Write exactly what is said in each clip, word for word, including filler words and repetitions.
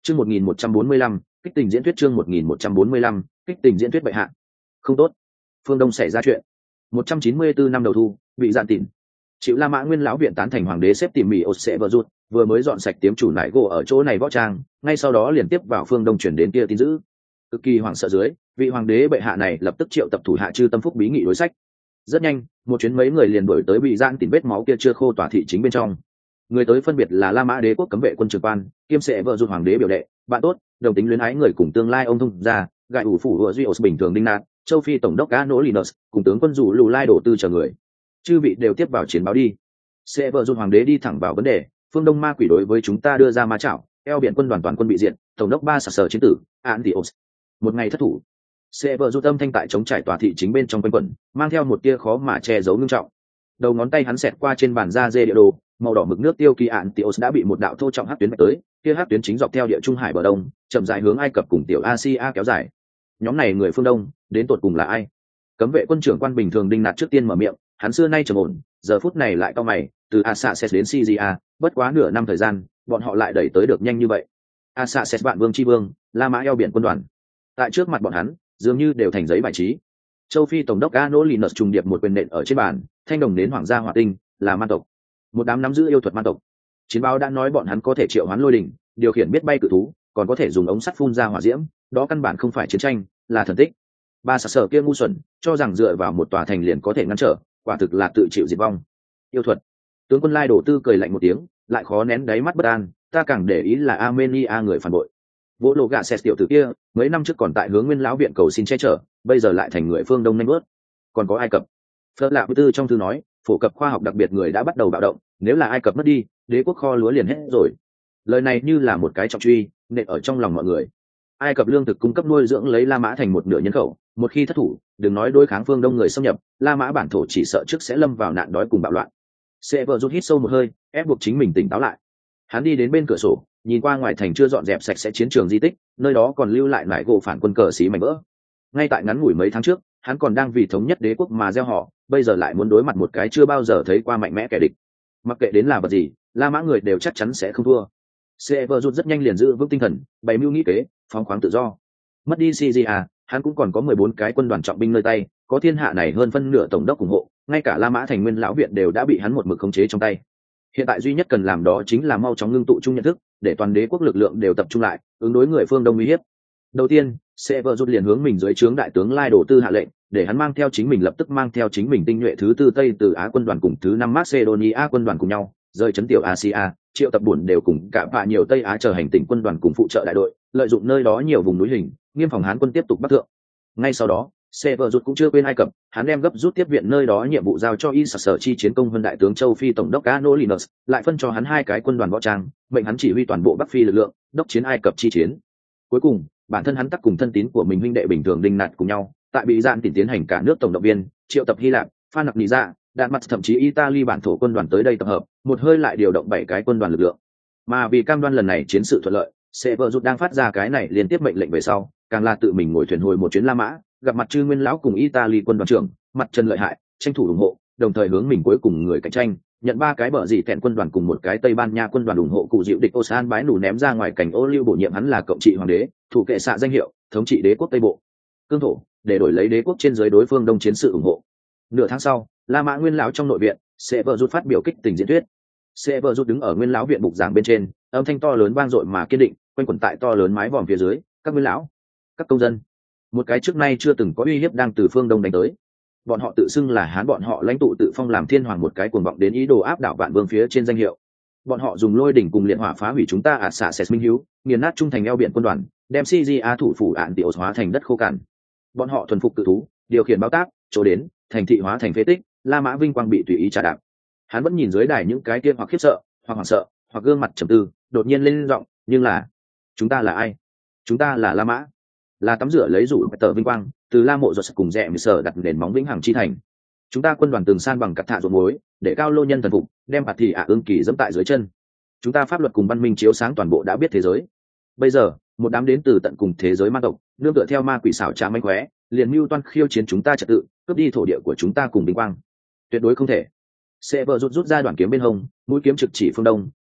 Chương một nghìn một trăm bốn mươi lăm, kích tình diễn thuyết chương một nghìn một trăm bốn mươi lăm, kích tình diễn thuyết bệ hạ. Không tốt. Phương Đông xảy ra chuyện. một trăm chín mươi tư năm đầu thu, bị dạn tỉn. Chịu La Mã Nguyên lão viện tán thành hoàng đế xếp tỉ mỉ ột sẽ vợ rụt, vừa mới dọn sạch tiếm chủ nải gỗ ở chỗ này võ trang, ngay sau đó liền tiếp vào Phương Đông chuyển đến kia tin dữ. Cực kỳ hoảng sợ dưới, vị hoàng đế bệ hạ này lập tức triệu tập thủ hạ chư tâm phúc bí nghị đối sách. Rất nhanh, một chuyến mấy người liền đuổi tới bị dạn tỉn vết máu kia chưa khô tòa thị chính bên trong. Người tới phân biệt là La Mã đế quốc cấm vệ quân trưởng quan, kiêm sẽ vợ rụt hoàng đế biểu đệ, bạn tốt, đồng tính luyến ái người cùng tương lai ông thông gia, gại ủ phủ vừa duy bình thường đinh nạt, châu phi tổng đốc cá nỗ linus cùng tướng quân dù lù lai đổ tư chờ người. Chư vị đều tiếp vào chiến báo đi. Sẽ vợ rụt hoàng đế đi thẳng vào vấn đề, phương đông ma quỷ đối với chúng ta đưa ra ma chảo, eo biển quân đoàn toàn quân bị diệt, tổng đốc ba sặc sờ chiến tử, Antios. Một ngày thất thủ. Sẽ vợ rụt âm thanh tại chống trải tòa thị chính bên trong quanh quẩn, mang theo một tia khó mà che giấu nghiêm trọng. Đầu ngón tay hắn xẹt qua trên bàn da dê địa đồ, màu đỏ mực nước tiêu kỳ Antios đã bị một đạo thô trọng hắc tuyến vạch tới, kia hắc tuyến chính dọc theo địa trung hải bờ đông, chậm dài hướng Ai Cập cùng tiểu Asia kéo dài. Nhóm này người phương đông, đến tột cùng là ai? Cấm vệ quân trưởng quan bình thường đinh nạt trước tiên mở miệng, hắn xưa nay trầm ổn, giờ phút này lại cao mày, từ Asases đến Syria, bất quá nửa năm thời gian, bọn họ lại đẩy tới được nhanh như vậy. Asases vạn vương chi vương, La Mã eo biển quân đoàn. Tại trước mặt bọn hắn, dường như đều thành giấy bài trí. Châu Phi tổng đốc Anolinus trùng điệp một quyền nện ở trên bàn, thanh đồng đến hoàng gia hỏa tinh, là man tộc. Một đám nắm giữ yêu thuật man tộc. Chiến báo đã nói bọn hắn có thể triệu hoán lôi đỉnh, điều khiển biết bay cự thú, còn có thể dùng ống sắt phun ra hỏa diễm, đó căn bản không phải chiến tranh, là thần tích. Ba sặc sờ kia ngu xuẩn, cho rằng dựa vào một tòa thành liền có thể ngăn trở, quả thực là tự chịu diệt vong. Yêu thuật. Tướng quân Lai Đổ Tư cười lạnh một tiếng, lại khó nén đáy mắt bất an, ta càng để ý là Armenia người phản bội. Vỗ lộ gạ xẹt tiểu tử kia, mấy năm trước còn tại hướng Nguyên lão viện cầu xin che chở, bây giờ lại thành người phương Đông nhanh bước. Còn có Ai Cập. Phật Lạ Tư trong thư nói, phổ cập khoa học đặc biệt người đã bắt đầu bạo động, nếu là Ai Cập mất đi, đế quốc kho lúa liền hết rồi. Lời này như là một cái trọng truy, nện ở trong lòng mọi người. Ai Cập lương thực cung cấp nuôi dưỡng lấy La Mã thành một nửa nhân khẩu, một khi thất thủ, đừng nói đối kháng phương Đông người xâm nhập, La Mã bản thổ chỉ sợ trước sẽ lâm vào nạn đói cùng bạo loạn. Sẽ vợ rút hít sâu một hơi, ép buộc chính mình tỉnh táo lại. Hắn đi đến bên cửa sổ, nhìn qua ngoài thành chưa dọn dẹp sạch sẽ chiến trường di tích, nơi đó còn lưu lại nải gỗ phản quân cờ xí mảnh vỡ. Ngay tại ngắn ngủi mấy tháng trước, hắn còn đang vì thống nhất đế quốc mà gieo họ, bây giờ lại muốn đối mặt một cái chưa bao giờ thấy qua mạnh mẽ kẻ địch. Mặc kệ đến là vật gì, La Mã người đều chắc chắn sẽ không thua. Sẽ vợ rút rất nhanh liền giữ vững tinh thần, bày mưu nghĩ kế, phóng khoáng tự do. Mất đi Syria, hắn cũng còn có mười bốn cái quân đoàn trọng binh nơi tay, có thiên hạ này hơn phân nửa tổng đốc ủng hộ, ngay cả La Mã thành Nguyên lão viện đều đã bị hắn một mực khống chế trong tay. Hiện tại duy nhất cần làm đó chính là mau chóng ngưng tụ chung nhận thức, để toàn đế quốc lực lượng đều tập trung lại, ứng đối người phương Đông uy hiếp. Đầu tiên, sẽ vợ rút liền hướng mình dưới trướng đại tướng Lai Đổ Tư hạ lệnh, để hắn mang theo chính mình lập tức mang theo chính mình tinh nhuệ thứ tư Tây từ Á quân đoàn cùng thứ năm Macedonia quân đoàn cùng nhau, rời chấn tiểu Asia, triệu tập buồn đều cùng cả vạ nhiều Tây Á chờ hành tỉnh quân đoàn cùng phụ trợ đại đội, lợi dụng nơi đó nhiều vùng núi hình, nghiêm phòng Hán quân tiếp tục bắc thượng. Ngay sau đó, Sever rút cũng chưa quên Ai Cập, hắn đem gấp rút tiếp viện nơi đó nhiệm vụ giao cho Y Sở chi chiến công hơn đại tướng châu Phi tổng đốc Anolinus, lại phân cho hắn hai cái quân đoàn võ trang, mệnh hắn chỉ huy toàn bộ Bắc Phi lực lượng, đốc chiến Ai Cập chi chiến. Cuối cùng, bản thân hắn tắc cùng thân tín của mình huynh đệ bình thường đinh nạt cùng nhau, tại bị dạn tìm tiến hành cả nước tổng động viên, triệu tập Hy Lạp, Pha Nặc Nị Dạ, đạn mặt thậm chí Italy bản thổ quân đoàn tới đây tập hợp, một hơi lại điều động bảy cái quân đoàn lực lượng. Mà vì cam đoan lần này chiến sự thuận lợi, Sever rút đang phát ra cái này liên tiếp mệnh lệnh về sau, càng là tự mình ngồi thuyền hồi một chuyến La Mã, gặp mặt Trư Nguyên lão cùng Italy quân đoàn trưởng, mặt Trần lợi hại, tranh thủ ủng hộ, đồng thời hướng mình cuối cùng người cạnh tranh, nhận ba cái bờ dị tẹn quân đoàn cùng một cái Tây Ban Nha quân đoàn ủng hộ cụ dịu địch Osan bái nủ ném ra ngoài cảnh ô lưu bổ nhiệm hắn là cộng trị hoàng đế, thủ kệ xạ danh hiệu, thống trị đế quốc Tây Bộ, cương thổ, để đổi lấy đế quốc trên dưới đối phương đông chiến sự ủng hộ. Nửa tháng sau, La Mã Nguyên lão trong nội viện, Sever rút phát biểu kích tình diễn thuyết. Sever rút đứng ở Nguyên lão viện bục giảng bên trên, âm thanh to lớn vang dội mà kiên định, quanh quẩn tại to lớn mái vòm phía dưới, các nguyên lão, các công dân, một cái trước nay chưa từng có uy hiếp đang từ phương đông đánh tới. Bọn họ tự xưng là Hán, bọn họ lãnh tụ tự phong làm thiên hoàng, một cái cuồng vọng đến ý đồ áp đảo vạn vương phía trên danh hiệu. Bọn họ dùng lôi đỉnh cùng liệt hỏa phá hủy chúng ta ạt xạ sệt minh hiếu, nghiền nát trung thành eo biển quân đoàn, đem Syria thủ phủ ạn tiểu hóa thành đất khô cằn. Bọn họ thuần phục cự thú, điều khiển bao tác, chỗ đến thành thị hóa thành phế tích, La Mã vinh quang bị tùy ý trả đạp. Hắn vẫn nhìn dưới đài những cái kia hoặc khiếp sợ, hoặc hoảng sợ, hoặc gương mặt trầm tư, đột nhiên lên giọng, nhưng là chúng ta là ai? Chúng ta là La Mã, là tắm rửa lấy rủ tờ vinh quang, từ La Mộ Giọt cùng rẽ mười sở đặt nền móng vĩnh hằng chi thành. Chúng ta quân đoàn từng san bằng cắt thạ ruộng muối, để cao lô nhân thần phục, đem bạt thị ạ ương kỳ dẫm tại dưới chân. Chúng ta pháp luật cùng văn minh chiếu sáng toàn bộ đã biết thế giới. Bây giờ, một đám đến từ tận cùng thế giới ma tộc, nương tựa theo ma quỷ xảo trá manh khóe, liền mưu toan khiêu chiến chúng ta trật tự, cướp đi thổ địa của chúng ta cùng vinh quang. Tuyệt đối không thể. Sẽ vợ rút rút ra đoạn kiếm bên hông, mũi kiếm trực chỉ phương đông, ta,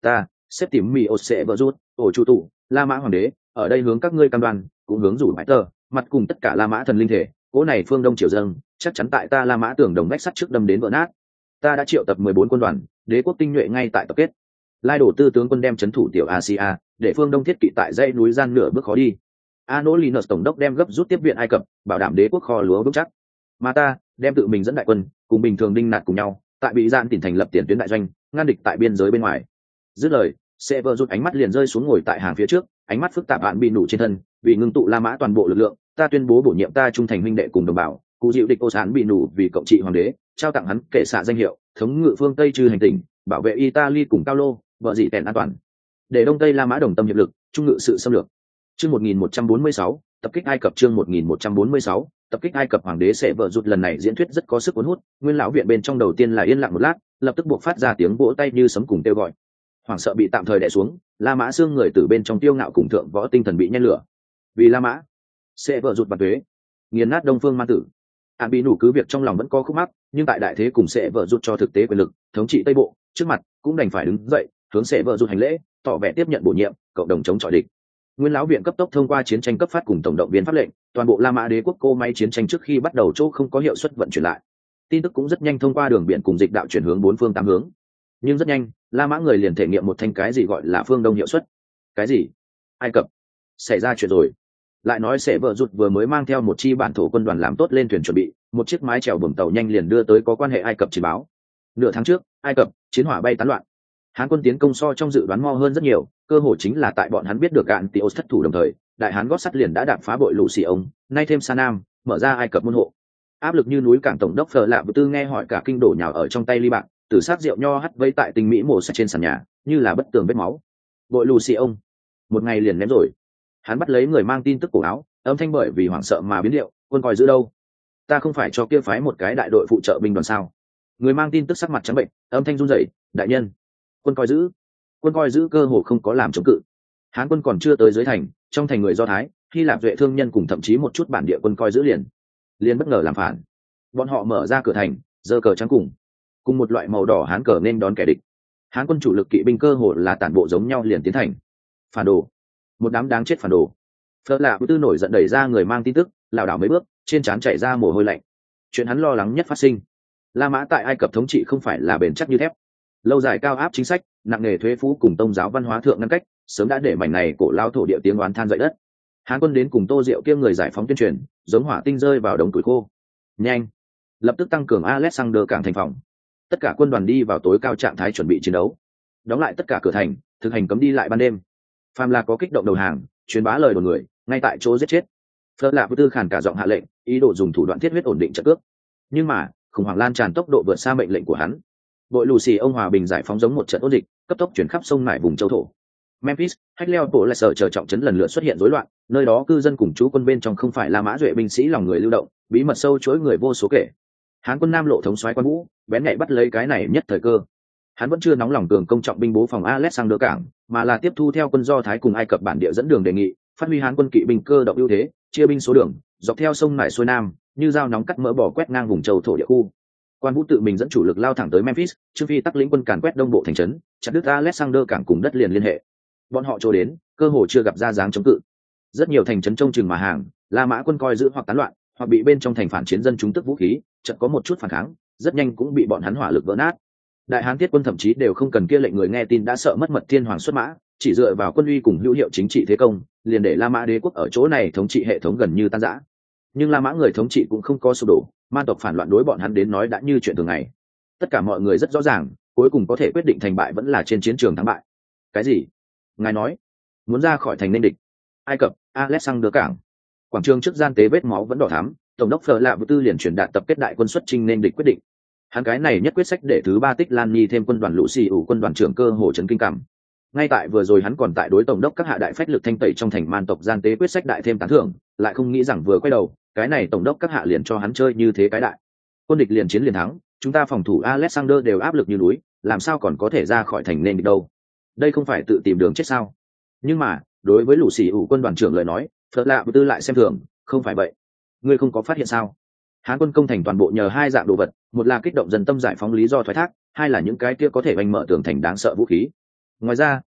xếp tìm mì ột sẽ vỡ rút ổ chủ tụ La Mã hoàng đế ở đây hướng các ngươi cam đoan, cũng hướng rủ bãi tờ mặt cùng tất cả La Mã thần linh thể, cỗ này phương đông triều dâng chắc chắn tại ta La Mã tưởng đồng vách sắt trước đâm đến vỡ nát. Ta đã triệu tập mười bốn quân đoàn, đế quốc tinh nhuệ ngay tại tập kết. Lai đổ tư tướng quân đem chấn thủ tiểu Asia, để phương đông thiết kỵ tại dãy núi gian nửa bước khó đi. Anolinus tổng đốc đem gấp rút tiếp viện Ai Cập, bảo đảm đế quốc kho lúa vững chắc. Mà ta đem tự mình dẫn đại quân, cùng bình thường đinh nạt cùng nhau, tại bị gian tỉnh thành lập tiền tuyến đại doanh, ngăn địch tại biên giới bên ngoài. Dứt lời, Sever rút ánh mắt liền rơi xuống ngồi tại hàng phía trước, ánh mắt phức tạp bạn bị nụ trên thân, vì ngưng tụ La Mã toàn bộ lực lượng, ta tuyên bố bổ nhiệm ta trung thành huynh đệ cùng đồng bào, cụ dịu địch ô sán bị nụ vì cộng trị hoàng đế, trao tặng hắn kệ xạ danh hiệu, thống ngự phương Tây trừ hành tinh, bảo vệ Italy cùng Cao Lô, vợ dị tèn an toàn. Để Đông Tây La Mã đồng tâm hiệp lực, trung ngự sự xâm lược. Chương một nghìn một trăm bốn mươi sáu, tập kích Ai Cập chương một nghìn một trăm bốn mươi sáu, tập kích Ai Cập hoàng đế sẽ vợ rụt lần này diễn thuyết rất có sức cuốn hút, Nguyên lão viện bên trong đầu tiên là yên lặng một lát, lập tức buộc phát ra tiếng vỗ tay như sấm cùng kêu gọi. Hoàng sợ bị tạm thời đè xuống, La Mã xương người từ bên trong tiêu ngạo cùng thượng võ tinh thần bị nhen lửa. Vì La Mã sẽ vợ rụt bạt thuế, nghiền nát Đông Phương Ma Tử. Án bị nủ cứ việc trong lòng vẫn có khúc mắc, nhưng tại đại thế cùng sẽ vợ rụt cho thực tế quyền lực, thống trị Tây Bộ, trước mặt cũng đành phải đứng dậy, hướng sẽ vợ rụt hành lễ, tỏ vẻ tiếp nhận bổ nhiệm, cộng đồng chống chọi địch. Nguyên lão viện cấp tốc thông qua chiến tranh cấp phát cùng tổng động viên pháp lệnh, toàn bộ La Mã đế quốc cô máy chiến tranh trước khi bắt đầu chỗ không có hiệu suất vận chuyển lại. Tin tức cũng rất nhanh thông qua đường biển cùng dịch đạo chuyển hướng bốn phương tám hướng. Nhưng rất nhanh, La Mã người liền thể nghiệm một thanh cái gì gọi là phương đông hiệu suất. Cái gì? Ai Cập xảy ra chuyện rồi. Lại nói sẽ vợ rụt vừa mới mang theo một chi bản thổ quân đoàn làm tốt lên thuyền chuẩn bị, một chiếc mái chèo buồm tàu nhanh liền đưa tới có quan hệ Ai Cập chỉ báo. Nửa tháng trước, Ai Cập chiến hỏa bay tán loạn. Hán quân tiến công so trong dự đoán mo hơn rất nhiều, cơ hội chính là tại bọn hắn biết được Gạn Tios thất thủ đồng thời, đại hán gót sắt liền đã đạp phá bội lũ xì ông, nay thêm Sa Nam, mở ra Ai Cập môn hộ. Áp lực như núi cảng tổng đốc Phở Lạ Bự Tư nghe hỏi cả kinh đổ nhào ở trong tay ly bạc, từ sát rượu nho hắt vây tại tình mỹ mổ sạch trên sàn nhà, như là bất tường vết máu. Bội lũ xì ông, một ngày liền ném rồi. Hắn bắt lấy người mang tin tức cổ áo, âm thanh bởi vì hoảng sợ mà biến điệu, quân coi giữ đâu? Ta không phải cho kia phái một cái đại đội phụ trợ binh đoàn sao? Người mang tin tức sắc mặt trắng bệnh, âm thanh run rẩy, đại nhân, quân coi giữ quân coi giữ cơ hồ không có làm chống cự. Hán quân còn chưa tới dưới thành, trong thành người Do Thái, Hy Lạp duệ thương nhân cùng thậm chí một chút bản địa quân coi giữ liền liền bất ngờ làm phản. Bọn họ mở ra cửa thành, giơ cờ trắng cùng cùng một loại màu đỏ hán cờ nên đón kẻ địch. Hán quân chủ lực kỵ binh cơ hồ là tản bộ giống nhau liền tiến thành. Phản đồ, một đám đáng chết phản đồ. Phật Lạ Bự Tư nổi giận đẩy ra người mang tin tức, lảo đảo mấy bước, trên trán chảy ra mồ hôi lạnh. Chuyện hắn lo lắng nhất phát sinh. La Mã tại Ai Cập thống trị không phải là bền chắc như thép. Lâu dài cao áp chính sách, nặng nề thuế phú cùng tôn giáo văn hóa thượng ngăn cách, sớm đã để mảnh này cổ lao thổ địa tiếng oán than dậy đất. Hán quân đến cùng Tô Diệu kia người giải phóng tuyên truyền, giống hỏa tinh rơi vào đống củi khô. Nhanh, lập tức tăng cường Alexander cảng thành phòng. Tất cả quân đoàn đi vào tối cao trạng thái chuẩn bị chiến đấu. Đóng lại tất cả cửa thành, thực hành cấm đi lại ban đêm. Phàm là có kích động đầu hàng, truyền bá lời đồn người, ngay tại chỗ giết chết. Phật Lạ Bự Tư khàn cả giọng hạ lệnh, ý đồ dùng thủ đoạn thiết huyết ổn định trận cước. Nhưng mà, khủng hoảng lan tràn tốc độ vượt xa mệnh lệnh của hắn. Bội lù xì ông hòa bình giải phóng giống một trận ôn dịch, cấp tốc chuyển khắp sông nải vùng châu thổ. Memphis, Hách Leo Bộ lại sở chờ trọng trấn lần lượt xuất hiện rối loạn, nơi đó cư dân cùng trú quân bên trong không phải La Mã duệ binh sĩ lòng người lưu động, bí mật sâu chuỗi người vô số kể. Hán quân Nam lộ thống soái Quan Vũ, bén nhạy bắt lấy cái này nhất thời cơ. Hắn vẫn chưa nóng lòng cường công trọng binh bố phòng Alexander cảng, mà là tiếp thu theo quân Do Thái cùng Ai Cập bản địa dẫn đường đề nghị, phát huy Hán quân kỵ binh cơ động ưu thế, chia binh số đường, dọc theo sông nải xuôi nam, như dao nóng cắt mỡ bỏ quét ngang vùng châu thổ địa khu. Quan Vũ tự mình dẫn chủ lực lao thẳng tới Memphis, Trương Phi tắc lĩnh quân càn quét đông bộ thành trấn, chặt đứt Alexander cảng cùng đất liền liên hệ. Bọn họ trôi đến, cơ hồ chưa gặp ra dáng chống cự. Rất nhiều thành trấn trông chừng mà hàng, La Mã quân coi giữ hoặc tán loạn, hoặc bị bên trong thành phản chiến dân chúng tức vũ khí, chợt có một chút phản kháng, rất nhanh cũng bị bọn hắn hỏa lực vỡ nát. Đại Hán Thiết quân thậm chí đều không cần kia lệnh người nghe tin đã sợ mất mật thiên hoàng xuất mã, chỉ dựa vào quân uy cùng hữu hiệu chính trị thế công, liền để La Mã đế quốc ở chỗ này thống trị hệ thống gần như tan rã. Nhưng La Mã người thống trị cũng không có sụp đổ, man tộc phản loạn đối bọn hắn đến nói đã như chuyện thường ngày. Tất cả mọi người rất rõ ràng, cuối cùng có thể quyết định thành bại vẫn là trên chiến trường thắng bại. Cái gì? Ngài nói muốn ra khỏi thành nên địch? Ai Cập, Alexander cảng. Quảng trường trước gian tế vết máu vẫn đỏ thắm, tổng đốc Phở Lạ Bự Tư liền truyền đạt tập kết đại quân xuất chinh nên địch quyết định. Hắn cái này nhất quyết sách để thứ ba tích Lan Nhi thêm quân đoàn lũ xì ủ quân đoàn trưởng cơ hồ trấn kinh cảm. Ngay tại vừa rồi hắn còn tại đối tổng đốc các hạ đại phách lực thanh tẩy trong thành man tộc gian tế quyết sách đại thêm tán thưởng, lại không nghĩ rằng vừa quay đầu, cái này tổng đốc các hạ liền cho hắn chơi như thế cái đại. Quân địch liền chiến liền thắng, chúng ta phòng thủ Alexander đều áp lực như núi, làm sao còn có thể ra khỏi thành nên địch đâu? Đây không phải tự tìm đường chết sao? Nhưng mà, đối với lũ xì ủ quân đoàn trưởng lời nói, Phật Lạ Bự Tư lại xem thường, không phải vậy. Ngươi không có phát hiện sao? Hán quân công thành toàn bộ nhờ hai dạng đồ vật, một là kích động dân tâm giải phóng lý do thoái thác, hai là những cái kia có thể oanh mở tường thành đáng sợ vũ khí. Ngoài ra,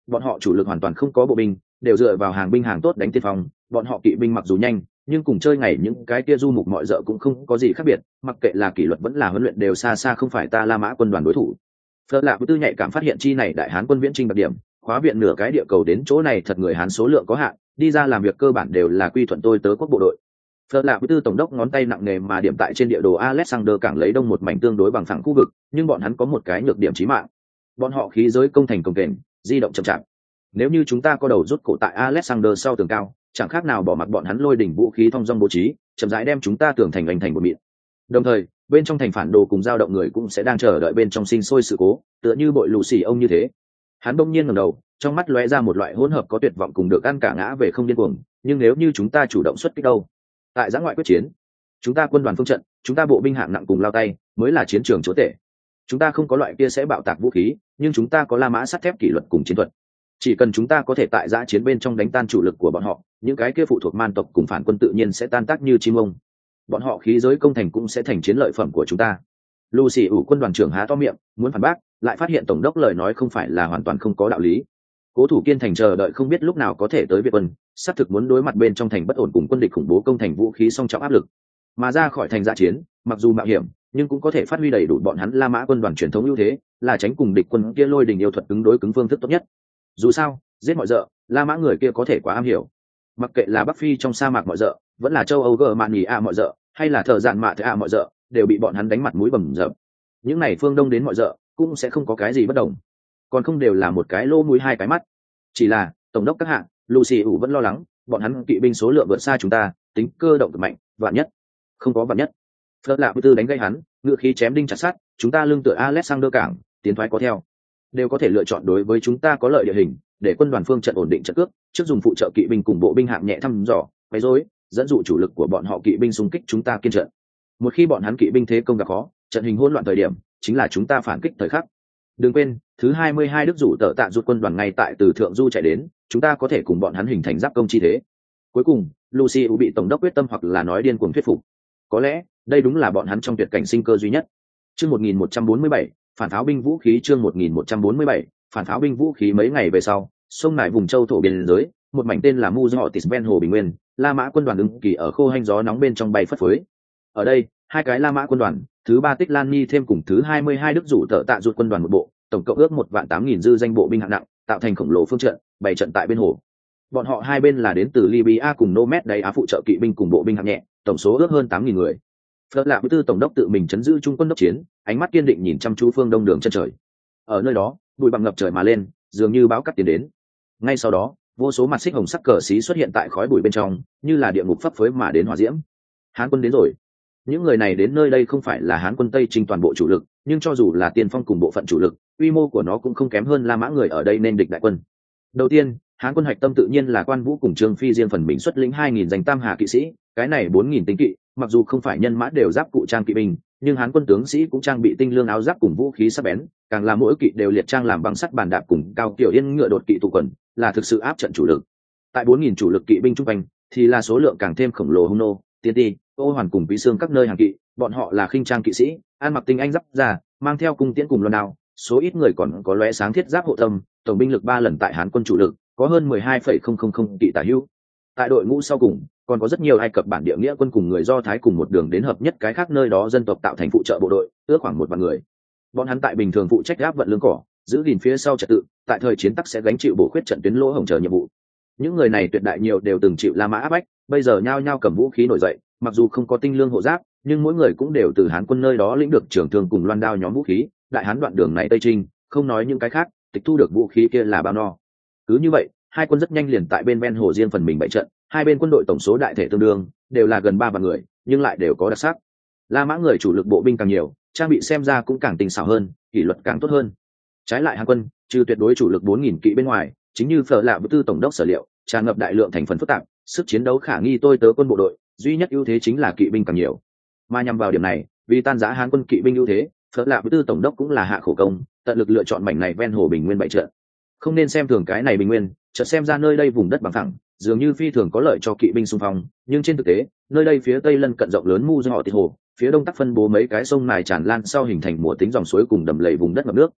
bọn họ chủ lực hoàn toàn không có bộ binh, đều dựa vào hàng binh hàng tốt đánh tiên phong. Bọn họ kỵ binh mặc dù nhanh, nhưng cùng chơi ngày những cái kia du mục mọi dợ cũng không có gì khác biệt, mặc kệ là kỷ luật vẫn là huấn luyện đều xa xa không phải ta La Mã quân đoàn đối thủ. Phật Lạp Tư nhạy cảm phát hiện chi này đại hán quân viễn trinh đặc điểm, khóa viện nửa cái địa cầu đến chỗ này thật người hán số lượng có hạn, đi ra làm việc cơ bản đều là quy thuận tôi tớ quốc bộ đội. Phật Lạp Tư tổng đốc ngón tay nặng nề mà điểm tại trên địa đồ Alexander cảng lấy đông một mảnh tương đối bằng phẳng khu vực, nhưng bọn hắn có một cái nhược điểm chí mạng. Bọn họ khí giới công thành công kềnh, di động chậm chạp. Nếu như chúng ta có đầu rút cổ tại Alexander sau tường cao, chẳng khác nào bỏ mặc bọn hắn lôi đỉnh vũ khí thông dong bố trí, chậm rãi đem chúng ta tường thành lành thành một mịn. Đồng thời, bên trong thành phản đồ cùng dao động người cũng sẽ đang chờ đợi bên trong sinh sôi sự cố, tựa như bội lù xì ông như thế. Hắn bỗng nhiên ngẩng đầu, trong mắt lóe ra một loại hỗn hợp có tuyệt vọng cùng được ăn cả ngã về không điên cuồng, nhưng nếu như chúng ta chủ động xuất kích đâu? Tại giã ngoại quyết chiến, chúng ta quân đoàn phương trận, chúng ta bộ binh hạng nặng cùng lao tay, mới là chiến trường chúa tể. Chúng ta không có loại kia sẽ bạo tạc vũ khí, nhưng chúng ta có La Mã sắt thép kỷ luật cùng chiến thuật. Chỉ cần chúng ta có thể tại giã chiến bên trong đánh tan chủ lực của bọn họ, những cái kia phụ thuộc man tộc cùng phản quân tự nhiên sẽ tan tác như chim ông. Bọn họ khí giới công thành cũng sẽ thành chiến lợi phẩm của chúng ta. Lucy ủ quân đoàn trưởng há to miệng muốn phản bác, lại phát hiện tổng đốc lời nói không phải là hoàn toàn không có đạo lý. Cố thủ kiên thành chờ đợi không biết lúc nào có thể tới Việt quân, xác thực muốn đối mặt bên trong thành bất ổn cùng quân địch khủng bố công thành vũ khí song trọng áp lực, mà ra khỏi thành dạ chiến, mặc dù mạo hiểm, nhưng cũng có thể phát huy đầy đủ bọn hắn La Mã quân đoàn truyền thống ưu thế, là tránh cùng địch quân kia lôi đình yêu thuật ứng đối cứng phương thức tốt nhất. Dù sao, giết mọi dợ, La Mã người kia có thể quá am hiểu. Mặc kệ là Bắc Phi trong sa mạc mọi dợ, vẫn là châu Âu gờ mạn nhì a mọi dợ, hay là thợ dạn mạ thế a mọi dợ, đều bị bọn hắn đánh mặt mũi bầm dập. Những này phương Đông đến mọi dợ cũng sẽ không có cái gì bất đồng, còn không đều là một cái lỗ mũi hai cái mắt. Chỉ là tổng đốc các hạng, Lucy ủ vẫn lo lắng, bọn hắn kỵ binh số lượng vượt xa chúng ta, tính cơ động cực mạnh, vạn nhất không có vạn nhất. Phật Lạp Tư đánh gây hắn, ngựa khí chém đinh chặt sắt, chúng ta lưng tựa Alexander cảng, tiến thoái có theo, đều có thể lựa chọn đối với chúng ta có lợi địa hình, để quân đoàn phương trận ổn định trận cước, trước dùng phụ trợ kỵ binh cùng bộ binh hạng nhẹ thăm dò, quấy rối, dẫn dụ chủ lực của bọn họ kỵ binh xung kích chúng ta kiên trận. Một khi bọn hắn kỵ binh thế công gặp khó, trận hình hỗn loạn thời điểm, chính là chúng ta phản kích thời khắc. Đừng quên, thứ hai mươi hai đức rủ tợ tạ rút quân đoàn ngay tại từ thượng du chạy đến, chúng ta có thể cùng bọn hắn hình thành giáp công chi thế. Cuối cùng, Lucy U bị tổng đốc quyết tâm hoặc là nói điên cuồng thuyết phục. Có lẽ, đây đúng là bọn hắn trong tuyệt cảnh sinh cơ duy nhất. Chương một nghìn một trăm bốn mươi bảy, phản pháo binh vũ khí chương một nghìn một trăm bốn mươi bảy, phản pháo binh vũ khí mấy ngày về sau, sông nải vùng châu thổ biên giới, một mảnh tên là Muzotis Ben hồ bình nguyên, La Mã quân đoàn ứng kỳ ở khô hanh gió nóng bên trong bay phất phới. Ở đây, hai cái La Mã quân đoàn, thứ ba Tích Lan Nhi thêm cùng thứ hai mươi hai đức rủ tợ tạ rút quân đoàn một bộ, tổng cộng ước một vạn tám nghìn dư danh bộ binh hạng nặng, tạo thành khổng lồ phương trận, bày trận tại bên hồ. Bọn họ hai bên là đến từ Libya cùng Nomad đầy Á phụ trợ kỵ binh cùng bộ binh hạng nhẹ, tổng số ước hơn tám nghìn người. Phật Lạp Tư tổng đốc tự mình chấn giữ trung quân đốc chiến, ánh mắt kiên định nhìn chăm chú phương đông đường chân trời. Ở nơi đó, bụi bặm ngập trời mà lên, dường như báo cắt tiến đến. Ngay sau đó, vô số mặt xích hồng sắc cờ xí xuất hiện tại khói bụi bên trong, như là địa ngục phấp phới mà đến hỏa diễm. Hán quân đến rồi. Những người này đến nơi đây không phải là Hán quân Tây Trinh toàn bộ chủ lực, nhưng cho dù là tiên phong cùng bộ phận chủ lực, quy mô của nó cũng không kém hơn La Mã người ở đây nên địch đại quân. Đầu tiên, Hán quân hạch tâm tự nhiên là Quan Vũ cùng Trương Phi riêng phần mình xuất lĩnh hai nghìn danh tam hà kỵ sĩ, cái này bốn nghìn tinh kỵ, mặc dù không phải nhân mã đều giáp cụ trang kỵ binh, nhưng Hán quân tướng sĩ cũng trang bị tinh lương áo giáp cùng vũ khí sắc bén, càng là mỗi kỵ đều liệt trang làm bằng sắt bàn đạp cùng cao kiểu yên ngựa đột kỵ tụ quần, là thực sự áp trận chủ lực. Tại bốn nghìn chủ lực kỵ binh trung quanh, thì là số lượng càng thêm khổng lồ hung nô, tiên ti, ô hoàn cùng quý xương các nơi hàng kỵ, bọn họ là khinh trang kỵ sĩ, ăn mặc tinh anh giáp ra, mang theo cung tiễn cùng loan đao, số ít người còn có lóe sáng thiết giáp hộ tâm, tổng binh lực ba lần tại Hán quân chủ lực, có hơn mười hai phẩy không không không kỵ tả hữu. Tại đội ngũ sau cùng, còn có rất nhiều Ai Cập bản địa nghĩa quân cùng người Do Thái cùng một đường đến hợp nhất cái khác nơi đó dân tộc tạo thành phụ trợ bộ đội, ước khoảng một vạn người. Bọn hắn tại bình thường phụ trách áp vận lương cỏ, giữ gìn phía sau trật tự, tại thời chiến tắc sẽ gánh chịu bổ khuyết trận tuyến lỗ hổng chờ nhiệm vụ. Những người này tuyệt đại nhiều đều từng chịu La Mã áp bách, bây giờ nhao nhao cầm vũ khí nổi dậy, mặc dù không có tinh lương hộ giáp, nhưng mỗi người cũng đều từ Hán quân nơi đó lĩnh được trưởng thương cùng loan đao nhóm vũ khí, đại Hán đoạn đường này Tây Trinh, không nói những cái khác, tịch thu được vũ khí kia là bao no. Cứ như vậy, hai quân rất nhanh liền tại bên ven hồ riêng phần mình bày trận, hai bên quân đội tổng số đại thể tương đương, đều là gần ba vạn người, nhưng lại đều có đặc sắc. La Mã người chủ lực bộ binh càng nhiều, trang bị xem ra cũng càng tinh xảo hơn, kỷ luật càng tốt hơn. Trái lại Hán quân, trừ tuyệt đối chủ lực bốn nghìn kỵ bên ngoài, chính như Phở Lạp Tư tổng đốc sở liệu, tràn ngập đại lượng thành phần phức tạp, sức chiến đấu khả nghi tôi tớ quân bộ đội, duy nhất ưu thế chính là kỵ binh càng nhiều. Mà nhằm vào điểm này, vì tan rã Hán quân kỵ binh ưu thế, Phở Lạp Tư tổng đốc cũng là hạ khổ công, tận lực lựa chọn mảnh này ven hồ bình nguyên bày trận. Không nên xem thường cái này bình nguyên, chợt xem ra nơi đây vùng đất bằng phẳng, dường như phi thường có lợi cho kỵ binh xung phong, nhưng trên thực tế, nơi đây phía tây lân cận rộng lớn mu do họ tịt hồ, phía đông tắc phân bố mấy cái sông nài tràn lan sau hình thành mùa tính dòng suối cùng đầm lầy vùng đất ngập nước.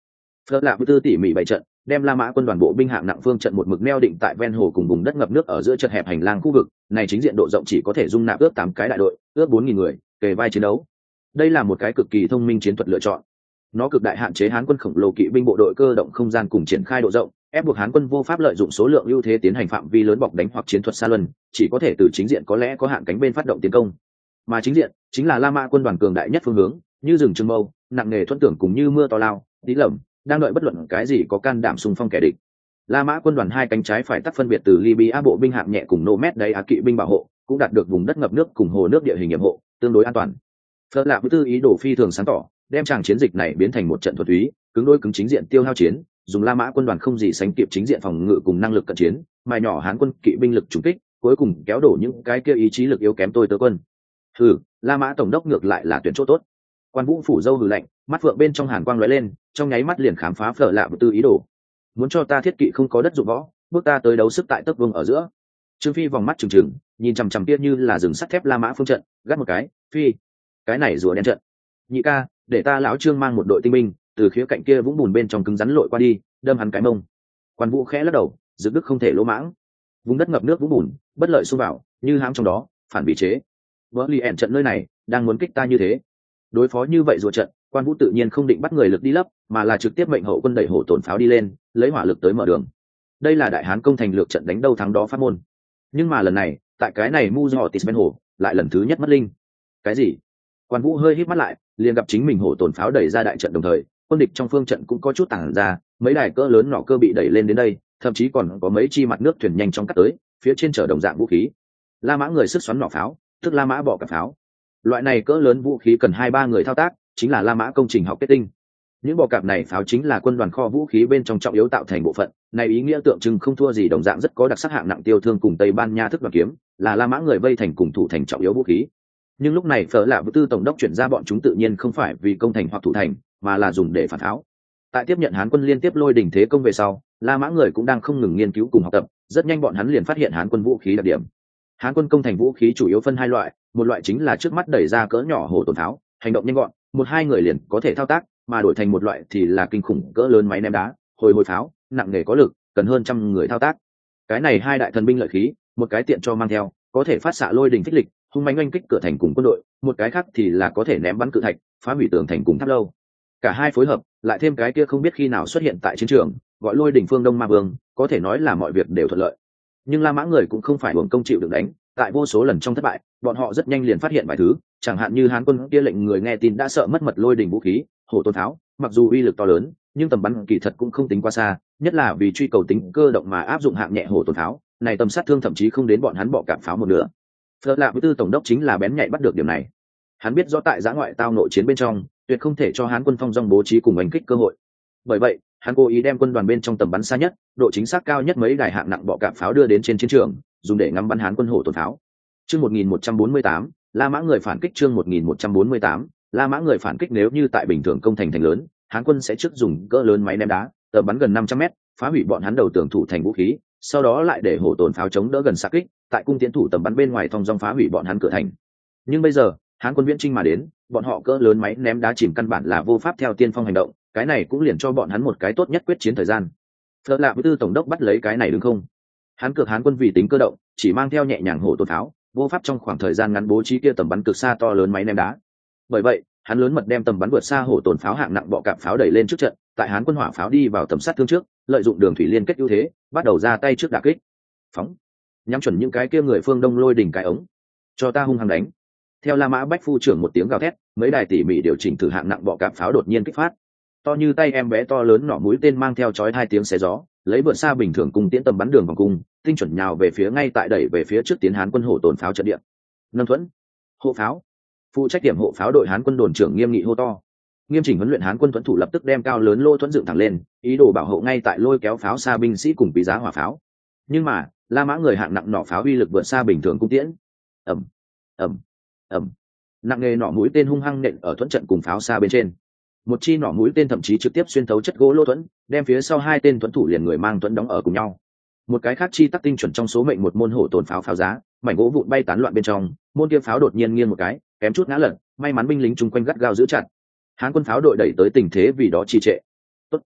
Phật Lạp Tư tỉ mỉ bày trận, đem La Mã quân đoàn bộ binh hạng nặng phương trận một mực neo định tại ven hồ cùng vùng đất ngập nước ở giữa chật hẹp hành lang khu vực, này chính diện độ rộng chỉ có thể dung nạp ước tám cái đại đội, ước bốn nghìn người, kề vai chiến đấu. Đây là một cái cực kỳ thông minh chiến thuật lựa chọn. Nó cực đại hạn chế Hán quân khổng lồ kỵ binh bộ đội cơ động không gian cùng triển khai độ rộng, ép buộc Hán quân vô pháp lợi dụng số lượng ưu thế tiến hành phạm vi lớn bọc đánh hoặc chiến thuật xa luân, chỉ có thể từ chính diện có lẽ có hạn cánh bên phát động tiến công. Mà chính diện chính là La Mã quân đoàn cường đại nhất phương hướng, như rừng trường mâu, nặng nề thuận tưởng cùng như mưa to lao, tí lầm, đang đợi bất luận cái gì có can đảm xung phong kẻ địch. La Mã quân đoàn hai cánh trái phải tắc phân biệt từ Libya bộ binh hạng nhẹ cùng Nomad đầy á kỵ binh bảo hộ, cũng đạt được vùng đất ngập nước cùng hồ nước địa hình nhiệm hộ, tương đối an toàn. Phật Lạp Tư ý đồ phi thường sáng tỏ, đem tràng chiến dịch này biến thành một trận thuật túy, cứng đối cứng chính diện tiêu hao chiến, dùng La Mã quân đoàn không gì sánh kịp chính diện phòng ngự cùng năng lực cận chiến, mài nhỏ Hán quân kỵ binh lực trùng kích, cuối cùng kéo đổ những cái kia ý chí lực yếu kém tôi tớ quân. Hừ, La Mã tổng đốc ngược lại là tuyển chỗ tốt. Quan Vũ phủ dâu hừ lạnh, mắt phượng bên trong hàn quang lóe lên, trong nháy mắt liền khám phá Phở Lạ Tư ý đồ. Muốn cho ta thiết kỵ không có đất dụng võ, bước ta tới đấu sức tại tấc vương ở giữa. Trương Phi vòng mắt trừng trừng, nhìn chằm chằm kia như là rừng sắt thép La Mã phương trận, gắt một cái, "Phi, cái này rùa đen trận. Nhị ca, để ta lão Trương mang một đội tinh binh, từ khía cạnh kia vũng bùn bên trong cứng rắn lội qua đi, đâm hắn cái mông." Quan Vũ khẽ lắc đầu, dự đức không thể lỗ mãng. Vùng đất ngập nước vũng bùn, bất lợi xung vào, như hãm trong đó, phản bị chế. Vỡ li ẻn trận nơi này, đang muốn kích ta như thế. Đối phó như vậy rùa trận, Quan Vũ tự nhiên không định bắt người lực đi lấp, mà là trực tiếp mệnh hậu quân đẩy hổ tổn pháo đi lên, lấy hỏa lực tới mở đường. Đây là đại hán công thành lược trận đánh đâu thắng đó pháp môn. Nhưng mà lần này, tại cái này mu do tis bên hồ, lại lần thứ nhất mất linh. Cái gì? Quan Vũ hơi híp mắt lại, liền gặp chính mình hổ tổn pháo đẩy ra đại trận đồng thời, quân địch trong phương trận cũng có chút tản ra, mấy đài cỡ lớn nỏ cơ bị đẩy lên đến đây, thậm chí còn có mấy chi mặt nước thuyền nhanh chóng cắt tới, phía trên chở đồng dạng vũ khí. La Mã người sức xoắn nỏ pháo, tức La Mã bọ cạp pháo. Loại này cỡ lớn vũ khí cần hai ba người thao tác, chính là La Mã công trình học kết tinh. Những bọ cạp này pháo chính là quân đoàn kho vũ khí bên trong trọng yếu tạo thành bộ phận, này ý nghĩa tượng trưng không thua gì đồng dạng rất có đặc sắc hạng nặng tiêu thương cùng Tây Ban Nha thức đoạt kiếm, là La Mã người vây thành cùng thủ thành trọng yếu vũ khí. Nhưng lúc này Phở Lạ Tư tổng đốc chuyển ra bọn chúng tự nhiên không phải vì công thành hoặc thủ thành, mà là dùng để phản pháo. Tại tiếp nhận Hán quân liên tiếp lôi đỉnh thế công về sau, La Mã người cũng đang không ngừng nghiên cứu cùng học tập, rất nhanh bọn hắn liền phát hiện Hán quân vũ khí đặc điểm. Hán quân công thành vũ khí chủ yếu phân hai loại, một loại chính là trước mắt đẩy ra cỡ nhỏ hổ tổn pháo, hành động nhanh gọn, một hai người liền có thể thao tác, mà đổi thành một loại thì là kinh khủng cỡ lớn máy ném đá, hồi hồi pháo, nặng nghề có lực, cần hơn trăm người thao tác. Cái này hai đại thần binh lợi khí, một cái tiện cho mang theo, có thể phát xạ lôi đình phích lịch, hung mãnh oanh kích cửa thành cùng quân đội, một cái khác thì là có thể ném bắn cự thạch, phá hủy tường thành cùng tháp lâu. Cả hai phối hợp, lại thêm cái kia không biết khi nào xuất hiện tại chiến trường, gọi lôi đỉnh phương Đông Ma Vương, có thể nói là mọi việc đều thuận lợi. Nhưng La Mã người cũng không phải hưởng công chịu được đánh, tại vô số lần trong thất bại, bọn họ rất nhanh liền phát hiện vài thứ, chẳng hạn như Hán quân kia lệnh người nghe tin đã sợ mất mật lôi đỉnh vũ khí, hổ tôn tháo, mặc dù uy lực to lớn, nhưng tầm bắn kỳ thật cũng không tính quá xa, nhất là vì truy cầu tính cơ động mà áp dụng hạng nhẹ hổ tôn tháo, này tầm sát thương thậm chí không đến bọn hắn bọ cạp pháo một nửa. Phật Lạ Tư tổng đốc chính là bén nhạy bắt được điểm này. Hắn biết rõ tại giã ngoại tao nội chiến bên trong, tuyệt không thể cho Hán quân phong dong bố trí cùng đánh kích cơ hội. Bởi vậy, hắn cố ý đem quân đoàn bên trong tầm bắn xa nhất, độ chính xác cao nhất mấy đài hạng nặng bọ cạp pháo đưa đến trên chiến trường, dùng để ngắm bắn Hán quân hổ tổn pháo. Chương một nghìn một trăm bốn mươi tám, La Mã người phản kích chương một nghìn một trăm bốn mươi tám, La Mã người phản kích nếu như tại bình thường công thành thành lớn, Hán quân sẽ trước dùng cỡ lớn máy ném đá, tầm bắn gần năm trăm mét, phá hủy bọn hắn đầu tường thủ thành vũ khí, sau đó lại để hổ tổn pháo chống đỡ gần xạ kích, tại cung tiến thủ tầm bắn bên ngoài thông dong phá hủy bọn hắn cửa thành. Nhưng bây giờ, Hán quân viễn chinh mà đến, bọn họ cỡ lớn máy ném đá chìm căn bản là vô pháp theo tiên phong hành động, cái này cũng liền cho bọn hắn một cái tốt nhất quyết chiến thời gian. Phật Lạ Tư tổng đốc bắt lấy cái này đúng không? Hắn cược Hán quân vì tính cơ động, chỉ mang theo nhẹ nhàng hổ tổn pháo, vô pháp trong khoảng thời gian ngắn bố trí kia tầm bắn cực xa to lớn máy ném đá. Bởi vậy, hắn lớn mật đem tầm bắn vượt xa hổ tổn pháo hạng nặng bọ cạp pháo đẩy lên trước trận, tại Hán quân hỏa pháo đi vào tầm sát thương trước, lợi dụng đường thủy liên kết ưu thế, bắt đầu ra tay trước đả kích. Phóng, nhắm chuẩn những cái kia người phương Đông lôi đỉnh cái ống, cho ta hung hăng đánh. Theo La Mã Bách phu trưởng một tiếng gào thét, mấy đài tỉ mỉ điều chỉnh thử hạng nặng bọ cạp pháo đột nhiên kích phát. To như tay em bé to lớn nỏ mũi tên mang theo chói hai tiếng xé gió, lấy vượt xa bình thường cung tiễn tầm bắn đường vòng cung, tinh chuẩn nhào về phía ngay tại đẩy về phía trước tiến Hán quân hổ tổn pháo trận địa. Nâng thuẫn, hộ pháo, phụ trách điểm hộ pháo đội Hán quân đồn trưởng nghiêm nghị hô to. Nghiêm chỉnh huấn luyện Hán quân thuẫn thủ lập tức đem cao lớn lô thuẫn dựng thẳng lên, ý đồ bảo hộ ngay tại lôi kéo pháo xa binh sĩ cùng quý giá hỏa pháo. Nhưng mà, La Mã người hạng nặng nỏ pháo uy lực vượt xa bình thường cung tiễn. Ầm, ầm, ầm. Nặng nghề nỏ mũi tên hung hăng nện ở thuẫn trận cùng pháo xa bên trên. Một chi nỏ mũi tên thậm chí trực tiếp xuyên thấu chất gỗ lô thuẫn, đem phía sau hai tên thuẫn thủ liền người mang thuẫn đóng ở cùng nhau. Một cái khác chi tắc tinh chuẩn trong số mệnh một môn hổ tổn pháo pháo giá, mảnh gỗ vụn bay tán loạn bên trong, môn kia pháo đột nhiên nghiêng một cái, kém chút ngã lật, may mắn binh lính chung quanh gắt gao giữ chặt. Hán quân pháo đội đẩy tới tình thế vì đó trì trệ. Tốt,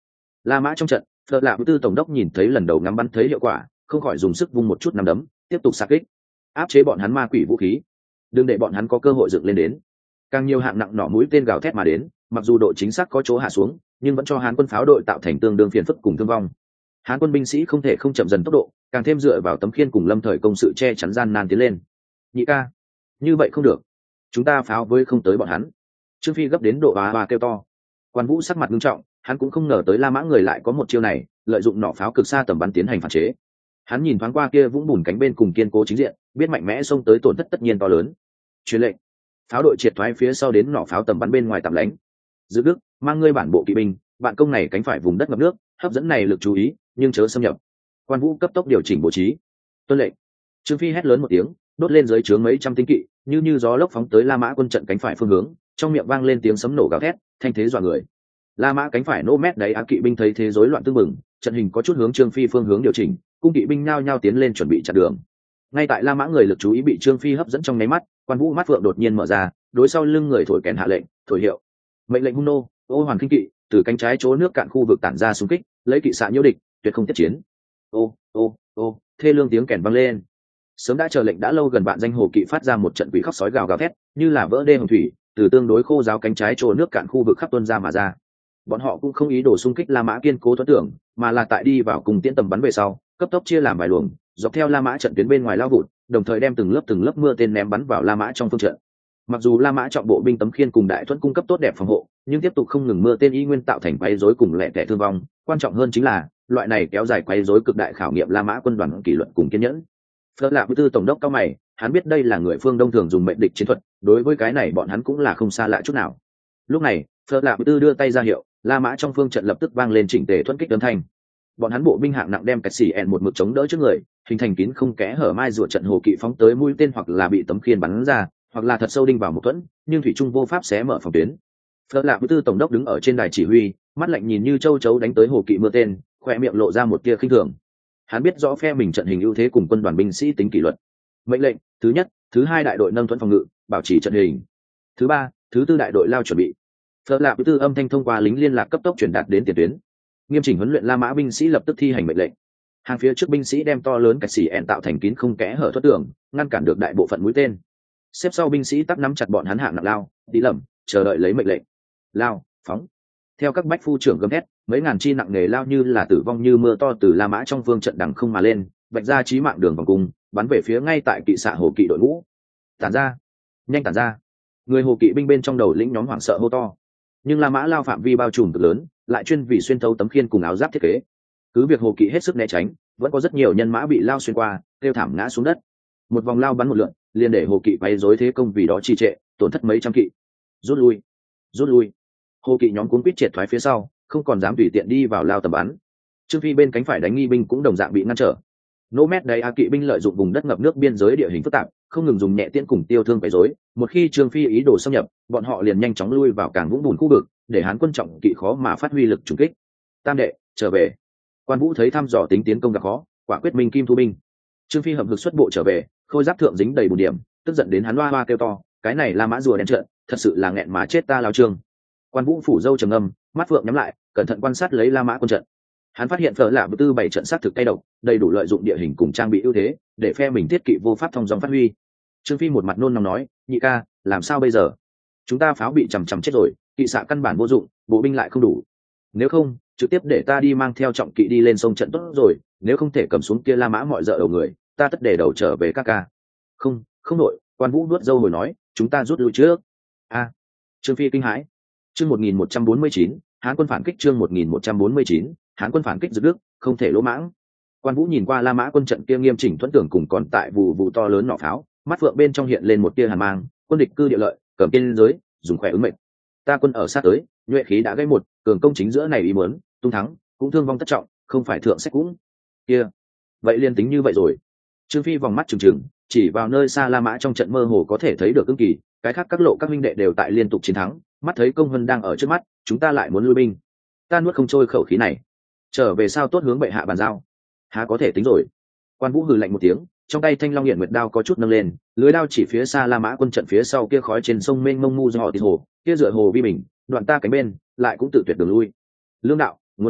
La Mã trong trận, Phật Lạp Tư tổng đốc nhìn thấy lần đầu ngắm bắn thấy hiệu quả, không khỏi dùng sức vung một chút nắm đấm, tiếp tục xạ kích, áp chế bọn hắn ma quỷ vũ khí, đừng để bọn hắn có cơ hội dựng lên đến. Càng nhiều hạng nặng nỏ mũi tên gào thét mà đến, mặc dù độ chính xác có chỗ hạ xuống, nhưng vẫn cho Hán quân pháo đội tạo thành tương đương phiền phức cùng thương vong. Hán quân binh sĩ không thể không chậm dần tốc độ, càng thêm dựa vào tấm khiên cùng lâm thời công sự che chắn gian nan tiến lên. Nhị ca, như vậy không được, chúng ta pháo với không tới bọn hắn. Trương Phi gấp đến độ bà bà kêu to. Quan Vũ sắc mặt nghiêm trọng, hắn cũng không ngờ tới La Mã người lại có một chiêu này, lợi dụng nỏ pháo cực xa tầm bắn tiến hành phản chế. Hắn nhìn thoáng qua kia vũng bùn cánh bên cùng kiên cố chính diện, biết mạnh mẽ xông tới tổn thất tất nhiên to lớn. Truyền lệnh, pháo đội triệt thoái phía sau đến nỏ pháo tầm bắn bên ngoài tạm lánh. Giữ Đức, mang ngươi bản bộ kỵ binh, bạn công này cánh phải vùng đất ngập nước, hấp dẫn này lực chú ý, nhưng chớ xâm nhập. Quan Vũ cấp tốc điều chỉnh bố trí. Tuân lệnh. Trương Phi hét lớn một tiếng, đốt lên dưới trướng mấy trăm tinh kỵ, như như gió lốc phóng tới La Mã quân trận cánh phải phương hướng, trong miệng vang lên tiếng sấm nổ gào thét, thanh thế dọa người. La Mã cánh phải nô mét đấy á kỵ binh thấy thế rối loạn tương mừng, trận hình có chút hướng Trương Phi phương hướng điều chỉnh, cung kỵ binh nhao nhao tiến lên chuẩn bị chặn đường. Ngay tại La Mã người lực chú ý bị Trương Phi hấp dẫn trong nháy mắt, Quan Vũ mắt phượng đột nhiên mở ra, đối sau lưng người thổi kèn hạ lệnh, thổi hiệu. Mệnh lệnh hung nô, ô hoàn kinh kỵ, từ cánh trái chỗ nước cạn khu vực tản ra xung kích, lấy kỵ xạ nhiễu địch, tuyệt không tiếp chiến. Ô, ô, ô, thê lương tiếng kèn vang lên. Sớm đã chờ lệnh đã lâu gần bạn danh hồ kỵ phát ra một trận quỷ khóc sói gào gào thét, như là vỡ đê hồng thủy, từ tương đối khô giáo cánh trái chỗ nước cạn khu vực khắp tuôn ra mà ra. Bọn họ cũng không ý đồ xung kích La Mã kiên cố thoát tưởng, mà là tại đi vào cùng tiễn tầm bắn về sau, cấp tốc chia làm vài luồng, dọc theo La Mã trận tuyến bên ngoài lao vụt, đồng thời đem từng lớp từng lớp mưa tên ném bắn vào La Mã trong phương trận. Mặc dù La Mã trọng bộ binh tấm khiên cùng đại thuẫn cung cấp tốt đẹp phòng hộ, nhưng tiếp tục không ngừng mưa tên y nguyên tạo thành quấy rối cùng lẻ tẻ thương vong. Quan trọng hơn chính là loại này kéo dài quấy rối cực đại khảo nghiệm La Mã quân đoàn kỷ luật cùng kiên nhẫn. Phật Lạp Tư tổng đốc cao mày, hắn biết đây là người phương Đông thường dùng mệnh địch chiến thuật, đối với cái này bọn hắn cũng là không xa lạ chút nào. Lúc này, Phật Lạp Tư đưa tay ra hiệu, La Mã trong phương trận lập tức vang lên chỉnh tề thuẫn kích âm thanh. Bọn hắn bộ binh hạng nặng đem cái xỉ ẹn một mực chống đỡ trước người, hình thành kín không kẽ hở mai rùa trận hồ kỵ phóng tới mũi tên hoặc là bị tấm khiên bắn ra, hoặc là thật sâu đinh vào một thuẫn, nhưng thủy trung vô pháp xé mở phòng tuyến. Phật Lạp Tư tổng đốc đứng ở trên đài chỉ huy, mắt lạnh nhìn như châu chấu đánh tới hồ kỵ mưa tên, khoe miệng lộ ra một tia khinh thường. Hắn biết rõ phe mình trận hình ưu thế cùng quân đoàn binh sĩ tính kỷ luật. Mệnh lệnh: thứ nhất, thứ hai đại đội nâng thuẫn phòng ngự, bảo trì trận hình. Thứ ba, thứ tư đại đội lao chuẩn bị. Phật Lạp Tư âm thanh thông qua lính liên lạc cấp tốc truyền đạt đến tiền tuyến. Nghiêm chỉnh huấn luyện La Mã binh sĩ lập tức thi hành mệnh lệnh. Hàng phía trước binh sĩ đem to lớn cạch xỉ ẹn tạo thành kín không kẽ hở thoát tường, ngăn cản được đại bộ phận mũi tên. Xếp sau binh sĩ tắc nắm chặt bọn hắn hạng nặng lao, đi lầm, chờ đợi lấy mệnh lệnh. Lao, phóng. Theo các bách phu trưởng gầm thét, mấy ngàn chi nặng nghề lao như là tử vong như mưa to từ La Mã trong vương trận đằng không mà lên, vạch ra chí mạng đường vòng cung, bắn về phía ngay tại kỵ xạ hồ kỵ đội ngũ. Tản ra, nhanh tản ra. Người hồ kỵ binh bên trong đầu lĩnh nhóm hoảng sợ hô to. Nhưng La Mã lao phạm vi bao trùm cực lớn, lại chuyên vì xuyên thấu tấm khiên cùng áo giáp thiết kế. Cứ việc hồ kỵ hết sức né tránh, vẫn có rất nhiều nhân mã bị lao xuyên qua, kêu thảm ngã xuống đất. Một vòng lao bắn một lượn, liền để hồ kỵ quay rối thế công vì đó trì trệ, tổn thất mấy trăm kỵ. Rút lui, rút lui. Hồ kỵ nhóm cuốn quýt triệt thoái phía sau, không còn dám tùy tiện đi vào lao tầm bắn. Trương Phi bên cánh phải đánh nghi binh cũng đồng dạng bị ngăn trở. Nô mét đầy a kỵ binh lợi dụng vùng đất ngập nước biên giới địa hình phức tạp, không ngừng dùng nhẹ tiễn cùng tiêu thương quấy rối. Một khi Trương Phi ý đồ xâm nhập, bọn họ liền nhanh chóng lui vào càng vũng bùn khu vực, để Hán quân trọng kỵ khó mà phát huy lực trùng kích. Tam đệ, trở về. Quan Vũ thấy thăm dò tính tiến công gặp khó, quả quyết minh kim thu binh. Trương Phi hậm hực xuất bộ trở về, khôi giáp thượng dính đầy bùn điểm, tức giận đến hắn loa loa kêu to, cái này La Mã rùa đen trợn, thật sự là nghẹn mà chết ta lao Trương. Quan Vũ phủ râu trầm ngâm, mắt phượng nhắm lại, cẩn thận quan sát lấy La Mã quân trận. Hắn phát hiện Phở Lạp Tư bảy trận sát thực tay độc, đầy đủ lợi dụng địa hình cùng trang bị ưu thế, để phe mình thiết kỵ vô pháp thông dong phát huy. Trương Phi một mặt nôn nóng nói, nhị ca, làm sao bây giờ? Chúng ta pháo bị chằm chằm chết rồi, kỵ xạ căn bản vô dụng, bộ binh lại không đủ. Nếu không, trực tiếp để ta đi mang theo trọng kỵ đi lên sông trận tốt rồi, nếu không thể cầm xuống kia La Mã mọi dợ đầu người, ta tất để đầu trở về các ca. Không, không nội, Quan Vũ nuốt dâu hồi nói, chúng ta rút lui trước. A. Trương Phi kinh hãi. Chương một nghìn một trăm bốn mươi chín, Hán quân phản kích chương một nghìn một trăm bốn mươi chín, Hán quân phản kích Dực Đức, không thể lỗ mãng. Quan Vũ nhìn qua La Mã quân trận kia nghiêm chỉnh thuẫn tưởng cùng còn tại vụ vụ to lớn nỏ pháo, mắt phượng bên trong hiện lên một tia hàn mang, quân địch cư địa lợi, cầm kiên giới, dùng khỏe ứng mệnh. Ta quân ở sát tới, nhuệ khí đã gây một, cường công chính giữa này ý muốn, tung thắng, cũng thương vong tất trọng, không phải thượng sách cũng. Kia, vậy liên tính như vậy rồi. Trương Phi vòng mắt trừng trừng, chỉ vào nơi xa La Mã trong trận mơ hồ có thể thấy được cương kỳ, cái khác các lộ các huynh đệ đều tại liên tục chiến thắng, mắt thấy công vân đang ở trước mắt, chúng ta lại muốn lui binh. Ta nuốt không trôi khẩu khí này. Trở về sao tốt hướng bệ hạ bàn giao. Há có thể tính rồi. Quan Vũ hừ lạnh một tiếng, trong tay thanh long hiển nguyệt đao có chút nâng lên, lưới đao chỉ phía xa La Mã quân trận phía sau kia khói trên sông mênh mông mu do tịt hồ, kia dựa hồ vi bình, đoạn ta cánh bên, lại cũng tự tuyệt đường lui. Lương đạo, nguồn nước,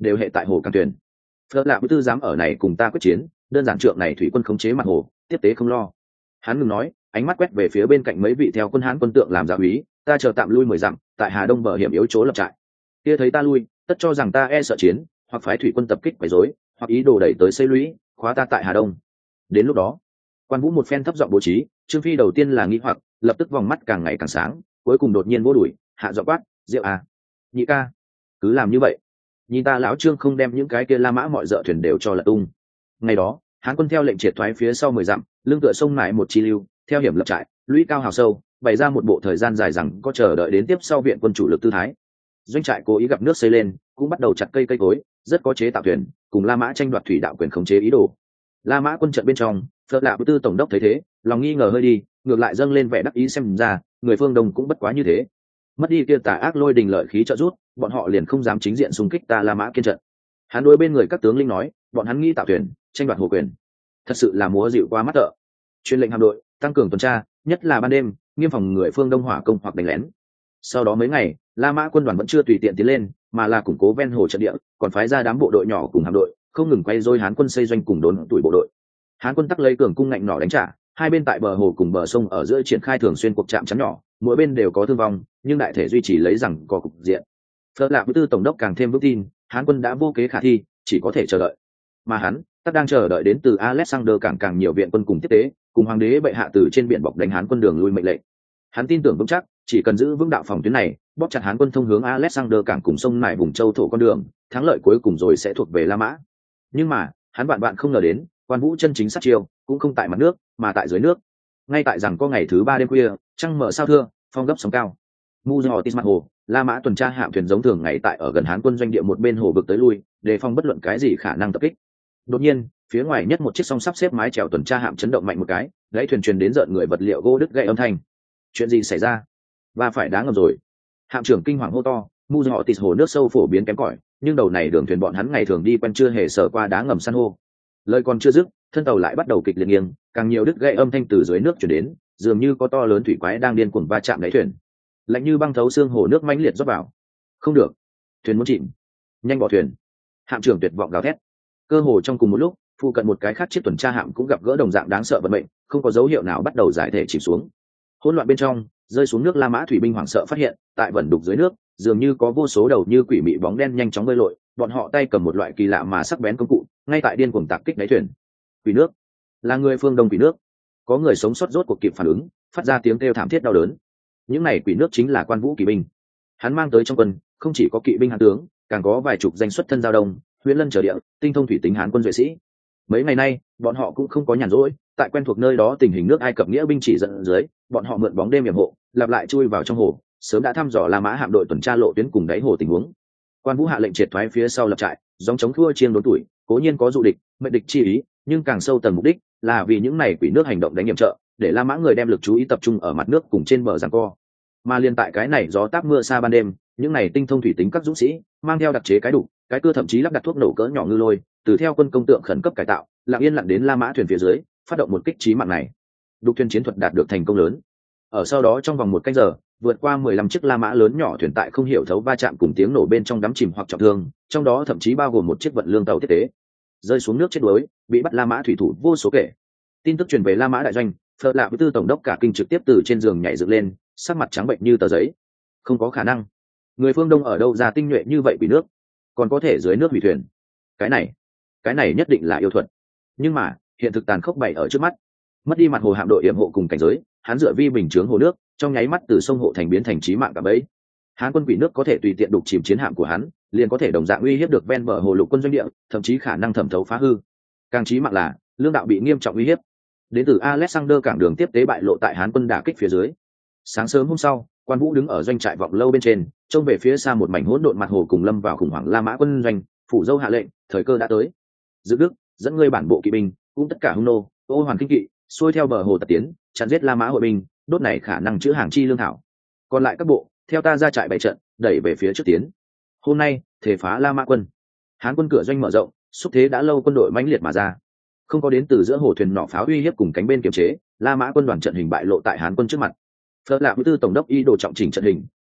đều hệ tại hồ Cam Tuyền. Phật lạ tư dám ở này cùng ta quyết chiến, đơn giản trượng này thủy quân khống chế mặt hồ, tiếp tế không lo. Hắn ngừng nói, ánh mắt quét về phía bên cạnh mấy vị theo quân Hán quân tượng làm giáo úy, ta chờ tạm lui mười dặm, tại Hà Đông bờ hiểm yếu chỗ lập trại. Kia thấy ta lui, tất cho rằng ta e sợ chiến, hoặc phái thủy quân tập kích quấy rối, hoặc ý đồ đẩy tới xây lũy, khóa ta tại Hà Đông. Đến lúc đó, Quan Vũ một phen thấp giọng bố trí, Trương Phi đầu tiên là nghi hoặc, lập tức vòng mắt càng ngày càng sáng, cuối cùng đột nhiên vỗ đùi, hạ giọng quát, "Diệu à, nhị ca, cứ làm như vậy. Nhìn ta lão Trương không đem những cái kia La Mã mọi dợ thuyền đều cho lật tung." Ngày đó, Hán quân theo lệnh triệt thoái phía sau mười dặm, lưng tựa sông nại một chi lưu, theo hiểm lập trại, lũy cao hào sâu, bày ra một bộ thời gian dài rằng có chờ đợi đến tiếp sau viện quân chủ lực tư thái. Doanh trại cố ý gặp nước xây lên, cũng bắt đầu chặt cây cây cối, rất có chế tạo thuyền, cùng La Mã tranh đoạt thủy đạo quyền khống chế ý đồ. La Mã quân trận bên trong, Phật lạ tư tổng đốc thấy thế, lòng nghi ngờ hơi đi, ngược lại dâng lên vẻ đắc ý xem ra, người phương Đông cũng bất quá như thế. Mất đi kia tà ác lôi đình lợi khí trợ rút, bọn họ liền không dám chính diện xung kích ta La Mã kiên trận. Hắn đối bên người các tướng linh nói, bọn hắn nghĩ tạo thuyền, tranh đoạt hồ quyền, thật sự là múa dịu qua mắt thợ. Truyền lệnh hạm đội, tăng cường tuần tra, nhất là ban đêm, nghiêm phòng người phương Đông hỏa công hoặc đánh lén. Sau đó mấy ngày, La Mã quân đoàn vẫn chưa tùy tiện tiến lên, mà là củng cố ven hồ trận địa, còn phái ra đám bộ đội nhỏ cùng hạm đội, không ngừng quay dôi Hán quân xây doanh cùng đốn tuổi bộ đội. Hán quân tắc lấy cường cung ngạnh nỏ đánh trả, hai bên tại bờ hồ cùng bờ sông ở giữa triển khai thường xuyên cuộc chạm chắn nhỏ, mỗi bên đều có thương vong, nhưng đại thể duy trì lấy rằng có cục diện. Phật lạ tư tổng đốc càng thêm vững tin, Hán quân đã vô kế khả thi, chỉ có thể chờ đợi. Mà hắn, tắc đang chờ đợi đến từ Alexander càng càng nhiều viện quân cùng tiếp tế, cùng hoàng đế bệ hạ từ trên biển bọc đánh Hán quân đường lui mệnh lệnh. Hắn tin tưởng vững chắc, chỉ cần giữ vững đạo phòng tuyến này, bóp chặt Hán quân thông hướng Alexander cảng cùng sông nải vùng châu thổ con đường, thắng lợi cuối cùng rồi sẽ thuộc về La Mã. Nhưng mà, hắn bạn bạn không ngờ đến, Quan Vũ chân chính sát chiêu, cũng không tại mặt nước, mà tại dưới nước. Ngay tại rằng có ngày thứ ba đêm khuya, trăng mở sao thưa, phong gấp sóng cao. Mujotis mặt hồ, La Mã tuần tra hạm thuyền giống thường ngày tại ở gần Hán quân doanh địa một bên hồ vực tới lui, đề phòng bất luận cái gì khả năng tập kích. Đột nhiên, phía ngoài nhất một chiếc song sắp xếp mái chèo tuần tra hạm chấn động mạnh một cái, gãy thuyền truyền đến rợn người vật liệu gỗ đứt gãy âm thanh. Chuyện gì xảy ra? Và phải đá ngầm rồi. Hạm trưởng kinh hoàng hô to, Mujotis hồ nước sâu phổ biến kém cỏi, nhưng đầu này đường thuyền bọn hắn ngày thường đi quen chưa hề sở qua đá ngầm san hô. Lời còn chưa dứt, thân tàu lại bắt đầu kịch liệt nghiêng, càng nhiều đứt gãy âm thanh từ dưới nước truyền đến, dường như có to lớn thủy quái đang điên cuồng va chạm đáy thuyền. Lạnh như băng thấu xương hồ nước mãnh liệt rót vào. Không được, thuyền muốn chìm, nhanh bỏ thuyền. Hạm trưởng tuyệt vọng gào thét. Cơ hồ trong cùng một lúc, phụ cận một cái khác chiếc tuần tra hạm cũng gặp gỡ đồng dạng đáng sợ vận mệnh, không có dấu hiệu nào bắt đầu giải thể chìm xuống. Hỗn loạn bên trong, rơi xuống nước La Mã thủy binh hoảng sợ phát hiện, tại vẩn đục dưới nước, dường như có vô số đầu như quỷ mị bóng đen nhanh chóng bơi lội, bọn họ tay cầm một loại kỳ lạ mà sắc bén công cụ, ngay tại điên cuồng tạc kích đáy thuyền. Quỷ nước, là người phương Đông quỷ nước. Có người sống sót rốt cuộc kịp phản ứng, phát ra tiếng kêu thảm thiết đau đớn. Những này quỷ nước chính là Quan Vũ kỵ binh. Hắn mang tới trong quân, không chỉ có kỵ binh hán tướng, càng có vài chục danh xuất thân giao đông, Huyền Lân trở địa, tinh thông thủy tính Hán quân duệ sĩ. Mấy ngày nay, bọn họ cũng không có nhàn rỗi, tại quen thuộc nơi đó tình hình nước Ai Cập nghĩa binh chỉ dẫn dưới, bọn họ mượn bóng đêm yểm hộ, lặp lại chui vào trong hồ, sớm đã thăm dò La Mã hạm đội tuần tra lộ tuyến cùng đáy hồ tình huống. Quan Vũ hạ lệnh triệt thoái phía sau lập trại, dòng chống thua chiêng đốn tuổi, cố nhiên có dụ địch, mệnh địch chi ý, nhưng càng sâu tầng mục đích là vì những này quỷ nước hành động đánh nhiệm trợ, để La Mã người đem lực chú ý tập trung ở mặt nước cùng trên bờ giằng co. Mà liên tại cái này gió táp mưa xa ban đêm, những này tinh thông thủy tính các dũng sĩ mang theo đặc chế cái đủ, cái cưa thậm chí lắp đặt thuốc nổ cỡ nhỏ ngư lôi, từ theo quân công tượng khẩn cấp cải tạo, lặng yên lặn đến La Mã thuyền phía dưới, phát động một kích chí mạng này. Đục thuyền chiến thuật đạt được thành công lớn. Ở sau đó trong vòng một canh giờ, vượt qua mười lăm chiếc La Mã lớn nhỏ thuyền tại không hiểu thấu va chạm cùng tiếng nổ bên trong đắm chìm hoặc trọng thương, trong đó thậm chí bao gồm một chiếc vận lương tàu tiếp tế, rơi xuống nước chết đuối, bị bắt La Mã thủy thủ vô số kể. Tin tức truyền về La Mã đại doanh, Phật lạ tư tổng đốc cả kinh trực tiếp từ trên giường nhảy dựng lên, sắc mặt trắng bệnh như tờ giấy. Không có khả năng, người phương Đông ở đâu ra tinh nhuệ như vậy bị nước, còn có thể dưới nước hủy thuyền? Cái này, cái này nhất định là yêu thuật. Nhưng mà hiện thực tàn khốc bày ở trước mắt. Mất đi mặt hồ hạm đội yểm hộ cùng cảnh giới, hắn dựa vi bình chướng hồ nước, trong nháy mắt từ sông hộ thành biến thành chí mạng cả bấy. Hán quân quỷ nước có thể tùy tiện đục chìm chiến hạm của hắn, liền có thể đồng dạng uy hiếp được ven bờ hồ lục quân doanh địa, thậm chí khả năng thẩm thấu phá hư. Càng chí mạng là lương đạo bị nghiêm trọng uy hiếp. Đến từ Alexander cảng đường tiếp tế bại lộ tại Hán quân đả kích phía dưới. Sáng sớm hôm sau, Quan Vũ đứng ở doanh trại vọng lâu bên trên, trông về phía xa một mảnh hỗn độn mặt hồ cùng lâm vào khủng hoảng La Mã quân doanh, phủ dâu hạ lệnh, thời cơ đã tới. Dự Đức dẫn ngươi bản bộ kỵ binh, cũng tất cả hung nô, ô hoàn kinh kỵ, xuôi theo bờ hồ tập tiến, chặn giết La Mã hội binh, đốt này khả năng chứa hàng chi lương thảo. Còn lại các bộ, theo ta ra trại bày trận, đẩy về phía trước tiến. Hôm nay, thể phá La Mã quân. Hán quân cửa doanh mở rộng, xúc thế đã lâu quân đội mãnh liệt mà ra. Không có đến từ giữa hồ thuyền nỏ pháo uy hiếp cùng cánh bên kiềm chế, La Mã quân đoàn trận hình bại lộ tại Hán quân trước mặt. Phật lạ tư tổng đốc y đồ trọng chỉnh trận hình,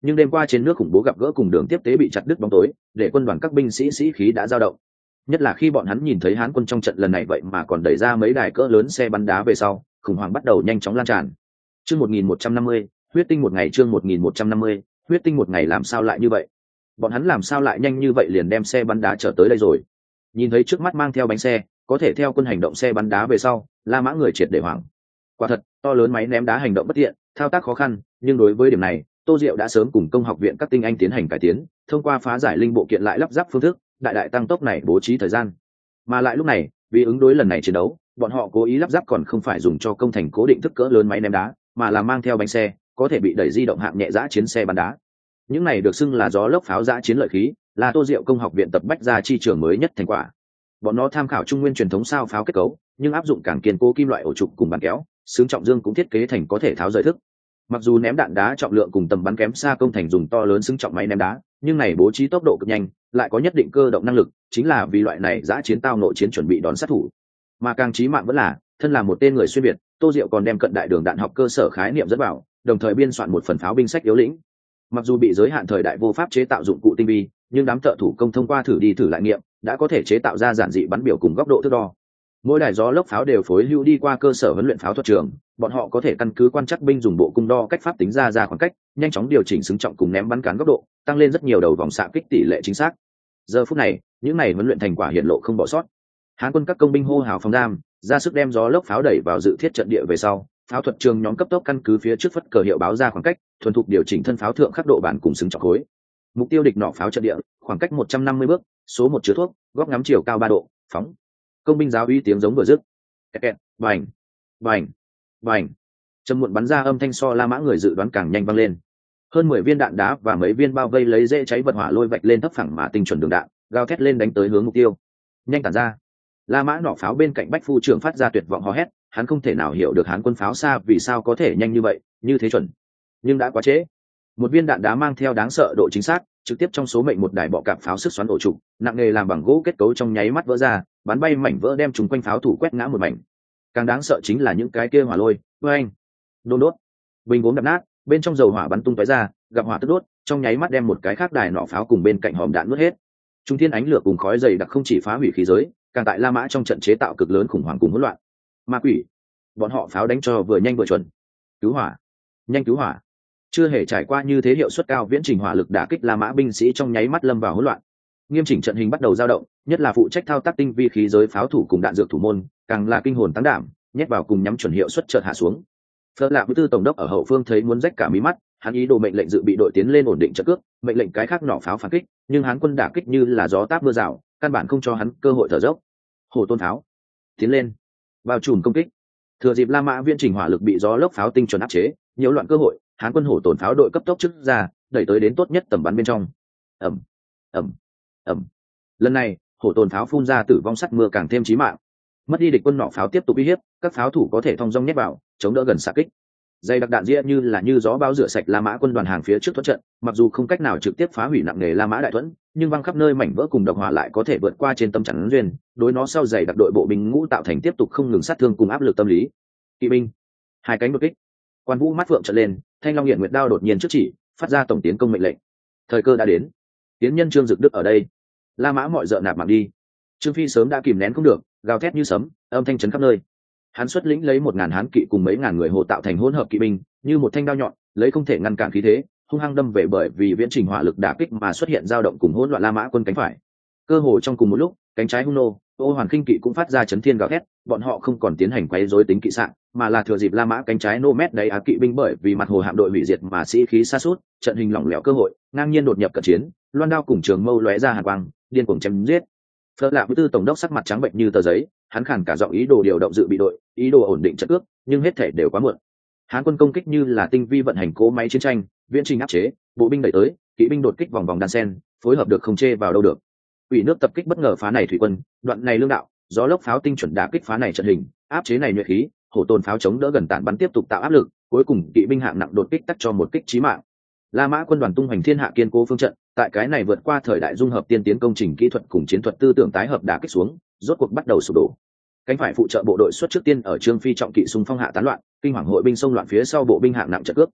nhưng đêm qua trên nước khủng bố gặp gỡ cùng đường tiếp tế bị chặt đứt bóng tối, để quân đoàn các binh sĩ sĩ khí đã dao động. Nhất là khi bọn hắn nhìn thấy Hán quân trong trận lần này vậy mà còn đẩy ra mấy đài cỡ lớn xe bắn đá về sau, khủng hoảng bắt đầu nhanh chóng lan tràn. Chương một nghìn một trăm năm mươi, huyết tinh một ngày. Chương một nghìn một trăm năm mươi, huyết tinh một ngày. Làm sao lại như vậy? Bọn hắn làm sao lại nhanh như vậy liền đem xe bắn đá trở tới đây rồi? Nhìn thấy trước mắt mang theo bánh xe, có thể theo quân hành động xe bắn đá về sau, La Mã người triệt để hoảng. Quả thật, to lớn máy ném đá hành động bất tiện, thao tác khó khăn, nhưng đối với điểm này, Tô Diệu đã sớm cùng công học viện các tinh anh tiến hành cải tiến, thông qua phá giải linh bộ kiện lại lắp ráp phương thức, đại đại tăng tốc này bố trí thời gian. Mà lại lúc này, vì ứng đối lần này chiến đấu, bọn họ cố ý lắp ráp còn không phải dùng cho công thành cố định thức cỡ lớn máy ném đá, mà là mang theo bánh xe, có thể bị đẩy di động hạng nhẹ dã chiến xe bắn đá. Những này được xưng là gió lốc pháo dã chiến lợi khí, là Tô Diệu công học viện tập bách ra chi trường mới nhất thành quả. Bọn nó tham khảo trung nguyên truyền thống sao pháo kết cấu, nhưng áp dụng càng kiên cố kim loại ổ trục cùng bàn kéo, xứng trọng dương cũng thiết kế thành có thể tháo rời thức. Mặc dù ném đạn đá trọng lượng cùng tầm bắn kém xa công thành dùng to lớn xứng trọng máy ném đá, nhưng này bố trí tốc độ cực nhanh, lại có nhất định cơ động năng lực, chính là vì loại này dã chiến tao nội chiến chuẩn bị đón sát thủ. Mà càng chí mạng vẫn là, thân là một tên người xuyên việt, Tô Diệu còn đem cận đại đường đạn học cơ sở khái niệm dẫn vào, đồng thời biên soạn một phần pháo binh sách yếu lĩnh. Mặc dù bị giới hạn thời đại vô pháp chế tạo dụng cụ tinh vi, nhưng đám thợ thủ công thông qua thử đi thử lại nghiệm, đã có thể chế tạo ra giản dị bắn biểu cùng góc độ thước đo. Mỗi đài gió lốc pháo đều phối lưu đi qua cơ sở huấn luyện pháo thuật trường, bọn họ có thể căn cứ quan trắc binh dùng bộ cung đo cách pháp tính ra ra khoảng cách, nhanh chóng điều chỉnh xứng trọng cùng ném bắn cán góc độ, tăng lên rất nhiều đầu vòng xạ kích tỷ lệ chính xác. Giờ phút này, những này huấn luyện thành quả hiện lộ không bỏ sót. Hán quân các công binh hô hào phòng giam, ra sức đem gió lốc pháo đẩy vào dự thiết trận địa về sau, pháo thuật trường nhóm cấp tốc căn cứ phía trước phất cờ hiệu báo ra khoảng cách, thuần thục điều chỉnh thân pháo thượng khắc độ bản cùng xứng trọng khối. Mục tiêu địch nỏ pháo trận địa, khoảng cách một trăm năm mươi bước, số một chứa thuốc, góc ngắm chiều cao ba độ, phóng. Công binh giáo uy tiếng giống vừa dứt, kẹt kẹt, bành, bành, bành, trầm muộn bắn ra âm thanh so La Mã người dự đoán càng nhanh vang lên. Hơn mười viên đạn đá và mấy viên bao vây lấy dễ cháy vật hỏa lôi vạch lên thấp phẳng mà tinh chuẩn đường đạn, gào thét lên đánh tới hướng mục tiêu. Nhanh tản ra! La Mã nỏ pháo bên cạnh Bách Phu trưởng phát ra tuyệt vọng hò hét, hắn không thể nào hiểu được Hán quân pháo xa vì sao có thể nhanh như vậy, như thế chuẩn. Nhưng đã quá trễ. Một viên đạn đá mang theo đáng sợ độ chính xác, trực tiếp trong số mệnh một đài bọ cạp pháo sức xoắn ổ trụ, nặng nề làm bằng gỗ kết cấu trong nháy mắt vỡ ra, bắn bay mảnh vỡ đem chúng quanh pháo thủ quét ngã một mảnh. Càng đáng sợ chính là những cái kia hỏa lôi, oeng, đôn đốt, bình gốm đập nát, bên trong dầu hỏa bắn tung tóe ra, gặp hỏa tức đốt, trong nháy mắt đem một cái khác đài nỏ pháo cùng bên cạnh hòm đạn nuốt hết. Trung thiên ánh lửa cùng khói dày đặc không chỉ phá hủy khí giới, càng tại La Mã trong trận chế tạo cực lớn khủng hoảng cùng hỗn loạn. Ma quỷ, bọn họ pháo đánh cho vừa nhanh vừa chuẩn. Cứu hỏa, nhanh cứu hỏa. Chưa hề trải qua như thế hiệu suất cao viễn trình hỏa lực đả kích La Mã binh sĩ trong nháy mắt lâm vào hỗn loạn. Nghiêm chỉnh trận hình bắt đầu dao động, nhất là phụ trách thao tác tinh vi khí giới pháo thủ cùng đạn dược thủ môn, càng là kinh hồn tăng đảm, nhét vào cùng nhắm chuẩn hiệu suất chợt hạ xuống. Phật Lạc Tư tổng đốc ở hậu phương thấy muốn rách cả mí mắt, hắn ý đồ mệnh lệnh dự bị đội tiến lên ổn định trận cước, mệnh lệnh cái khác nỏ pháo phản kích, nhưng Hán quân đả kích như là gió táp mưa rào, căn bản không cho hắn cơ hội thở dốc. Hổ tôn pháo, tiến lên, vào chùm công kích. Thừa dịp La Mã viễn trình hỏa lực bị gió lốc pháo tinh chuẩn áp chế, nhiễu loạn cơ hội, Hán quân hổ tồn pháo đội cấp tốc trước ra, đẩy tới đến tốt nhất tầm bắn bên trong. Ầm, ầm, ầm. Lần này, hổ tồn pháo phun ra tử vong sắt mưa càng thêm chí mạng. Mất đi địch quân nỏ pháo tiếp tục uy hiếp, các pháo thủ có thể thong dong nhét vào, chống đỡ gần xạ kích. Dây đặc đạn dĩa như là như gió bão rửa sạch La Mã quân đoàn hàng phía trước thuẫn trận, mặc dù không cách nào trực tiếp phá hủy nặng nề La Mã đại thuẫn, nhưng văng khắp nơi mảnh vỡ cùng độc hỏa lại có thể vượt qua trên tâm chắn duyên, đối nó sau dày đặc đội bộ binh ngũ tạo thành tiếp tục không ngừng sát thương cùng áp lực tâm lý. Kỵ binh, hai cánh đột kích. Quan Vũ mắt phượng trợn lên, Thanh Long Hiển Nguyệt đao đột nhiên trước chỉ, phát ra tổng tiến công mệnh lệnh. Thời cơ đã đến. Tiến nhân Trương Dực Đức ở đây. La Mã mọi dợ nạp mạng đi. Trương Phi sớm đã kìm nén không được, gào thét như sấm, âm thanh chấn khắp nơi. Hắn xuất lĩnh lấy một ngàn hán kỵ cùng mấy ngàn người hộ tạo thành hỗn hợp kỵ binh, như một thanh đao nhọn, lấy không thể ngăn cản khí thế, hung hăng đâm về bởi vì viễn trình hỏa lực đả kích mà xuất hiện dao động cùng hỗn loạn La Mã quân cánh phải. Cơ hồ trong cùng một lúc, cánh trái hung nô, Ô Hoàn Khinh kỵ cũng phát ra chấn thiên gào thét, bọn họ không còn tiến hành quấy rối tính kỵ sạn, mà là thừa dịp La Mã cánh trái nô mét đầy á kỵ binh bởi vì mặt hồ hạm đội hủy diệt mà sĩ khí sa sút, trận hình lỏng lẻo cơ hội, ngang nhiên đột nhập cận chiến, loan đao cùng trường mâu lóe ra hàn quang, điên cuồng chém giết. Phật Lạc Tư tổng đốc sắc mặt trắng bệnh như tờ giấy, hắn khàn cả giọng ý đồ điều động dự bị đội, ý đồ ổn định trận cước, nhưng hết thể đều quá muộn. Hán quân công kích như là tinh vi vận hành cỗ máy chiến tranh, viễn trình áp chế, bộ binh đẩy tới, kỵ binh đột kích vòng vòng đan sen, phối hợp được không chê vào đâu được. Ủy nước tập kích bất ngờ phá này thủy quân, đoạn này lương đạo, gió lốc pháo tinh chuẩn đả kích phá này trận hình, áp chế này nhuệ khí, hổ tồn pháo chống đỡ gần tản bắn tiếp tục tạo áp lực, cuối cùng kỵ binh hạng nặng đột kích tắt cho một kích chí mạng. La Mã quân đoàn tung hoành thiên hạ kiên cố phương trận, tại cái này vượt qua thời đại dung hợp tiên tiến công trình kỹ thuật cùng chiến thuật tư tưởng tái hợp đả kích xuống, rốt cuộc bắt đầu sụp đổ. Cánh phải phụ trợ bộ đội xuất trước tiên ở Trương Phi trọng kỵ xung phong hạ tán loạn, kinh hoàng hội binh xông loạn phía sau bộ binh hạng nặng trận cước.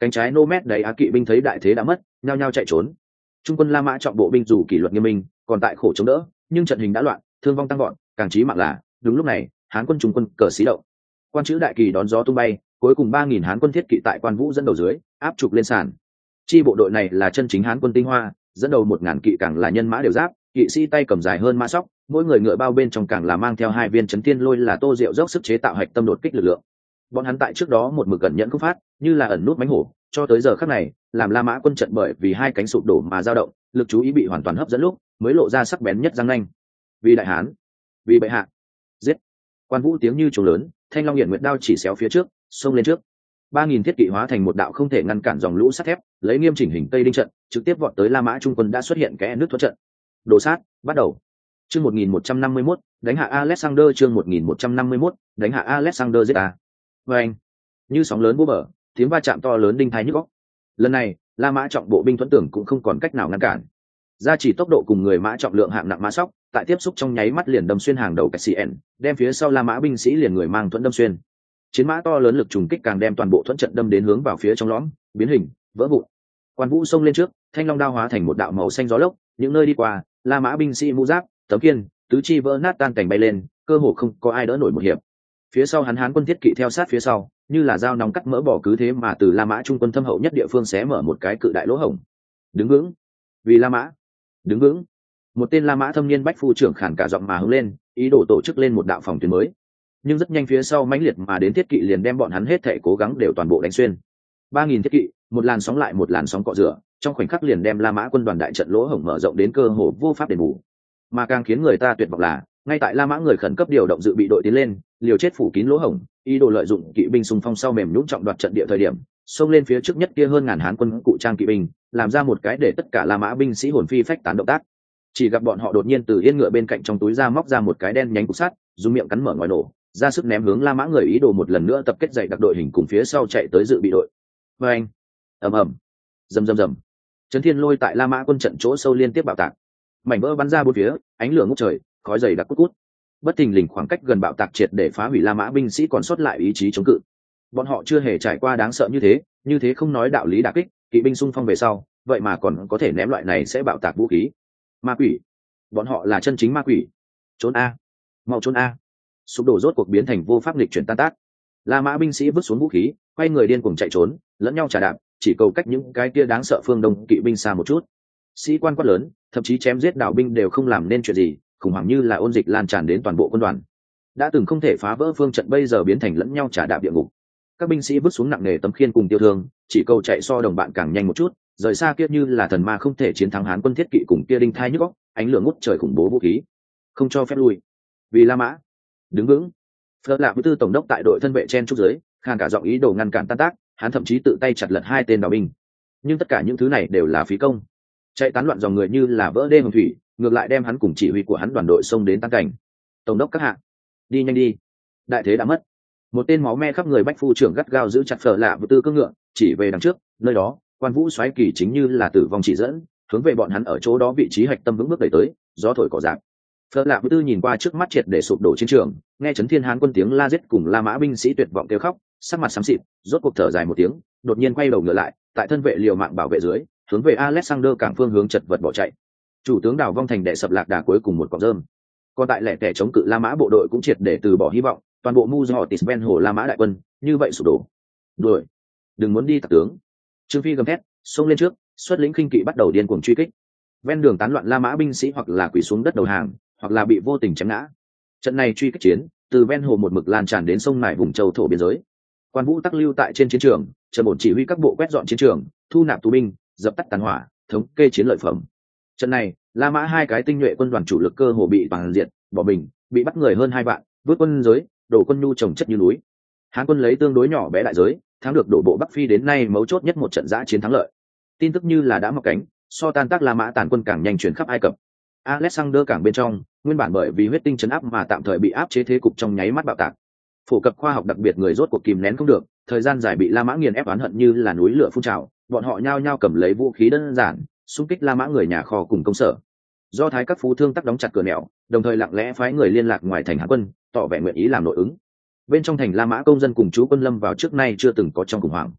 Cánh trái Nomad đầy á kỵ binh thấy đại thế đã mất, nhao nhao chạy trốn. Trung quân La Mã trọng bộ binh dù kỷ luật nghiêm minh, còn tại khổ chống đỡ, nhưng trận hình đã loạn, thương vong tăng vọt, càng chí mạng là, đúng lúc này, Hán quân Trung quân cờ xí động. Quan chữ đại kỳ đón gió tung bay, cuối cùng ba nghìn Hán quân thiết kỵ tại Quan Vũ dẫn đầu dưới, áp trục lên sàn. Chi bộ đội này là chân chính Hán quân tinh hoa, dẫn đầu một ngàn kỵ càng là nhân mã đều giáp, kỵ sĩ tay cầm dài hơn mã sóc, mỗi người ngựa bao bên trong càng là mang theo hai viên chấn thiên lôi là Tô Diệu dốc sức chế tạo hạch tâm đột kích lực lượng. Bọn hắn tại trước đó một mực gần nhận không phát, như là ẩn nút mánh hổ, cho tới giờ khắc này, làm La Mã quân trận bởi vì hai cánh sụp đổ mà dao động, lực chú ý bị hoàn toàn hấp dẫn lúc, mới lộ ra sắc bén nhất răng nanh. Vì đại hán, vì bệ hạ, giết! Quan Vũ tiếng như trống lớn, thanh long hiển nguyệt đao chỉ xéo phía trước, xông lên trước. Ba nghìn thiết kỵ hóa thành một đạo không thể ngăn cản dòng lũ sắt thép, lấy nghiêm chỉnh hình tây đinh trận, trực tiếp vọt tới La Mã trung quân đã xuất hiện kẽ nước thoát trận. Đồ sát, bắt đầu. Chương một nghìn một trăm năm mươi mốt, đánh hạ Alexander chương một nghìn một trăm năm mươi mốt, đánh hạ Alexander giết ta. Và anh, như sóng lớn vô bờ, tiếng va chạm to lớn đinh tai nhức óc. Lần này, La Mã trọng bộ binh thuẫn tưởng cũng không còn cách nào ngăn cản. Gia chỉ tốc độ cùng người mã trọng lượng hạng nặng mã sóc, tại tiếp xúc trong nháy mắt liền đâm xuyên hàng đầu Cassien, đem phía sau La Mã binh sĩ liền người mang thuẫn đâm xuyên. Chiến mã to lớn lực trùng kích càng đem toàn bộ thuẫn trận đâm đến hướng vào phía trong lõm, biến hình, vỡ vụn. Quan Vũ xông lên trước, thanh long đao hóa thành một đạo màu xanh gió lốc, những nơi đi qua, La Mã binh sĩ mũ giáp, tấm kiên, tứ chi vỡ nát tan cảnh bay lên, cơ hồ không có ai đỡ nổi một hiệp. Phía sau hắn Hán quân thiết kỵ theo sát phía sau, như là dao nóng cắt mỡ bỏ cứ thế mà từ La Mã trung quân thâm hậu nhất địa phương xé mở một cái cự đại lỗ hổng. Đứng vững, vì La Mã, đứng vững. Một tên La Mã thâm niên bách phu trưởng khản cả giọng mà hứng lên, ý đồ tổ chức lên một đạo phòng tuyến mới. Nhưng rất nhanh phía sau mãnh liệt mà đến thiết kỵ liền đem bọn hắn hết thảy cố gắng đều toàn bộ đánh xuyên. Ba nghìn thiết kỵ, một làn sóng lại một làn sóng cọ rửa, trong khoảnh khắc liền đem La Mã quân đoàn đại trận lỗ hổng mở rộng đến cơ hồ vô pháp đền bù. Mà càng khiến người ta tuyệt vọng là, ngay tại La Mã người khẩn cấp điều động dự bị đội tiến lên, liều chết phủ kín lỗ hổng, ý đồ lợi dụng kỵ binh xung phong sau mềm nhũn trọng đoạt trận địa thời điểm, xông lên phía trước nhất kia hơn ngàn Hán quân cụ trang kỵ binh, làm ra một cái để tất cả La Mã binh sĩ hồn phi phách tán động tác. Chỉ gặp bọn họ đột nhiên từ yên ngựa bên cạnh trong túi ra móc ra một cái đen nhánh cục sắt, dùng miệng cắn mở ngoài nổ, ra sức ném hướng La Mã người ý đồ một lần nữa tập kết dày đặc đội hình cùng phía sau chạy tới dự bị đội. Và anh, ầm ầm, rầm rầm rầm, chấn thiên lôi tại La Mã quân trận chỗ sâu liên tiếp bạo tạc, mảnh vỡ bắn ra bốn phía, ánh lửa ngút trời, khói dày đặc cút cút. Bất thình lình khoảng cách gần bạo tạc triệt để phá hủy La Mã binh sĩ còn sót lại ý chí chống cự. Bọn họ chưa hề trải qua đáng sợ như thế, như thế không nói đạo lý đả kích, kỵ binh xung phong về sau, vậy mà còn có thể ném loại này sẽ bạo tạc vũ khí. Ma quỷ, bọn họ là chân chính ma quỷ. Trốn a, mau trốn a. Sụp đổ rốt cuộc biến thành vô pháp nghịch chuyển tan tác. La Mã binh sĩ vứt xuống vũ khí, quay người điên cuồng chạy trốn, lẫn nhau trả đạp, chỉ cầu cách những cái kia đáng sợ phương đông kỵ binh xa một chút. Sĩ quan quát lớn, thậm chí chém giết đạo binh đều không làm nên chuyện gì, khủng hoảng như là ôn dịch lan tràn đến toàn bộ quân đoàn. Đã từng không thể phá vỡ phương trận bây giờ biến thành lẫn nhau trả đạp địa ngục. Các binh sĩ vứt xuống nặng nề tấm khiên cùng tiêu thương, chỉ cầu chạy so đồng bạn càng nhanh một chút, rời xa kia như là thần ma không thể chiến thắng Hán quân thiết kỵ cùng kia đinh thai nhức óc, ánh lửa ngút trời khủng bố vũ khí, không cho phép lui. Vì La Mã, đứng vững. Phật Lạc với tư tổng đốc tại đội thân vệ chen trúc dưới, khàn cả giọng ý đồ ngăn cản tan tác, hắn thậm chí tự tay chặt lật hai tên đạo binh. Nhưng tất cả những thứ này đều là phí công. Chạy tán loạn dòng người như là vỡ đê hồng thủy, ngược lại đem hắn cùng chỉ huy của hắn đoàn đội xông đến tan cảnh. Tổng đốc các hạ, đi nhanh đi, đại thế đã mất. Một tên máu me khắp người bách phu trưởng gắt gao giữ chặt Phở Lạ với tư cưỡng ngựa, chỉ về đằng trước, nơi đó, Quan Vũ xoáy kỳ chính như là tử vong chỉ dẫn, hướng về bọn hắn ở chỗ đó vị trí hạch tâm vững bước đẩy tới, gió thổi cỏ rạng. Phở Lạ với tư nhìn qua trước mắt triệt để sụp đổ chiến trường, nghe chấn thiên Hán quân tiếng la giết cùng La Mã binh sĩ tuyệt vọng kêu khóc, sắc mặt xám xịt, rốt cuộc thở dài một tiếng, đột nhiên quay đầu ngựa lại, tại thân vệ liều mạng bảo vệ dưới, hướng về Alexander cảng phương hướng chật vật bỏ chạy. Chủ tướng Đào Vong Thành đệ sập lạc đà cuối cùng một cọng rơm. Còn tại lẻ tẻ chống cự La Mã bộ đội cũng triệt để từ bỏ hy vọng, toàn bộ mu do họ ven hồ La Mã đại quân như vậy sụp đổ. Đuổi, đừng muốn đi tặc tướng. Trương Phi gầm thét, xông lên trước, xuất lĩnh khinh kỵ bắt đầu điên cuồng truy kích. Ven đường tán loạn La Mã binh sĩ hoặc là quỳ xuống đất đầu hàng, hoặc là bị vô tình chém ngã. Trận này truy kích chiến, từ ven hồ một mực lan tràn đến sông Nải vùng châu thổ biên giới. Quan Vũ tắc lưu tại trên chiến trường, trần ổn chỉ huy các bộ quét dọn chiến trường, thu nạp tù binh, dập tắt tàn hỏa, thống kê chiến lợi phẩm. Trận này, La Mã hai cái tinh nhuệ quân đoàn chủ lực cơ hồ bị toàn diện, bỏ mình, bị bắt người hơn hai vạn, vượt quân giới, đổ quân nhu trồng chất như núi. Hán quân lấy tương đối nhỏ bé đại giới, thắng được đổ bộ Bắc Phi đến nay mấu chốt nhất một trận giã chiến thắng lợi. Tin tức như là đã mọc cánh, so tan tác La Mã tàn quân càng nhanh chuyển khắp Ai Cập. Alexander cảng bên trong, nguyên bản bởi vì huyết tinh chấn áp mà tạm thời bị áp chế thế cục trong nháy mắt bạo tạc. Phổ cập khoa học đặc biệt người rốt cuộc kìm nén không được, thời gian dài bị La Mã nghiền ép oán hận như là núi lửa phun trào, bọn họ nhao nhao cầm lấy vũ khí đơn giản, xung kích La Mã người nhà kho cùng công sở. Do thái các phú thương tắc đóng chặt cửa nẻo, đồng thời lặng lẽ phái người liên lạc ngoài thành Hán quân, tỏ vẻ nguyện ý làm nội ứng. Bên trong thành La Mã công dân cùng chú quân lâm vào trước nay chưa từng có trong khủng hoảng.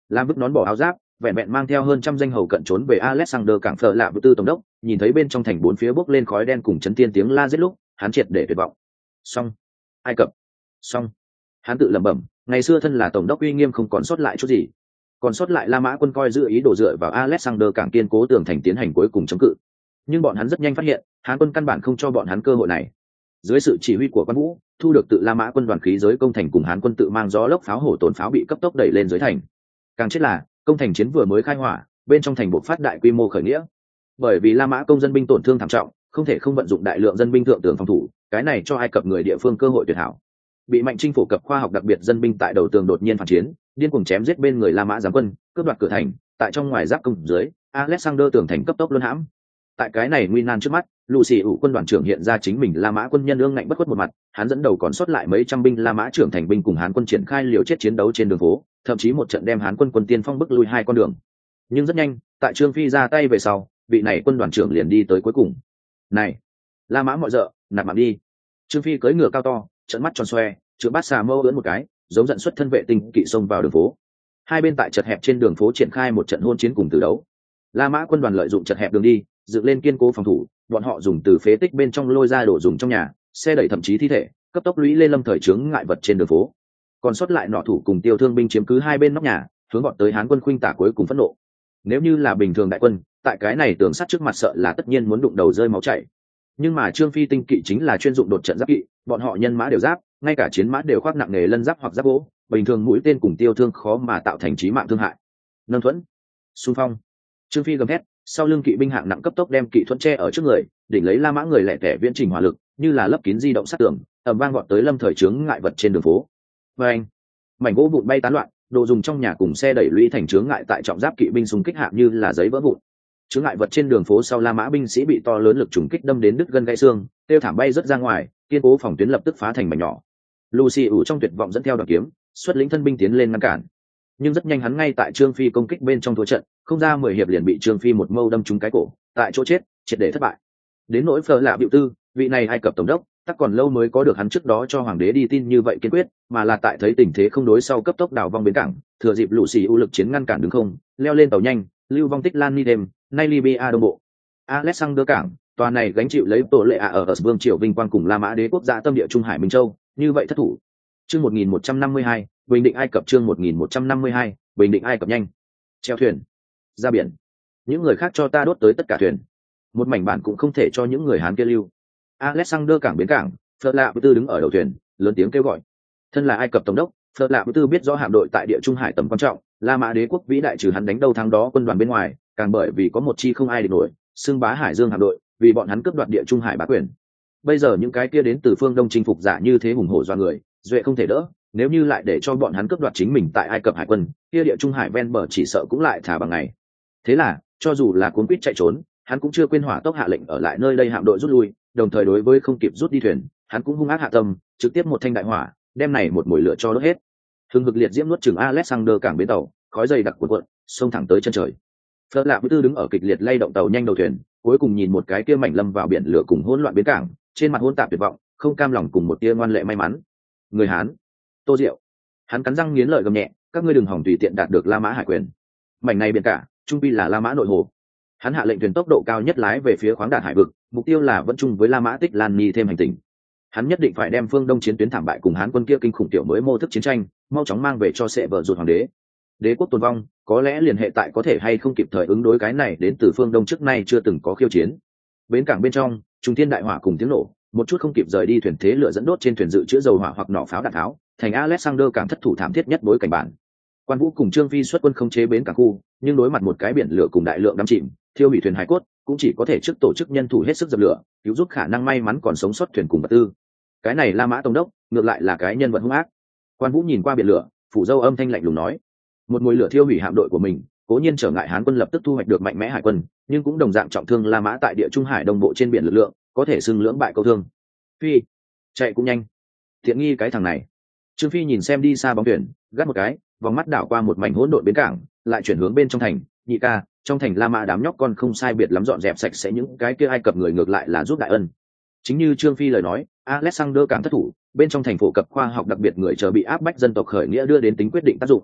Lam vứt nón bỏ áo giáp, vẹn vẹn mang theo hơn trăm danh hầu cận trốn về Alexander cảng phở lạ tư tổng đốc, nhìn thấy bên trong thành bốn phía bốc lên khói đen cùng chấn tiên tiếng la giết lúc, hắn triệt để tuyệt vọng. Xong, Ai Cập, xong. Hắn tự lẩm bẩm, ngày xưa thân là tổng đốc uy nghiêm không còn sót lại chút gì. Còn sót lại La Mã quân coi giữ ý đồ dựa vào Alexander cảng kiên cố tường thành tiến hành cuối cùng chống cự. Nhưng bọn hắn rất nhanh phát hiện, Hán quân căn bản không cho bọn hắn cơ hội này. Dưới sự chỉ huy của Quan Vũ, thu được tự La Mã quân đoàn khí giới công thành cùng Hán quân tự mang gió lốc pháo hổ tổn pháo bị cấp tốc đẩy lên dưới thành. Càng chết là, công thành chiến vừa mới khai hỏa, bên trong thành bộc phát đại quy mô khởi nghĩa. Bởi vì La Mã công dân binh tổn thương thảm trọng, không thể không vận dụng đại lượng dân binh thượng tường phòng thủ, cái này cho Ai Cập người địa phương cơ hội tuyệt hảo. Bị mạnh chinh phổ cập khoa học đặc biệt dân binh tại đầu tường đột nhiên phản chiến, điên cuồng chém giết bên người La Mã giáng quân, cướp đoạt cửa thành, tại trong ngoài giáp công dưới, Alexander tường thành cấp tốc luân hãm. Tại cái này nguy nan trước mắt, Lucy ủ quân đoàn trưởng hiện ra chính mình La Mã quân nhân ương ngạnh bất khuất một mặt, hắn dẫn đầu còn sót lại mấy trăm binh La Mã trưởng thành binh cùng Hán quân triển khai liều chết chiến đấu trên đường phố, thậm chí một trận đem Hán quân quân tiên phong bức lui hai con đường. Nhưng rất nhanh, tại Trương Phi ra tay về sau, vị này quân đoàn trưởng liền đi tới cuối cùng. Này, La Mã mọi dợ, nạp mạng đi. Trương Phi cưỡi ngựa cao to, trận mắt tròn xoe, chữ bát xà mâu ưỡn một cái, giống giận xuất thân vệ tinh kỵ xông vào đường phố. Hai bên tại chật hẹp trên đường phố triển khai một trận hôn chiến cùng từ đấu. La Mã quân đoàn lợi dụng chật hẹp đường đi, dựng lên kiên cố phòng thủ, bọn họ dùng từ phế tích bên trong lôi ra đồ dùng trong nhà, xe đẩy thậm chí thi thể, cấp tốc lũy lên lâm thời chướng ngại vật trên đường phố. Còn sót lại nọ thủ cùng tiêu thương binh chiếm cứ hai bên nóc nhà, hướng bọn tới Hán quân khuynh tả cuối cùng phẫn nộ. Nếu như là bình thường đại quân, tại cái này tường sắt trước mặt sợ là tất nhiên muốn đụng đầu rơi máu chảy. Nhưng mà Trương Phi tinh kỵ chính là chuyên dụng đột trận giáp kỵ, bọn họ nhân mã đều giáp, ngay cả chiến mã đều khoác nặng nghề lân giáp hoặc giáp gỗ, bình thường mũi tên cùng tiêu thương khó mà tạo thành chí mạng thương hại. Nâng thuẫn, xung phong. Trương Phi gầm hét, sau lưng kỵ binh hạng nặng cấp tốc đem kỵ thuẫn tre ở trước người, đỉnh lấy La Mã người lẻ tẻ viễn trình hỏa lực, như là lấp kín di động sát tường, ầm vang vọt tới lâm thời chướng ngại vật trên đường phố. Và anh, mảnh gỗ vụn bay tán loạn, đồ dùng trong nhà cùng xe đẩy lũy thành chướng ngại tại trọng giáp kỵ binh xung kích hạ như là giấy vỡ vụn. Chướng ngại vật trên đường phố sau La Mã binh sĩ bị to lớn lực trùng kích đâm đến đứt gân gãy xương, tiêu thảm bay rất ra ngoài, kiên cố phòng tuyến lập tức phá thành mảnh nhỏ. Lucy ủ trong tuyệt vọng dẫn theo đoàn kiếm, xuất lĩnh thân binh tiến lên ngăn cản. Nhưng rất nhanh hắn ngay tại Trương Phi công kích bên trong thua trận, không ra mười hiệp liền bị Trương Phi một mâu đâm trúng cái cổ, tại chỗ chết, triệt để thất bại. Đến nỗi Phở Lạ Bịu Tư, vị này Ai Cập tổng đốc, chắc còn lâu mới có được hắn trước đó cho hoàng đế đi tin như vậy kiên quyết, mà là tại thấy tình thế không đối sau cấp tốc đảo vong bến cảng, thừa dịp Lucy ủ lực chiến ngăn cản đứng không, leo lên tàu nhanh, lưu vong tích lan ni đêm, nay Libya đông bộ. Alexander cảng, tòa này gánh chịu lấy tổ lệ ạ ở, ở vương triều vinh quang cùng La Mã đế quốc gia tâm địa Trung Hải Minh Châu, như vậy thất thủ. Chương một nghìn một trăm năm mươi hai, bình định Ai Cập. Chương một nghìn một trăm năm mươi hai, bình định Ai Cập. Nhanh treo thuyền ra biển, những người khác cho ta đốt tới tất cả thuyền, một mảnh bản cũng không thể cho những người Hán kia lưu. Alexander cảng bến cảng, Phật Lạ Bưu Tư đứng ở đầu thuyền, lớn tiếng kêu gọi. Thân là Ai Cập tổng đốc, Phật Lạ Bưu Tư biết rõ hạm đội tại địa Trung Hải tầm quan trọng, La Mã đế quốc vĩ đại trừ hắn đánh đâu thắng đó quân đoàn bên ngoài, càng bởi vì có một chi không ai địch nổi, xưng bá Hải Dương hạm đội, vì bọn hắn cướp đoạt địa Trung Hải bá quyền. Bây giờ những cái kia đến từ phương Đông chinh phục giả như thế hùng hổ do người, duệ không thể đỡ, nếu như lại để cho bọn hắn cướp đoạt chính mình tại Ai Cập hải quân, kia địa Trung Hải ven bờ chỉ sợ cũng lại thả bằng ngày. Thế là, cho dù là cuốn quýt chạy trốn, hắn cũng chưa quên hỏa tốc hạ lệnh ở lại nơi đây hạm đội rút lui, đồng thời đối với không kịp rút đi thuyền, hắn cũng hung ác hạ tâm, trực tiếp một thanh đại hỏa, đem này một mồi lửa cho đốt hết. Hừng hực liệt diễm nuốt chửng Alexander cảng bến tàu, khói dày đặc cuộn cuộn, xông thẳng tới chân trời. Phật Lạ Bưu Tư đứng ở kịch liệt lay động tàu nhanh đầu thuyền, cuối cùng nhìn một cái kia mảnh lâm vào biển lửa cùng hỗn loạn bến cảng, trên mặt hỗn tạp tuyệt vọng, không cam lòng cùng một tia ngoan lệ may mắn. Người Hán, Tô Diệu. Hắn cắn răng nghiến lợi gầm nhẹ, các ngươi đừng hòng tùy tiện đạt được La Mã hải quyền. Mảnh này biển cả, trung pi là La Mã nội hồ. Hắn hạ lệnh thuyền tốc độ cao nhất lái về phía khoáng đạt hải vực, mục tiêu là vẫn chung với La Mã Tích Lan Ni thêm hành tinh. Hắn nhất định phải đem phương Đông chiến tuyến thảm bại cùng Hán quân kia kinh khủng tiểu mới mô thức chiến tranh, mau chóng mang về cho sệ vợ ruột hoàng đế. Đế quốc tồn vong, có lẽ liền hệ tại có thể hay không kịp thời ứng đối cái này đến từ phương Đông trước nay chưa từng có khiêu chiến. Bến cảng bên trong, trung thiên đại hỏa cùng tiếng nổ, một chút không kịp rời đi thuyền thế lửa dẫn đốt trên thuyền dự trữ dầu hỏa hoặc nỏ pháo đạn tháo, thành Alexander cảng thất thủ thảm thiết nhất bối cảnh bản. Quan Vũ cùng Trương Phi xuất quân không chế bến cảng khu, nhưng đối mặt một cái biển lửa cùng đại lượng đắm chìm, thiêu hủy thuyền hải cốt, cũng chỉ có thể trước tổ chức nhân thủ hết sức dập lửa, cứu giúp khả năng may mắn còn sống sót thuyền cùng vật tư. Cái này La Mã tổng đốc, ngược lại là cái nhân vật hung ác. Quan Vũ nhìn qua biển lửa, phủ dâu âm thanh lạnh lùng nói: một mùi lửa thiêu hủy hạm đội của mình, cố nhiên trở ngại Hán quân lập tức thu hoạch được mạnh mẽ hải quân, nhưng cũng đồng dạng trọng thương La Mã tại địa Trung Hải đông bộ trên biển lực lượng, có thể xưng lưỡng bại câu thương. Phi, chạy cũng nhanh. Thiện nghi cái thằng này. Trương Phi nhìn xem đi xa bóng thuyền, gắt một cái, vòng mắt đảo qua một mảnh hỗn độn bến cảng, lại chuyển hướng bên trong thành. Nhị ca, trong thành La Mã đám nhóc con không sai biệt lắm dọn dẹp sạch sẽ những cái kia Ai Cập người ngược lại là giúp đại ân. Chính như Trương Phi lời nói, Alexander cảng thất thủ, bên trong thành phổ cập khoa học đặc biệt người chờ bị áp bách dân tộc khởi nghĩa đưa đến tính quyết định tác dụng.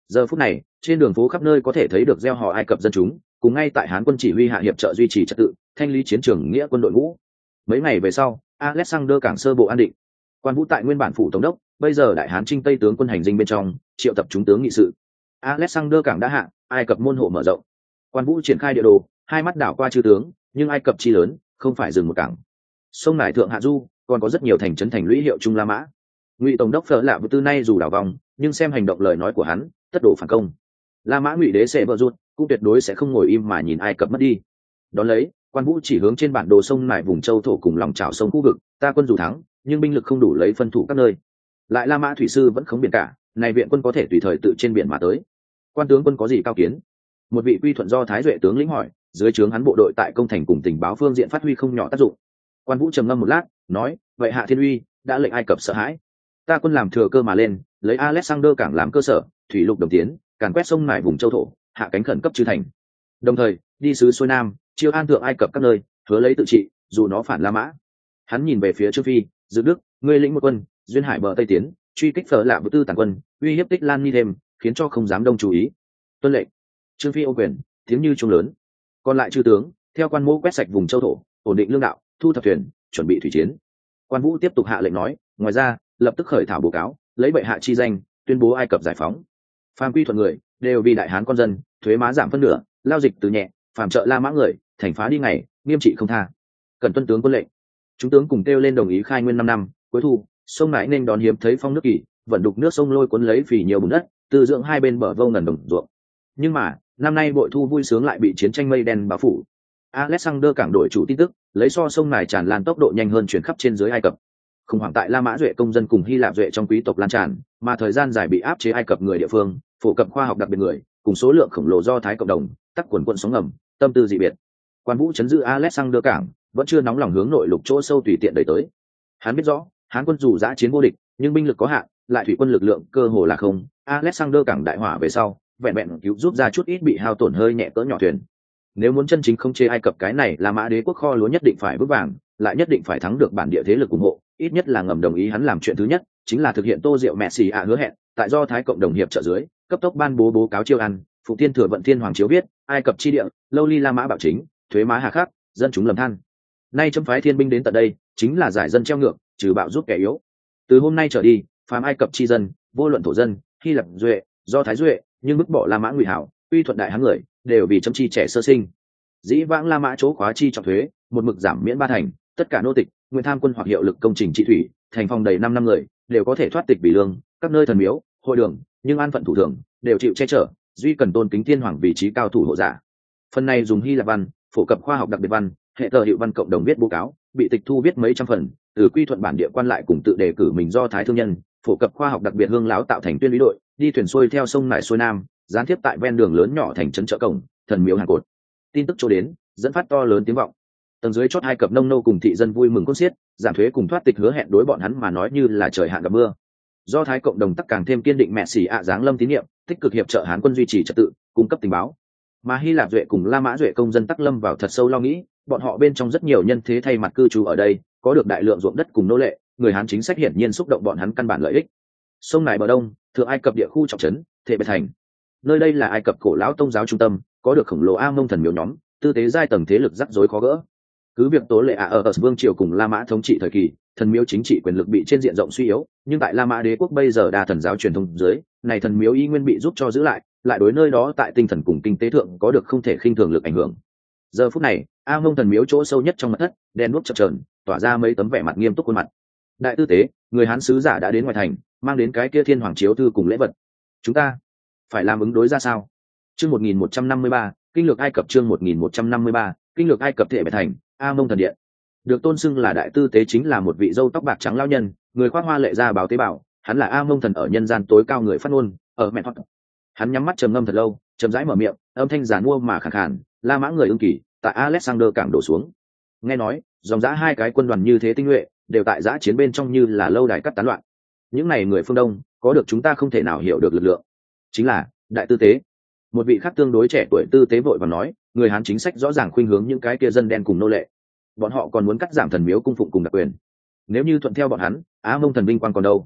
Giờ phút này trên đường phố khắp nơi có thể thấy được gieo hò Ai Cập dân chúng cùng ngay tại Hán quân chỉ huy hạ hiệp trợ duy trì trật tự thanh lý chiến trường nghĩa quân đội ngũ. Mấy ngày về sau Alexander cảng sơ bộ an định. Quan Vũ tại nguyên bản phủ tổng đốc, bây giờ đại Hán Trinh Tây tướng quân hành dinh bên trong triệu tập chúng tướng nghị sự. Alexander cảng đã hạ, Ai Cập môn hộ mở rộng. Quan Vũ triển khai địa đồ, hai mắt đảo qua chư tướng, nhưng Ai Cập chi lớn không phải dừng một cảng. Sông Nải thượng hạ du còn có rất nhiều thành trấn thành lũy hiệu trung La Mã. Ngụy tổng đốc Phở Lạ Vũ Tư nay dù đảo vòng, nhưng xem hành động lời nói của hắn tất đổ phản công. La Mã Ngụy đế sẽ vợ rụt cũng tuyệt đối sẽ không ngồi im mà nhìn Ai Cập mất đi. Đón lấy Quan Vũ chỉ hướng trên bản đồ sông Nải vùng châu thổ cùng lòng chảo sông khu vực, ta quân dù thắng nhưng binh lực không đủ lấy phân thủ các nơi. Lại La Mã thủy sư vẫn không biển cả, này viện quân có thể tùy thời tự trên biển mà tới. Quan tướng quân có gì cao kiến? Một vị quy thuận do Thái Duệ tướng lĩnh hỏi, dưới trướng hắn bộ đội tại công thành cùng tình báo phương diện phát huy không nhỏ tác dụng. Quan Vũ trầm ngâm một lát, nói, vậy Hạ Thiên Uy đã lệnh Ai Cập sợ hãi. Ta quân làm thừa cơ mà lên, lấy Alexander cảng làm cơ sở, thủy lục đồng tiến, càn quét sông Nải vùng châu thổ, hạ cánh khẩn cấp chư thành. Đồng thời, đi sứ xuôi nam, chiêu an thượng Ai Cập các nơi, hứa lấy tự trị, dù nó phản La Mã. Hắn nhìn về phía Trương Phi, Dự Đức, ngươi lĩnh một quân, duyên hải bờ tây tiến, truy kích Phở Lạ Vũ Tư tàn quân, uy hiếp Tích Lan Ni thêm, khiến cho không dám đông chú ý. Tuân lệnh. Trương Phi ô quyền, tiếng như trung lớn. Còn lại chư tướng, theo Quan Mỗ quét sạch vùng châu thổ, ổn định lương đạo, thu thập thuyền, chuẩn bị thủy chiến. Quan Vũ tiếp tục hạ lệnh nói, ngoài ra, lập tức khởi thảo báo cáo, lấy bệ hạ chi danh, tuyên bố Ai Cập giải phóng. Phàm quy thuận người, đều vì đại hán con dân, thuế má giảm phân nửa, lao dịch từ nhẹ, phàm trợ La Mã người, thành phá đi ngày, nghiêm trị không tha. Cần tuân tướng quân lệnh. Chúng tướng cùng kêu lên đồng ý khai nguyên năm năm, cuối thu, sông Nải nên đón hiếm thấy phong nước kỳ, vận đục nước sông lôi cuốn lấy phì nhiều bùn đất, từ dưỡng hai bên bờ vô ngần đồng ruộng. Nhưng mà, năm nay bội thu vui sướng lại bị chiến tranh mây đen bao phủ. Alexander cảng đổi chủ tin tức, lấy so sông Nải tràn lan tốc độ nhanh hơn chuyển khắp trên dưới Ai Cập. Khủng hoảng tại La Mã duệ công dân cùng Hy Lạp duệ trong quý tộc lan tràn, mà thời gian dài bị áp chế Ai Cập người địa phương, phổ cập khoa học đặc biệt người, cùng số lượng khổng lồ do thái cộng đồng, tắc quần quận sóng ngầm, tâm tư dị biệt. Quan Vũ chấn giữ Alexander cảng, vẫn chưa nóng lòng hướng nội lục chỗ sâu tùy tiện đẩy tới. Hắn biết rõ, Hán quân dù dã chiến vô địch, nhưng binh lực có hạn, lại thủy quân lực lượng cơ hồ là không. Alexander cảng đại hỏa về sau, vẹn vẹn cứu giúp ra chút ít bị hao tổn hơi nhẹ cỡ nhỏ thuyền. Nếu muốn chân chính không chế Ai Cập cái này, là Mã đế quốc kho lúa nhất định phải vững vàng, lại nhất định phải thắng được bản địa thế lực ủng hộ, ít nhất là ngầm đồng ý hắn làm chuyện thứ nhất, chính là thực hiện Tô Diệu mẹ xì ạ hứa hẹn, tại do thái cộng đồng hiệp trợ dưới, cấp tốc ban bố bố cáo chiêu ăn, phụ tiên thừa vận thiên hoàng chiếu viết, Ai Cập chi địa, lâu ly La Mã bạo chính, thuế má hà khắc, dân chúng lầm than. Nay chấm phái thiên binh đến tận đây, chính là giải dân treo ngược, trừ bạo giúp kẻ yếu. Từ hôm nay trở đi, phàm Ai Cập chi dân, vô luận thổ dân, Hy Lạp duệ, do thái duệ, nhưng bức bỏ La Mã ngụy hảo, uy thuận đại hán người, đều vì chấm chi trẻ sơ sinh. Dĩ vãng La Mã chỗ khóa chi trọng thuế, một mực giảm miễn ba thành, tất cả nô tịch, nguyên tham quân hoặc hiệu lực công trình trị thủy, thành phòng đầy năm năm người, đều có thể thoát tịch bị lương, các nơi thần miếu, hội đường, nhưng an phận thủ thường, đều chịu che chở, duy cần tôn kính thiên hoàng vị trí cao thủ hộ giả. Phần này dùng Hy Lạp văn, phổ cập khoa học đặc biệt văn, hệ tờ hiệu văn cộng đồng viết báo cáo, bị tịch thu viết mấy trăm phần, từ quy thuận bản địa quan lại cùng tự đề cử mình do thái thương nhân, phổ cập khoa học đặc biệt hương láo tạo thành tuyên lý đội, đi thuyền xuôi theo sông Nải xuôi nam, gián tiếp tại ven đường lớn nhỏ thành trấn chợ cổng, thần miếu hàng cột. Tin tức chỗ đến, dẫn phát to lớn tiếng vọng. Tầng dưới chót Ai Cập nông nô cùng thị dân vui mừng cốt xiết, giảm thuế cùng thoát tịch hứa hẹn đối bọn hắn mà nói như là trời hạn gặp mưa. Do thái cộng đồng tắc càng thêm kiên định mẹ xỉ ạ giáng lâm tín nhiệm, tích cực hiệp trợ Hán quân duy trì trật tự, cung cấp tình báo. Mà Hy Lạp duệ cùng La Mã duệ công dân tắc lâm vào thật sâu lo nghĩ, bọn họ bên trong rất nhiều nhân thế thay mặt cư trú ở đây, có được đại lượng ruộng đất cùng nô lệ, người Hán chính sách hiển nhiên xúc động bọn hắn căn bản lợi ích. Sông Nải bờ đông, thượng Ai Cập địa khu trọng trấn, Thệ Bệt thành. Nơi đây là Ai Cập cổ lão tôn giáo trung tâm, có được khổng lồ A Mông thần miếu nhóm, tư tế giai tầng thế lực rắc rối khó gỡ. Cứ việc tố lệ ạ ở vương triều cùng La Mã thống trị thời kỳ, thần miếu chính trị quyền lực bị trên diện rộng suy yếu, nhưng tại La Mã đế quốc bây giờ đa thần giáo truyền thông dưới, này thần miếu y nguyên bị giúp cho giữ lại, lại đối nơi đó tại tinh thần cùng kinh tế thượng có được không thể khinh thường lực ảnh hưởng. Giờ phút này, A Mông thần miếu chỗ sâu nhất trong mật thất, đen đuốc chập chờn, tỏa ra mấy tấm vẻ mặt nghiêm túc khuôn mặt. Đại tư tế, người Hán sứ giả đã đến ngoài thành, mang đến cái kia thiên hoàng chiếu thư cùng lễ vật. Chúng ta phải làm ứng đối ra sao? Chương một nghìn một trăm năm mươi ba, kinh lược Ai Cập chương một nghìn một trăm năm mươi ba, kinh lược Ai Cập Thệ Bệt thành, A Mông thần điện. Được tôn xưng là đại tư tế chính là một vị râu tóc bạc trắng lão nhân, người khoác hoa lệ ra báo tế bảo, hắn là A Mông thần ở nhân gian tối cao người phát ngôn, ở mẹ thoát. Hắn nhắm mắt trầm ngâm thật lâu, chậm rãi mở miệng, âm thanh giản mua mà khàn khàn, La Mã người ưng kỳ, tại Alexander cảng đổ xuống. Nghe nói, dòng dã hai cái quân đoàn như thế tinh nhuệ, đều tại dã chiến bên trong như là lâu đài cắt tán loạn. Những này người phương Đông, có được chúng ta không thể nào hiểu được lực lượng. Chính là đại tư tế. Một vị khác tương đối trẻ tuổi tư tế vội và nói, người Hán chính sách rõ ràng khuynh hướng những cái kia dân đen cùng nô lệ. Bọn họ còn muốn cắt giảm thần miếu cung phụng cùng đặc quyền. Nếu như thuận theo bọn hắn, Á Mông thần vinh quang còn đâu?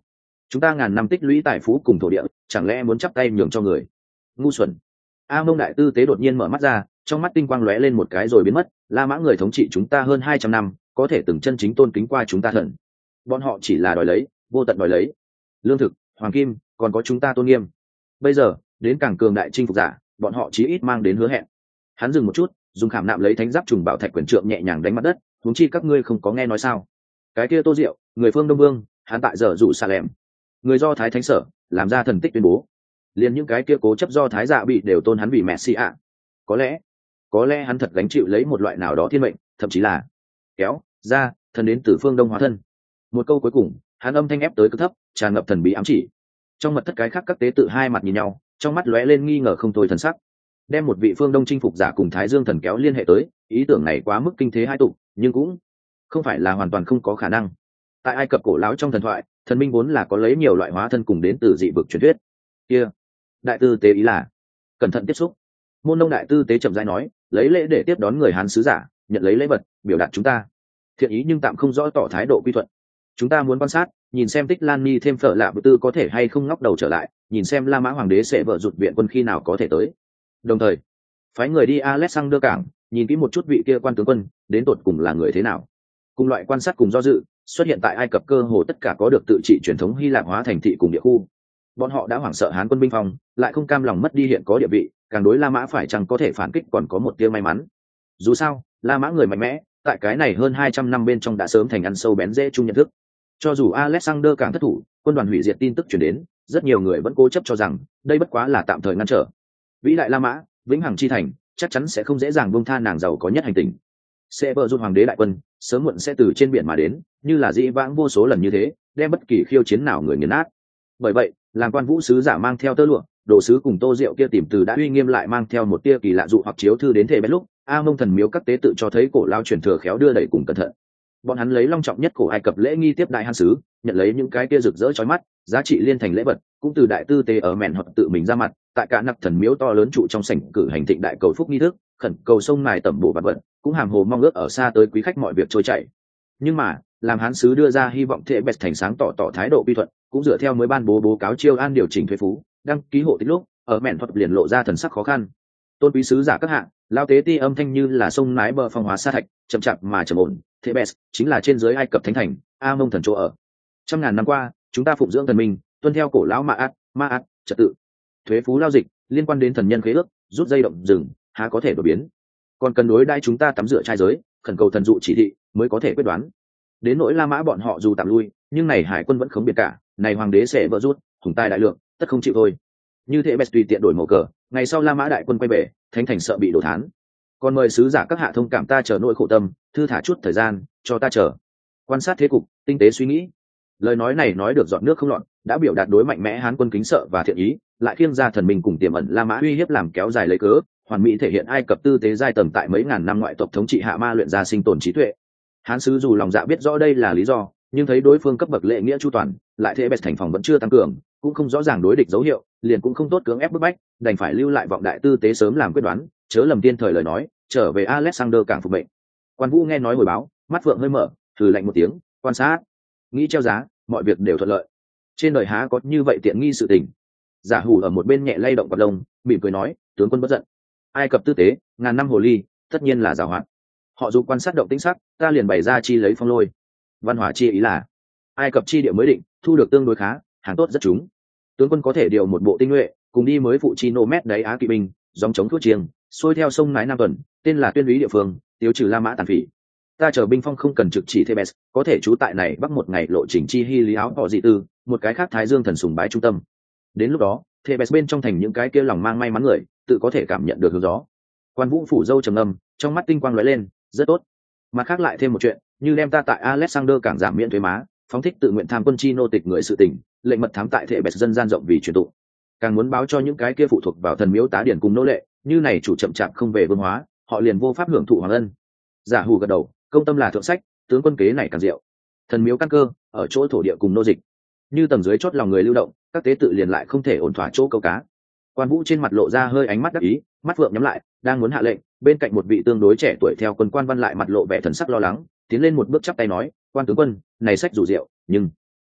chúng ta ngàn năm tích lũy tài phú cùng thổ địa, chẳng lẽ muốn chắp tay nhường cho người? Ngu xuẩn. A Mông đại tư tế đột nhiên mở mắt ra, trong mắt tinh quang lóe lên một cái rồi biến mất. La Mã người thống trị chúng ta hơn hai trăm năm, có thể từng chân chính tôn kính qua chúng ta thần. Bọn họ chỉ là đòi lấy, vô tận đòi lấy lương thực, hoàng kim, còn có chúng ta tôn nghiêm. Bây giờ đến càng cường đại chinh phục giả, bọn họ chí ít mang đến hứa hẹn. Hắn dừng một chút, dùng khảm nạm lấy thánh giáp trùng bảo thạch quyền trượng nhẹ nhàng đánh mặt đất. Huống chi các ngươi không có nghe nói sao? Cái kia Tô Diệu, người phương Đông Vương, hắn tại giờ dụ xà lẻm, người do thái thánh sở làm ra thần tích tuyên bố, liền những cái kia cố chấp do thái dạ bị đều tôn hắn vì Messi ạ. Có lẽ, có lẽ hắn thật gánh chịu lấy một loại nào đó thiên mệnh, thậm chí là kéo ra thần đến từ phương Đông hóa thân. Một câu cuối cùng, hắn âm thanh ép tới cực thấp, tràn ngập thần bí ám chỉ. Trong mật thất cái khác các tế tự hai mặt nhìn nhau, trong mắt lóe lên nghi ngờ không thôi thần sắc. Đem một vị phương Đông chinh phục giả cùng Thái Dương thần kéo liên hệ tới, ý tưởng này quá mức kinh thế hai tục, nhưng cũng không phải là hoàn toàn không có khả năng. Tại Ai Cập cổ lão trong thần thoại, thần minh vốn là có lấy nhiều loại hóa thân cùng đến từ dị vực truyền thuyết. Kia, đại tư tế ý là cẩn thận tiếp xúc. Môn Nông đại tư tế chậm rãi nói, lấy lễ để tiếp đón người Hán sứ giả, nhận lấy lễ vật, biểu đạt chúng ta thiện ý nhưng tạm không rõ tỏ thái độ quy thuận. Chúng ta muốn quan sát, nhìn xem Tích Lan Ni thêm phở lạ bự tư có thể hay không ngóc đầu trở lại, nhìn xem La Mã hoàng đế sẽ vợ rụt viện quân khi nào có thể tới. Đồng thời, phái người đi Alexander cảng, nhìn kỹ một chút vị kia quan tướng quân, đến tột cùng là người thế nào. Cùng loại quan sát cùng do dự, xuất hiện tại Ai Cập cơ hồ tất cả có được tự trị truyền thống Hy Lạp hóa thành thị cùng địa khu. Bọn họ đã hoảng sợ Hán quân binh phong, lại không cam lòng mất đi hiện có địa vị, càng đối La Mã phải chăng có thể phản kích còn có một tia may mắn. Dù sao, La Mã người mạnh mẽ, tại cái này hơn hai trăm năm bên trong đã sớm thành ăn sâu bén rễ chung nhận thức. Cho dù Alexander càng thất thủ, quân đoàn hủy diệt tin tức truyền đến, rất nhiều người vẫn cố chấp cho rằng đây bất quá là tạm thời ngăn trở. Vĩ đại La Mã, vĩnh hằng chi thành, chắc chắn sẽ không dễ dàng buông tha nàng giàu có nhất hành tinh. Sẽ vợ rút hoàng đế đại quân, sớm muộn sẽ từ trên biển mà đến, như là dĩ vãng vô số lần như thế, đem bất kỳ khiêu chiến nào người nghiền nát. Bởi vậy, làm quan vũ sứ giả mang theo tơ lụa, đồ sứ cùng tô rượu kia tìm từ đã uy nghiêm lại mang theo một tia kỳ lạ dụ hoặc chiếu thư đến thể bên lúc, A Mông thần miếu các tế tự cho thấy cổ lao truyền thừa khéo đưa đẩy cùng cẩn thận. Bọn hắn lấy long trọng nhất cổ Ai Cập lễ nghi tiếp đại Hán sứ, nhận lấy những cái kia rực rỡ chói mắt, giá trị liên thành lễ vật, cũng từ đại tư tế ở mẹn hoặc tự mình ra mặt, tại cả nặc thần miếu to lớn trụ trong sảnh cử hành thịnh đại cầu phúc nghi thức, khẩn cầu sông mài tẩm bổ vật vật, cũng hàm hồ mong ước ở xa tới quý khách mọi việc trôi chảy. Nhưng mà, làm Hán sứ đưa ra hy vọng thể bẹt thành sáng tỏ tỏ thái độ quy thuận, cũng dựa theo mới ban bố báo cáo chiêu an điều chỉnh thuế phú, đăng ký hộ tịch lúc, ở mẹn thuật liền lộ ra thần sắc khó khăn. Tôn quý sứ giả các hạng, lao tế ti âm thanh như là sông nái bờ phong hóa sa thạch, chậm chạp mà trầm ổn. Thebes chính là trên dưới Ai Cập thánh thành, A Mông thần chỗ ở. Trăm ngàn năm qua, chúng ta phụng dưỡng thần minh, tuân theo cổ lão Ma'at, Ma'at trật tự. Thuế phú lao dịch liên quan đến thần nhân khế ước, rút dây động rừng, há có thể đổi biến. Còn cần đối đãi chúng ta tắm rửa trai giới, khẩn cầu thần dụ chỉ thị, mới có thể quyết đoán. Đến nỗi La Mã bọn họ dù tạm lui, nhưng này hải quân vẫn không biệt cả, này hoàng đế sẽ vỡ rút, hùng tài đại lượng, tất không chịu thôi. Như Thebes tùy tiện đổi màu cờ, ngày sau La Mã đại quân quay về, thánh thành sợ bị đổ thán. Còn mời sứ giả các hạ thông cảm ta chờ nỗi khổ tâm, thư thả chút thời gian cho ta chờ, quan sát thế cục, tinh tế suy nghĩ. Lời nói này nói được giọt nước không lọt, đã biểu đạt đối mạnh mẽ Hán quân kính sợ và thiện ý, lại khiêng ra thần mình cùng tiềm ẩn La Mã uy hiếp làm kéo dài lấy cớ, hoàn mỹ thể hiện Ai Cập tư tế giai tầng tại mấy ngàn năm ngoại tộc thống trị hạ ma luyện ra sinh tồn trí tuệ. Hán sứ dù lòng dạ biết rõ đây là lý do, nhưng thấy đối phương cấp bậc lệ nghĩa chu toàn, lại thế bẹt thành phòng vẫn chưa tăng cường, cũng không rõ ràng đối địch dấu hiệu, liền cũng không tốt cưỡng ép bức bách, đành phải lưu lại vọng đại tư tế sớm làm quyết đoán, chớ lầm tiên thời lời nói, trở về Alexander cảng phục mệnh. Quan Vũ nghe nói hồi báo, mắt vượng hơi mở, thử lạnh một tiếng, quan sát, nghĩ treo giá, mọi việc đều thuận lợi. Trên đời há có như vậy tiện nghi sự tình. Giả Hủ ở một bên nhẹ lay động cặp lông, mỉm cười nói, tướng quân bất giận. Ai Cập tư tế, ngàn năm hồ ly, tất nhiên là giàu hoạt. Họ dù quan sát động tĩnh sắc, ta liền bày ra chi lấy phong lôi. Văn hỏa chi ý là, Ai Cập chi địa mới định, thu được tương đối khá, hàng tốt rất chúng. Tướng quân có thể điều một bộ tinh nhuệ, cùng đi mới phụ chi nô mét đấy Á kỵ binh, dòng chống thuốc chiêng, xuôi theo sông Nái Nam tuần, tên là tuyên úy địa phương, tiêu trừ La Mã tàn phỉ. Ta chờ binh phong không cần trực chỉ Thebes, có thể trú tại này bắc một ngày lộ trình chi hy lý áo họ dị tư, một cái khác Thái Dương thần sùng bái trung tâm. Đến lúc đó, Thebes bên trong thành những cái kia lòng mang may mắn người, tự có thể cảm nhận được hướng gió. Quan Vũ phủ dâu trầm ngâm, trong mắt tinh quang lóe lên, rất tốt. Mặt khác lại thêm một chuyện, như đem ta tại Alexander cảng giảm miễn thuế má, phóng thích tự nguyện tham quân chi nô tịch người sự tình, lệnh mật thám tại Thebes dân gian rộng vì truyền tụ. Càng muốn báo cho những cái kia phụ thuộc vào thần miếu tá điển cùng nô lệ, như này chủ chậm chạp không về vương hóa, họ liền vô pháp hưởng thụ hoàng ân. Giả Hủ gật đầu, công tâm là thượng sách, tướng quân kế này càng diệu. Thần miếu căn cơ ở chỗ thổ địa cùng nô dịch, như tầng dưới chót lòng người lưu động, các tế tự liền lại không thể ổn thỏa chỗ câu cá. Quan Vũ trên mặt lộ ra hơi ánh mắt đắc ý, mắt vượng nhắm lại, đang muốn hạ lệnh, bên cạnh một vị tương đối trẻ tuổi theo quân quan văn lại mặt lộ vẻ thần sắc lo lắng, tiến lên một bước chắp tay nói, quan tướng quân, này sách dù diệu, nhưng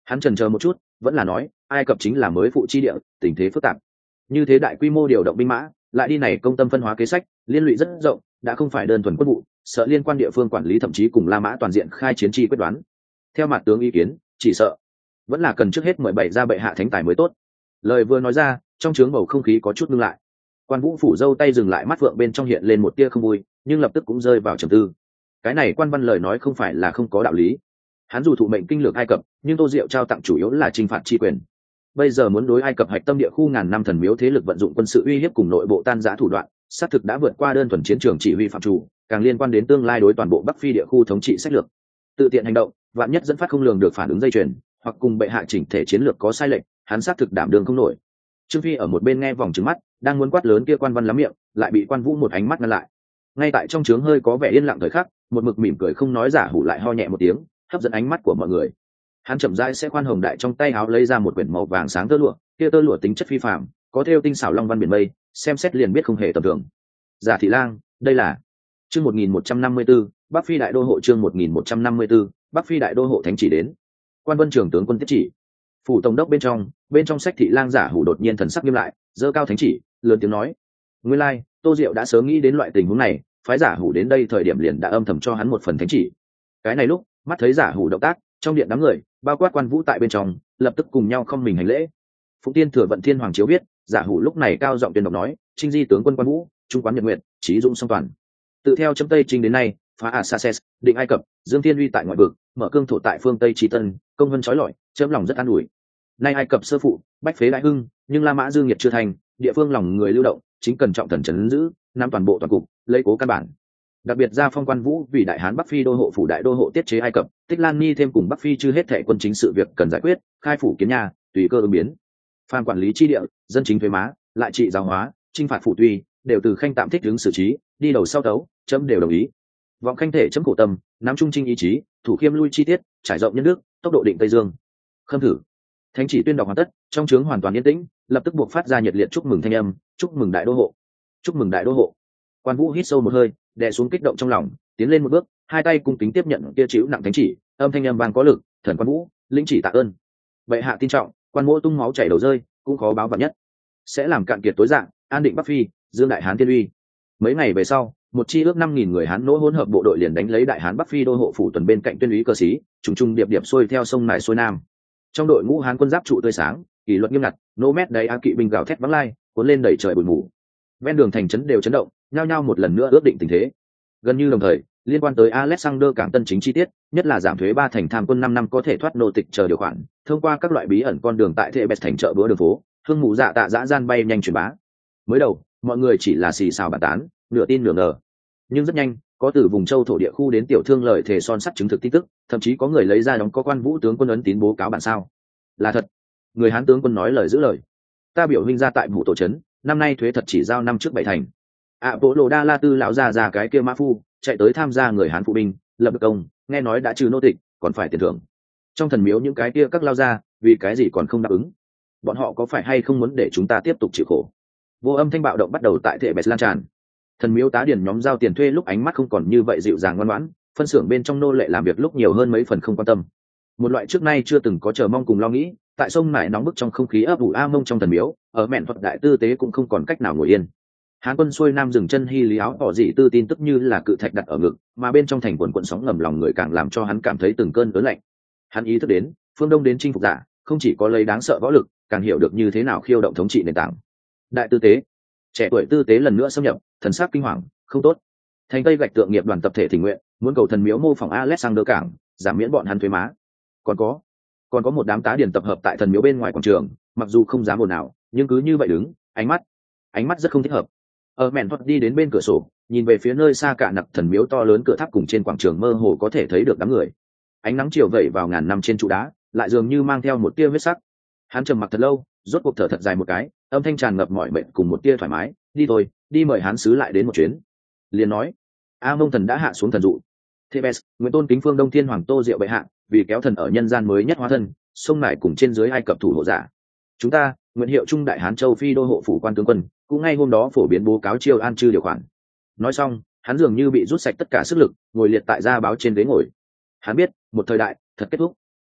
Hắn chần chờ một chút, vẫn là nói Ai Cập chính là mới phụ chi địa, tình thế phức tạp, như thế đại quy mô điều động binh mã lại đi này công tâm phân hóa kế sách, liên lụy rất rộng, đã không phải đơn thuần quân vụ, sợ liên quan địa phương quản lý thậm chí cùng La Mã toàn diện khai chiến chi quyết đoán. Theo mặt tướng ý kiến, chỉ sợ vẫn là cần trước hết mời bảy ra bệ hạ thánh tài mới tốt. Lời vừa nói ra, trong trướng bầu không khí có chút ngưng lại. Quan Vũ phủ dâu tay dừng lại, mắt vượng bên trong hiện lên một tia không vui, nhưng lập tức cũng rơi vào trầm tư. Cái này Quan Văn lời nói không phải là không có đạo lý. Hắn dù thụ mệnh kinh lược Ai Cập, nhưng Tô Diệu trao tặng chủ yếu là trừng phạt chi quyền. Bây giờ muốn đối Ai Cập hạch tâm địa khu ngàn năm thần miếu thế lực vận dụng quân sự uy hiếp cùng nội bộ tan rã thủ đoạn, xác thực đã vượt qua đơn thuần chiến trường chỉ huy phạm chủ, càng liên quan đến tương lai đối toàn bộ Bắc Phi địa khu thống trị sách lược. Tự tiện hành động, vạn nhất dẫn phát không lường được phản ứng dây chuyền, hoặc cùng bệ hạ chỉnh thể chiến lược có sai lệch, hắn xác thực đảm đương không nổi. Trương Phi ở một bên nghe vòng trừng mắt, đang muốn quát lớn kia Quan Văn lắm miệng, lại bị Quan Vũ một ánh mắt ngăn lại. Ngay tại trong trướng hơi có vẻ yên lặng thời khắc, một mực mỉm cười không nói giả hủ lại ho nhẹ một tiếng, hấp dẫn ánh mắt của mọi người. Hắn chậm rãi sẽ khoan hồng đại trong tay áo lấy ra một quyển màu vàng sáng tơ lụa, kia tơ lụa tính chất phi phàm, có thêu tinh xảo long văn biển mây, xem xét liền biết không hề tầm thường. Giả Thị Lang, đây là chương một nghìn một trăm năm mươi tư, Bắc Phi đại đô hộ, chương một nghìn một trăm năm mươi tư, Bắc Phi đại đô hộ thánh chỉ đến. Quan Vân trưởng tướng quân tiết chỉ. Phủ tổng đốc bên trong, bên trong sách Thị Lang giả hủ đột nhiên thần sắc nghiêm lại, giơ cao thánh chỉ, lớn tiếng nói: "Nguyên lai, Tô Diệu đã sớm nghĩ đến loại tình huống này, phái giả hủ đến đây thời điểm liền đã âm thầm cho hắn một phần thánh chỉ." Cái này lúc, mắt thấy giả hủ động tác, trong điện đám người, bao quát Quan Vũ tại bên trong, lập tức cùng nhau không mình hành lễ. Phụng Tiên thừa vận Thiên Hoàng chiếu biết, giả hủ lúc này cao giọng tuyên đọc nói: "Trinh di tướng quân Quan Vũ, trung quán nhật nguyện, trí dũng song toàn. Tự theo chấm Tây Trinh đến nay, phá Asases, định Ai Cập, Dương Thiên Uy tại ngoại vực, mở cương thổ tại phương Tây Tri Tân, công vân chói lọi, chấm lòng rất an ủi. Nay Ai Cập sơ phụ, bách phế đại hưng, nhưng La Mã Dương nhiệt chưa thành, địa phương lòng người lưu động, chính cần trọng thần trấn giữ, nắm toàn bộ toàn cục, lấy cố căn bản. Đặc biệt ra phong Quan Vũ vì đại hán Bắc Phi đô hộ phủ đại đô hộ tiết chế Ai Cập, Tích Lan Ni thêm cùng Bắc Phi chư hết thệ quân chính sự việc cần giải quyết, khai phủ kiến nhà, tùy cơ ứng biến. Phan quản lý chi địa, dân chính thuế má, lại trị giáo hóa, chinh phạt phụ tuy, đều từ khanh tạm thích ứng xử trí, đi đầu sau đấu, chấm đều đồng ý. Vọng khanh thể chấm cổ tâm, nắm trung trinh ý chí, thủ khiêm lui chi tiết, trải rộng nhân nước, tốc độ định Tây Dương." Khâm thử. Thánh chỉ tuyên đọc hoàn tất, trong trướng hoàn toàn yên tĩnh, lập tức buộc phát ra nhiệt liệt chúc mừng thanh âm: "Chúc mừng đại đô hộ, chúc mừng đại đô hộ." Quan Vũ hít sâu một hơi, đè xuống kích động trong lòng, tiến lên một bước, hai tay cung kính tiếp nhận kia chịu nặng thánh chỉ, âm thanh âm vang có lực: "Thần Quan Vũ, lĩnh chỉ tạ ơn. Bệ hạ tin trọng, quan mỗ tung máu chảy đầu rơi, cũng khó báo vạn nhất, sẽ làm cạn kiệt tối dạng, an định Bắc Phi, dương đại hán thiên uy." Mấy ngày về sau, một chi ước năm nghìn người hán nỗ hỗn hợp bộ đội liền đánh lấy đại hán Bắc Phi đô hộ phủ tuần bên cạnh tuyên úy cơ sĩ, trùng trùng điệp điệp xuôi theo sông Nải xuôi nam. Trong đội ngũ hán quân giáp trụ tươi sáng, kỷ luật nghiêm ngặt, nô mét đầy a kỵ binh gào thét vắng lai, cuốn lên đẩy trời bụi mù. Ven đường thành trấn đều chấn động, nhao nhao một lần nữa ước định tình thế. Gần như đồng thời, liên quan tới Alexander cảng tân chính chi tiết, nhất là giảm thuế ba thành tham quân năm năm có thể thoát nô tịch chờ điều khoản, thông qua các loại bí ẩn con đường tại Thebes thành chợ bữa đường phố, hương mù dạ tạ dã gian bay nhanh truyền bá. Mới đầu, mọi người chỉ là xì xào bàn tán, nửa tin nửa ngờ. Nhưng rất nhanh, có từ vùng châu thổ địa khu đến tiểu thương lời thề son sắt chứng thực tin tức, thậm chí có người lấy ra đóng có Quan Vũ tướng quân ấn tín bố cáo bản sao. Là thật. Người hán tướng quân nói lời giữ lời. Ta biểu huynh ra tại vụ tổ trấn, năm nay thuế thật chỉ giao năm trước bảy thành. À, bộ lộ đa la tư lão già già cái kia mã phu chạy tới tham gia người hán phụ binh, lập được công, nghe nói đã trừ nô tịch, còn phải tiền thưởng. Trong thần miếu những cái kia các lao ra, vì cái gì còn không đáp ứng? Bọn họ có phải hay không muốn để chúng ta tiếp tục chịu khổ? Vô âm thanh bạo động bắt đầu tại thể bẹt lan tràn. Thần miếu tá điển nhóm giao tiền thuê lúc ánh mắt không còn như vậy dịu dàng ngoan ngoãn, phân xưởng bên trong nô lệ làm việc lúc nhiều hơn mấy phần không quan tâm. Một loại trước nay chưa từng có chờ mong cùng lo nghĩ, tại sông nải nóng bức trong không khí ấp ủ a mông trong thần miếu, ở mẹn thuật đại tư tế cũng không còn cách nào ngồi yên. Hán quân xuôi nam dừng chân hy lý áo tỏ dị tư tin tức như là cự thạch đặt ở ngực, mà bên trong thành quần quận sóng ngầm lòng người càng làm cho hắn cảm thấy từng cơn ớn lạnh. Hắn ý thức đến, phương Đông đến chinh phục giả, không chỉ có lấy đáng sợ võ lực, càng hiểu được như thế nào khiêu động thống trị nền tảng. Đại tư tế, trẻ tuổi tư tế lần nữa xâm nhập, thần sắc kinh hoàng, không tốt. Thành Tây gạch tượng nghiệp đoàn tập thể thỉnh nguyện, muốn cầu thần miếu mô phỏng Alexander cảng, giảm miễn bọn hắn thuế má. Còn có, còn có một đám tá điền tập hợp tại thần miếu bên ngoài quảng trường, mặc dù không dám ồn nào, nhưng cứ như vậy đứng, ánh mắt, ánh mắt rất không thích hợp. Ở mẹn thoát đi đến bên cửa sổ, nhìn về phía nơi xa cả nặc thần miếu to lớn cửa tháp cùng trên quảng trường mơ hồ có thể thấy được đám người. Ánh nắng chiều vẩy vào ngàn năm trên trụ đá, lại dường như mang theo một tia huyết sắc. Hắn trầm mặc thật lâu, rốt cuộc thở thật dài một cái, âm thanh tràn ngập mỏi mệt cùng một tia thoải mái. Đi thôi, đi mời hán sứ lại đến một chuyến. Liền nói, A Mông thần đã hạ xuống thần dụ. Thebes, Nguyễn Tôn Kính Phương Đông Thiên Hoàng Tô Diệu bệ hạ, vì kéo thần ở nhân gian mới nhất hóa thân, sông nải cùng trên dưới Ai Cập thủ hộ giả. Chúng ta, nguyện hiệu trung đại hán châu phi đô hộ phủ quan tướng quân, cũng ngay hôm đó phổ biến bố cáo chiêu an chư điều khoản. Nói xong, hắn dường như bị rút sạch tất cả sức lực, ngồi liệt tại gia báo trên ghế ngồi. Hắn biết, một thời đại thật kết thúc.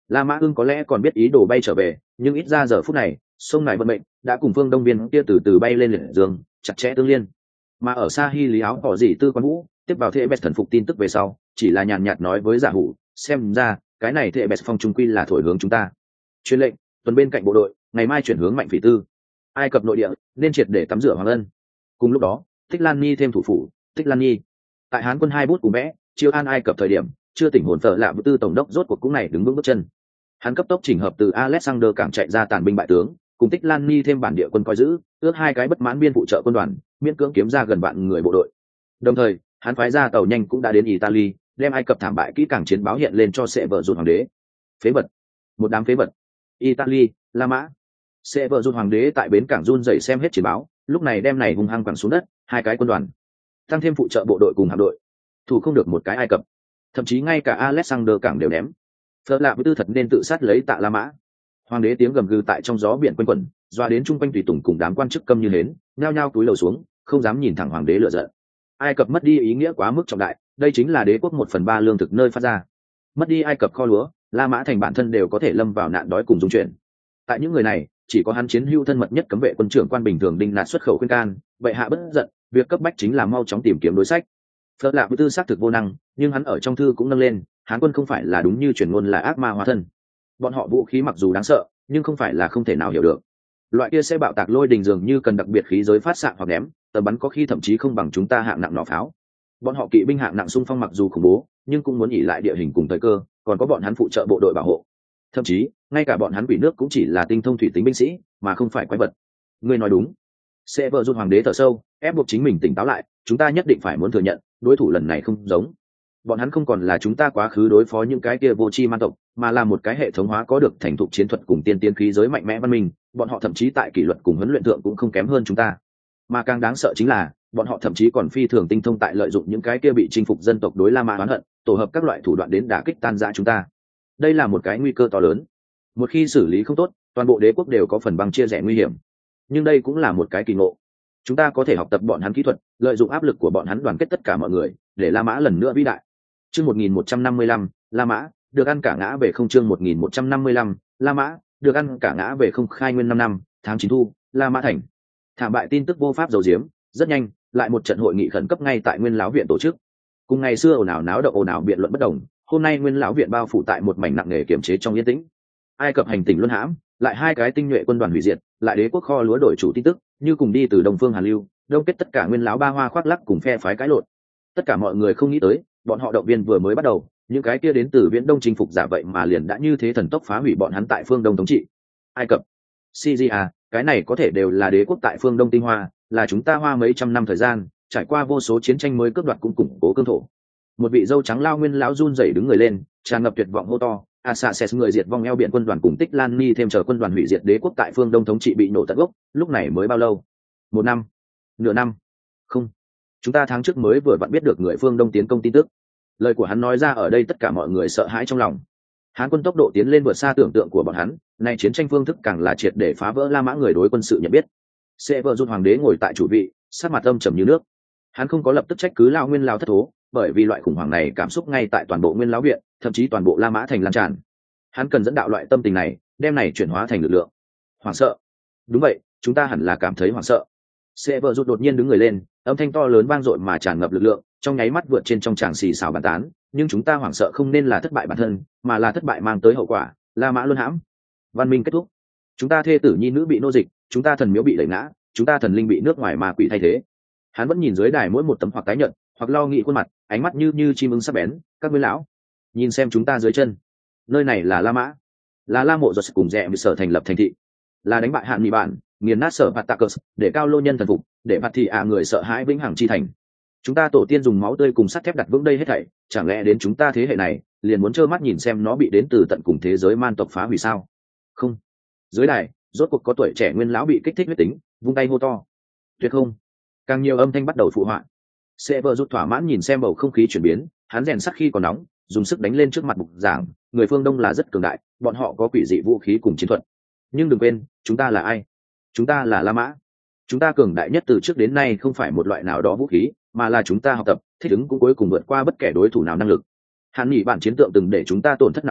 La Mã Ưng có lẽ còn biết ý đồ bay trở về, nhưng ít ra giờ phút này, sông này vận mệnh đã cùng phương đông biên kia từ từ bay lên liệt dương, chặt chẽ tương liên. Mà ở xa Hy lý áo bỏ gì tư quan vũ, tiếp vào thế bẹt thần phục tin tức về sau, chỉ là nhàn nhạt nói với giả hủ, xem ra cái này thế bẹt phong trung quy là thổi hướng chúng ta. Truyền lệnh, tuần bên cạnh bộ đội, ngày mai chuyển hướng mạnh phỉ tư. Ai Cập nội địa nên triệt để tắm rửa Hoàng Ân. Cùng lúc đó, Thích Lan Nhi thêm thủ phủ, Thích Lan Nhi tại Hán quân hai bút cùng vẽ chiêu an Ai Cập thời điểm chưa tỉnh hồn thợ lạ vũ tư tổng đốc rốt cuộc cũng này đứng vững bước chân. Hắn cấp tốc chỉnh hợp từ Alexander cảng chạy ra tàn binh bại tướng, cùng Tích Lan Ni thêm bản địa quân coi giữ, ước hai cái bất mãn biên phụ trợ quân đoàn, miễn cưỡng kiếm ra gần vạn người bộ đội. Đồng thời, hắn phái ra tàu nhanh cũng đã đến Italy, đem Ai Cập thảm bại kỹ càng chiến báo hiện lên cho sẽ vợ rụt hoàng đế. Phế vật, một đám phế vật. Italy, La Mã. Sẽ vợ rụt hoàng đế tại bến cảng run rẩy xem hết chiến báo, lúc này đem này hung hăng quẳng xuống đất, hai cái quân đoàn, tăng thêm phụ trợ bộ đội cùng hạm đội, thủ không được một cái Ai Cập, thậm chí ngay cả Alexander cảng đều ném. Phật lạ với tư thật nên tự sát lấy tạ La Mã. Hoàng đế tiếng gầm gừ tại trong gió biển quanh quẩn, doa đến chung quanh tùy tùng cùng đám quan chức câm như hến, nhao nhao cúi đầu xuống, không dám nhìn thẳng hoàng đế lựa giận. Ai Cập mất đi ý nghĩa quá mức trọng đại, đây chính là đế quốc một phần ba lương thực nơi phát ra. Mất đi Ai Cập kho lúa, La Mã thành bản thân đều có thể lâm vào nạn đói cùng dung chuyển. Tại những người này, chỉ có hắn chiến hữu thân mật nhất cấm vệ quân trưởng quan bình thường đinh nạt xuất khẩu khuyên can, vậy hạ bất giận, việc cấp bách chính là mau chóng tìm kiếm đối sách. Phật lạ với tư xác thực vô năng, nhưng hắn ở trong thư cũng nâng lên, Hán quân không phải là đúng như truyền ngôn là ác ma hóa thân. Bọn họ vũ khí mặc dù đáng sợ, nhưng không phải là không thể nào hiểu được. Loại kia sẽ bạo tạc lôi đình dường như cần đặc biệt khí giới phát xạ hoặc ném, tầm bắn có khi thậm chí không bằng chúng ta hạng nặng nỏ pháo. Bọn họ kỵ binh hạng nặng xung phong mặc dù khủng bố, nhưng cũng muốn ỉ lại địa hình cùng thời cơ, còn có bọn hắn phụ trợ bộ đội bảo hộ. Thậm chí, ngay cả bọn hắn quỷ nước cũng chỉ là tinh thông thủy tính binh sĩ, mà không phải quái vật. Ngươi nói đúng. Sẽ vợ rút hoàng đế thở sâu, ép buộc chính mình tỉnh táo lại, chúng ta nhất định phải muốn thừa nhận, đối thủ lần này không giống. Bọn hắn không còn là chúng ta quá khứ đối phó những cái kia vô tri man tộc, mà là một cái hệ thống hóa có được thành thục chiến thuật cùng tiên tiến khí giới mạnh mẽ văn minh. Bọn họ thậm chí tại kỷ luật cùng huấn luyện thượng cũng không kém hơn chúng ta. Mà càng đáng sợ chính là, bọn họ thậm chí còn phi thường tinh thông tại lợi dụng những cái kia bị chinh phục dân tộc đối La Mã oán hận, tổ hợp các loại thủ đoạn đến đả kích tan rã chúng ta. Đây là một cái nguy cơ to lớn. Một khi xử lý không tốt, toàn bộ đế quốc đều có phần băng chia rẽ nguy hiểm. Nhưng đây cũng là một cái kỳ ngộ. Chúng ta có thể học tập bọn hắn kỹ thuật, lợi dụng áp lực của bọn hắn đoàn kết tất cả mọi người, để La Mã lần nữa vĩ đại. Chương một nghìn một trăm năm mươi lăm, La Mã, được ăn cả ngã về không. Chương một nghìn một trăm năm mươi lăm, La Mã, được ăn cả ngã về không. Khai nguyên năm năm, tháng chín thu, La Mã thành. Thảm bại tin tức vô pháp giấu giếm, rất nhanh, lại một trận hội nghị khẩn cấp ngay tại Nguyên lão viện tổ chức. Cùng ngày xưa ồn ào náo động ồn ào biện luận bất đồng, hôm nay Nguyên lão viện bao phủ tại một mảnh nặng nề kiểm chế trong yên tĩnh. Ai Cập hành tỉnh luân hãm, lại hai cái tinh nhuệ quân đoàn hủy diệt, lại đế quốc kho lúa đổi chủ tin tức, như cùng đi từ Đông Phương Hàn Lưu, đông kết tất cả Nguyên lão ba hoa khoác lắc cùng phe phái cãi lộn. Tất cả mọi người không nghĩ tới, bọn họ động viên vừa mới bắt đầu, những cái kia đến từ Viễn Đông chinh phục giả vậy mà liền đã như thế thần tốc phá hủy bọn hắn tại phương Đông thống trị. Ai Cập, Syria, cái này có thể đều là đế quốc tại phương Đông tinh hoa, là chúng ta hoa mấy trăm năm thời gian, trải qua vô số chiến tranh mới cướp đoạt cũng củng cố cương thổ. Một vị dâu trắng lao Nguyên lão run rẩy đứng người lên, tràn ngập tuyệt vọng hô to, Asases người diệt vong eo biển quân đoàn cùng Tích Lan Ni thêm chờ quân đoàn hủy diệt đế quốc tại phương Đông thống trị bị nổ tận gốc, lúc này mới bao lâu? Một năm, nửa năm, không. Chúng ta tháng trước mới vừa vặn biết được người phương Đông tiến công tin tức. Lời của hắn nói ra ở đây tất cả mọi người sợ hãi trong lòng. Hán quân tốc độ tiến lên vượt xa tưởng tượng của bọn hắn, nay chiến tranh phương thức càng là triệt để phá vỡ La Mã người đối quân sự nhận biết. Sẽ vợ rút hoàng đế ngồi tại chủ vị, sắc mặt âm trầm như nước. Hắn không có lập tức trách cứ lao Nguyên lao thất thố, bởi vì loại khủng hoảng này cảm xúc ngay tại toàn bộ Nguyên lão viện, thậm chí toàn bộ La Mã thành lan tràn. Hắn cần dẫn đạo loại tâm tình này, đem này chuyển hóa thành lực lượng. Hoảng sợ. Đúng vậy, chúng ta hẳn là cảm thấy hoảng sợ. Sẽ vợ rút đột nhiên đứng người lên, âm thanh to lớn vang dội mà tràn ngập lực lượng, trong nháy mắt vượt trên trong tràng xì xào bàn tán, nhưng chúng ta hoảng sợ không nên là thất bại bản thân, mà là thất bại mang tới hậu quả, La Mã luân hãm, văn minh kết thúc. Chúng ta thê tử nhi nữ bị nô dịch, chúng ta thần miếu bị đẩy ngã, chúng ta thần linh bị nước ngoài ma quỷ thay thế. Hắn vẫn nhìn dưới đài mỗi một tấm hoặc tái nhợt, hoặc lo nghĩ khuôn mặt, ánh mắt như như chim ưng sắc bén, các ngươi lão, nhìn xem chúng ta dưới chân. Nơi này là La Mã, là La Mộ Giật cùng rẻ sở thành lập thành thị, là đánh bại hạn nghị bản, nghiền nát sở Spartacus, để cao lô nhân thần phục, để bạt thị ạ người sợ hãi vĩnh hằng chi thành. Chúng ta tổ tiên dùng máu tươi cùng sắt thép đặt vững đây hết thảy, chẳng lẽ đến chúng ta thế hệ này liền muốn trơ mắt nhìn xem nó bị đến từ tận cùng thế giới man tộc phá hủy sao? Không. Dưới đài, rốt cuộc có tuổi trẻ Nguyên lão bị kích thích huyết tính, vung tay hô to. Tuyệt không. Càng nhiều âm thanh bắt đầu phụ họa. Sẽ vợ rút thỏa mãn nhìn xem bầu không khí chuyển biến, hắn rèn sắt khi còn nóng, dùng sức đánh lên trước mặt bục giảng, người phương Đông là rất cường đại, bọn họ có quỷ dị vũ khí cùng chiến thuật. Nhưng đừng quên, chúng ta là ai? Chúng ta là La Mã. Chúng ta cường đại nhất từ trước đến nay không phải một loại nào đó vũ khí, mà là chúng ta học tập, thích ứng cũng cuối cùng vượt qua bất kể đối thủ nào năng lực. Hàn Nghị bản chiến tượng từng để chúng ta tổn thất nặng nề,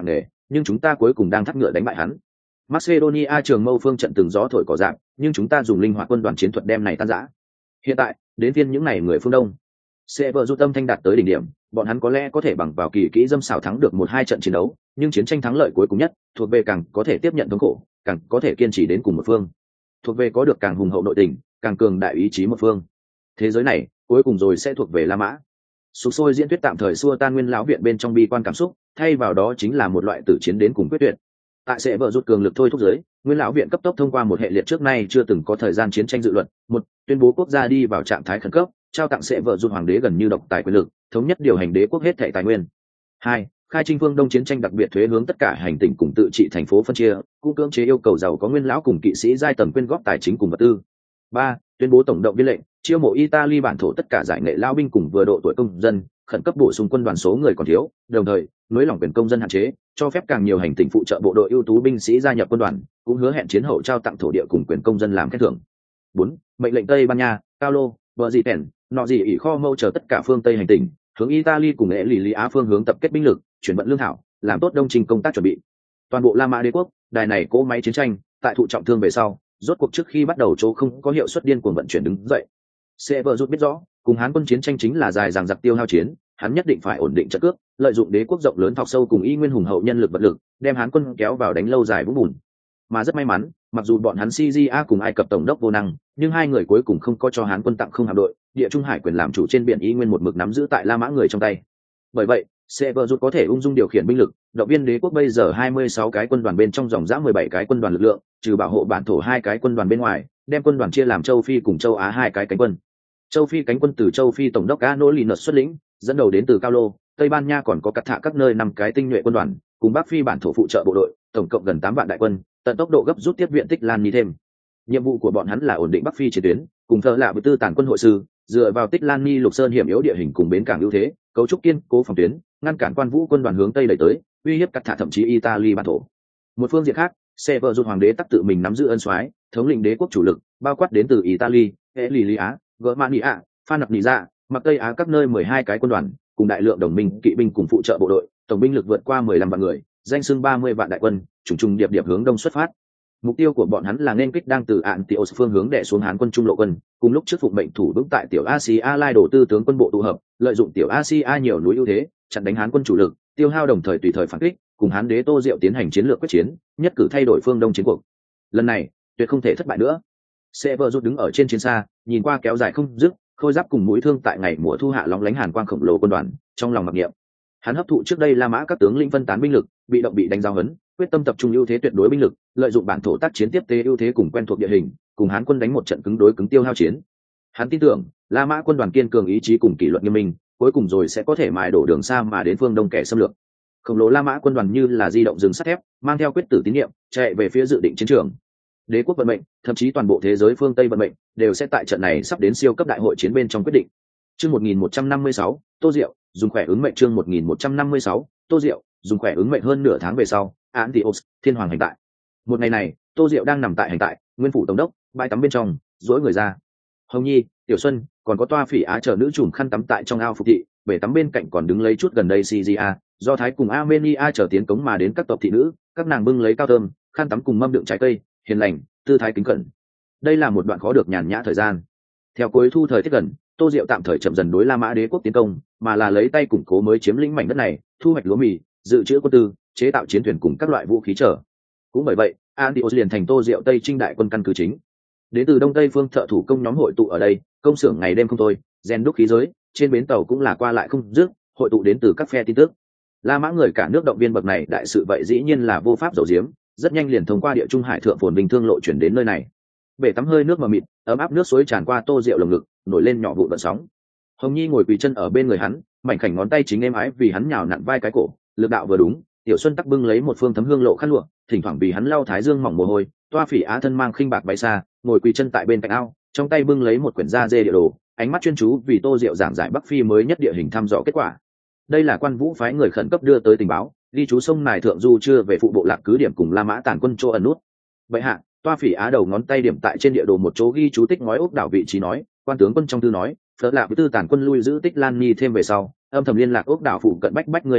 nhưng chúng ta cuối cùng đang thắt ngựa đánh bại hắn. Macedonia trường mâu phương trận từng gió thổi cỏ dạng, nhưng chúng ta dùng linh hoạt quân đoàn chiến thuật đem này tan rã. Hiện tại đến phiên những này người phương đông sẽ vợ du tâm thanh đạt tới đỉnh điểm, bọn hắn có lẽ có thể bằng vào kỳ kỹ dâm xảo thắng được một hai trận chiến đấu, nhưng chiến tranh thắng lợi cuối cùng nhất thuộc về càng có thể tiếp nhận thống khổ, càng có thể kiên trì đến cùng một phương, thuộc về có được càng hùng hậu nội tình, càng cường đại ý chí một phương. Thế giới này cuối cùng rồi sẽ thuộc về La Mã. Sục sôi diễn thuyết tạm thời xua tan nguyên lão viện bên trong bi quan cảm xúc, thay vào đó chính là một loại tử chiến đến cùng quyết tuyệt. Tại sẽ vợ rút cường lực thôi thúc giới, nguyên lão viện cấp tốc thông qua một hệ liệt trước nay chưa từng có thời gian chiến tranh dự luật. Một, tuyên bố quốc gia đi vào trạng thái khẩn cấp, trao tặng sẽ vợ rút hoàng đế gần như độc tài quyền lực, thống nhất điều hành đế quốc hết thảy tài nguyên. Hai, khai trinh phương đông chiến tranh đặc biệt thuế hướng tất cả hành tinh cùng tự trị thành phố phân chia, cũng cưỡng chế yêu cầu giàu có nguyên lão cùng kỵ sĩ giai tầng quyên góp tài chính cùng vật tư. Ba, tuyên bố tổng động viên lệnh, chiêu mộ Italy bản thổ tất cả giải nghệ lao binh cùng vừa độ tuổi công dân, khẩn cấp bổ sung quân đoàn số người còn thiếu, đồng thời nới lỏng quyền công dân hạn chế, cho phép càng nhiều hành tinh phụ trợ bộ đội ưu tú binh sĩ gia nhập quân đoàn, cũng hứa hẹn chiến hậu trao tặng thổ địa cùng quyền công dân làm khen thưởng. Bốn, mệnh lệnh Tây Ban Nha, Cao Lô, Bờ Dị Tèn, nọ gì ỷ kho mâu chờ tất cả phương Tây hành tinh, hướng Italy cùng ệ lì lý Á phương hướng tập kết binh lực, chuyển vận lương thảo, làm tốt đông trình công tác chuẩn bị. Toàn bộ La Mã đế quốc, đài này cỗ máy chiến tranh, tại thụ trọng thương về sau, rốt cuộc trước khi bắt đầu chỗ không có hiệu suất điên cuồng vận chuyển đứng dậy. Sever rút biết rõ, cùng Hán quân chiến tranh chính là dài dằng dặc tiêu hao chiến, hắn nhất định phải ổn định trận cước, lợi dụng đế quốc rộng lớn thọc sâu cùng y nguyên hùng hậu nhân lực vật lực, đem Hán quân kéo vào đánh lâu dài vũng bùn. Mà rất may mắn, mặc dù bọn hắn xê giê a cùng Ai Cập tổng đốc vô năng, nhưng hai người cuối cùng không có cho Hán quân tặng không hạm đội, địa trung hải quyền làm chủ trên biển y nguyên một mực nắm giữ tại La Mã người trong tay. Bởi vậy, Sever rút có thể ung dung điều khiển binh lực, động viên đế quốc bây giờ hai mươi sáu cái quân đoàn bên trong dòng dã mười bảy cái quân đoàn lực lượng, trừ bảo hộ bản thổ hai cái quân đoàn bên ngoài, đem quân đoàn chia làm châu Phi cùng châu Á hai cái cánh quân. Châu Phi cánh quân từ châu Phi tổng đốc Anolinus xuất lĩnh, dẫn đầu đến từ Cao Lô, Tây Ban Nha còn có cắt thạ các nơi năm cái tinh nhuệ quân đoàn, cùng Bắc Phi bản thổ phụ trợ bộ đội, tổng cộng gần tám vạn đại quân, tận tốc độ gấp rút tiếp viện Tích Lan Ni thêm. Nhiệm vụ của bọn hắn là ổn định Bắc Phi chiến tuyến, cùng thợ lạ với tư tàn quân hội sư, dựa vào Tích Lan Ni lục sơn hiểm yếu địa hình cùng bến cảng ưu thế, cấu trúc kiên cố phòng tuyến, ngăn cản quan vũ quân đoàn hướng tây đẩy tới, uy hiếp cắt thạ thậm chí Italy bản thổ. Một phương diện khác, Sever rút hoàng đế tắc tự mình nắm giữ ân soái, thống lĩnh đế quốc chủ lực, bao quát đến từ Italy, Ely Á, Germania, Phan Nặc Nị Dạ, Mặc Tây Á các nơi mười hai cái quân đoàn, cùng đại lượng đồng minh, kỵ binh cùng phụ trợ bộ đội, tổng binh lực vượt qua mười lăm vạn người, danh xưng ba mươi vạn đại quân, trùng trùng điệp điệp hướng đông xuất phát. Mục tiêu của bọn hắn là nên kích đang từ Antioch phương hướng đè xuống Hán quân trung lộ quân, cùng lúc trước phụng mệnh thủ vững tại tiểu Asia lai đổ tư tướng quân bộ tụ hợp, lợi dụng tiểu Asia nhiều núi ưu thế, chặn đánh Hán quân chủ lực, tiêu hao đồng thời tùy thời phản kích, cùng Hán đế Tô Diệu tiến hành chiến lược quyết chiến, nhất cử thay đổi phương đông chiến cuộc. Lần này, tuyệt không thể thất bại nữa. Sever rút đứng ở trên chiến xa, nhìn qua kéo dài không dứt, khôi giáp cùng mũi thương tại ngày mùa thu hạ lóng lánh hàn quang khổng lồ quân đoàn, trong lòng mặc niệm. Hắn hấp thụ trước đây La Mã các tướng lĩnh phân tán binh lực, bị động bị đánh giao hấn, quyết tâm tập trung ưu thế tuyệt đối binh lực, lợi dụng bản thổ tác chiến tiếp tế ưu thế cùng quen thuộc địa hình, cùng Hán quân đánh một trận cứng đối cứng tiêu hao chiến. Hắn tin tưởng, La Mã quân đoàn kiên cường ý chí cùng kỷ luật nghiêm minh, cuối cùng rồi sẽ có thể mài đổ đường xa mà đến phương đông kẻ xâm lược. Khổng lồ La Mã quân đoàn như là di động rừng sắt thép, mang theo quyết tử tín nhiệm, chạy về phía dự định chiến trường. Đế quốc vận mệnh, thậm chí toàn bộ thế giới phương Tây vận mệnh, đều sẽ tại trận này sắp đến siêu cấp đại hội chiến bên trong quyết định. Chương một nghìn một trăm năm mươi sáu, Tô Diệu, dùng khỏe ứng mệnh chương một nghìn một trăm năm mươi sáu, Tô Diệu, dùng khỏe ứng mệnh hơn nửa tháng về sau, Antioch, thiên hoàng hành tại. Một ngày này, Tô Diệu đang nằm tại hành tại, nguyên phủ tổng đốc, bãi tắm bên trong, duỗi người ra. Hồng Nhi, Tiểu Xuân, còn có Toa Phỉ Á chờ nữ trùm khăn tắm tại trong ao phục thị, bể tắm bên cạnh còn đứng lấy chút gần đây xê giê a, do Thái cùng Armenia chờ tiến cống mà đến các tộc thị nữ, các nàng bưng lấy cao thơm, khăn tắm cùng mâm đựng trái cây, hiền lành, tư thái kính cẩn. Đây là một đoạn khó được nhàn nhã thời gian. Theo cuối thu thời tiết gần, Tô Diệu tạm thời chậm dần đối La Mã đế quốc tiến công, mà là lấy tay củng cố mới chiếm lĩnh mảnh đất này, thu hoạch lúa mì, dự trữ quân tư, chế tạo chiến thuyền cùng các loại vũ khí trở. Cũng bởi vậy, Antioch liền thành Tô Diệu Tây Trinh đại quân căn cứ chính. Đến từ đông tây phương thợ thủ công nhóm hội tụ ở đây, công xưởng ngày đêm không thôi, rèn đúc khí giới, trên bến tàu cũng là qua lại không dứt, hội tụ đến từ các phe tin tức. La Mã người cả nước động viên bậc này đại sự vậy dĩ nhiên là vô pháp giấu giếm, rất nhanh liền thông qua địa trung hải thượng phồn bình thương lộ chuyển đến nơi này. Bể tắm hơi nước mờ mịt, ấm áp nước suối tràn qua Tô Diệu lồng ngực, nổi lên nhỏ vụn vận sóng. Hồng Nhi ngồi quỳ chân ở bên người hắn, mảnh khảnh ngón tay chính êm ái vì hắn nhào nặn vai cái cổ, lực đạo vừa đúng. Tiểu Xuân tắc bưng lấy một phương thấm hương lộ khăn lụa, thỉnh thoảng vì hắn lau thái dương mỏng mồ hôi. Toa Phỉ Á thân mang khinh bạc bay xa, ngồi quỳ chân tại bên cạnh ao, trong tay bưng lấy một quyển da dê địa đồ, ánh mắt chuyên chú vì Tô Diệu giảng giải Bắc Phi mới nhất địa hình thăm dò kết quả. Đây là quan vũ phái người khẩn cấp đưa tới tình báo, ghi chú sông Nài thượng du chưa về phụ bộ lạc cứ điểm cùng La Mã tàn quân chỗ ẩn nút. Vậy hạ, Toa Phỉ Á đầu ngón tay điểm tại trên địa đồ một chỗ ghi chú tích ngói ốc đảo vị trí nói, quan tướng quân trong thư nói, phớt lạc với tư tàn quân lui giữ Tích Lan Nhi thêm về sau, âm thầm liên lạc ốc đảo phụ cận bách bách người bộ lạc,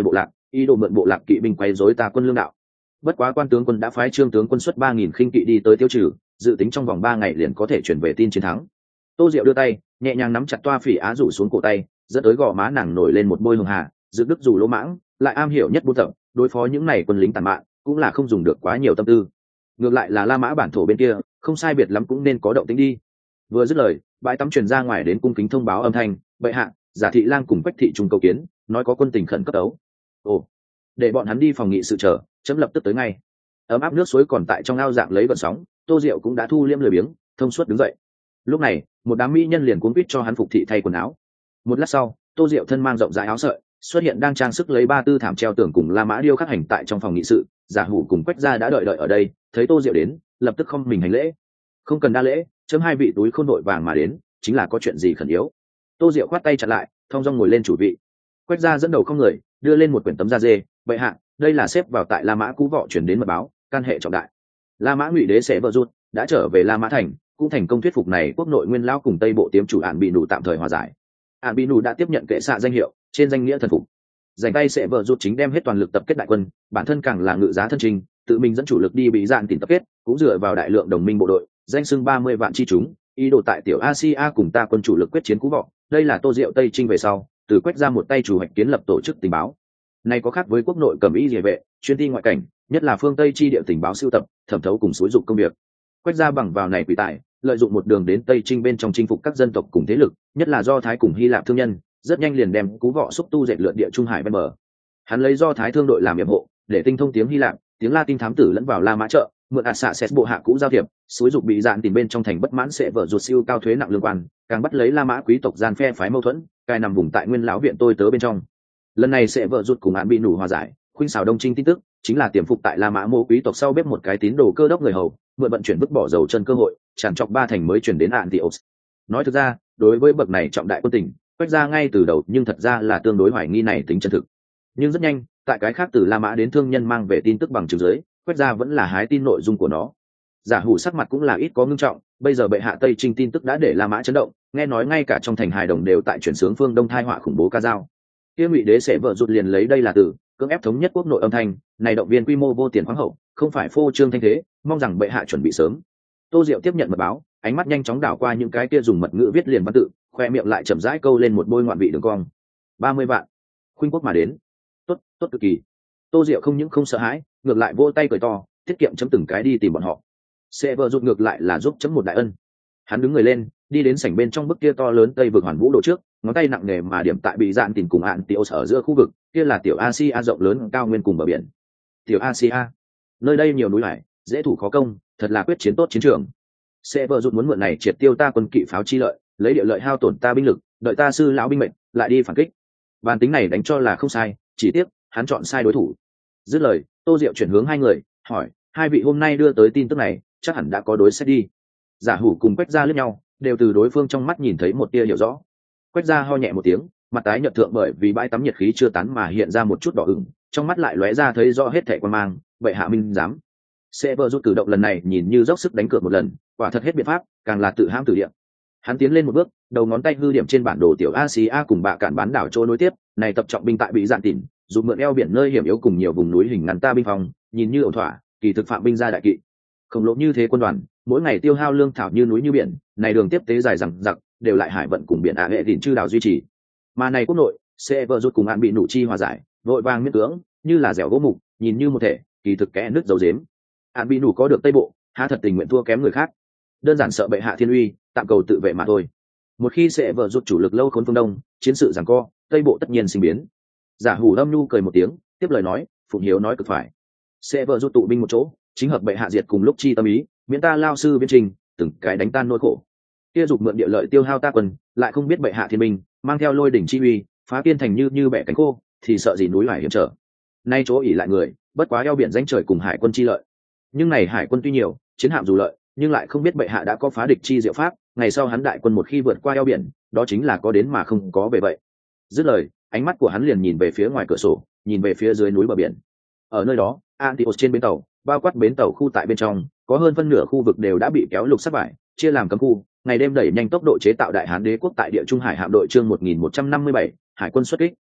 ý đồ mượn bộ lạc kỵ binh quấy rối ta quân lương đạo. Bất quá quan tướng quân đã phái trương tướng quân xuất ba nghìn khinh kỵ đi tới tiêu trừ, dự tính trong vòng ba ngày liền có thể chuyển về tin chiến thắng. Tô Diệu đưa tay nhẹ nhàng nắm chặt toa phỉ á rủ xuống cổ tay, dẫn tới gò má nàng nổi lên một bôi hường hà. Dự đức dù lỗ mãng lại am hiểu nhất buôn tập, đối phó những này quân lính tàn mạn cũng là không dùng được quá nhiều tâm tư. Ngược lại là La Mã bản thổ bên kia không sai biệt lắm cũng nên có động tĩnh đi. Vừa dứt lời, bãi tắm truyền ra ngoài đến cung kính thông báo âm thanh, bệ hạ, Giả Thị Lang cùng Quách Thị Trung cầu kiến, nói có quân tình khẩn cấp đấu. Ồ, để bọn hắn đi phòng nghị sự chờ, chấm lập tức tới ngay. Ấm áp nước suối còn tại trong ao dạng lấy gợn sóng, Tô Diệu cũng đã thu liêm lười biếng, thông suốt đứng dậy. Lúc này, một đám mỹ nhân liền cuốn quýt cho hắn phục thị thay quần áo. Một lát sau, Tô Diệu thân mang rộng rãi áo sợi, xuất hiện đang trang sức lấy ba tư thảm treo tường cùng La Mã điêu khắc hành tại trong phòng nghị sự. Giả Hủ cùng Quách gia đã đợi đợi ở đây, thấy Tô Diệu đến, lập tức không mình hành lễ. Không cần đa lễ, chấm hai vị túi khôn đội vàng mà đến, chính là có chuyện gì khẩn yếu. Tô Diệu khoát tay chặn lại, thong dong ngồi lên chủ vị. Quách gia dẫn đầu không người, đưa lên một quyển tấm da dê, bệ hạ, đây là xếp vào tại La Mã cũ vọ chuyển đến mật báo, can hệ trọng đại. La Mã Ngụy đế sẽ vợ rút đã trở về La Mã thành, cũng thành công thuyết phục này quốc nội nguyên lão cùng tây bộ tiếm chủ Ản Bị Nụ tạm thời hòa giải. Ản Bị Nụ đã tiếp nhận kệ xạ danh hiệu, trên danh nghĩa thần phục. Dành tay sẽ vợ rút chính đem hết toàn lực tập kết đại quân, bản thân càng là ngự giá thân trình, tự mình dẫn chủ lực đi bị dạn tìm tập kết, cũng dựa vào đại lượng đồng minh bộ đội, danh xưng ba mươi vạn chi chúng, ý đồ tại tiểu Asia cùng ta quân chủ lực quyết chiến cũ vọ. Đây là Tô Diệu Tây Trinh về sau, từ Quách ra một tay chủ hoạch kiến lập tổ chức tình báo. Này có khác với quốc nội cầm ý địa vệ, chuyên ti ngoại cảnh, nhất là phương Tây chi địa tình báo sưu tập, thẩm thấu cùng xúi dụng công việc. Quách ra bằng vào này quỷ tài, lợi dụng một đường đến Tây Trinh bên trong chinh phục các dân tộc cùng thế lực, nhất là Do Thái cùng Hy Lạp thương nhân, rất nhanh liền đem cú vọ xúc tu dệt lượn địa Trung Hải bên bờ. Hắn lấy Do Thái thương đội làm yểm hộ, để tinh thông tiếng Hy Lạp, tiếng Latin thám tử lẫn vào La Mã chợ, mượn ạt xạ xét bộ hạ cũ giao thiệp, xúi dục bị dạn tìm bên trong thành bất mãn sẽ vợ ruột siêu cao thuế nặng lương quan, càng bắt lấy La Mã quý tộc gian phe phái mâu thuẫn, cai nằm vùng tại nguyên lão viện tôi tớ bên trong. Lần này sẽ vợ ruột cùng Án Bị Nụ hòa giải, khuynh xào đông trinh tin tức chính là tiềm phục tại La Mã mô quý tộc sau bếp một cái tín đồ cơ đốc người hầu, mượn vận chuyển vứt bỏ dầu chân cơ hội, tràn trọc ba thành mới chuyển đến Antioch. Nói thực ra, đối với bậc này trọng đại quân tình, Quách ra ngay từ đầu nhưng thật ra là tương đối hoài nghi này tính chân thực. Nhưng rất nhanh, tại cái khác từ La Mã đến thương nhân mang về tin tức bằng chứng dưới, Quách ra vẫn là hái tin nội dung của nó. Giả Hủ sắc mặt cũng là ít có ngưng trọng, bây giờ bệ hạ Tây Trinh tin tức đã để La Mã chấn động, nghe nói ngay cả trong thành hài đồng đều tại chuyển sướng phương Đông thai họa khủng bố ca dao. Kia Ngụy đế sẽ vợ rụt liền lấy đây là từ cưỡng ép thống nhất quốc nội âm thanh, này động viên quy mô vô tiền khoáng hậu, không phải phô trương thanh thế, mong rằng bệ hạ chuẩn bị sớm. Tô Diệu tiếp nhận mật báo, ánh mắt nhanh chóng đảo qua những cái kia dùng mật ngữ viết liền văn tự, khoe miệng lại chậm rãi câu lên một bôi ngoạn vị đường cong. ba mươi vạn, khuynh quốc mà đến. Tốt, tốt cực kỳ. Tô Diệu không những không sợ hãi, ngược lại vỗ tay cười to, tiết kiệm chấm từng cái đi tìm bọn họ. Sẽ vợ rụt ngược lại là giúp chấm một đại ân. Hắn đứng người lên, đi đến sảnh bên trong bức kia to lớn tây vực hoàn vũ đồ trước, ngón tay nặng nề mà điểm tại bị dạn tìm cùng ạn tiểu ở giữa khu vực, kia là tiểu Asia rộng lớn cao nguyên cùng bờ biển. Tiểu Asia, nơi đây nhiều núi hải, dễ thủ khó công, thật là quyết chiến tốt chiến trường. Sẽ vợ rụt muốn mượn này triệt tiêu ta quân kỵ pháo chi lợi, lấy địa lợi hao tổn ta binh lực, đợi ta sư lão binh mệnh, lại đi phản kích. Bản tính này đánh cho là không sai, chỉ tiếc hắn chọn sai đối thủ. Dứt lời, Tô Diệu chuyển hướng hai người, hỏi: hai vị hôm nay đưa tới tin tức này, chắc hẳn đã có đối xét đi. Giả Hủ cùng Quách gia liếc nhau, đều từ đối phương trong mắt nhìn thấy một tia hiểu rõ. Quách gia ho nhẹ một tiếng, mặt tái nhợt thượng bởi vì bãi tắm nhiệt khí chưa tán mà hiện ra một chút đỏ ửng, trong mắt lại lóe ra thấy rõ hết thảy quan mang. Vậy hạ minh dám. Sẽ vợ rút cử động lần này nhìn như dốc sức đánh cược một lần, quả thật hết biện pháp, càng là tự hãm tử địa. Hắn tiến lên một bước, đầu ngón tay hư điểm trên bản đồ tiểu Asia cùng bạ cản bán đảo chỗ nối tiếp, này tập trọng binh tại bị dạn tỉn, dùng mượn eo biển nơi hiểm yếu cùng nhiều vùng núi hình ngắn ta binh phòng, nhìn như ổn thỏa, kỳ thực phạm binh ra đại kỵ. Khổng lồ như thế quân đoàn, mỗi ngày tiêu hao lương thảo như núi như biển, này đường tiếp tế dài dằng dặc, đều lại hải vận cùng biển ả hệ đỉnh chư đảo duy trì. Mà này quốc nội, sẽ vợ rút cùng Án Bị Nụ chi hòa giải, vội vàng miễn cưỡng, như là dẻo gỗ mục, nhìn như một thể, kỳ thực kẽ nứt dấu dếm. Án Bị Nụ có được tây bộ, há thật tình nguyện thua kém người khác, đơn giản sợ bệ hạ thiên uy, tạm cầu tự vệ mà thôi. Một khi sẽ vợ rút chủ lực lâu khốn phương đông, chiến sự giằng co, tây bộ tất nhiên sinh biến. Giả Hủ âm nhu cười một tiếng, tiếp lời nói: Phụng Hiếu nói cực phải. Sẽ vợ rút tụ binh một chỗ, chính hợp bệ hạ diệt cùng lúc chi tâm ý, miễn ta lao sư biên trình, từng cái đánh tan nỗi khổ. Kia dục mượn địa lợi tiêu hao ta quân, lại không biết bệ hạ thiên binh, mang theo lôi đỉnh chi uy, phá kiên thành như như bẻ cánh khô, thì sợ gì núi hải hiểm trở. Nay chỗ ỉ lại người, bất quá eo biển danh trời cùng hải quân chi lợi. Nhưng này hải quân tuy nhiều, chiến hạm dù lợi, nhưng lại không biết bệ hạ đã có phá địch chi diệu pháp, ngày sau hắn đại quân một khi vượt qua eo biển, đó chính là có đến mà không có về vậy. Dứt lời, ánh mắt của hắn liền nhìn về phía ngoài cửa sổ, nhìn về phía dưới núi bờ biển. Ở nơi đó, Antioch trên bến tàu, bao quát bến tàu khu tại bên trong, có hơn phân nửa khu vực đều đã bị kéo lục sắt vải, chia làm cấm khu, ngày đêm đẩy nhanh tốc độ chế tạo đại hán đế quốc tại địa trung hải hạm đội chương một nghìn một trăm năm mươi bảy, hải quân xuất kích.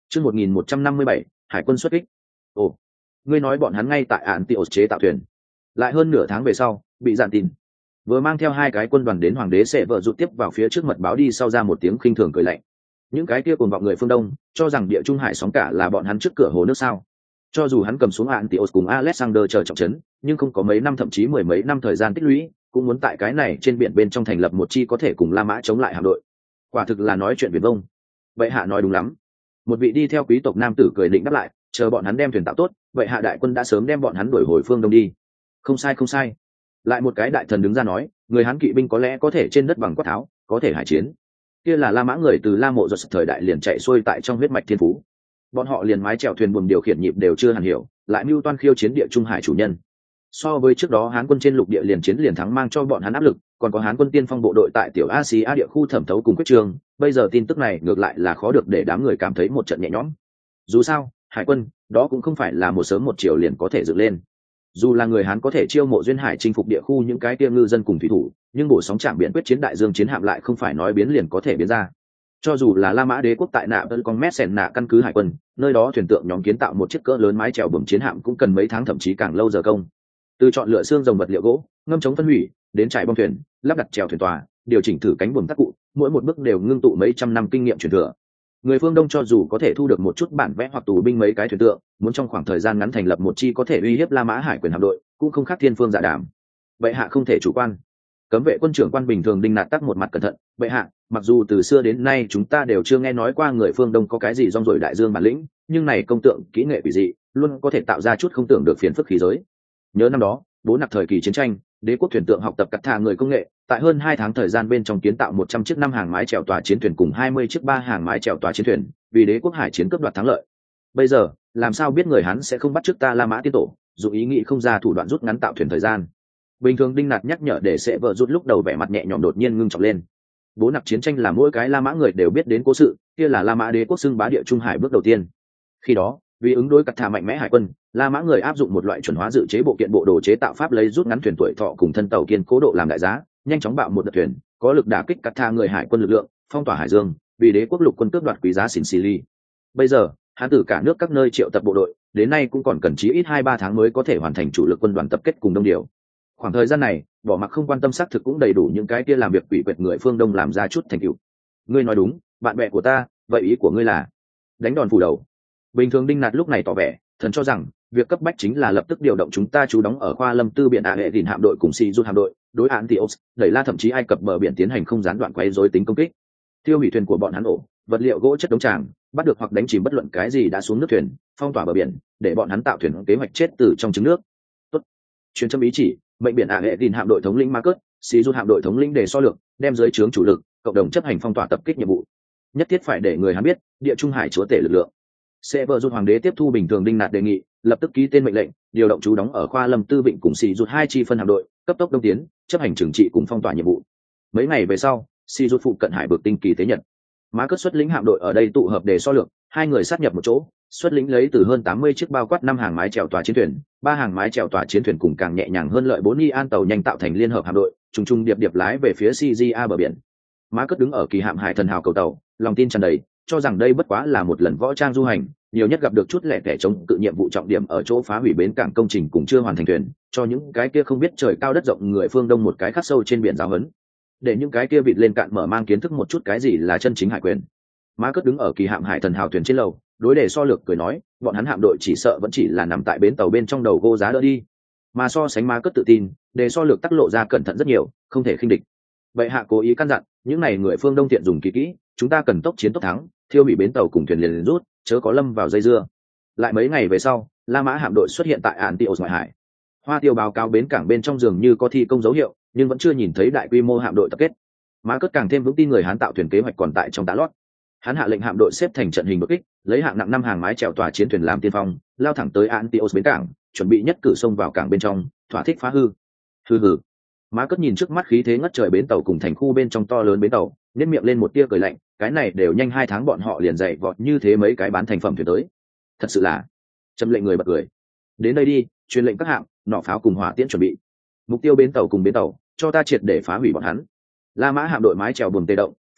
Chương một nghìn một trăm năm mươi bảy, hải quân xuất kích. Ồ, ngươi nói bọn hắn ngay tại Antios chế tạo thuyền. Lại hơn nửa tháng về sau, bị dạn tin. Vừa mang theo hai cái quân đoàn đến hoàng đế sẽ vợ rụt tiếp vào phía trước mật báo đi sau ra một tiếng khinh thường cười lạnh. Những cái kia cuồng vọng người phương Đông, cho rằng địa trung hải sóng cả là bọn hắn trước cửa hồ nước sao? Cho dù hắn cầm xuống Antios cùng Alexander chờ trọng trấn, nhưng không có mấy năm thậm chí mười mấy năm thời gian tích lũy, cũng muốn tại cái này trên biển bên trong thành lập một chi có thể cùng La Mã chống lại hạm đội. Quả thực là nói chuyện viển vông. Vậy hạ nói đúng lắm. Một vị đi theo quý tộc nam tử cười định đáp lại, chờ bọn hắn đem thuyền tạo tốt, vậy hạ đại quân đã sớm đem bọn hắn đuổi hồi phương Đông đi. Không sai không sai. Lại một cái đại thần đứng ra nói, người Hán kỵ binh có lẽ có thể trên đất bằng quát tháo, có thể hải chiến. Kia là La Mã người từ La Mộ Giật thời đại liền chạy xuôi tại trong huyết mạch thiên phú. Bọn họ liền mái chèo thuyền buồm điều khiển nhịp đều chưa hẳn hiểu, lại mưu toan khiêu chiến địa trung hải chủ nhân. So với trước đó Hán quân trên lục địa liền chiến liền thắng mang cho bọn hắn áp lực, còn có Hán quân tiên phong bộ đội tại tiểu Asia địa khu thẩm thấu cùng quyết trường, bây giờ tin tức này ngược lại là khó được để đám người cảm thấy một trận nhẹ nhõm. Dù sao, hải quân, đó cũng không phải là một sớm một chiều liền có thể dựng lên. Dù là người Hán có thể chiêu mộ duyên hải chinh phục địa khu những cái kia ngư dân cùng thủy thủ, nhưng bổ sóng chạm biển quyết chiến đại dương chiến hạm lại không phải nói biến liền có thể biến ra. Cho dù là La Mã đế quốc tại nạ vẫn con mét sèn nạ căn cứ hải quân, nơi đó thuyền tượng nhóm kiến tạo một chiếc cỡ lớn mái chèo buồm chiến hạm cũng cần mấy tháng thậm chí càng lâu giờ công. Từ chọn lựa xương rồng vật liệu gỗ, ngâm chống phân hủy, đến trải bom thuyền, lắp đặt chèo thuyền tòa, điều chỉnh thử cánh buồm tác cụ, mỗi một bước đều ngưng tụ mấy trăm năm kinh nghiệm truyền thừa. Người phương Đông cho dù có thể thu được một chút bản vẽ hoặc tù binh mấy cái thuyền tượng, muốn trong khoảng thời gian ngắn thành lập một chi có thể uy hiếp La Mã hải quyền hạm đội, cũng không khác thiên phương dạ đàm. Vậy hạ không thể chủ quan. Cấm vệ quân trưởng quan bình thường đinh nạt tắc một mặt cẩn thận, bệ hạ, mặc dù từ xưa đến nay chúng ta đều chưa nghe nói qua người phương Đông có cái gì rong rổi đại dương bản lĩnh, nhưng này công tượng kỹ nghệ quỷ dị, luôn có thể tạo ra chút không tưởng được phiền phức khí giới. Nhớ năm đó, bốn nặc thời kỳ chiến tranh, đế quốc thuyền tượng học tập cắt thà người công nghệ, tại hơn hai tháng thời gian bên trong kiến tạo một trăm chiếc năm hàng mái chèo tòa chiến thuyền cùng hai mươi chiếc ba hàng mái chèo tòa chiến thuyền, vì đế quốc hải chiến cướp đoạt thắng lợi. Bây giờ, làm sao biết người Hán sẽ không bắt chước ta La Mã tiên tổ, dù ý nghĩ không ra thủ đoạn rút ngắn tạo thuyền thời gian. Bình thường đinh nạt nhắc nhở để sẽ vợ rút lúc đầu vẻ mặt nhẹ nhõm đột nhiên ngưng trọng lên. Bố nặc chiến tranh là mỗi cái La Mã người đều biết đến cố sự, kia là La Mã đế quốc xưng bá địa trung hải bước đầu tiên. Khi đó, vì ứng đối cắt thà mạnh mẽ hải quân, La Mã người áp dụng một loại chuẩn hóa dự chế bộ kiện bộ đồ chế tạo pháp lấy rút ngắn thuyền tuổi thọ cùng thân tàu kiên cố độ làm đại giá, nhanh chóng bạo một đợt thuyền, có lực đả kích cắt thà người hải quân lực lượng, phong tỏa hải dương, vì đế quốc lục quân cướp đoạt quý giá Sicily. Bây giờ, Hán từ cả nước các nơi triệu tập bộ đội, đến nay cũng còn cần chí ít hai ba tháng mới có thể hoàn thành chủ lực quân đoàn tập kết cùng đông điều. Khoảng thời gian này, bỏ mặc không quan tâm xác thực cũng đầy đủ những cái kia làm việc quỷ quyệt người phương Đông làm ra chút thành tựu. Ngươi nói đúng, bạn bè của ta, vậy ý của ngươi là đánh đòn phủ đầu. Bình thường đinh nạt lúc này tỏ vẻ, thần cho rằng việc cấp bách chính là lập tức điều động chúng ta trú đóng ở khoa lâm tư biển ả hệ đỉnh hạm đội cùng si rút hạm đội, đối Antioch, đẩy La thậm chí Ai Cập bờ biển tiến hành không gián đoạn quấy rối tính công kích. Tiêu hủy thuyền của bọn hắn ổ, vật liệu gỗ chất đống tràng, bắt được hoặc đánh chìm bất luận cái gì đã xuống nước thuyền, phong tỏa bờ biển, để bọn hắn tạo thuyền kế hoạch chết từ trong trứng nước. Tốt. Truyền châm ý chỉ, mệnh biển ả hệ đỉnh hạm đội thống lĩnh Marcus, si rút hạm đội thống lĩnh đề so lược, đem dưới trướng chủ lực, cộng đồng chấp hành phong tỏa tập kích nhiệm vụ. Nhất thiết phải để người hắn biết, địa trung hải chúa tể lực lượng. Sẽ vợ rút hoàng đế tiếp thu bình thường đinh nạt đề nghị, lập tức ký tên mệnh lệnh, điều động trú đóng ở khoa lâm tư vịnh cùng xì rút hai chi phân hạm đội, cấp tốc đông tiến, chấp hành trừng trị cùng phong tỏa nhiệm vụ. Mấy ngày về sau, xì rút phụ cận hải vực tinh kỳ tế nhật. Má cất xuất lĩnh hạm đội ở đây tụ hợp để so lược, hai người sát nhập một chỗ, xuất lĩnh lấy từ hơn tám mươi chiếc bao quát năm hàng mái chèo tòa chiến thuyền, ba hàng mái chèo tòa chiến thuyền cùng càng nhẹ nhàng hơn lợi bốn y an tàu nhanh tạo thành liên hợp hạm đội, trùng trùng điệp điệp lái về phía xê giê a bờ biển. Má cất đứng ở kỳ hạm hải thần hào cầu tàu, lòng tin tràn đầy, cho rằng đây bất quá là một lần võ trang du hành, nhiều nhất gặp được chút lẻ tẻ chống cự nhiệm vụ trọng điểm ở chỗ phá hủy bến cảng công trình cùng chưa hoàn thành thuyền, cho những cái kia không biết trời cao đất rộng người phương Đông một cái khắc sâu trên biển giáo huấn, để những cái kia vịt lên cạn mở mang kiến thức một chút cái gì là chân chính hải quyền. Má cất đứng ở kỳ hạm hải thần hào thuyền trên lầu, đối đề so lược cười nói, bọn hắn hạm đội chỉ sợ vẫn chỉ là nằm tại bến tàu bên trong đầu gô giá đỡ đi. Mà so sánh má cất tự tin, đề so lược tác lộ ra cẩn thận rất nhiều, không thể khinh địch. Vậy hạ cố ý căn dặn, những này người phương Đông thiện dùng kỹ kỹ, chúng ta cần tốc chiến tốc thắng, thiêu hủy bến tàu cùng thuyền liền, liền rút, chớ có lâm vào dây dưa. Lại mấy ngày về sau, La Mã hạm đội xuất hiện tại Antioch ngoại hải. Hoa Tiêu báo cáo bến cảng bên trong giường như có thi công dấu hiệu, nhưng vẫn chưa nhìn thấy đại quy mô hạm đội tập kết. Má cất càng thêm vững tin người Hán tạo thuyền kế hoạch còn tại trong tá lót. Hắn hạ lệnh hạm đội xếp thành trận hình đột kích, lấy hạng nặng năm hàng mái chèo tòa chiến thuyền làm tiên phong, lao thẳng tới Antioch bến cảng, chuẩn bị nhất cử xông vào cảng bên trong, thỏa thích phá hư. Hừ hừ. Má cất nhìn trước mắt khí thế ngất trời bến tàu cùng thành khu bên trong to lớn bến tàu, nhếch miệng lên một tia cười lạnh, cái này đều nhanh hai tháng bọn họ liền dậy vọt như thế mấy cái bán thành phẩm thuyền tới. Thật sự là, châm lệnh người bật cười. Đến đây đi, truyền lệnh các hạm, nỏ pháo cùng hỏa tiễn chuẩn bị. Mục tiêu bến tàu cùng bến tàu, cho ta triệt để phá hủy bọn hắn. La Mã hạm đội mái chèo buồm tê động,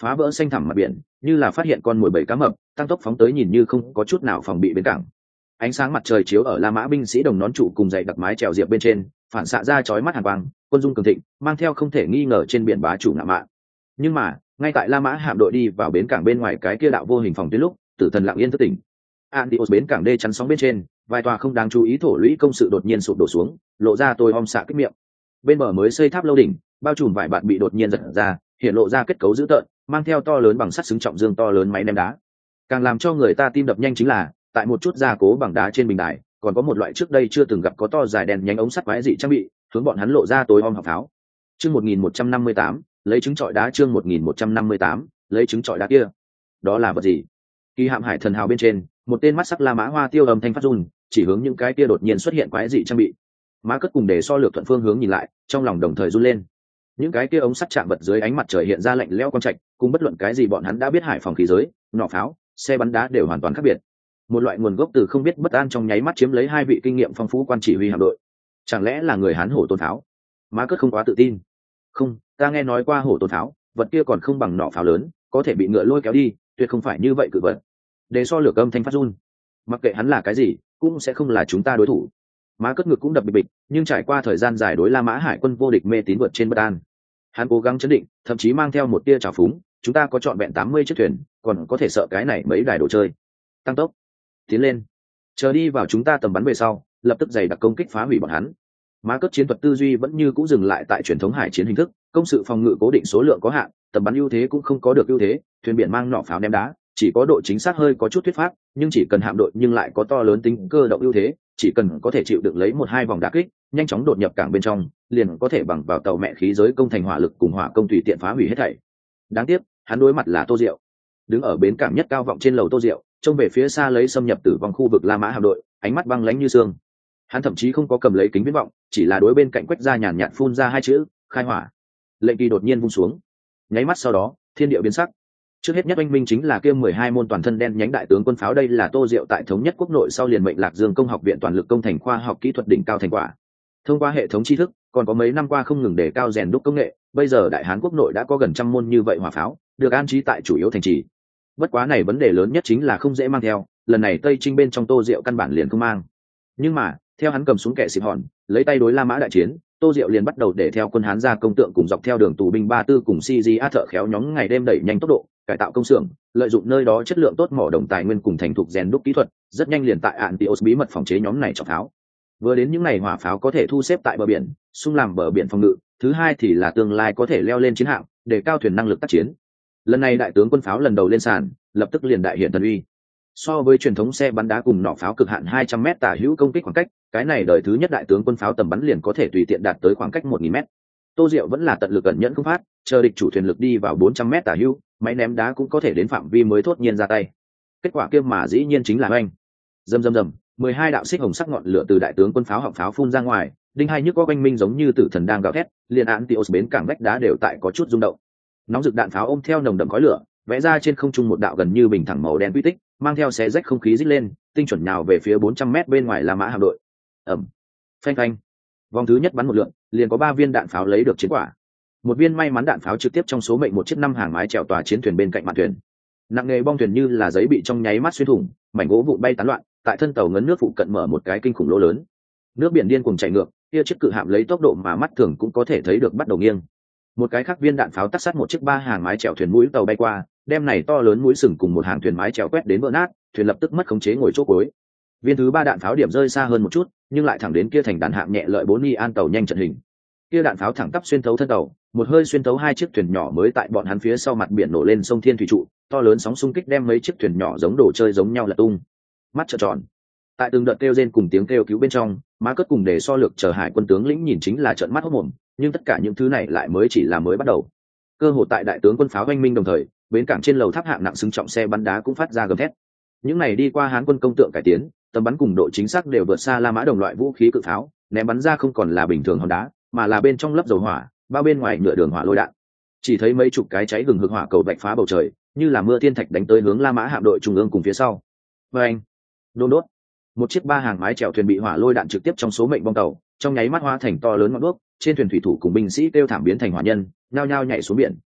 phá vỡ xanh thẳm mặt biển, như là phát hiện con mồi bầy cá mập, tăng tốc phóng tới nhìn như không có chút nào phòng bị bến cảng. Ánh sáng mặt trời chiếu ở La Mã binh sĩ đồng nón trụ cùng dày đặc mái chèo diệp bên trên, phản xạ ra chói mắt hàn quang, quân dung cường thịnh, mang theo không thể nghi ngờ trên biển bá chủ ngạo mạn. Nhưng mà, ngay tại La Mã hạm đội đi vào bến cảng bên ngoài cái kia đạo vô hình phòng tuyến lúc, Tử Thần lặng yên thức tỉnh. Antios bến cảng đê chắn sóng bên trên, vài tòa không đáng chú ý thổ lũy công sự đột nhiên sụp đổ xuống, lộ ra tôi om xạ kích miệng. Bên bờ mới xây tháp lâu đỉnh, bao trùm vài bạn bị đột nhiên giật ra, hiện lộ ra kết cấu dữ tợn, mang theo to lớn bằng sắt xứng trọng dương to lớn máy ném đá. Càng làm cho người ta tim đập nhanh chính là, tại một chút gia cố bằng đá trên bình đài, còn có một loại trước đây chưa từng gặp có to dài đèn nhánh ống sắt quái dị trang bị, hướng bọn hắn lộ ra tối om học pháo. Chương một nghìn một trăm năm mươi tám, lấy trứng trọi đá chương một nghìn một trăm năm mươi tám, lấy trứng trọi đá kia. Đó là vật gì? Kỳ hạm hải thần hào bên trên, một tên mắt sắc La Mã Hoa Tiêu âm thanh phát run, chỉ hướng những cái kia đột nhiên xuất hiện quái dị trang bị. Má cất cùng để so lược thuận phương hướng nhìn lại, trong lòng đồng thời run lên. Những cái kia ống sắt chạm vật dưới ánh mặt trời hiện ra lạnh lẽo quang trạch, cùng bất luận cái gì bọn hắn đã biết hải phòng khí giới, nỏ pháo, xe bắn đá đều hoàn toàn khác biệt. Một loại nguồn gốc từ không biết bất an trong nháy mắt chiếm lấy hai vị kinh nghiệm phong phú quan chỉ huy hạm đội. Chẳng lẽ là người Hán hổ tôn pháo? Má cất không quá tự tin. Không, ta nghe nói qua hổ tôn pháo, vật kia còn không bằng nỏ pháo lớn, có thể bị ngựa lôi kéo đi, tuyệt không phải như vậy cự vật. Để so lược âm thanh phát run. Mặc kệ hắn là cái gì, cũng sẽ không là chúng ta đối thủ. Má cất ngực cũng đập bịch bịch, nhưng trải qua thời gian dài đối La Mã hải quân vô địch mê tín vượt trên bất an. Hắn cố gắng chấn định, thậm chí mang theo một tia trào phúng, chúng ta có trọn vẹn tám mươi chiếc thuyền, còn có thể sợ cái này mấy đài đồ chơi. Tăng tốc, tiến lên, chờ đi vào chúng ta tầm bắn về sau, lập tức dày đặc công kích phá hủy bọn hắn. Má cất chiến thuật tư duy vẫn như cũ dừng lại tại truyền thống hải chiến hình thức, công sự phòng ngự cố định số lượng có hạn, tầm bắn ưu thế cũng không có được ưu thế, thuyền biển mang nỏ pháo ném đá, chỉ có độ chính xác hơi có chút thuyết pháp, nhưng chỉ cần hạm đội nhưng lại có to lớn tính cơ động ưu thế, chỉ cần có thể chịu đựng lấy một hai vòng đả kích, nhanh chóng đột nhập cảng bên trong, liền có thể bằng vào tàu mẹ khí giới công thành hỏa lực cùng hỏa công tùy tiện phá hủy hết thảy. Đáng tiếc, hắn đối mặt là Tô Diệu. Đứng ở bến cảng nhất cao vọng trên lầu Tô Diệu, trông về phía xa lấy xâm nhập tử vong khu vực La Mã hạm đội, ánh mắt băng lãnh như xương. Hắn thậm chí không có cầm lấy kính viễn vọng, chỉ là đối bên cạnh quét ra nhàn nhạt phun ra hai chữ, khai hỏa. Lệnh kỳ đột nhiên vung xuống. Nháy mắt sau đó, thiên địa biến sắc. Trước hết nhất anh minh chính là kia mười hai môn toàn thân đen nhánh đại tướng quân pháo, đây là Tô Diệu tại thống nhất quốc nội sau liền mệnh Lạc Dương Công học viện toàn lực công thành khoa học kỹ thuật đỉnh cao thành quả. Thông qua hệ thống tri thức, còn có mấy năm qua không ngừng đề cao rèn đúc công nghệ, bây giờ đại hán quốc nội đã có gần trăm môn như vậy hỏa pháo, được an trí tại chủ yếu thành trì. Bất quá này vấn đề lớn nhất chính là không dễ mang theo, lần này Tây Trinh bên trong Tô Diệu căn bản liền không mang. Nhưng mà, theo hắn cầm súng kẻ xịt hòn, lấy tay đối La Mã đại chiến, Tô Diệu liền bắt đầu để theo quân Hán ra công tượng cùng dọc theo đường tù binh ba tư cùng xê giê a thợ khéo nhóm ngày đêm đẩy nhanh tốc độ, cải tạo công xưởng, lợi dụng nơi đó chất lượng tốt mỏ đồng tài nguyên cùng thành thục rèn đúc kỹ thuật, rất nhanh liền tại Antios bí mật phòng chế nhóm này trọng pháo. Vừa đến những ngày hỏa pháo có thể thu xếp tại bờ biển, xung làm bờ biển phòng ngự, thứ hai thì là tương lai có thể leo lên chiến hạm, để cao thuyền năng lực tác chiến. Lần này đại tướng quân pháo lần đầu lên sàn, lập tức liền đại hiện thần uy. So với truyền thống xe bắn đá cùng nỏ pháo cực hạn hai trăm mét tả hữu công kích khoảng cách, cái này đời thứ nhất đại tướng quân pháo tầm bắn liền có thể tùy tiện đạt tới khoảng cách một nghìn mét. Tô Diệu vẫn là tận lực ẩn nhẫn không phát, chờ địch chủ thuyền lực đi vào bốn trăm mét tả hữu, máy ném đá cũng có thể đến phạm vi mới thốt nhiên ra tay. Kết quả kia mà dĩ nhiên chính là oanh. Rầm rầm rầm, mười hai đạo xích hồng sắc ngọn lửa từ đại tướng quân pháo họng pháo phun ra ngoài, đinh hai nhức có oanh minh giống như tử thần đang gào thét, liền Antios bến cảng vách đá đều tại có chút rung động. Nóng rực đạn pháo ôm theo nồng đậm khói lửa, vẽ ra trên không trung một đạo gần như bình thẳng màu đen quy tích, mang theo xé rách không khí rít lên, tinh chuẩn nhào về phía bốn trăm mét bên ngoài La Mã hạm đội. Ầm, phanh phanh. Vòng thứ nhất bắn một lượn, liền có ba viên đạn pháo lấy được chiến quả. Một viên may mắn đạn pháo trực tiếp trong số mệnh một chiếc năm hàng mái chèo tòa chiến thuyền bên cạnh mạn thuyền. Nặng nghề bong thuyền như là giấy bị trong nháy mắt xuyên thủng, mảnh gỗ vụn bay tán loạn, tại thân tàu ngấn nước phụ cận mở một cái kinh khủng lỗ lớn. Nước biển điên cuồng chảy ngược, kia chiếc cự hạm lấy tốc độ mà mắt thường cũng có thể thấy được bắt đầu nghiêng. Một cái khác viên đạn pháo tác sát một chiếc ba hàng mái chèo thuyền mũi tàu bay qua, đem này to lớn mũi sừng cùng một hàng thuyền mái chèo quét đến vỡ nát, thuyền lập tức mất khống chế ngồi chỗ cuối. Viên thứ ba đạn pháo điểm rơi xa hơn một chút, nhưng lại thẳng đến kia thành đàn hạm nhẹ lợi bốn ni an tàu nhanh trận hình. Kia đạn pháo thẳng tắp xuyên thấu thân tàu, một hơi xuyên thấu hai chiếc thuyền nhỏ mới tại bọn hắn phía sau mặt biển nổ lên sông Thiên thủy trụ, to lớn sóng xung kích đem mấy chiếc thuyền nhỏ giống đồ chơi giống nhau là tung. Mắt trợn tròn. Tại từng đợt kêu rên cùng tiếng kêu cứu bên trong, Má Cất cùng để so lược chờ hải quân tướng lĩnh nhìn chính là trợn mắt hốt mồm, nhưng tất cả những thứ này lại mới chỉ là mới bắt đầu. Cơ hội tại đại tướng quân pháo oanh minh đồng thời, bến cảng trên lầu tháp hạng nặng xứng trọng xe bắn đá cũng phát ra gầm thét. Những này đi qua Hán quân công tượng cải tiến, tầm bắn cùng độ chính xác đều vượt xa La Mã đồng loại vũ khí cự pháo, ném bắn ra không còn là bình thường hòn đá, mà là bên trong lớp dầu hỏa, bao bên ngoài nhựa đường hỏa lôi đạn. Chỉ thấy mấy chục cái cháy gừng hực hỏa cầu vạch phá bầu trời, như là mưa thiên thạch đánh tới hướng La Mã hạm đội trung ương cùng phía sau. Oeng, đôn đốt. Một chiếc ba hàng mái chèo thuyền bị hỏa lôi đạn trực tiếp trong số mệnh bong tàu, trong nháy mắt hóa thành to lớn ngọn đuốc, trên thuyền thủy thủ cùng binh sĩ kêu thảm biến thành hỏa nhân, nhao nhao nhảy xuống biển.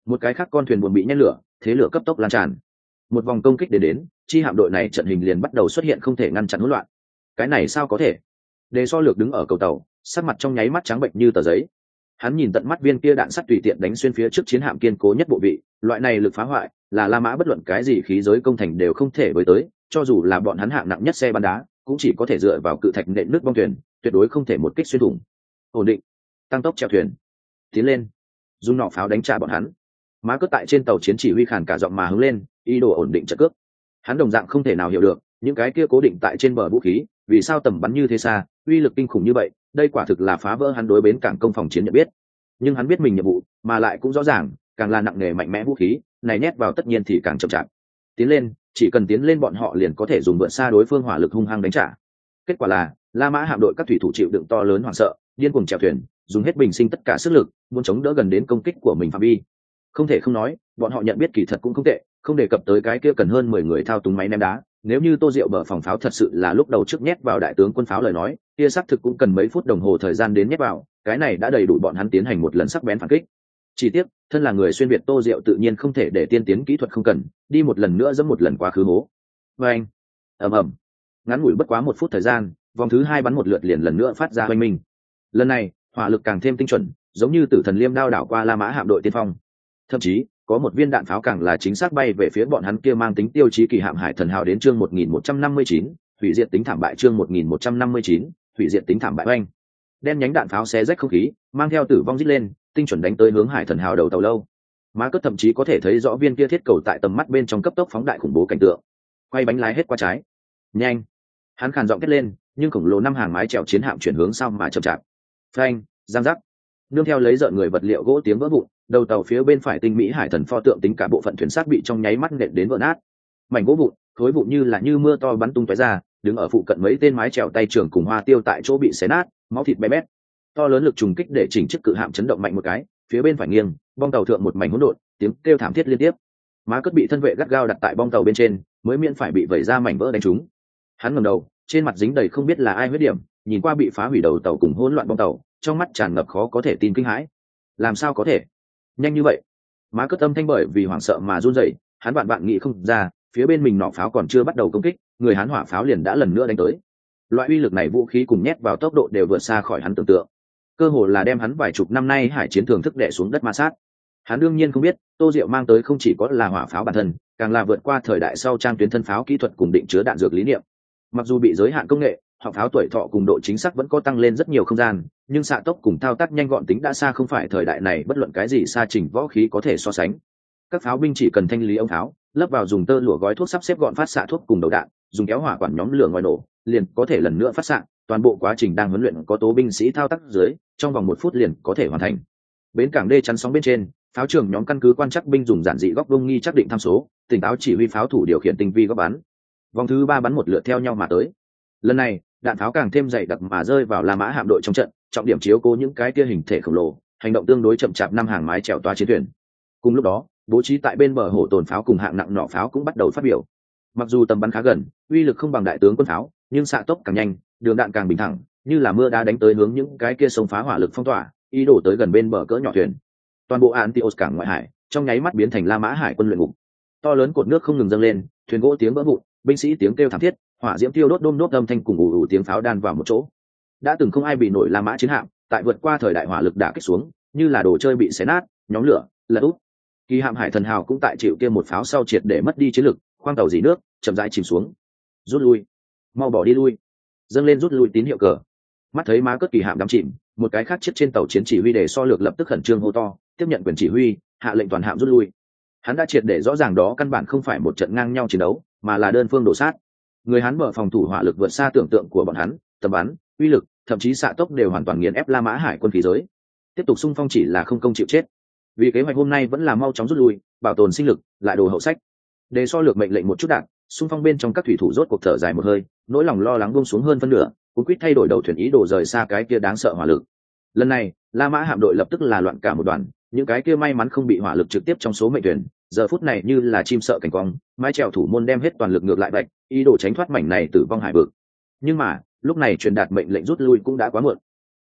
Một cái khác con thuyền buồn bị nhét lửa, thế lửa cấp tốc lan tràn. Một vòng công kích đến đến, chi hạm đội này trận hình liền bắt đầu xuất hiện không thể ngăn chặn hỗn loạn. Cái này sao có thể? Đề So Lược đứng ở cầu tàu, sắc mặt trong nháy mắt trắng bệnh như tờ giấy. Hắn nhìn tận mắt viên kia đạn sắt tùy tiện đánh xuyên phía trước chiến hạm kiên cố nhất bộ vị, loại này lực phá hoại là La Mã bất luận cái gì khí giới công thành đều không thể với tới, cho dù là bọn hắn hạng nặng nhất xe bắn đá, cũng chỉ có thể dựa vào cự thạch nện nước bong thuyền, tuyệt đối không thể một kích xuyên thủng. Ổn định, tăng tốc chèo thuyền, tiến lên, dùng nỏ pháo đánh trả bọn hắn. Má cất tại trên tàu chiến chỉ huy khàn cả giọng mà hướng lên, ý đồ ổn định trận cước. Hắn đồng dạng không thể nào hiểu được, những cái kia cố định tại trên bờ vũ khí, vì sao tầm bắn như thế xa, uy lực kinh khủng như vậy, đây quả thực là phá vỡ hắn đối bến cảng công phòng chiến nhận biết. Nhưng hắn biết mình nhiệm vụ, mà lại cũng rõ ràng, càng là nặng nề mạnh mẽ vũ khí, này nhét vào tất nhiên thì càng chậm chạp. Tiến lên, chỉ cần tiến lên bọn họ liền có thể dùng vượt xa đối phương hỏa lực hung hăng đánh trả. Kết quả là, La Mã hạm đội các thủy thủ chịu đựng to lớn hoảng sợ, điên cuồng chèo thuyền, dùng hết bình sinh tất cả sức lực, muốn chống đỡ gần đến công kích của mình phạm vi. Không thể không nói, bọn họ nhận biết kỳ thật cũng không tệ, không đề cập tới cái kia cần hơn mười người thao túng máy ném đá. Nếu như Tô Diệu bờ phòng pháo thật sự là lúc đầu trước nhét vào đại tướng quân pháo lời nói, kia xác thực cũng cần mấy phút đồng hồ thời gian đến nhét vào, cái này đã đầy đủ bọn hắn tiến hành một lần sắc bén phản kích. Chỉ tiếc, thân là người xuyên việt Tô Diệu tự nhiên không thể để tiên tiến kỹ thuật không cần, đi một lần nữa dẫm một lần quá khứ hố. Và anh, ầm ầm, ngắn ngủi bất quá một phút thời gian, vòng thứ hai bắn một lượt liền lần nữa phát ra hoành minh. Lần này, hỏa lực càng thêm tinh chuẩn, giống như tử thần liêm đao đảo qua La Mã hạm đội tiên phong. Thậm chí, có một viên đạn pháo càng là chính xác bay về phía bọn hắn kia mang tính tiêu chí kỳ hạm Hải Thần Hào đến chương một nghìn một trăm năm mươi chín, hủy diệt tính thảm bại chương một nghìn một trăm năm mươi chín, hủy diệt tính thảm bại oanh. Đen nhánh đạn pháo xé rách không khí, mang theo tử vong rít lên, tinh chuẩn đánh tới hướng Hải Thần Hào đầu tàu lâu. Má cất thậm chí có thể thấy rõ viên kia thiết cầu tại tầm mắt bên trong cấp tốc phóng đại khủng bố cảnh tượng. Quay bánh lái hết qua trái. Nhanh. Hắn khàn giọng kết lên, nhưng khổng lồ năm hàng mái chèo chiến hạm chuyển hướng sao mà chậm chạp. Phanh, giang giác. Nương theo lấy rợn người vật liệu gỗ tiếng vỡ vụn, đầu tàu phía bên phải tinh mỹ hải thần pho tượng tính cả bộ phận thuyền xác bị trong nháy mắt nện đến vỡ nát. Mảnh gỗ vụn, khối vụn như là như mưa to bắn tung tóe ra, đứng ở phụ cận mấy tên mái chèo tay trưởng cùng hoa tiêu tại chỗ bị xé nát, máu thịt bé bét. To lớn lực trùng kích để chỉnh chiếc cự hạm chấn động mạnh một cái, phía bên phải nghiêng, bong tàu thượng một mảnh hỗn độn, tiếng kêu thảm thiết liên tiếp. Má cất bị thân vệ gắt gao đặt tại bong tàu bên trên, mới miễn phải bị vẩy ra mảnh vỡ đánh trúng. Hắn ngẩng đầu, trên mặt dính đầy không biết là ai huyết điểm, nhìn qua bị phá hủy đầu tàu cùng hỗn loạn bong tàu, trong mắt tràn ngập khó có thể tin kinh hãi. Làm sao có thể? Nhanh như vậy? Má cất âm thanh bởi vì hoảng sợ mà run rẩy, hắn bạn bạn nghĩ không ra, phía bên mình nỏ pháo còn chưa bắt đầu công kích, người hắn hỏa pháo liền đã lần nữa đánh tới. Loại uy lực này vũ khí cùng nhét vào tốc độ đều vượt xa khỏi hắn tưởng tượng, cơ hồ là đem hắn vài chục năm nay hải chiến thường thức đè xuống đất ma sát. Hắn đương nhiên không biết, Tô Diệu mang tới không chỉ có là hỏa pháo bản thân, càng là vượt qua thời đại sau trang tuyến thân pháo kỹ thuật cùng định chứa đạn dược lý niệm. Mặc dù bị giới hạn công nghệ, họng pháo tuổi thọ cùng độ chính xác vẫn có tăng lên rất nhiều không gian, nhưng xạ tốc cùng thao tác nhanh gọn tính đã xa không phải thời đại này bất luận cái gì xa trình võ khí có thể so sánh. Các pháo binh chỉ cần thanh lý ống pháo, lấp vào dùng tơ lụa gói thuốc sắp xếp gọn phát xạ thuốc cùng đầu đạn, dùng kéo hỏa quản nhóm lửa ngoài nổ, liền có thể lần nữa phát xạ. Toàn bộ quá trình đang huấn luyện có tố binh sĩ thao tác dưới, trong vòng một phút liền có thể hoàn thành. Bến cảng đê chắn sóng bên trên, pháo trưởng nhóm căn cứ quan trắc binh dùng giản dị góc vuông nghi chắc định tham số, tỉnh táo chỉ huy pháo thủ điều khiển tinh vi góc bắn. Vòng thứ ba bắn một lượt theo nhau mà tới. Lần này, đạn pháo càng thêm dày đặc mà rơi vào La Mã hạm đội trong trận, trọng điểm chiếu cố những cái kia hình thể khổng lồ, hành động tương đối chậm chạp năm hàng mái chèo toa chiến thuyền. Cùng lúc đó, bố trí tại bên bờ hổ tồn pháo cùng hạng nặng nỏ pháo cũng bắt đầu phát biểu. Mặc dù tầm bắn khá gần, uy lực không bằng đại tướng quân pháo, nhưng xạ tốc càng nhanh, đường đạn càng bình thẳng, như là mưa đá đánh tới hướng những cái kia sông phá hỏa lực phong tỏa, ý đồ tới gần bên bờ cỡ nhỏ thuyền. Toàn bộ Antios cảng ngoại hải, trong nháy mắt biến thành La Mã hải quân luyện ngục. To lớn cột nước không ngừng dâng lên, thuyền gỗ tiếng vỡ vụn, binh sĩ tiếng kêu thảm thiết, hỏa diễm tiêu đốt đôm đốt âm thanh cùng ù ù tiếng pháo đan vào một chỗ. Đã từng không ai bị nổi La Mã chiến hạm, tại vượt qua thời đại hỏa lực đả kích xuống, như là đồ chơi bị xé nát, nhóm lửa, lật úp. Kỳ hạm Hải Thần Hào cũng tại chịu kia một pháo sau triệt để mất đi chiến lực, khoang tàu dỉ nước, chậm rãi chìm xuống. Rút lui, mau bỏ đi lui. Dâng lên rút lui tín hiệu cờ. Mắt thấy má cất kỳ hạm đắm chìm, một cái khác chiếc trên tàu chiến chỉ huy để So Lược lập tức khẩn trương hô to, tiếp nhận quyền chỉ huy, hạ lệnh toàn hạm rút lui. Hắn đã triệt để rõ ràng đó căn bản không phải một trận ngang nhau chiến đấu, mà là đơn phương đổ sát. Người hắn mở phòng thủ hỏa lực vượt xa tưởng tượng của bọn hắn, tầm bắn, uy lực, thậm chí xạ tốc đều hoàn toàn nghiền ép La Mã hải quân khí giới. Tiếp tục xung phong chỉ là không công chịu chết. Vì kế hoạch hôm nay vẫn là mau chóng rút lui, bảo tồn sinh lực, lại đồ hậu sách. Để So Lược mệnh lệnh một chút đạn, xung phong bên trong các thủy thủ rốt cuộc thở dài một hơi, nỗi lòng lo lắng buông xuống hơn phân nửa, cuốn quýt thay đổi đầu thuyền ý đồ rời xa cái kia đáng sợ hỏa lực. Lần này, La Mã hạm đội lập tức là loạn cả một đoàn, những cái kia may mắn không bị hỏa lực trực tiếp trong số mệnh thuyền, giờ phút này như là chim sợ cảnh quang, mái chèo thủ môn đem hết toàn lực ngược lại bạch, ý đồ tránh thoát mảnh này tử vong hải vực. Nhưng mà, lúc này truyền đạt mệnh lệnh rút lui cũng đã quá muộn.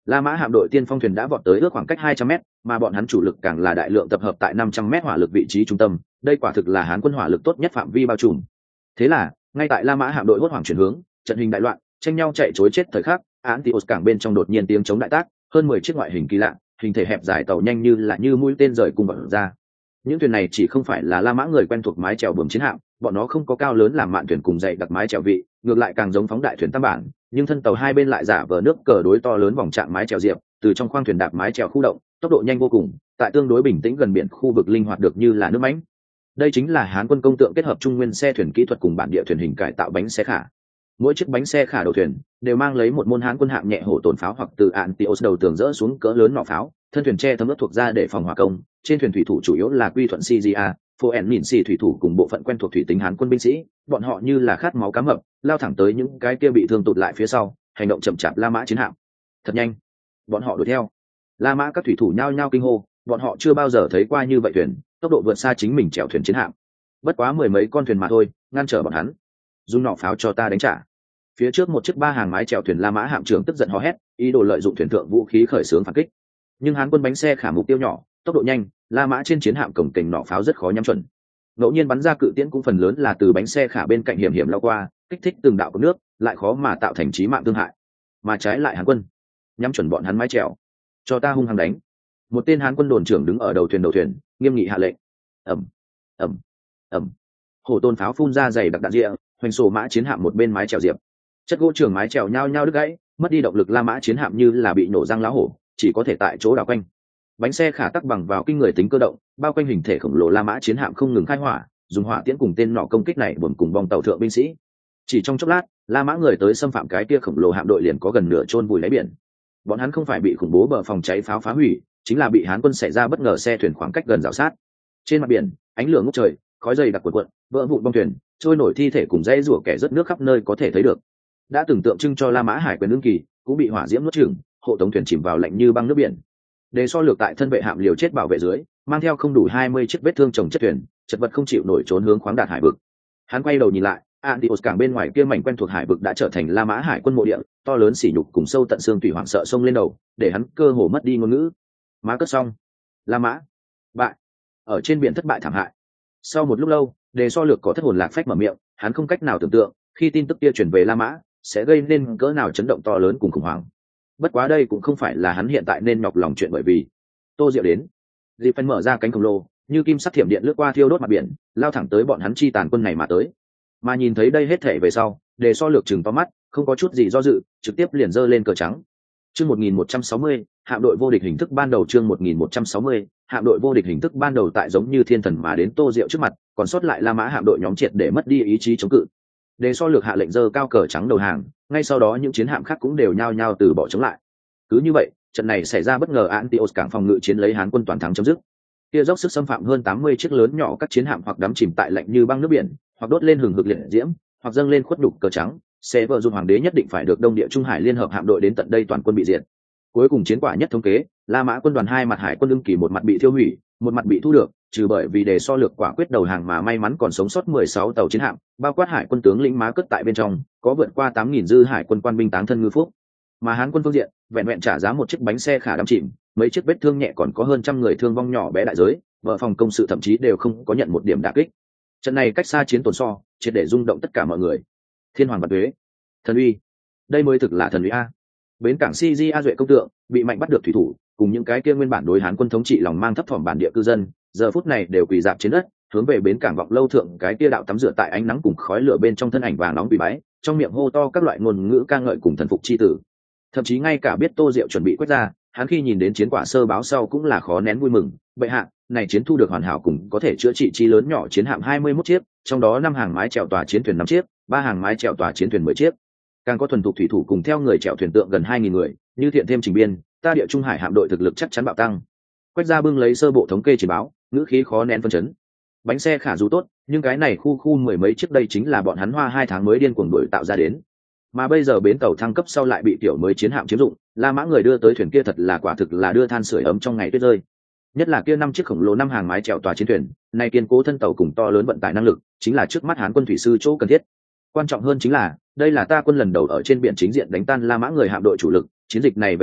La Mã hạm đội tiên phong thuyền đã vọt tới ước khoảng cách hai trăm mét, mà bọn hắn chủ lực càng là đại lượng tập hợp tại năm trăm mét hỏa lực vị trí trung tâm, đây quả thực là Hán quân hỏa lực tốt nhất phạm vi bao trùm. Thế là, ngay tại La Mã hạm đội hốt hoảng chuyển hướng, trận hình đại loạn, tranh nhau chạy trối chết thời khắc, Antios cảng bên trong đột nhiên tiếng chống đại tác, hơn mười chiếc ngoại hình kỳ lạ, hình thể hẹp dài tàu nhanh như là như mũi tên rời cùng bắn ra. Những thuyền này chỉ không phải là La Mã người quen thuộc mái chèo buồm chiến hạm, bọn nó không có cao lớn làm mạn thuyền cùng dày đặc mái chèo vị, ngược lại càng giống phóng đại thuyền tam bản, nhưng thân tàu hai bên lại giả vờ nước cờ đối to lớn vòng trạng mái chèo diệp, từ trong khoang thuyền đạp mái chèo khu động, tốc độ nhanh vô cùng, tại tương đối bình tĩnh gần biển khu vực linh hoạt được như là nước mãnh. Đây chính là Hán quân công tượng kết hợp trung nguyên xe thuyền kỹ thuật cùng bản địa thuyền hình cải tạo bánh xe khả. Mỗi chiếc bánh xe khả đầu thuyền đều mang lấy một môn Hán quân hạng nhẹ hổ tồn pháo hoặc từ Antios đầu tường rỡ xuống cỡ lớn nỏ pháo, thân thuyền che thấm ướt thuộc ra để phòng hỏa công. Trên thuyền thủy thủ chủ yếu là quy thuận xê giê a, Foen nhìn xì thủy thủ cùng bộ phận quen thuộc thủy tính Hán quân binh sĩ, bọn họ như là khát máu cá mập, lao thẳng tới những cái kia bị thương tụt lại phía sau, hành động chậm chạp La Mã chiến hạm. Thật nhanh, bọn họ đuổi theo. La Mã các thủy thủ nhao nhao kinh hô, bọn họ chưa bao giờ thấy qua như vậy thuyền, tốc độ vượt xa chính mình chèo thuyền chiến hạm. Bất quá mười mấy con thuyền mà thôi, ngăn trở bọn hắn. Dùng nỏ pháo cho ta đánh trả. Phía trước một chiếc ba hàng mái chèo thuyền La Mã hạm trưởng tức giận hò hét, ý đồ lợi dụng thuyền thượng vũ khí khởi xướng phản kích. Nhưng Hán quân bánh xe khả mục tiêu nhỏ, tốc độ nhanh, La Mã trên chiến hạm cổng kềnh nỏ pháo rất khó nhắm chuẩn. Ngẫu nhiên bắn ra cự tiễn cũng phần lớn là từ bánh xe khả bên cạnh hiểm hiểm lao qua, kích thích từng đạo của nước, lại khó mà tạo thành chí mạng thương hại. Mà trái lại Hán quân, nhắm chuẩn bọn hắn mái chèo, cho ta hung hăng đánh. Một tên Hán quân đồn trưởng đứng ở đầu thuyền đầu thuyền, nghiêm nghị hạ lệnh. Ầm, ầm, ầm. Hổ tôn pháo phun ra dày đặc đạn địa, hoành sổ mã chiến hạm một bên mái chèo diệp. Chất gỗ trường mái chèo nhao nhao đứt gãy, mất đi động lực, La Mã chiến hạm như là bị nổ răng lá hổ, chỉ có thể tại chỗ đảo quanh. Bánh xe khả tắc bằng vào kinh người tính cơ động, bao quanh hình thể khổng lồ La Mã chiến hạm không ngừng khai hỏa, dùng hỏa tiễn cùng tên nỏ công kích này buồn cùng bom tàu thượng binh sĩ. Chỉ trong chốc lát, La Mã người tới xâm phạm cái kia khổng lồ hạm đội liền có gần nửa chôn vùi đáy biển. Bọn hắn không phải bị khủng bố bờ phòng cháy pháo phá hủy, chính là bị Hán quân xảy ra bất ngờ xe thuyền khoảng cách gần rào sát. Trên mặt biển, ánh lửa ngút trời, khói dày đặc cuộn cuộn, vỡ vụn bong thuyền, trôi nổi thi thể cùng dãy rủa kẻ rớt nước khắp nơi có thể thấy được. Đã từng tượng trưng cho La Mã hải quyền ứng kỳ, cũng bị hỏa diễm nuốt chửng, hộ tống thuyền chìm vào lạnh như băng nước biển. Đề so lược tại thân vệ hạm liều chết bảo vệ dưới, mang theo không đủ hai mươi chiếc vết thương chồng chất thuyền, chật vật không chịu nổi trốn hướng khoáng đạt hải vực. Hắn quay đầu nhìn lại, Antios cảng bên ngoài kia mảnh quen thuộc hải vực đã trở thành La Mã hải quân mộ địa, to lớn sỉ nhục cùng sâu tận xương tủy hoảng sợ xông lên đầu, để hắn cơ hồ mất đi ngôn ngữ. Má cất xong, La Mã bại, ở trên biển thất bại thảm hại. Sau một lúc lâu, Đề so lược có thất hồn lạc phách mở miệng, hắn không cách nào tưởng tượng, khi tin tức kia truyền về La Mã, sẽ gây nên cỡ nào chấn động to lớn cùng khủng hoảng. Bất quá đây cũng không phải là hắn hiện tại nên nhọc lòng chuyện, bởi vì Tô Diệu đến. Dịp phân mở ra cánh khổng lồ, như kim sắc thiểm điện lướt qua thiêu đốt mặt biển, lao thẳng tới bọn hắn chi tàn quân này mà tới. Mà nhìn thấy đây hết thể về sau, Đề so lược chừng to mắt, không có chút gì do dự, trực tiếp liền giơ lên cờ trắng. Chương một nghìn một trăm sáu mươi, hạm đội vô địch hình thức ban đầu. Chương một nghìn một trăm sáu mươi, hạm đội vô địch hình thức ban đầu. Tại giống như thiên thần mà đến Tô Diệu trước mặt, còn sót lại La Mã hạm đội nhóm triệt để mất đi ý chí chống cự. Đề so lược hạ lệnh giơ cao cờ trắng đầu hàng, ngay sau đó những chiến hạm khác cũng đều nhao nhao từ bỏ chống lại. Cứ như vậy, trận này xảy ra bất ngờ, Antios cảng phòng ngự chiến lấy Hán quân toàn thắng chấm dứt. Kia dốc sức xâm phạm hơn tám mươi chiếc lớn nhỏ các chiến hạm hoặc đắm chìm tại lạnh như băng nước biển, hoặc đốt lên hừng hực liệt diễm, hoặc dâng lên khuất đục cờ trắng, sẽ vợ dùng hoàng đế nhất định phải được Đông Địa Trung Hải liên hợp hạm đội đến tận đây toàn quân bị diệt. Cuối cùng chiến quả nhất thống kế, La Mã quân đoàn hai mặt hải quân ưng kỳ một mặt bị thiêu hủy, một mặt bị thu được, trừ bởi vì Đề so lược quả quyết đầu hàng mà may mắn còn sống sót mười sáu tàu chiến hạm, bao quát hải quân tướng lĩnh Má Cất tại bên trong, có vượt qua tám nghìn dư hải quân quan binh táng thân ngư phúc. Mà Hán quân phương diện, vẹn vẹn trả giá một chiếc bánh xe khả đắm chìm, mấy chiếc vết thương nhẹ, còn có hơn trăm người thương vong nhỏ bé đại giới, vợ phòng công sự thậm chí đều không có nhận một điểm đả kích. Trận này cách xa chiến tồn so, triệt để rung động tất cả mọi người. Thiên hoàng bạt tuế, thần uy, đây mới thực là thần uy a. Bến cảng Si Di A Duệ công tượng bị mạnh bắt được thủy thủ, cùng những cái kia nguyên bản đối Hán quân thống trị lòng mang thấp thỏm bản địa cư dân, giờ phút này đều quỳ dạp trên đất, hướng về bến cảng vọng lâu thượng cái kia đạo tắm rửa tại ánh nắng cùng khói lửa bên trong thân ảnh vàng nóng quỳ bái, trong miệng hô to các loại ngôn ngữ ca ngợi cùng thần phục chi tử. Thậm chí ngay cả biết Tô Diệu chuẩn bị quét ra, hắn khi nhìn đến chiến quả sơ báo sau cũng là khó nén vui mừng. Bệ hạ, này chiến thu được hoàn hảo, cùng có thể chữa trị chi lớn nhỏ chiến hạm hai mươi mốt chiếc, trong đó năm hàng mái chèo tòa chiến thuyền năm chiếc, ba hàng mái chèo tòa chiến thuyền mười chiếc, càng có thuần thục thủy thủ cùng theo người chèo thuyền tượng gần hai nghìn người, như thiện thêm trình biên, ta Địa Trung Hải hạm đội thực lực chắc chắn bạo tăng. Quét ra bưng lấy sơ bộ thống kê chỉ báo, ngữ khí khó nén phân chấn. Bánh xe khả dù tốt, nhưng cái này khu khu mười mấy chiếc đây chính là bọn hắn hoa hai tháng mới điên cuồng đổi tạo ra đến. Mà bây giờ bến tàu thăng cấp sau lại bị tiểu mới chiến hạm chiếm dụng, La Mã người đưa tới thuyền kia thật là quả thực là đưa than sưởi ấm trong ngày tuyết rơi. Nhất là kia năm chiếc khổng lồ năm hàng mái chèo tòa chiến thuyền, này kiên cố thân tàu cùng to lớn vận tải năng lực, chính là trước mắt Hán quân thủy sư chỗ cần thiết. Quan trọng hơn chính là, đây là ta quân lần đầu ở trên biển chính diện đánh tan La Mã người hạm đội chủ lực, chiến dịch này về sau,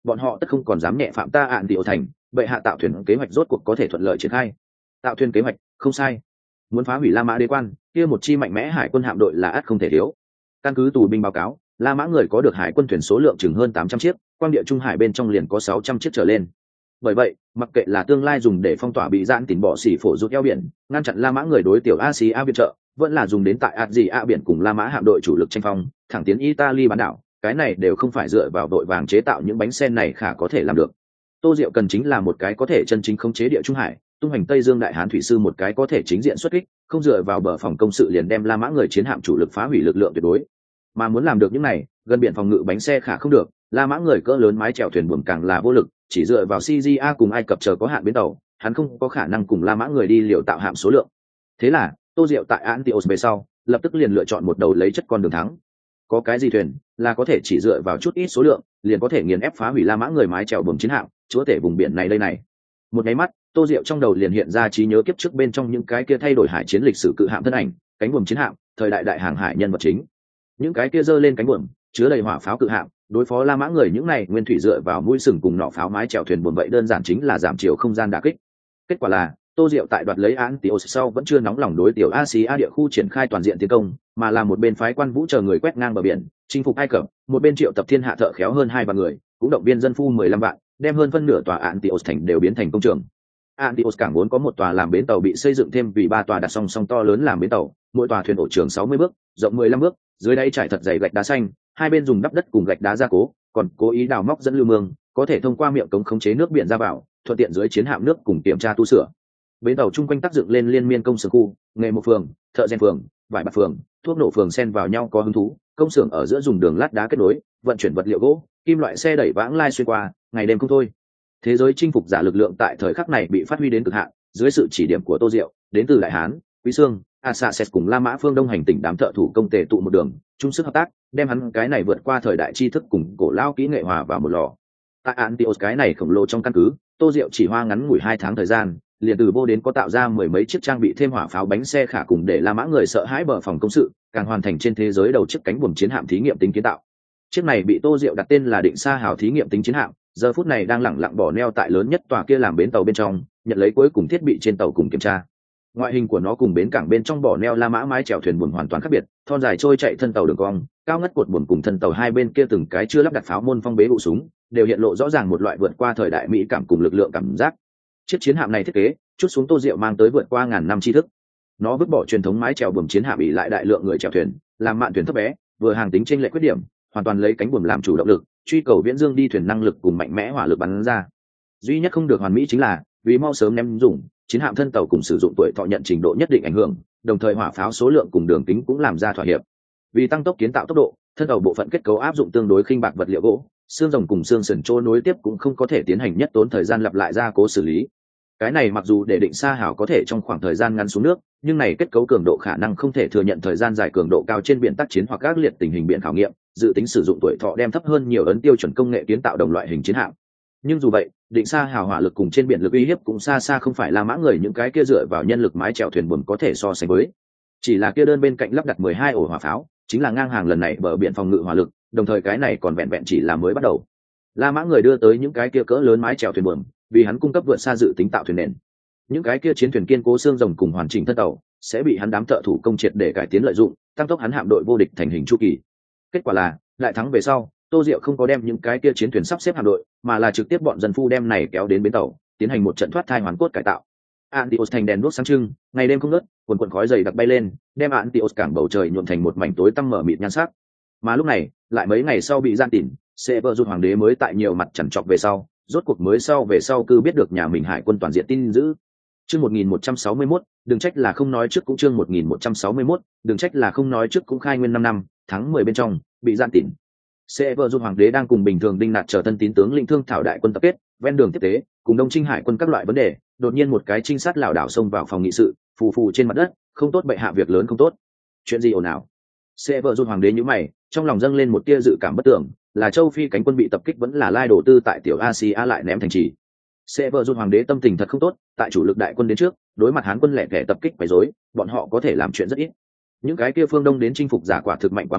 bọn họ tất không còn dám nhẹ phạm ta ạn tiểu thành. Bệ hạ tạo thuyền kế hoạch rốt cuộc có thể thuận lợi triển khai. Tạo thuyền kế hoạch không sai, muốn phá hủy La Mã đế quan, kia một chi mạnh mẽ hải quân hạm đội là ắt không thể thiếu. Căn cứ tù binh báo cáo, La Mã người có được hải quân thuyền số lượng chừng hơn tám trăm chiếc, quang địa trung hải bên trong liền có sáu trăm chiếc trở lên. Bởi vậy, mặc kệ là tương lai dùng để phong tỏa bị giãn tỉnh bỏ xỉ phổ rút eo biển, ngăn chặn La Mã người đối tiểu Asia viện trợ, vẫn là dùng đến tại Adria biển cùng La Mã hạm đội chủ lực tranh phong, thẳng tiến Italy bán đảo, cái này đều không phải dựa vào đội vàng chế tạo những bánh sen này khả có thể làm được. Tô Diệu cần chính là một cái có thể chân chính khống chế địa trung hải, tung hành Tây Dương đại hán thủy sư một cái có thể chính diện xuất kích, không dựa vào bờ phòng công sự liền đem La Mã người chiến hạm chủ lực phá hủy lực lượng tuyệt đối. Mà muốn làm được những này, gần biển phòng ngự bánh xe khả không được, La Mã người cỡ lớn mái chèo thuyền buồm càng là vô lực, chỉ dựa vào Syria cùng Ai Cập chờ có hạn bến tàu, hắn không có khả năng cùng La Mã người đi liều tạo hạm số lượng. Thế là, Tô Diệu tại Antioch về sau, lập tức liền lựa chọn một đầu lấy chất con đường thắng. Có cái gì thuyền, là có thể chỉ dựa vào chút ít số lượng, liền có thể nghiền ép phá hủy La Mã người mái chèo buồm chiến hạm, chúa tể vùng biển này đây này. Một cái mắt, Tô Diệu trong đầu liền hiện ra trí nhớ kiếp trước bên trong những cái kia thay đổi hải chiến lịch sử cự hạm thân ảnh, cánh buồm chiến hạm, thời đại đại hàng hải nhân vật chính. Những cái kia giơ lên cánh buồm, chứa đầy hỏa pháo cự hạm, đối phó La Mã người những này nguyên thủy dựa vào mũi sừng cùng nỏ pháo mái chèo thuyền buồm vậy đơn giản chính là giảm chiều không gian đả kích. Kết quả là, Tô Diệu tại đoạt lấy án Antioch sau vẫn chưa nóng lòng đối tiểu Asia địa khu triển khai toàn diện tiến công, mà là một bên phái quan vũ chờ người quét ngang bờ biển, chinh phục Ai Cập, một bên triệu tập thiên hạ thợ khéo hơn hai vạn người, cũng động viên dân phu mười lăm vạn, đem hơn phân nửa tòa Antioch thành đều biến thành công trường. Antioch cảng vốn có một tòa làm bến tàu bị xây dựng thêm vì ba tòa đặt song song to lớn làm bến tàu, mỗi tòa thuyền ổ trường sáu mươi bước, rộng mười lăm bước, dưới đáy trải thật dày gạch đá xanh, hai bên dùng đắp đất cùng gạch đá gia cố, còn cố ý đào móc dẫn lưu mương, có thể thông qua miệng cống khống chế nước biển ra vào, thuận tiện dưới chiến hạm nước cùng kiểm tra tu sửa. Bến tàu chung quanh tác dựng lên liên miên công xưởng khu, nghề một phường, thợ rèn phường, vải bạt phường, thuốc nổ phường xen vào nhau có hứng thú, công xưởng ở giữa dùng đường lát đá kết nối, vận chuyển vật liệu gỗ, kim loại xe đẩy vãng lai xuyên qua, ngày đêm không thôi. Thế giới chinh phục giả lực lượng tại thời khắc này bị phát huy đến cực hạn, dưới sự chỉ điểm của Tô Diệu, đến từ Đại Hán, Quý Xương, Asaset cùng La Mã phương Đông hành tỉnh đám thợ thủ công tề tụ một đường, chung sức hợp tác, đem hắn cái này vượt qua thời đại tri thức cùng cổ lao kỹ nghệ hòa vào một lò. Tại Antioch cái này khổng lồ trong căn cứ, Tô Diệu chỉ hoa ngắn ngủi hai tháng thời gian, liền từ vô đến có tạo ra mười mấy chiếc trang bị thêm hỏa pháo bánh xe khả cùng để La Mã người sợ hãi bờ phòng công sự, càng hoàn thành trên thế giới đầu chiếc cánh buồm chiến hạm thí nghiệm tính kiến tạo. Chiếc này bị Tô Diệu đặt tên là Định Sa Hào thí nghiệm tính chiến hạm, giờ phút này đang lẳng lặng bỏ neo tại lớn nhất tòa kia làm bến tàu bên trong, nhận lấy cuối cùng thiết bị trên tàu cùng kiểm tra. Ngoại hình của nó cùng bến cảng bên trong bỏ neo La Mã mái chèo thuyền buồm hoàn toàn khác biệt, thon dài trôi chạy thân tàu đường cong, cao ngất cột buồm cùng thân tàu hai bên kia từng cái chưa lắp đặt pháo môn phong bế hụ súng, đều hiện lộ rõ ràng một loại vượt qua thời đại mỹ cảm cùng lực lượng cảm giác. Chiếc chiến hạm này thiết kế, chút xuống Tô Diệu mang tới vượt qua ngàn năm tri thức. Nó vứt bỏ truyền thống mái chèo buồm chiến hạm bị lại đại lượng người chèo thuyền, làm mạn thuyền thấp bé, vừa hàng tính trên lệ khuyết điểm, hoàn toàn lấy cánh buồm làm chủ động lực, truy cầu viễn dương đi thuyền năng lực cùng mạnh mẽ hỏa lực bắn ra. Duy nhất không được hoàn mỹ chính là vì mau sớm ném dùng, chiến hạm thân tàu cùng sử dụng tuổi thọ nhận trình độ nhất định ảnh hưởng, đồng thời hỏa pháo số lượng cùng đường kính cũng làm ra thỏa hiệp. Vì tăng tốc kiến tạo tốc độ, thân tàu bộ phận kết cấu áp dụng tương đối khinh bạc vật liệu gỗ, xương rồng cùng xương sườn trô nối tiếp cũng không có thể tiến hành nhất tốn thời gian lặp lại gia cố xử lý. Cái này mặc dù để Định Sa Hào có thể trong khoảng thời gian ngắn xuống nước, nhưng này kết cấu cường độ khả năng không thể thừa nhận thời gian dài cường độ cao trên biển tác chiến hoặc các liệt tình hình biển khảo nghiệm, dự tính sử dụng tuổi thọ đem thấp hơn nhiều ấn tiêu chuẩn công nghệ kiến tạo đồng loại hình chiến hạm. Nhưng dù vậy, Định Sa Hào hỏa lực cùng trên biển lực uy hiếp cũng xa xa không phải La Mã người những cái kia dựa vào nhân lực mái chèo thuyền buồm có thể so sánh với. Chỉ là kia đơn bên cạnh lắp đặt mười hai ổ hỏa pháo, chính là ngang hàng lần này bờ biển phòng ngự hỏa lực, đồng thời cái này còn vẹn vẹn chỉ là mới bắt đầu. La Mã người đưa tới những cái kia cỡ lớn mái chèo thuyền buồm, vì hắn cung cấp vượt xa dự tính tạo thuyền nền. Những cái kia chiến thuyền kiên cố xương rồng cùng hoàn chỉnh thân tàu sẽ bị hắn đám thợ thủ công triệt để cải tiến lợi dụng, tăng tốc hắn hạm đội vô địch thành hình chu kỳ. Kết quả là, đại thắng về sau, Tô Diệu không có đem những cái kia chiến thuyền sắp xếp hạm đội, mà là trực tiếp bọn dân phu đem này kéo đến bến tàu, tiến hành một trận thoát thai hoàn cốt cải tạo. Antioch thành đèn đuốc sáng trưng, ngày đêm không ngớt, quần quần khói dày đặc bay lên, đem Antioch cảng bầu trời nhuộm thành một mảnh tối tăm mở mịt nhan sắc. Mà lúc này, lại mấy ngày sau bị gian tỉn, Severus hoàng đế mới tại nhiều mặt chằn chọc về sau, rốt cuộc mới sau về sau cư biết được nhà mình hải quân toàn diện tin giữ. Chương một nghìn một trăm sáu mươi mốt, đừng trách là không nói trước cũng chương một nghìn một trăm sáu mươi mốt, đừng trách là không nói trước cũng khai nguyên năm năm, tháng mười bên trong, bị gian tỉn. Severus hoàng đế đang cùng bình thường đinh nạt chờ thân tín tướng lĩnh thương thảo đại quân tập kết, ven đường tiếp tế, cùng đông trinh hải quân các loại vấn đề, đột nhiên một cái trinh sát lảo đảo xông vào phòng nghị sự, phù phù trên mặt đất, không tốt bệ hạ việc lớn không tốt. Chuyện gì ồn ào? Severus hoàng đế nhíu mày, trong lòng dâng lên một tia dự cảm bất tưởng, là châu Phi cánh quân bị tập kích vẫn là lai đổ tư tại tiểu Asia lại ném thành trì. Severus hoàng đế tâm tình thật không tốt, tại chủ lực đại quân đến trước, đối mặt Hán quân lẻ tẻ tập kích quấy rối, bọn họ có thể làm chuyện rất ít. Những cái kia phương đông đến chinh phục giả quả thực mạnh quá mức,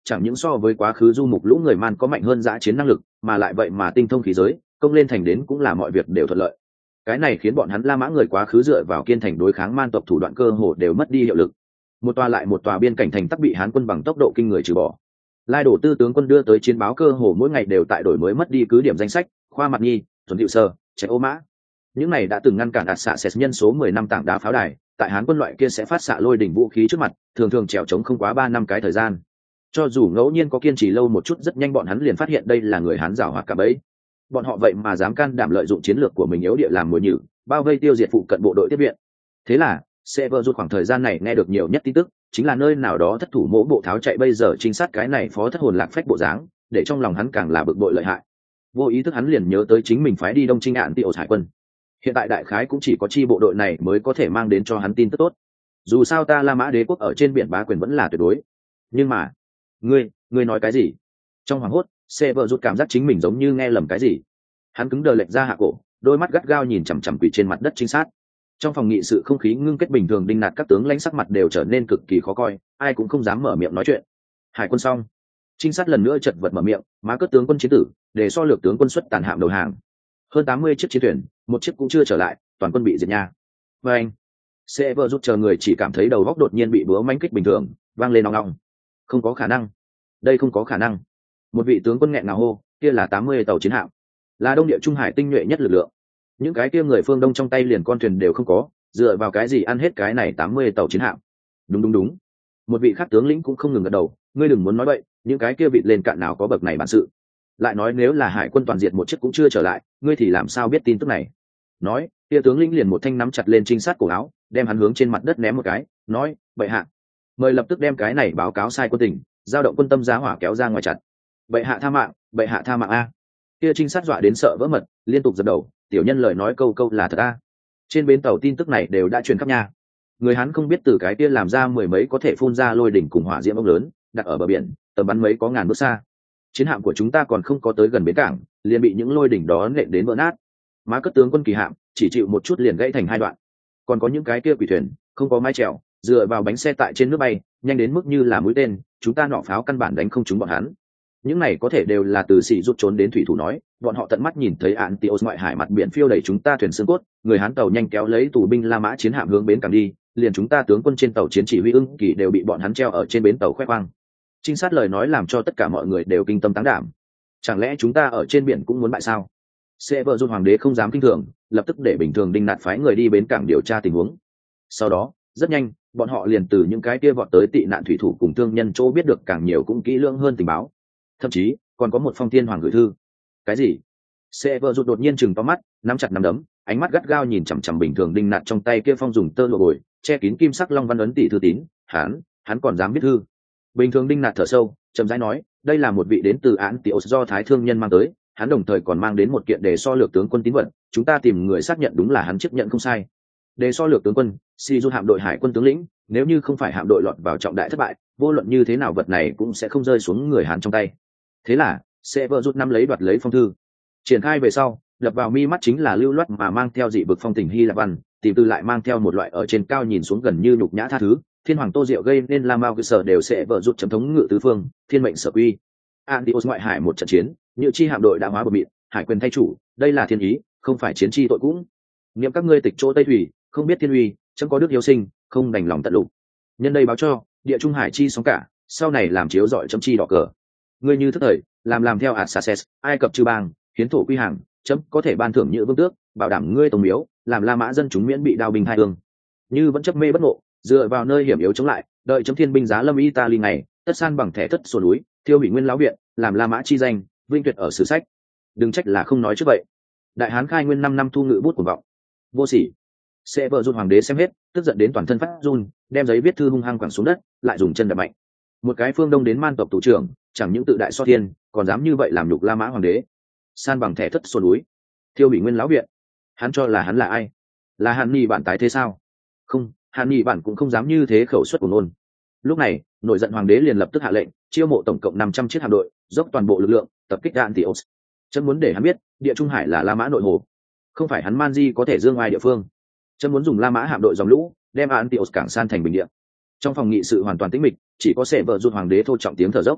chẳng những so với quá khứ du mục lũ người man có mạnh hơn dã chiến năng lực, mà lại vậy mà tinh thông khí giới, công lên thành đến cũng là mọi việc đều thuận lợi. Cái này khiến bọn hắn La Mã người quá khứ dựa vào kiên thành đối kháng man tộc thủ đoạn cơ hồ đều mất đi hiệu lực. Một tòa lại một tòa biên cảnh thành tắc bị Hán quân bằng tốc độ kinh người trừ bỏ. Lai đổ tư tướng quân đưa tới chiến báo cơ hồ mỗi ngày đều tại đổi mới mất đi cứ điểm danh sách, khoa mặt nhi, tuần hiệu sơ, chạy ô mã. Những này đã từng ngăn cản đạt xạ xét nhân số mười năm tảng đá pháo đài, tại Hán quân loại kia sẽ phát xạ lôi đỉnh vũ khí trước mặt, thường thường trèo trống không quá ba năm cái thời gian. Cho dù ngẫu nhiên có kiên trì lâu một chút, rất nhanh bọn hắn liền phát hiện đây là người Hán giàu hoạt cả bấy. Bọn họ vậy mà dám can đảm lợi dụng chiến lược của mình yếu địa làm mồi nhử, bao vây tiêu diệt phụ cận bộ đội tiếp viện. Thế là Sever rút khoảng thời gian này nghe được nhiều nhất tin tức chính là nơi nào đó thất thủ mỗ bộ tháo chạy, bây giờ trinh sát cái này phó thất hồn lạc phách bộ dáng, để trong lòng hắn càng là bực bội lợi hại. Vô ý thức hắn liền nhớ tới chính mình phái đi đông trinh ạn tiêu hải quân. Hiện tại đại khái cũng chỉ có chi bộ đội này mới có thể mang đến cho hắn tin tức tốt. Dù sao ta La Mã đế quốc ở trên biển bá quyền vẫn là tuyệt đối. Nhưng mà ngươi ngươi nói cái gì? Trong hoảng hốt, Sever rút cảm giác chính mình giống như nghe lầm cái gì. Hắn cứng đờ lệch ra hạ cổ, đôi mắt gắt gao nhìn chằm chằm quỷ trên mặt đất trinh sát. Trong phòng nghị sự không khí ngưng kết bình thường, đinh nạt các tướng lãnh sắc mặt đều trở nên cực kỳ khó coi, ai cũng không dám mở miệng nói chuyện. Hải quân xong, trinh sát lần nữa chật vật mở miệng, má cất tướng quân chiến tử, để so lược tướng quân xuất tàn hạm đầu hàng. Hơn tám mươi chiếc chiến thuyền, một chiếc cũng chưa trở lại, toàn quân bị diệt nha. Và anh, Sever rút chờ người chỉ cảm thấy đầu góc đột nhiên bị búa mánh kích bình thường, vang lên ong ong. Không có khả năng, đây không có khả năng. Một vị tướng quân nghẹn ngào hô, kia là tám mươi tàu chiến hạm, là Đông Địa Trung Hải tinh nhuệ nhất lực lượng. Những cái kia người phương Đông trong tay liền con thuyền đều không có, dựa vào cái gì ăn hết cái này tám mươi tàu chiến hạm? Đúng đúng đúng. Một vị khác tướng lĩnh cũng không ngừng gật đầu, ngươi đừng muốn nói vậy, những cái kia vịt lên cạn nào có bậc này bản sự. Lại nói nếu là hải quân toàn diệt một chiếc cũng chưa trở lại, ngươi thì làm sao biết tin tức này? Nói, kia tướng lĩnh liền một thanh nắm chặt lên trinh sát cổ áo, đem hắn hướng trên mặt đất ném một cái, nói, bệ hạ, mời lập tức đem cái này báo cáo sai quân tình, giao động quân tâm giá hỏa kéo ra ngoài chặt. Bệ hạ tha mạng, bệ hạ tha mạng a. Kia trinh sát dọa đến sợ vỡ mật, liên tục dập đầu, tiểu nhân lời nói câu câu là thật a. Trên bến tàu tin tức này đều đã truyền khắp nhà. Người hắn không biết từ cái kia làm ra mười mấy có thể phun ra lôi đỉnh cùng hỏa diễm ốc lớn, đặt ở bờ biển, tầm bắn mấy có ngàn bước xa. Chiến hạm của chúng ta còn không có tới gần bến cảng, liền bị những lôi đỉnh đó nện đến vỡ nát. Má cất tướng quân kỳ hạm chỉ chịu một chút liền gãy thành hai đoạn. Còn có những cái kia quỷ thuyền, không có mái chèo, dựa vào bánh xe tại trên nước bay, nhanh đến mức như là mũi tên, chúng ta nỏ pháo căn bản đánh không trúng bọn hắn. Những này có thể đều là từ sĩ rút trốn đến thủy thủ nói, bọn họ tận mắt nhìn thấy án Tios ngoại hải mặt biển phiêu đẩy chúng ta thuyền xương cốt, người Hán tàu nhanh kéo lấy tù binh La Mã chiến hạm hướng bến cảng đi, liền chúng ta tướng quân trên tàu chiến chỉ huy ưng kỳ đều bị bọn hắn treo ở trên bến tàu khoe khoang. Trinh sát lời nói làm cho tất cả mọi người đều kinh tâm táng đảm. Chẳng lẽ chúng ta ở trên biển cũng muốn bại sao? Sever rút hoàng đế không dám kinh thường, lập tức để bình thường đinh nạt phái người đi bến cảng điều tra tình huống. Sau đó, rất nhanh, bọn họ liền từ những cái kia vọt tới tị nạn thủy thủ cùng thương nhân chỗ biết được càng nhiều cũng kỹ lưỡng hơn tình báo. Thậm chí còn có một phong thiên hoàng gửi thư. Cái gì? Sever rút đột nhiên chừng to mắt, nắm chặt nắm đấm, ánh mắt gắt gao nhìn chằm chằm bình thường đinh nạt trong tay kia phong dùng tơ lụa bồi che kín kim sắc long văn ấn tỷ thư tín. Hắn, hắn còn dám viết thư? Bình thường đinh nạt thở sâu, chậm rãi nói, đây là một vị đến từ án Tios do thái thương nhân mang tới, hắn đồng thời còn mang đến một kiện đề so lược tướng quân tín vật, chúng ta tìm người xác nhận đúng là hắn chấp nhận không sai. Đề so lược tướng quân, si du hạm đội hải quân tướng lĩnh, nếu như không phải hạm đội lọt vào trọng đại thất bại, vô luận như thế nào vật này cũng sẽ không rơi xuống người Hán trong tay. Thế là Sever rút năm lấy đoạt lấy phong thư, triển khai về sau, đập vào mi mắt chính là lưu loát mà mang theo dị bực phong tình Hy Lạp văn, tìm từ lại mang theo một loại ở trên cao nhìn xuống gần như nhục nhã tha thứ. Thiên hoàng Tô Diệu gây nên La Mao cơ sở đều sẽ vợ rút chấm thống ngự tứ phương, thiên mệnh sở quy. Antios ngoại hải một trận chiến, như chi hạm đội đã hóa bờ mịn, hải quyền thay chủ, đây là thiên ý, không phải chiến chi tội cũng. Niệm các ngươi tịch chỗ Tây thủy, không biết thiên uy, chẳng có đức hiếu sinh, không đành lòng tận lục. Nhân đây báo cho, địa trung hải chi sóng cả, sau này làm chiếu dọi chấm chi đỏ cờ. Ngươi như thức thời, làm làm theo Arsaces, ai cập chư bang, hiến thổ quy hàng, chấm có thể ban thưởng nhữ vương tước, bảo đảm ngươi tổng miếu, làm La Mã dân chúng miễn bị đao binh hai hương. Như vẫn chấp mê bất ngộ, dựa vào nơi hiểm yếu chống lại, đợi chấm thiên binh giá lâm Italy ngày, tất san bằng thẻ thất sổ núi, thiêu hủy nguyên lão viện, làm La Mã chi danh, vinh tuyệt ở sử sách. Đừng trách là không nói trước vậy. Đại Hán khai nguyên năm năm thu ngự bút của vọng, vô sỉ. Sẽ vợ rút hoàng đế xem hết, tức giận đến toàn thân phát run, đem giấy viết thư hung hăng quẳng xuống đất, lại dùng chân đập mạnh. Một cái phương Đông đến man tộc thủ trưởng, chẳng những tự đại so thiên, còn dám như vậy làm nhục La Mã hoàng đế. San bằng thẻ thất sổ núi, thiêu hủy nguyên lão viện. Hắn cho là hắn là ai? Là Hàn Nghị bản tái thế sao? Không, Hàn Nghị bản cũng không dám như thế khẩu suất của nôn. Lúc này, nổi giận hoàng đế liền lập tức hạ lệnh, chiêu mộ tổng cộng năm trăm chiếc hạm đội, dốc toàn bộ lực lượng, tập kích Antios. Chấm muốn để hắn biết, địa trung hải là La Mã nội hồ, không phải hắn man di có thể dương ai địa phương. Chấm muốn dùng La Mã hạm đội dòng lũ, đem Antios cảng san thành bình địa. Trong phòng nghị sự hoàn toàn tĩnh mịch, chỉ có Sẽ vợ rút hoàng đế thô trọng tiếng thở dốc.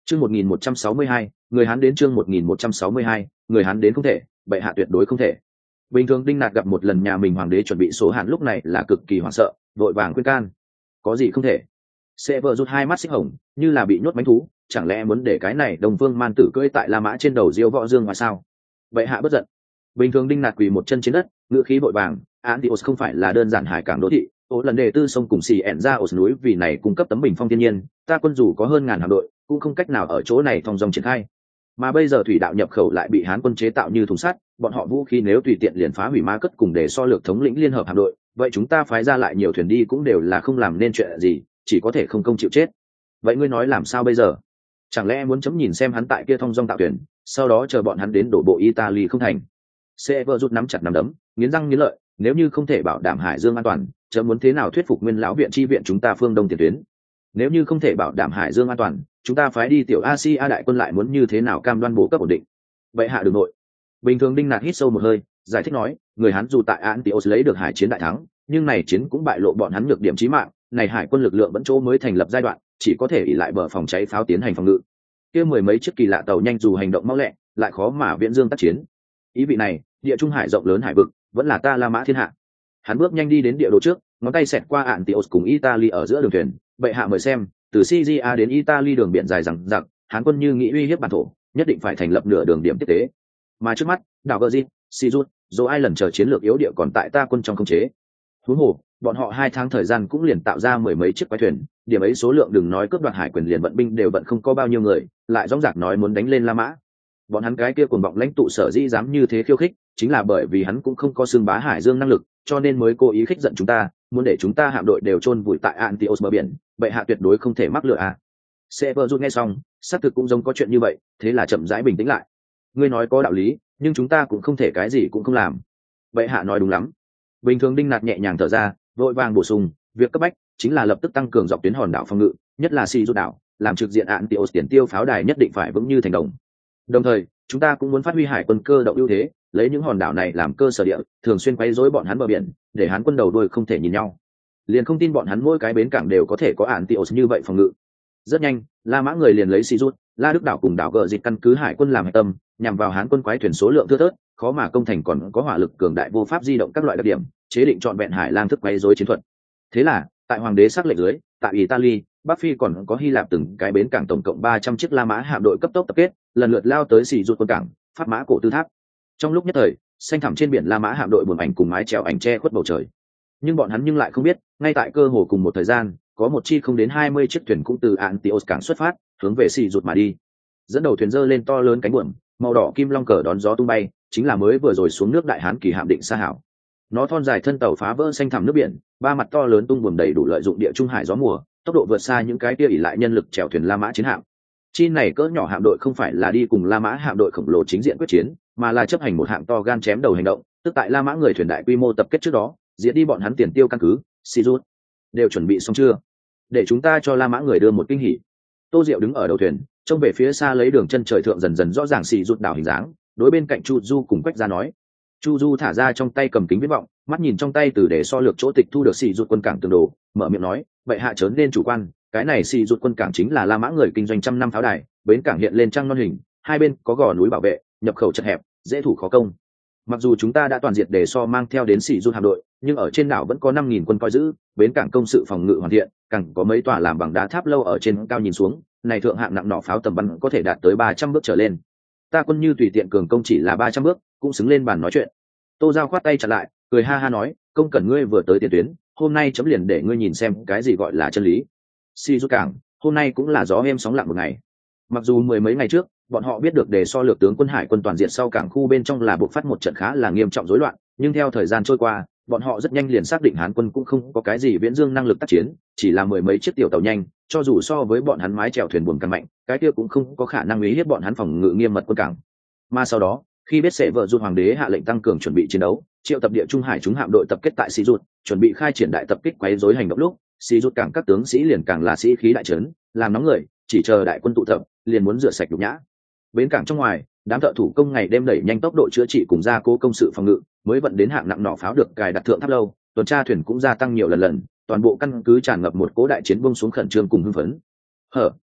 Chương một nghìn một trăm sáu mươi hai, người Hán đến chương một nghìn một trăm sáu mươi hai, người Hán đến không thể, bệ hạ tuyệt đối không thể. Bình thường Đinh Nạt gặp một lần nhà mình hoàng đế chuẩn bị số hạn lúc này là cực kỳ hoảng sợ, vội vàng khuyên can. Có gì không thể? Sẽ vợ rút hai mắt xích hồng, như là bị nhốt bánh thú, chẳng lẽ muốn để cái này Đông Vương man tử cưỡi tại La Mã trên đầu diêu võ dương ngoài sao? Bệ hạ bất giận. Bình thường Đinh Nạt quỳ một chân trên đất, ngữ khí vội vàng, Antios không phải là đơn giản hải cảng đô thị, ô lần đề tư sông cùng xì ẻn ra ổ núi vì này cung cấp tấm bình phong thiên nhiên, ta quân dù có hơn ngàn hạm đội, cũng không cách nào ở chỗ này thong dong triển khai. Mà bây giờ thủy đạo nhập khẩu lại bị Hán quân chế tạo như thùng sắt, bọn họ vũ khí nếu tùy tiện liền phá hủy Ma Cất cùng để so lược thống lĩnh liên hợp hạm đội, vậy chúng ta phái ra lại nhiều thuyền đi cũng đều là không làm nên chuyện gì, chỉ có thể không công chịu chết. Vậy ngươi nói làm sao bây giờ? Chẳng lẽ muốn chấm nhìn xem hắn tại kia thong dong tạo thuyền, sau đó chờ bọn hắn đến đổ bộ Italy không thành? Sever rút nắm chặt nắm đấm, nghiến răng nghiến lợi, nếu như không thể bảo đảm Hải Dương an toàn, chấm muốn thế nào thuyết phục Nguyên lão viện chi viện chúng ta phương Đông tiền tuyến? Nếu như không thể bảo đảm Hải Dương an toàn, chúng ta phái đi tiểu Asia đại quân lại muốn như thế nào cam đoan bổ cấp ổn định? Vậy hạ đường nội. Bình thường Đinh Nạt hít sâu một hơi, giải thích nói, người Hán dù tại Antioch lấy được hải chiến đại thắng, nhưng này chiến cũng bại lộ bọn hắn nhược điểm chí mạng, này hải quân lực lượng vẫn chỗ mới thành lập giai đoạn, chỉ có thể ỷ lại bờ phòng cháy pháo tiến hành phòng ngự. Kia mười mấy chiếc kỳ lạ tàu nhanh dù hành động mau lẹ, lại khó mà viễn dương tác chiến. Ý vị này, địa trung hải rộng lớn hải vực, vẫn là ta La Mã thiên hạ. Hắn bước nhanh đi đến địa đồ trước, ngón tay xẹt qua Antioch cùng Italy ở giữa đường thuyền, bệ hạ mời xem, từ Syria đến Italy đường biển dài dằng dặc, Hán quân như nghĩ uy hiếp bản thổ, nhất định phải thành lập nửa đường điểm tiếp tế. Mà trước mắt, đảo Virgin, Sirut, Rhode Island chờ chiến lược yếu địa còn tại ta quân trong khống chế. Huống hồ, bọn họ hai tháng thời gian cũng liền tạo ra mười mấy chiếc quái thuyền, điểm ấy số lượng đừng nói cướp đoạt hải quyền liền vận binh đều vận không có bao nhiêu người, lại dõng dạc nói muốn đánh lên La Mã. Bọn hắn cái kia cuồng vọng lãnh tụ sở dĩ dám như thế khiêu khích, chính là bởi vì hắn cũng không có xương bá hải dương năng lực, cho nên mới cố ý khích giận chúng ta, muốn để chúng ta hạm đội đều chôn vùi tại Antioch bờ biển, bệ hạ tuyệt đối không thể mắc lừa à. Sever nghe xong, xác thực cũng giống có chuyện như vậy, thế là chậm rãi bình tĩnh lại. Ngươi nói có đạo lý, nhưng chúng ta cũng không thể cái gì cũng không làm. Bệ hạ nói đúng lắm. Bình thường Đinh Nạt nhẹ nhàng thở ra, vội vàng bổ sung, việc cấp bách chính là lập tức tăng cường dọc tuyến hòn đảo phòng ngự, nhất là si rút đảo, làm trực diện Antioch tiền tiêu pháo đài nhất định phải vững như thành đồng. Đồng thời, chúng ta cũng muốn phát huy hải quân cơ động ưu thế, lấy những hòn đảo này làm cơ sở địa, thường xuyên quấy rối bọn hắn bờ biển, để Hán quân đầu đuôi không thể nhìn nhau. Liền không tin bọn hắn mỗi cái bến cảng đều có thể có Antioch như vậy phòng ngự. Rất nhanh, La Mã người liền lấy si rút, La Đức đảo cùng đảo gờ dịch căn cứ hải quân làm hệ tâm, nhằm vào Hán quân quái thuyền số lượng thưa thớt, khó mà công thành còn có hỏa lực cường đại vô pháp di động các loại đặc điểm, chế định trọn vẹn hải lang thức quấy rối chiến thuật. Thế là, tại hoàng đế sắc lệnh dưới, tại Italy, Bắc Phi còn có Hy Lạp từng cái bến cảng tổng cộng ba trăm chiếc La Mã hạm đội cấp tốc tập kết, lần lượt lao tới xì rút quân cảng, phát mã cổ tư tháp. Trong lúc nhất thời, xanh thẳm trên biển La Mã hạm đội buồm ảnh cùng mái chèo ảnh che khuất bầu trời. Nhưng bọn hắn nhưng lại không biết, ngay tại cơ hồ cùng một thời gian, có một chi không đến hai mươi chiếc thuyền cũng từ Antioch cảng xuất phát, hướng về xì rút mà đi. Dẫn đầu thuyền dơ lên to lớn cánh buồm, màu đỏ kim long cờ đón gió tung bay, chính là mới vừa rồi xuống nước đại hán kỳ hạm Định Sa Hảo. Nó thon dài thân tàu phá vỡ xanh thẳm nước biển, ba mặt to lớn tung buồm đầy đủ lợi dụng địa trung hải gió mùa, tốc độ vượt xa những cái kia ỷ lại nhân lực chèo thuyền La Mã chiến hạm. Chi này cỡ nhỏ hạm đội không phải là đi cùng La Mã hạm đội khổng lồ chính diện quyết chiến, mà là chấp hành một hạng to gan chém đầu hành động, tức tại La Mã người thuyền đại quy mô tập kết trước đó, diễn đi bọn hắn tiền tiêu căn cứ, Sirut đều chuẩn bị xong chưa? Để chúng ta cho La Mã người đưa một kinh hỉ. Tô Diệu đứng ở đầu thuyền, trông về phía xa lấy đường chân trời thượng dần dần rõ ràng Sirut đảo hình dáng, đối bên cạnh Chu Du cùng Quách Gia nói. Chu Du thả ra trong tay cầm kính viễn vọng, mắt nhìn trong tay từ để so lược chỗ tịch thu được Sirut quân cảng tường đồ, mở miệng nói, vậy hạ trớn nên chủ quan, cái này Sirut quân cảng chính là La Mã người kinh doanh trăm năm pháo đài, bến cảng hiện lên trăng non hình, hai bên có gò núi bảo vệ, nhập khẩu chật hẹp, dễ thủ khó công. Mặc dù chúng ta đã toàn diệt đề so mang theo đến Sirut hạm đội, nhưng ở trên đảo vẫn có năm nghìn quân coi giữ, bến cảng công sự phòng ngự hoàn thiện, càng có mấy tòa làm bằng đá tháp lâu ở trên cao nhìn xuống, này thượng hạng nặng nỏ pháo tầm bắn có thể đạt tới ba trăm bước trở lên. Ta quân như tùy tiện cường công chỉ là ba trăm bước, cũng xứng lên bàn nói chuyện. Tô Giao khoát tay chặn lại, cười ha ha nói, công cẩn ngươi vừa tới tiền tuyến, hôm nay chấm liền để ngươi nhìn xem cái gì gọi là chân lý. Sirut cảng, hôm nay cũng là gió êm sóng lặng một ngày. Mặc dù mười mấy ngày trước, bọn họ biết được đề so lược tướng quân hải quân toàn diện sau cảng khu bên trong là buộc phát một trận khá là nghiêm trọng rối loạn, nhưng theo thời gian trôi qua, bọn họ rất nhanh liền xác định Hán quân cũng không có cái gì viễn dương năng lực tác chiến, chỉ là mười mấy chiếc tiểu tàu nhanh, cho dù so với bọn hắn mái chèo thuyền buồm càng mạnh, cái kia cũng không có khả năng uy hiếp bọn hắn phòng ngự nghiêm mật quân cảng. Mà sau đó, khi biết sẽ vợ rút hoàng đế hạ lệnh tăng cường chuẩn bị chiến đấu, triệu tập địa trung hải chúng hạm đội tập kết tại Sirut, chuẩn bị khai triển đại tập kích quấy rối hành động lúc, Sirut cảng các tướng sĩ liền càng là sĩ khí đại trấn, làm nóng người, chỉ chờ đại quân tụ tập, liền muốn rửa sạch nhục nhã. Bến cảng trong ngoài, đám thợ thủ công ngày đêm đẩy nhanh tốc độ chữa trị cùng gia cố công sự phòng ngự, mới vận đến hạng nặng nỏ pháo được cài đặt thượng tháp lâu, tuần tra thuyền cũng gia tăng nhiều lần lần, toàn bộ căn cứ tràn ngập một cố đại chiến bông xuống khẩn trương cùng hưng phấn. Hở,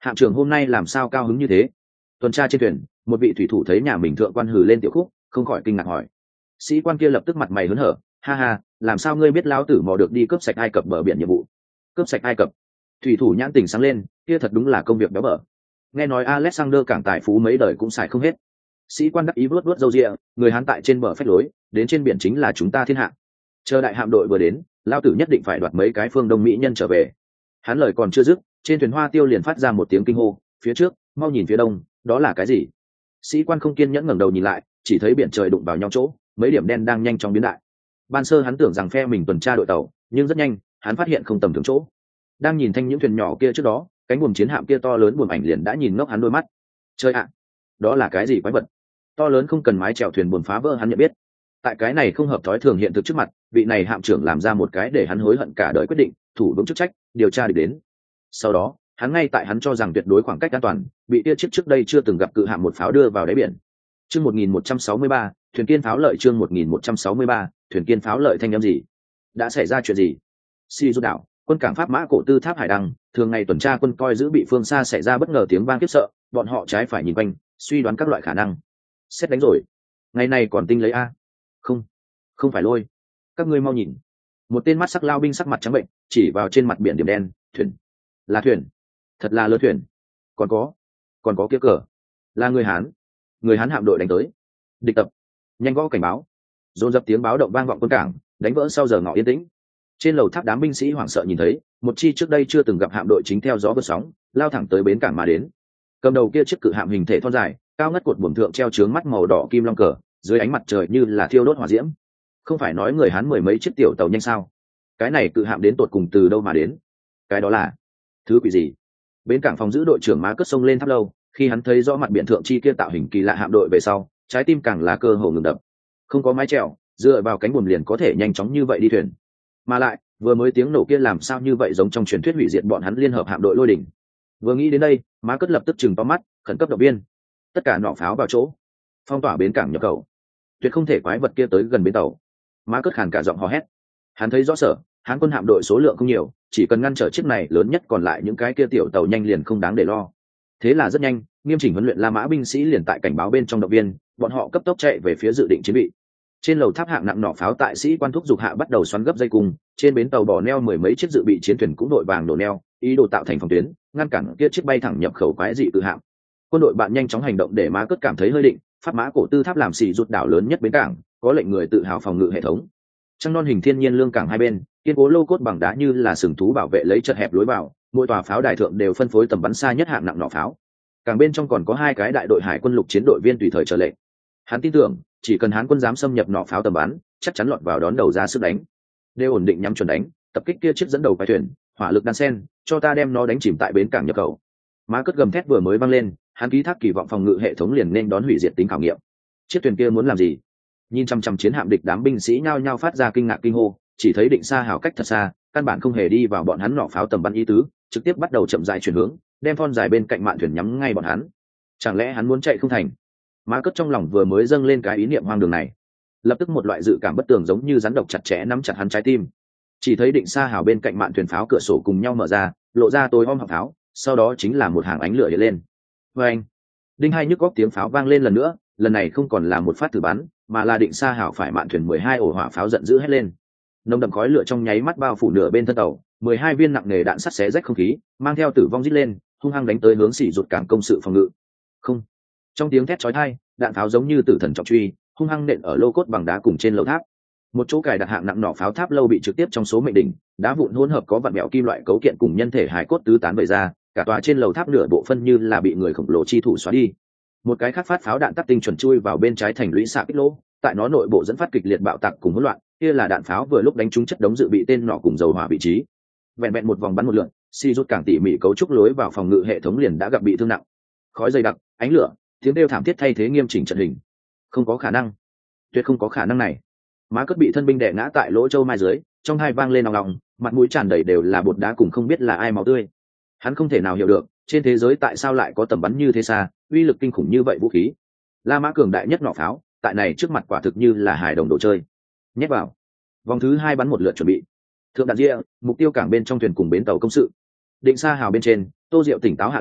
hạm trưởng hôm nay làm sao cao hứng như thế? Tuần tra trên thuyền, một vị thủy thủ thấy nhà mình thượng quan hừ lên tiểu khúc, không khỏi kinh ngạc hỏi. Sĩ quan kia lập tức mặt mày hớn hở, ha ha, làm sao ngươi biết lão tử mò được đi cướp sạch Ai Cập bờ biển nhiệm vụ? Cướp sạch Ai Cập? Thủy thủ nhãn tình sáng lên, kia thật đúng là công việc béo bở. Nghe nói Alexander cảng tài phú mấy đời cũng xài không hết. Sĩ quan đắc ý vuốt vuốt râu ria, người Hán tại trên bờ phách lối, đến trên biển chính là chúng ta thiên hạ. Chờ đại hạm đội vừa đến, lão tử nhất định phải đoạt mấy cái phương Đông mỹ nhân trở về. Hắn lời còn chưa dứt, trên thuyền Hoa Tiêu liền phát ra một tiếng kinh hô, phía trước, mau nhìn phía đông, đó là cái gì? Sĩ quan không kiên nhẫn ngẩng đầu nhìn lại, chỉ thấy biển trời đụng vào nhau chỗ, mấy điểm đen đang nhanh chóng biến đại. Ban sơ hắn tưởng rằng phe mình tuần tra đội tàu, nhưng rất nhanh, hắn phát hiện không tầm thường chỗ. Đang nhìn thanh những thuyền nhỏ kia trước đó, cánh buồm chiến hạm kia to lớn buồm ảnh liền đã nhìn ngốc hắn đôi mắt. Chơi ạ, đó là cái gì quái vật? To lớn không cần mái chèo thuyền buồn phá vỡ hắn nhận biết. Tại cái này không hợp thói thường hiện thực trước mặt, vị này hạm trưởng làm ra một cái để hắn hối hận cả đời quyết định, thủ vững chức trách, điều tra địch đến. Sau đó, hắn ngay tại hắn cho rằng tuyệt đối khoảng cách an toàn, bị tia chiếc trước đây chưa từng gặp cự hạm một pháo đưa vào đáy biển. Chương một nghìn một trăm sáu mươi ba, thuyền kiên pháo lợi chương một nghìn một trăm sáu mươi ba, thuyền kiên pháo lợi thanh âm gì? Đã xảy ra chuyện gì? Si du đảo, quân cảng Pháp Mã Cổ Tư Tháp Hải Đăng, thường ngày tuần tra quân coi giữ bị phương xa xảy ra bất ngờ tiếng vang khiếp sợ, bọn họ trái phải nhìn quanh, suy đoán các loại khả năng. Xét đánh rồi. Ngày này còn tinh lấy a? Không, không phải lôi. Các ngươi mau nhìn. Một tên mắt sắc lao binh sắc mặt trắng bệnh, chỉ vào trên mặt biển điểm đen, thuyền. Là thuyền. Thật là lớn thuyền. Còn có, còn có kia cờ. Là người Hán. Người Hán hạm đội đánh tới. Địch tập. Nhanh gõ cảnh báo. Dồn dập tiếng báo động vang vọng quân cảng, đánh vỡ sau giờ ngọ yên tĩnh. Trên lầu tháp đám binh sĩ hoảng sợ nhìn thấy, một chi trước đây chưa từng gặp hạm đội chính theo gió vượt sóng, lao thẳng tới bến cảng mà đến. Cầm đầu kia chiếc cự hạm hình thể thon dài, cao ngất cột buồm thượng treo trướng mắt màu đỏ kim long cờ, dưới ánh mặt trời như là thiêu đốt hỏa diễm. Không phải nói người Hán mười mấy chiếc tiểu tàu nhanh sao? Cái này cự hạm đến tột cùng từ đâu mà đến? Cái đó là thứ quỷ gì? Bến cảng phòng giữ đội trưởng Má Cất sông lên tháp lâu, khi hắn thấy rõ mặt biển thượng chi kia tạo hình kỳ lạ hạm đội về sau, trái tim càng là cơ hồ ngừng đập. Không có mái chèo, dựa vào cánh buồm liền có thể nhanh chóng như vậy đi thuyền. Mà lại, vừa mới tiếng nổ kia làm sao như vậy giống trong truyền thuyết hủy diệt bọn hắn liên hợp hạm đội lôi đỉnh. Vừa nghĩ đến đây, Má Cất lập tức chừng to mắt, khẩn cấp động viên. Tất cả nỏ pháo vào chỗ, phong tỏa bến cảng nhập khẩu. Tuyệt không thể quái vật kia tới gần bến tàu. Má Cất khàn cả giọng hò hét. Hắn thấy rõ sở, Hán quân hạm đội số lượng không nhiều, chỉ cần ngăn trở chiếc này lớn nhất, còn lại những cái kia tiểu tàu nhanh liền không đáng để lo. Thế là rất nhanh, nghiêm chỉnh huấn luyện La Mã binh sĩ liền tại cảnh báo bên trong động viên, bọn họ cấp tốc chạy về phía dự định chiến bị. Trên lầu tháp hạng nặng nỏ pháo tại sĩ quan thúc dục hạ bắt đầu xoắn gấp dây cung, trên bến tàu bỏ neo mười mấy chiếc dự bị chiến thuyền cũng đội vàng đổ neo, ý đồ tạo thành phòng tuyến, ngăn cản kia chiếc bay thẳng nhập khẩu quái dị cự hạm. Quân đội bạn nhanh chóng hành động để Má Cất cảm thấy hơi định, Pháp Mã Cổ Tư Tháp làm xì rụt đảo lớn nhất bến cảng, có lệnh người tự hào phòng ngự hệ thống. Trăng non hình thiên nhiên lương cảng hai bên, kiên cố lô cốt bằng đá như là sừng thú bảo vệ lấy chật hẹp lối vào, mỗi tòa pháo đài thượng đều phân phối tầm bắn xa nhất hạng nặng nỏ pháo. Cảng bên trong còn có hai cái đại đội hải quân lục chiến đội viên tùy thời chờ lệnh. Hắn tin tưởng, chỉ cần Hán quân dám xâm nhập nỏ pháo tầm bắn, chắc chắn lọt vào đón đầu ra sức đánh. Đều ổn định nhắm chuẩn đánh, tập kích kia chiếc dẫn đầu quái thuyền, hỏa lực đan sen, cho ta đem nó đánh chìm tại bến cảng nhập khẩu. Má Cất gầm thét vừa mới vang lên, hắn ký thác kỳ vọng phòng ngự hệ thống liền nên đón hủy diệt tính khảo nghiệm. Chiếc thuyền kia muốn làm gì? Nhìn chăm chăm chiến hạm địch, đám binh sĩ nhao nhao phát ra kinh ngạc kinh hô, chỉ thấy Định Sa Hào cách thật xa, căn bản không hề đi vào bọn hắn nỏ pháo tầm bắn ý tứ, trực tiếp bắt đầu chậm rãi chuyển hướng, đem thon dài bên cạnh mạn thuyền nhắm ngay bọn hắn. Chẳng lẽ hắn muốn chạy không thành? Má Cất trong lòng vừa mới dâng lên cái ý niệm hoang đường này, lập tức một loại dự cảm bất tường giống như rắn độc chặt chẽ nắm chặt hắn trái tim. Chỉ thấy Định Sa Hào bên cạnh mạn thuyền pháo cửa sổ cùng nhau mở ra, lộ ra tối om họng pháo, sau đó chính là một hàng ánh lửa hiện lên. Vâng! Đinh hai nhức góc tiếng pháo vang lên lần nữa, lần này không còn là một phát thử bắn, mà là Định Sa Hào phải mạn thuyền mười hai ổ hỏa pháo giận dữ hét lên. Nồng đậm khói lửa trong nháy mắt bao phủ nửa bên thân tàu, mười hai viên nặng nề đạn sắt xé rách không khí, mang theo tử vong rít lên, hung hăng đánh tới hướng xỉ ruột cảng công sự phòng ngự. Không! Trong tiếng thét chói tai, đạn pháo giống như tử thần trọng truy, hung hăng nện ở lô cốt bằng đá cùng trên lầu tháp. Một chỗ cài đặt hạng nặng nỏ pháo tháp lâu bị trực tiếp trong số mệnh đỉnh, đá vụn hỗn hợp có vặn mèo kim loại cấu kiện cùng nhân thể hài cốt tứ tán bày ra, cả tòa trên lầu tháp nửa bộ phân như là bị người khổng lồ chi thủ xóa đi. Một cái khác phát pháo đạn tắc tinh chuẩn chui vào bên trái thành lũy xạ kích lỗ, tại nó nội bộ dẫn phát kịch liệt bạo tạc cùng hỗn loạn, kia là đạn pháo vừa lúc đánh trúng chất đống dự bị tên nỏ cùng dầu hỏa vị trí. Vẹn vẹn một vòng bắn một lượt, si rút càng tỉ mỉ cấu trúc lối vào phòng ngự hệ thống liền đã gặp bị thương nặng. Khói dày đặc, ánh lửa, tiếng kêu thảm thiết thay thế nghiêm chỉnh trận hình. Không có khả năng, tuyệt không có khả năng này. Má Cất bị thân binh đè ngã tại lỗ châu mai dưới, trong hai vang lên nòng nòng, mặt mũi tràn đầy đều là bột đá cùng không biết là ai máu tươi. Hắn không thể nào hiểu được, trên thế giới tại sao lại có tầm bắn như thế xa, uy lực kinh khủng như vậy vũ khí. La Mã cường đại nhất nỏ pháo, tại này trước mặt quả thực như là hài đồng đồ chơi. Nhét vào. Vòng thứ hai bắn một lượt chuẩn bị. Thượng đạn ria, mục tiêu cảng bên trong thuyền cùng bến tàu công sự. Định Sa Hào bên trên, Tô Diệu tỉnh táo hạ lệnh,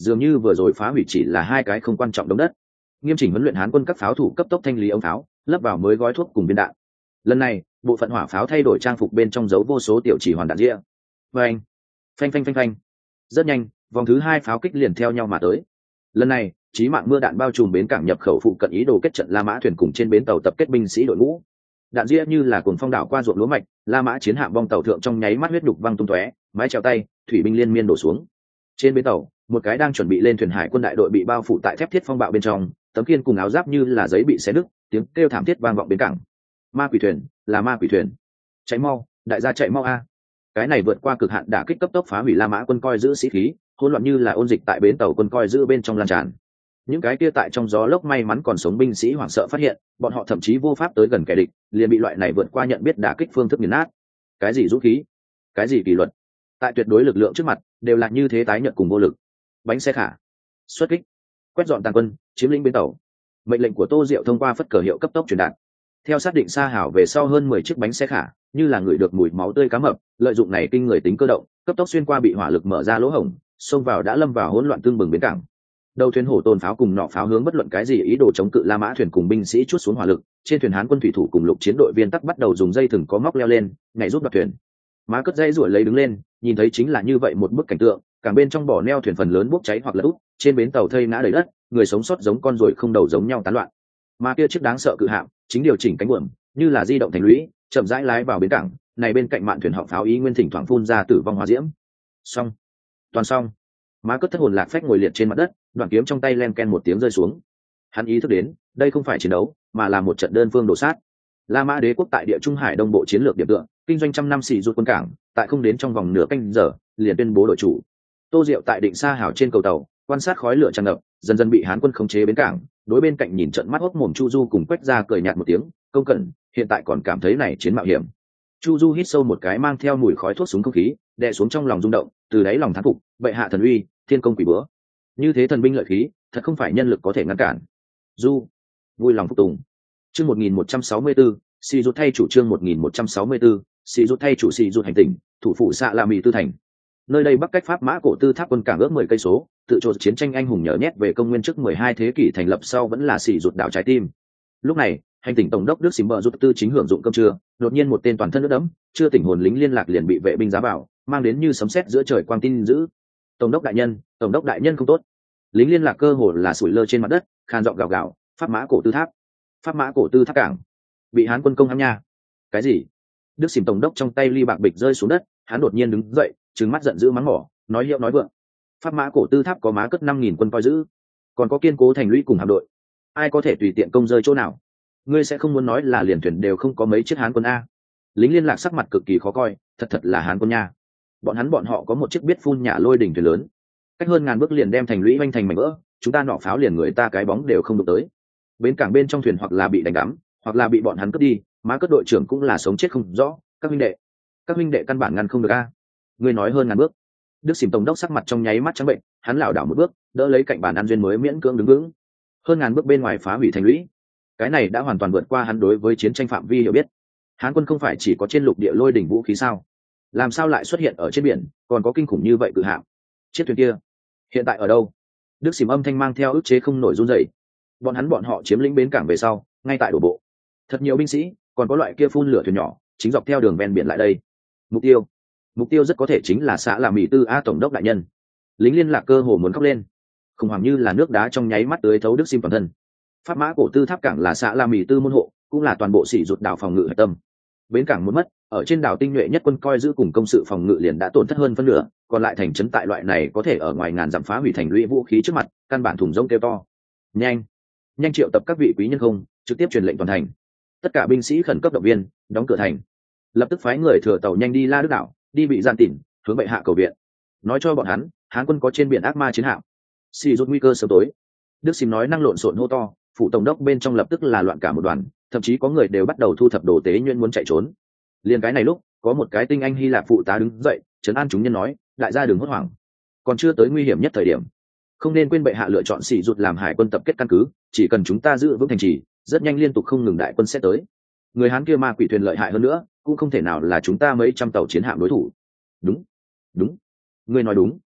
dường như vừa rồi phá hủy chỉ là hai cái không quan trọng đống đất. Nghiêm chỉnh huấn luyện Hán quân các pháo thủ cấp tốc thanh lý ống pháo, lấp vào mới gói thuốc cùng viên đạn. Lần này bộ phận hỏa pháo thay đổi trang phục bên trong dấu vô số tiểu chỉ hoàn đạn ria. Phanh phanh phanh phanh phanh. Rất nhanh vòng thứ hai pháo kích liền theo nhau mà tới. Lần này chí mạng mưa đạn bao trùm bến cảng nhập khẩu phụ cận ý đồ kết trận La Mã thuyền cùng trên bến tàu tập kết binh sĩ đội ngũ. Đạn ria như là cuồng phong đảo qua ruộng lúa mạch, La Mã chiến hạm bong tàu thượng trong nháy mắt huyết đục văng tung tóe, mái chèo tay thủy binh liên miên đổ xuống. Trên bến tàu một cái đang chuẩn bị lên thuyền hải quân đại đội bị bao phủ tại thép thiết phong bạo bên trong, tấm kiên cùng áo giáp như là giấy bị xé nứt, tiếng kêu thảm thiết vang vọng bến cảng. Ma quỷ thuyền, là ma quỷ thuyền, cháy mau, đại gia chạy mau a. Cái này vượt qua cực hạn đả kích cấp tốc phá hủy La Mã quân coi giữ sĩ khí, hỗn loạn như là ôn dịch tại bến tàu quân coi giữ bên trong lan tràn. Những cái kia tại trong gió lốc may mắn còn sống binh sĩ hoảng sợ phát hiện bọn họ thậm chí vô pháp tới gần kẻ địch, liền bị loại này vượt qua nhận biết đả kích phương thức nghiền nát. Cái gì dũng khí, cái gì kỷ luật, tại tuyệt đối lực lượng trước mặt đều là như thế tái nhợt cùng vô lực. Bánh xe khả xuất kích, quét dọn tàn quân, chiếm lĩnh bến tàu. Mệnh lệnh của Tô Diệu thông qua phất cờ hiệu cấp tốc truyền đạt. Theo xác định Sa Hảo về sau hơn mười chiếc bánh xe khả như là người được mùi máu tươi cá mập, lợi dụng này kinh người tính cơ động, cấp tốc xuyên qua bị hỏa lực mở ra lỗ hổng, xông vào đã lâm vào hỗn loạn tương bừng bến cảng. Đầu thuyền hổ tồn pháo cùng nọ pháo hướng bất luận cái gì ý đồ chống cự La Mã thuyền cùng binh sĩ chuốt xuống hỏa lực, trên thuyền Hán quân thủy thủ cùng lục chiến đội viên tắc bắt đầu dùng dây thừng có móc leo lên, nhảy rút đoạt thuyền. Má cất dây ruổi lấy đứng lên, nhìn thấy chính là như vậy một bức cảnh tượng, càng bên trong bỏ neo thuyền phần lớn bốc cháy hoặc là úp, trên bến tàu thây ngã đầy đất, người sống sót giống con ruồi không đầu giống nhau tán loạn. Mà kia chiếc đáng sợ cự hạm, chính điều chỉnh cánh buồm, như là di động thành lũy, chậm rãi lái vào bến cảng, này bên cạnh mạn thuyền họng pháo ý nguyên thỉnh thoảng phun ra tử vong hỏa diễm. Xong, toàn xong. Má cất thất hồn lạc phách ngồi liệt trên mặt đất, đoạn kiếm trong tay len ken một tiếng rơi xuống. Hắn ý thức đến, đây không phải chiến đấu, mà là một trận đơn phương đổ sát. La Mã đế quốc tại địa Trung Hải đông bộ chiến lược điểm tựa, kinh doanh trăm năm xì rút quân cảng, tại không đến trong vòng nửa canh giờ, liền tuyên bố đổi chủ. Tô Diệu tại Định Sa Hảo trên cầu tàu, quan sát khói lửa tràn ngập, dần dần bị Hán quân khống chế bến cảng, đối bên cạnh nhìn trận mắt hốc mồm Chu Du cùng Quách Gia cười nhạt một tiếng, công cẩn, hiện tại còn cảm thấy này chiến mạo hiểm. Chu Du hít sâu một cái mang theo mùi khói thuốc súng không khí, đè xuống trong lòng rung động, từ đáy lòng thán phục, bệ hạ thần uy, thiên công quỷ búa. Như thế thần binh lợi khí, thật không phải nhân lực có thể ngăn cản. Du, vui lòng phục tùng. Chương một nghìn một trăm sáu mươi tư, xì rút thay chủ trương một nghìn một trăm sáu mươi tư, xì rút thay chủ xì rút hành tỉnh, thủ phủ xạ La Mì Tư thành. Nơi đây bắc cách Pháp Mã cổ tư tháp quân cảng ước mười cây số, tự trộn chiến tranh anh hùng nhớ nhét về công nguyên trước mười hai thế kỷ thành lập sau vẫn là xì rút đảo trái tim. Lúc này, hành tỉnh tổng đốc Đức Xím bờ rút tư chính hưởng dụng cơm trưa, đột nhiên một tên toàn thân nước đẫm, chưa tỉnh hồn lính liên lạc liền bị vệ binh giá bảo, mang đến như sấm sét giữa trời quang tin dữ. Tổng đốc đại nhân, tổng đốc đại nhân không tốt. Lính liên lạc cơ hồ là sủi lơ trên mặt đất, khan giọng gào gào, Pháp Mã cổ tư tháp, Pháp Mã cổ tư tháp cảng bị Hán quân công hãm nha. Cái gì? Đức Xím tổng đốc trong tay ly bạc bịch rơi xuống đất, hắn đột nhiên đứng dậy, trừng mắt giận dữ mắng mỏ, nói hiệu nói vượng. Pháp Mã cổ tư tháp có má cất năm nghìn quân coi giữ, còn có kiên cố thành lũy cùng hạm đội, ai có thể tùy tiện công rơi chỗ nào? Ngươi sẽ không muốn nói là liền thuyền đều không có mấy chiếc Hán quân a? Lính liên lạc sắc mặt cực kỳ khó coi, thật thật là Hán quân nha. Bọn hắn bọn họ có một chiếc biết phun nhả lôi đỉnh thuyền lớn, cách hơn ngàn bước liền đem thành lũy vanh thành mảnh vỡ, chúng ta nọ pháo liền người ta cái bóng đều không đụng tới. Bến cảng bên trong thuyền hoặc là bị đánh đắm, hoặc là bị bọn hắn cướp đi, má cất đội trưởng cũng là sống chết không rõ. Các huynh đệ, các huynh đệ căn bản ngăn không được a. Ngươi nói hơn ngàn bước. Đức Xím tổng đốc sắc mặt trong nháy mắt trắng bệnh, hắn lảo đảo một bước, đỡ lấy cạnh bàn ăn duyên mới miễn cưỡng đứng vững. Hơn ngàn bước bên ngoài phá hủy thành lũy, cái này đã hoàn toàn vượt qua hắn đối với chiến tranh phạm vi hiểu biết. Hán quân không phải chỉ có trên lục địa lôi đỉnh vũ khí sao? Làm sao lại xuất hiện ở trên biển, còn có kinh khủng như vậy cự hạm? Chiếc thuyền kia hiện tại ở đâu? Đức Xím âm thanh mang theo ức chế không nổi run rẩy. Bọn hắn bọn họ chiếm lĩnh bến cảng về sau, ngay tại đổ bộ, thật nhiều binh sĩ, còn có loại kia phun lửa thuyền nhỏ, chính dọc theo đường ven biển lại đây. Mục tiêu, mục tiêu rất có thể chính là xã La Mì Tư a tổng đốc đại nhân. Lính liên lạc cơ hồ muốn khóc lên, khủng hoảng như là nước đá trong nháy mắt tưới thấu Đức Xím toàn thân. Pháp Mã cổ tư tháp cảng là xã La Mì Tư môn hộ, cũng là toàn bộ sĩ rụt đảo phòng ngự hạch tâm. Bến cảng muốn mất, ở trên đảo tinh nhuệ nhất quân coi giữ cùng công sự phòng ngự liền đã tổn thất hơn phân nửa, còn lại thành trấn tại loại này có thể ở ngoài ngàn dặm phá hủy thành lũy vũ khí trước mặt, căn bản thùng rông kêu to. Nhanh, nhanh triệu tập các vị quý nhân không, trực tiếp truyền lệnh toàn thành. Tất cả binh sĩ khẩn cấp động viên, đóng cửa thành. Lập tức phái người thừa tàu nhanh đi La Đức đảo, đi bị gian tỉn, hướng bệ hạ cầu viện. Nói cho bọn hắn, Hán quân có trên biển ác ma chiến hạm, xì rút nguy cơ sớm tối. Đức Xím nói năng lộn xộn hô to, phủ tổng đốc bên trong lập tức là loạn cả một đoàn, thậm chí có người đều bắt đầu thu thập đồ tế nhuyễn muốn chạy trốn. Liên cái này lúc, có một cái tinh anh Hy Lạp phụ tá đứng dậy, trấn an chúng nhân nói, đại gia đừng hốt hoảng, còn chưa tới nguy hiểm nhất thời điểm. Không nên quên bệ hạ lựa chọn xỉ rụt làm hải quân tập kết căn cứ, chỉ cần chúng ta giữ vững thành trì, rất nhanh liên tục không ngừng đại quân sẽ tới. Người Hán kia ma quỷ thuyền lợi hại hơn nữa, cũng không thể nào là chúng ta mấy trăm tàu chiến hạm đối thủ. Đúng, đúng, ngươi nói đúng.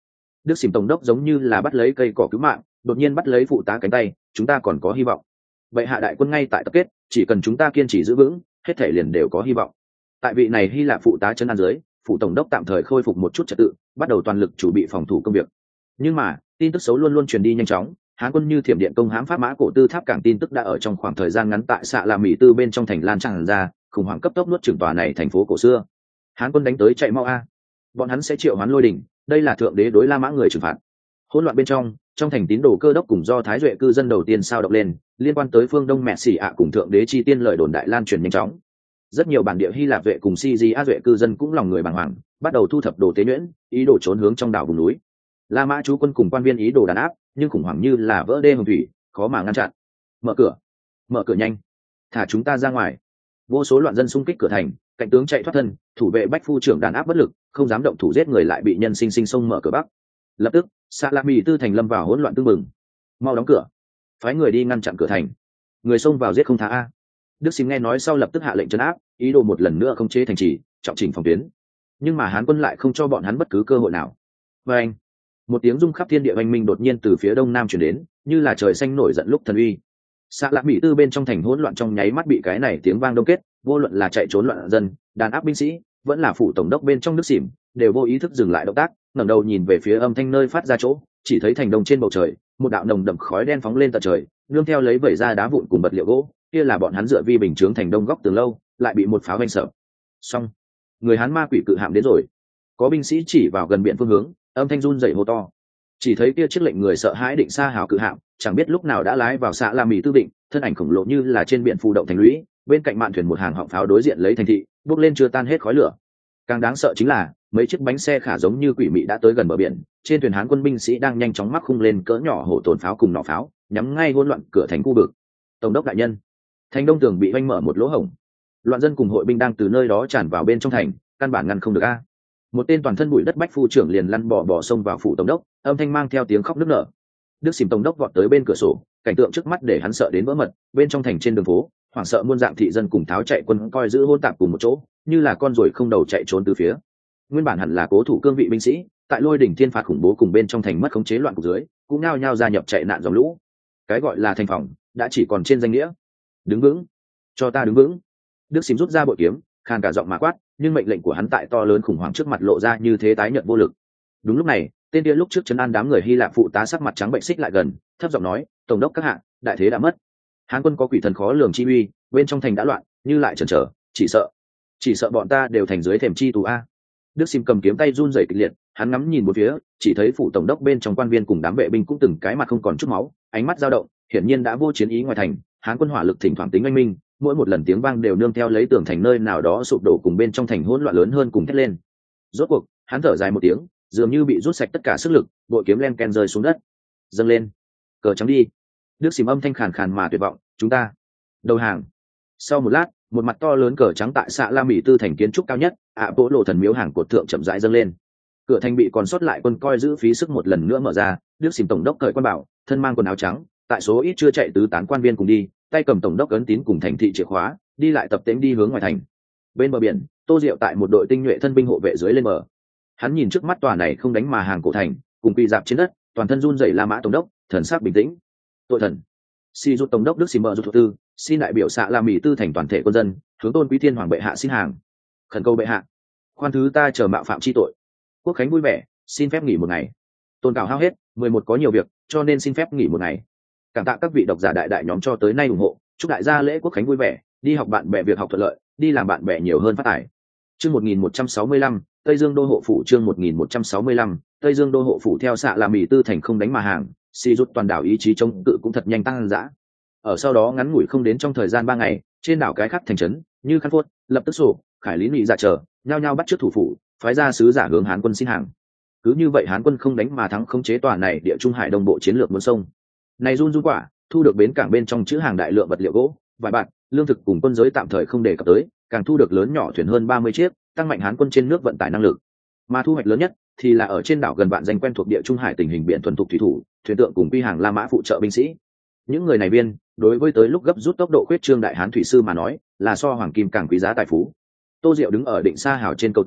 Đức Xỉm tổng đốc giống như là bắt lấy cây cỏ cứu mạng, đột nhiên bắt lấy phụ tá cánh tay, chúng ta còn có hy vọng. Bệ hạ đại quân ngay tại tập kết, chỉ cần chúng ta kiên trì giữ vững, hết thể liền đều có hy vọng. Tại vị này Hy Lạp phụ tá chân an dưới, phụ tổng đốc tạm thời khôi phục một chút trật tự, bắt đầu toàn lực chuẩn bị phòng thủ công việc. Nhưng mà tin tức xấu luôn luôn truyền đi nhanh chóng, Hán quân như thiểm điện công hãm Pháp Mã Cổ Tư Tháp cảng tin tức đã ở trong khoảng thời gian ngắn tại xạ La Mỹ Tư bên trong thành lan tràn ra, khủng hoảng cấp tốc nuốt chửng tòa này thành phố cổ xưa. Hán quân đánh tới chạy mau a, bọn hắn sẽ triệu hoán lôi đỉnh, đây là thượng đế đối La Mã người trừng phạt. Hỗn loạn bên trong, trong thành tín đồ cơ đốc cùng do Thái Duệ cư dân đầu tiên sao động lên, liên quan tới phương Đông mẹ xỉ ạ cùng thượng đế chi tiên lời đồn đại lan truyền nhanh chóng. Rất nhiều bản địa Hy Lạp Duệ cùng Si Di A Duệ cư dân cũng lòng người bàng hoàng, bắt đầu thu thập đồ tế nhuyễn, ý đồ trốn hướng trong đảo vùng núi. La Mã chú quân cùng quan viên ý đồ đàn áp, nhưng khủng hoảng như là vỡ đê hồng thủy, khó mà ngăn chặn. Mở cửa, mở cửa nhanh, thả chúng ta ra ngoài. Vô số loạn dân xung kích cửa thành, cảnh tướng chạy thoát thân, thủ vệ bách phu trưởng đàn áp bất lực, không dám động thủ giết người lại bị nhân sinh sinh xông mở cửa bắc. Lập tức, Salami tư thành lâm vào hỗn loạn tương mừng. Mau đóng cửa, phái người đi ngăn chặn cửa thành. Người xông vào giết không tha a. Đức Xím nghe nói sau lập tức hạ lệnh trấn áp, ý đồ một lần nữa khống chế thành trì, trọng chỉnh phòng tuyến. Nhưng mà Hán quân lại không cho bọn hắn bất cứ cơ hội nào. Và anh, một tiếng rung khắp thiên địa oanh minh đột nhiên từ phía đông nam truyền đến, như là trời xanh nổi giận lúc thần uy. Xạ Lạc Mỹ Tư bên trong thành hỗn loạn trong nháy mắt bị cái này tiếng vang đông kết, vô luận là chạy trốn loạn dân, đàn áp binh sĩ, vẫn là phủ tổng đốc bên trong nước xỉm, đều vô ý thức dừng lại động tác, ngẩng đầu nhìn về phía âm thanh nơi phát ra chỗ, chỉ thấy thành đông trên bầu trời, một đạo nồng đậm khói đen phóng lên tận trời, nương theo lấy vẩy ra đá vụn cùng vật liệu gỗ, kia là bọn hắn dựa vi bình chướng thành đông góc tường lâu, lại bị một pháo vanh sợ. Xong, người Hán ma quỷ cự hạm đến rồi. Có binh sĩ chỉ vào gần biển phương hướng, âm thanh run rẩy hô to. Chỉ thấy kia chiếc lệnh người sợ hãi định xa hào cự hạm, chẳng biết lúc nào đã lái vào xạ La Mỹ Tư định, thân ảnh khổng lồ như là trên biển phù động thành lũy, bên cạnh mạn thuyền một hàng họng pháo đối diện lấy thành thị, bốc lên chưa tan hết khói lửa. Càng đáng sợ chính là mấy chiếc bánh xe khả giống như quỷ mị đã tới gần bờ biển, trên thuyền Hán quân binh sĩ đang nhanh chóng mắc khung lên cỡ nhỏ hổ tồn pháo cùng nỏ pháo, nhắm ngay hỗn loạn cửa thành khu vực. Tổng đốc đại nhân, thành đông tường bị oanh mở một lỗ hổng, loạn dân cùng hội binh đang từ nơi đó tràn vào bên trong thành, căn bản ngăn không được a. Một tên toàn thân bụi đất bách phu trưởng liền lăn bỏ bỏ xông vào phủ tổng đốc, âm thanh mang theo tiếng khóc nức nở. Đức Xỉm tổng đốc vọt tới bên cửa sổ, cảnh tượng trước mắt để hắn sợ đến vỡ mật. Bên trong thành trên đường phố, hoảng sợ muôn dạng thị dân cùng tháo chạy quân coi giữ hỗn tạp cùng một chỗ, như là con ruồi không đầu chạy trốn từ phía. Nguyên bản hẳn là cố thủ cương vị binh sĩ, tại lôi đỉnh thiên phạt khủng bố cùng bên trong thành mất khống chế loạn cục dưới, cũng nao nhao gia nhập chạy nạn dòng lũ. Cái gọi là thành phòng đã chỉ còn trên danh nghĩa. Đứng vững, cho ta đứng vững. Đức Xỉm rút ra bội kiếm, khàn cả giọng mà quát, nhưng mệnh lệnh của hắn tại to lớn khủng hoảng trước mặt lộ ra như thế tái nhợt vô lực. Đúng lúc này, tên kia lúc trước trấn an đám người Hy Lạp phụ tá sắc mặt trắng bệnh xích lại gần, thấp giọng nói, tổng đốc các hạ, đại thế đã mất. Hán quân có quỷ thần khó lường chi uy, bên trong thành đã loạn, như lại chần chờ, chỉ sợ, chỉ sợ bọn ta đều thành dưới thềm chi tù a. Đức Xỉm cầm kiếm tay run rẩy kịch liệt, hắn ngắm nhìn một phía, chỉ thấy phủ tổng đốc bên trong quan viên cùng đám vệ binh cũng từng cái mặt không còn chút máu, ánh mắt dao động, hiển nhiên đã vô chiến ý ngoài thành. Hán quân hỏa lực thỉnh thoảng tính oanh minh, mỗi một lần tiếng vang đều nương theo lấy tường thành nơi nào đó sụp đổ cùng bên trong thành hỗn loạn lớn hơn cùng thét lên. Rốt cuộc, hắn thở dài một tiếng, dường như bị rút sạch tất cả sức lực, bội kiếm len ken rơi xuống đất. Dâng lên, cờ trắng đi. Đức Xỉm âm thanh khàn khàn mà tuyệt vọng, chúng ta đầu hàng. Sau một lát, một mặt to lớn cờ trắng tại xạ La Mỹ Tư thành kiến trúc cao nhất, ạ bộ lộ thần miếu hàng cột thượng chậm rãi dâng lên. Cửa thành bị còn sót lại quân coi giữ phí sức một lần nữa mở ra. Đức Xỉm tổng đốc cởi quan bảo, thân mang quần áo trắng, tại số ít chưa chạy tứ tán quan viên cùng đi, tay cầm tổng đốc ấn tín cùng thành thị chìa khóa, đi lại tập tễnh đi hướng ngoài thành. Bên bờ biển, Tô Diệu tại một đội tinh nhuệ thân binh hộ vệ dưới lên bờ. Hắn nhìn trước mắt tòa này không đánh mà hàng cổ thành, cùng quỳ dạp trên đất, toàn thân run rẩy La Mã tổng đốc, thần sắc bình tĩnh. Tội thần, si rút tổng đốc Đức Xỉm mở rút tư, xin đại biểu xạ La Mỹ Tư thành toàn thể quân dân, hướng tôn quý thiên hoàng bệ hạ xin hàng. Khẩn cầu bệ hạ, khoan thứ ta chờ mạo phạm chi tội. Quốc khánh vui vẻ, xin phép nghỉ một ngày. Tôn cào hao hết, mười một có nhiều việc, cho nên xin phép nghỉ một ngày. Cảm tạ các vị độc giả đại đại nhóm cho tới nay ủng hộ, chúc đại gia lễ quốc khánh vui vẻ, đi học bạn bè việc học thuận lợi, đi làm bạn bè nhiều hơn phát tài. Chương một nghìn một trăm sáu mươi lăm, Tây Dương đô hộ phủ. Chương một nghìn một trăm sáu mươi lăm, Tây Dương đô hộ phủ. Theo xạ La Mỹ Tư thành không đánh mà hàng, si rút toàn đảo ý chí chống cự cũng thật nhanh tăng dã. Ở sau đó ngắn ngủi không đến trong thời gian ba ngày, trên đảo cái khác thành trấn như Khăn Phốt, Lập Tức Sổ, Khải Lý Nghị dạ chờ, nhao nhao bắt trước thủ phủ, phái ra sứ giả hướng Hán quân xin hàng. Cứ như vậy Hán quân không đánh mà thắng, khống chế tòa này địa trung hải đông bộ chiến lược muôn sông. Này run run quả, thu được bến cảng bên trong chữ hàng đại lượng vật liệu gỗ, vải bạt, lương thực cùng quân giới tạm thời không đề cập tới, càng thu được lớn nhỏ thuyền hơn ba mươi chiếc, tăng mạnh Hán quân trên nước vận tải năng lực. Mà thu hoạch lớn nhất thì là ở trên đảo gần vạn danh quen thuộc địa trung hải tình hình biển thuần thục thủy thủ, thuyền tượng cùng quy hàng La Mã phụ trợ binh sĩ. Những người này viên, đối với tới lúc gấp rút tốc độ khuyết trương đại hán thủy sư mà nói, là so hoàng kim càng quý giá tài phú. Tô Diệu đứng ở định xa hào trên cầu tàu,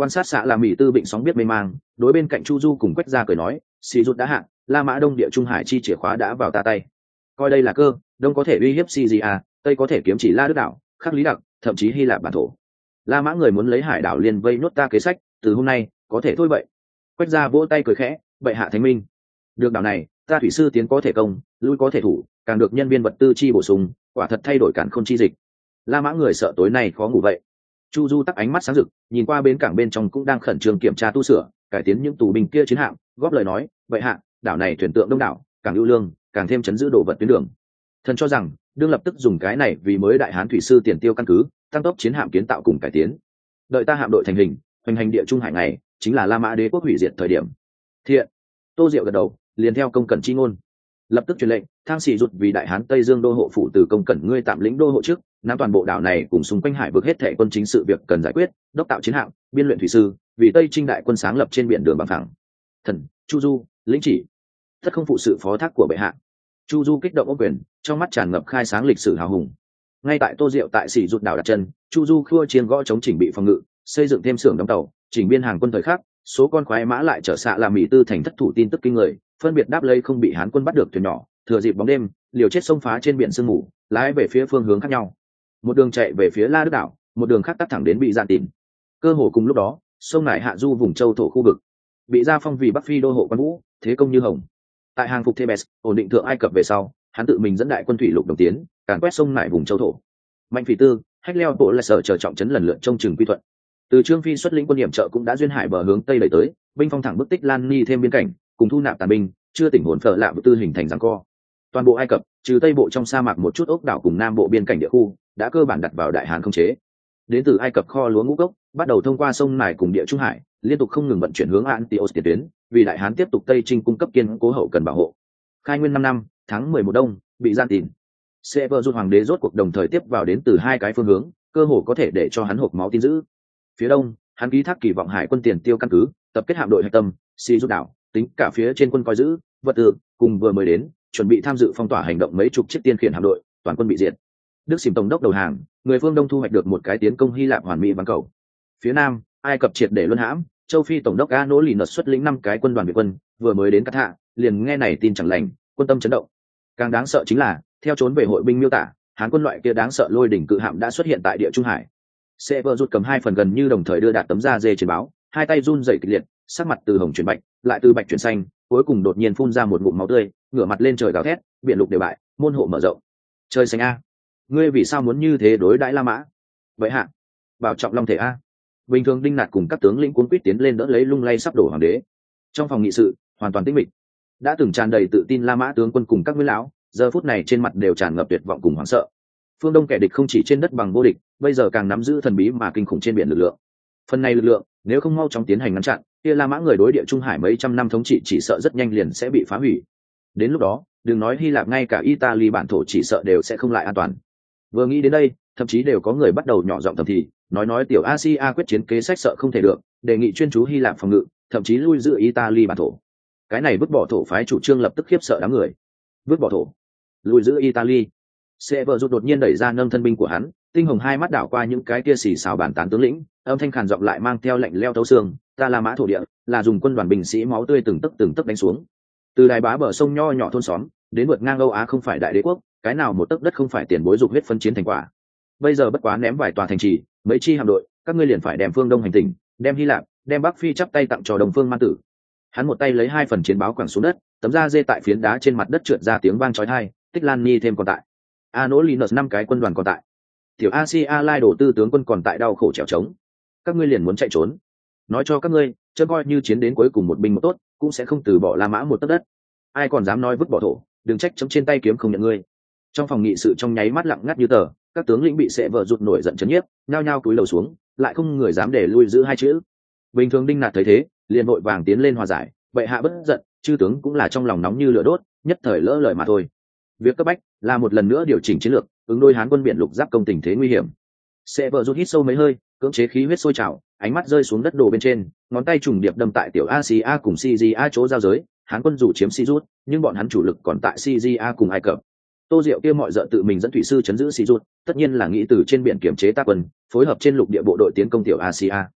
Quan sát xạ là mỹ tư bệnh sóng biết mê mang, đối bên cạnh chu du cùng quách ra cười nói, xì rút đã hạ, La Mã Đông địa Trung Hải chi chìa khóa đã vào ta tay, coi đây là cơ, đông có thể uy hiếp Syria, tây có thể kiếm chỉ La Đức đảo, khắc lý đặc, thậm chí Hy Lạp bản thổ. La Mã người muốn lấy hải đảo liên vây nuốt ta kế sách, từ hôm nay có thể thôi vậy. Quách ra vỗ tay cười khẽ, bệ hạ thánh minh. Được đảo này, ta thủy sư tiến có thể công, lui có thể thủ, càng được nhân viên vật tư chi bổ sung, quả thật thay đổi cản không chi dịch. La Mã người sợ tối nay khó ngủ vậy. Chu Du tắc ánh mắt sáng rực, nhìn qua bến cảng bên trong cũng đang khẩn trương kiểm tra tu sửa, cải tiến những tù binh kia chiến hạm, góp lời nói, bệ hạ, đảo này thuyền tượng đông đảo, càng ưu lương, càng thêm chấn giữ đồ vật tuyến đường. Thần cho rằng đương lập tức dùng cái này vì mới đại hán thủy sư tiền tiêu căn cứ, tăng tốc chiến hạm kiến tạo cùng cải tiến. Đợi ta hạm đội thành hình, hoành hành địa trung hải này, chính là La Mã đế quốc hủy diệt thời điểm. Thiện. Tô Diệu gật đầu, liền theo công cẩn chi ngôn, lập tức truyền lệnh, thang sĩ rụt vì đại hán Tây Dương đô hộ phủ từ công cẩn ngươi tạm lĩnh đô hộ trước, nắm toàn bộ đảo này cùng xung quanh hải vực hết thảy quân chính sự việc cần giải quyết, đốc tạo chiến hạm, biên luyện thủy sư, vì Tây Trinh đại quân sáng lập trên biển đường bằng phẳng. Thần, Chu Du, lĩnh chỉ. Tất không phụ sự phó thác của bệ hạ. Chu Du kích động ôm quyền, trong mắt tràn ngập khai sáng lịch sử hào hùng. Ngay tại Tô Diệu tại sĩ rụt đảo đặt chân, Chu Du khua chiên gõ chống chỉnh bị phòng ngự, xây dựng thêm xưởng đóng tàu, chỉnh biên hàng quân thời khắc, số con khoái mã lại trở xạ làm mỹ tư thành thất thủ tin tức kinh người, phân biệt đáp lấy không bị hán quân bắt được thuyền nhỏ, thừa dịp bóng đêm, liều chết xông phá trên biển sương mù, lái về phía phương hướng khác nhau. Một đường chạy về phía La Đức đảo, một đường khác tắt thẳng đến bị Giản Tìn. Cơ hồ cùng lúc đó, sông Nải hạ du vùng châu thổ khu vực, bị gia phong vì Bắc Phi đô hộ quan vũ, thế công như hồng. Tại hàng phục Thebes, ổn định thượng Ai Cập về sau, hắn tự mình dẫn đại quân thủy lục đồng tiến, càn quét sông Nải vùng châu thổ. Mạnh Phỉ Tư, Hách Leo bộ là sở chờ trọng trấn lần lượt trông chừng quy thuận. Từ Trương Phi xuất lĩnh quân điểm trợ cũng đã duyên hải bờ hướng tây đẩy tới, binh phong thẳng bức Tích Lan Ni thêm biên cảnh, cùng thu nạp tàn binh, chưa tỉnh hồn phở lạ tư hình thành giằng co. Toàn bộ Ai Cập, trừ tây bộ trong sa mạc một chút ốc đảo cùng nam bộ biên cảnh địa khu, đã cơ bản đặt vào đại hán không chế. Đến từ Ai Cập kho lúa ngũ cốc, bắt đầu thông qua sông Nải cùng địa Trung Hải, liên tục không ngừng vận chuyển hướng Antioch tiền tuyến, vì đại hán tiếp tục tây trinh cung cấp kiên cố hậu cần bảo hộ. Khai nguyên năm năm, tháng mười một đông, bị Giản Tìn. Sever rút hoàng đế rốt cuộc đồng thời tiếp vào đến từ hai cái phương hướng, cơ hồ có thể để cho hắn hộc máu tin dữ. Phía đông, hắn ký thác kỳ vọng hải quân tiền tiêu căn cứ, tập kết hạm đội hạch tâm, si rút đảo, tính cả phía trên quân coi giữ, vật tư, cùng vừa mới đến, chuẩn bị tham dự phong tỏa hành động mấy chục chiếc tiên khiển hạm đội, toàn quân bị diệt. Đức xỉm tổng đốc đầu hàng, người phương đông thu hoạch được một cái tiến công Hy Lạp hoàn mỹ vắng cầu. Phía nam, Ai Cập triệt để luân hãm, châu Phi tổng đốc A nỗ lì nợt xuất lĩnh năm cái quân đoàn việt quân, vừa mới đến Cát Hạ, liền nghe này tin chẳng lành, quân tâm chấn động. Càng đáng sợ chính là, theo trốn về hội binh miêu tả, hán quân loại kia đáng sợ lôi đỉnh cự hạm đã xuất hiện tại địa Trung Hải. Sever rút cầm hai phần gần như đồng thời đưa đạt tấm da dê trên báo, hai tay run rẩy kịch liệt, sắc mặt từ hồng chuyển bạch, lại từ bạch chuyển xanh, cuối cùng đột nhiên phun ra một ngụm máu tươi, ngửa mặt lên trời gào thét, biển lục đều bại, môn hộ mở rộng. Trời xanh a, ngươi vì sao muốn như thế đối đãi La Mã? Vậy hạ, bảo trọng long thể a. Bình thường Đinh Nạt cùng các tướng lĩnh cuốn quýt tiến lên đỡ lấy lung lay sắp đổ hoàng đế. Trong phòng nghị sự, hoàn toàn tĩnh mịch. Đã từng tràn đầy tự tin La Mã tướng quân cùng các nguyên lão, giờ phút này trên mặt đều tràn ngập tuyệt vọng cùng hoảng sợ. Phương Đông kẻ địch không chỉ trên đất bằng vô địch, bây giờ càng nắm giữ thần bí mà kinh khủng trên biển lực lượng. Phần này lực lượng, nếu không mau chóng tiến hành ngăn chặn, kia La Mã người đối địa Trung Hải mấy trăm năm thống trị chỉ sợ rất nhanh liền sẽ bị phá hủy. Đến lúc đó, đừng nói Hy Lạp, ngay cả Italy bản thổ chỉ sợ đều sẽ không lại an toàn. Vừa nghĩ đến đây, thậm chí đều có người bắt đầu nhỏ giọng thầm thì, nói nói tiểu Asia quyết chiến kế sách sợ không thể được, đề nghị chuyên chú Hy Lạp phòng ngự, thậm chí lui giữ Italy bản thổ. Cái này vứt bỏ thổ phái chủ trương lập tức khiếp sợ đám người. Vứt bỏ thổ, lui giữ Italy. Sever rút đột nhiên đẩy ra nâng thân binh của hắn, tinh hồng hai mắt đảo qua những cái kia xì xào bàn tán tướng lĩnh, âm thanh khàn giọng lại mang theo lạnh leo thấu xương, ta La Mã thổ địa, là dùng quân đoàn binh sĩ máu tươi từng tấc từng tấc đánh xuống. Từ đài bá bờ sông nho nhỏ thôn xóm, đến vượt ngang Âu Á không phải đại đế quốc, cái nào một tấc đất không phải tiền bối dục huyết phân chiến thành quả. Bây giờ bất quá ném vài tòa thành trì, mấy chi hạm đội, các ngươi liền phải đem phương Đông hành tinh, đem Hy Lạp, đem Bắc Phi chắp tay tặng cho Đông Phương Man Tử. Hắn một tay lấy hai phần chiến báo quẳng xuống đất, tấm da dê tại phiến đá trên mặt đất trượt ra tiếng vang chói tai, Tích Lan Ni thêm còn tại. Anolinus năm cái quân đoàn còn tại. Tiểu Asia Lai đổ tư tướng quân còn tại đau khổ trèo trống. Các ngươi liền muốn chạy trốn. Nói cho các ngươi, chớ coi như chiến đến cuối cùng một binh một tốt, cũng sẽ không từ bỏ La Mã một tấc đất. Ai còn dám nói vứt bỏ thổ, đừng trách chấm trên tay kiếm không nhận ngươi. Trong phòng nghị sự trong nháy mắt lặng ngắt như tờ, các tướng lĩnh bị sệ vợ rụt nổi giận chấn nhiếp, nhao nhao cúi đầu xuống, lại không người dám để lui giữ hai chữ. Bình thường Đinh Nạt thấy thế, liền vội vàng tiến lên hòa giải, bệ hạ bất giận, chư tướng cũng là trong lòng nóng như lửa đốt, nhất thời lỡ lời mà thôi. Việc cấp bách là một lần nữa điều chỉnh chiến lược, ứng đối Hán quân biển lục giáp công tình thế nguy hiểm. Sệ vợ rút hít sâu mấy hơi, cưỡng chế khí huyết sôi trào, ánh mắt rơi xuống đất đồ bên trên, ngón tay trùng điệp đâm tại tiểu Asia cùng Syria chỗ giao giới. Hán quân dù chiếm Sirut, nhưng bọn hắn chủ lực còn tại Syria cùng Ai Cập. Tô Diệu kia mọi dợ tự mình dẫn thủy sư chấn giữ Sirut, tất nhiên là nghĩ từ trên biển kiểm chế tác quân, phối hợp trên lục địa bộ đội tiến công tiểu Asia.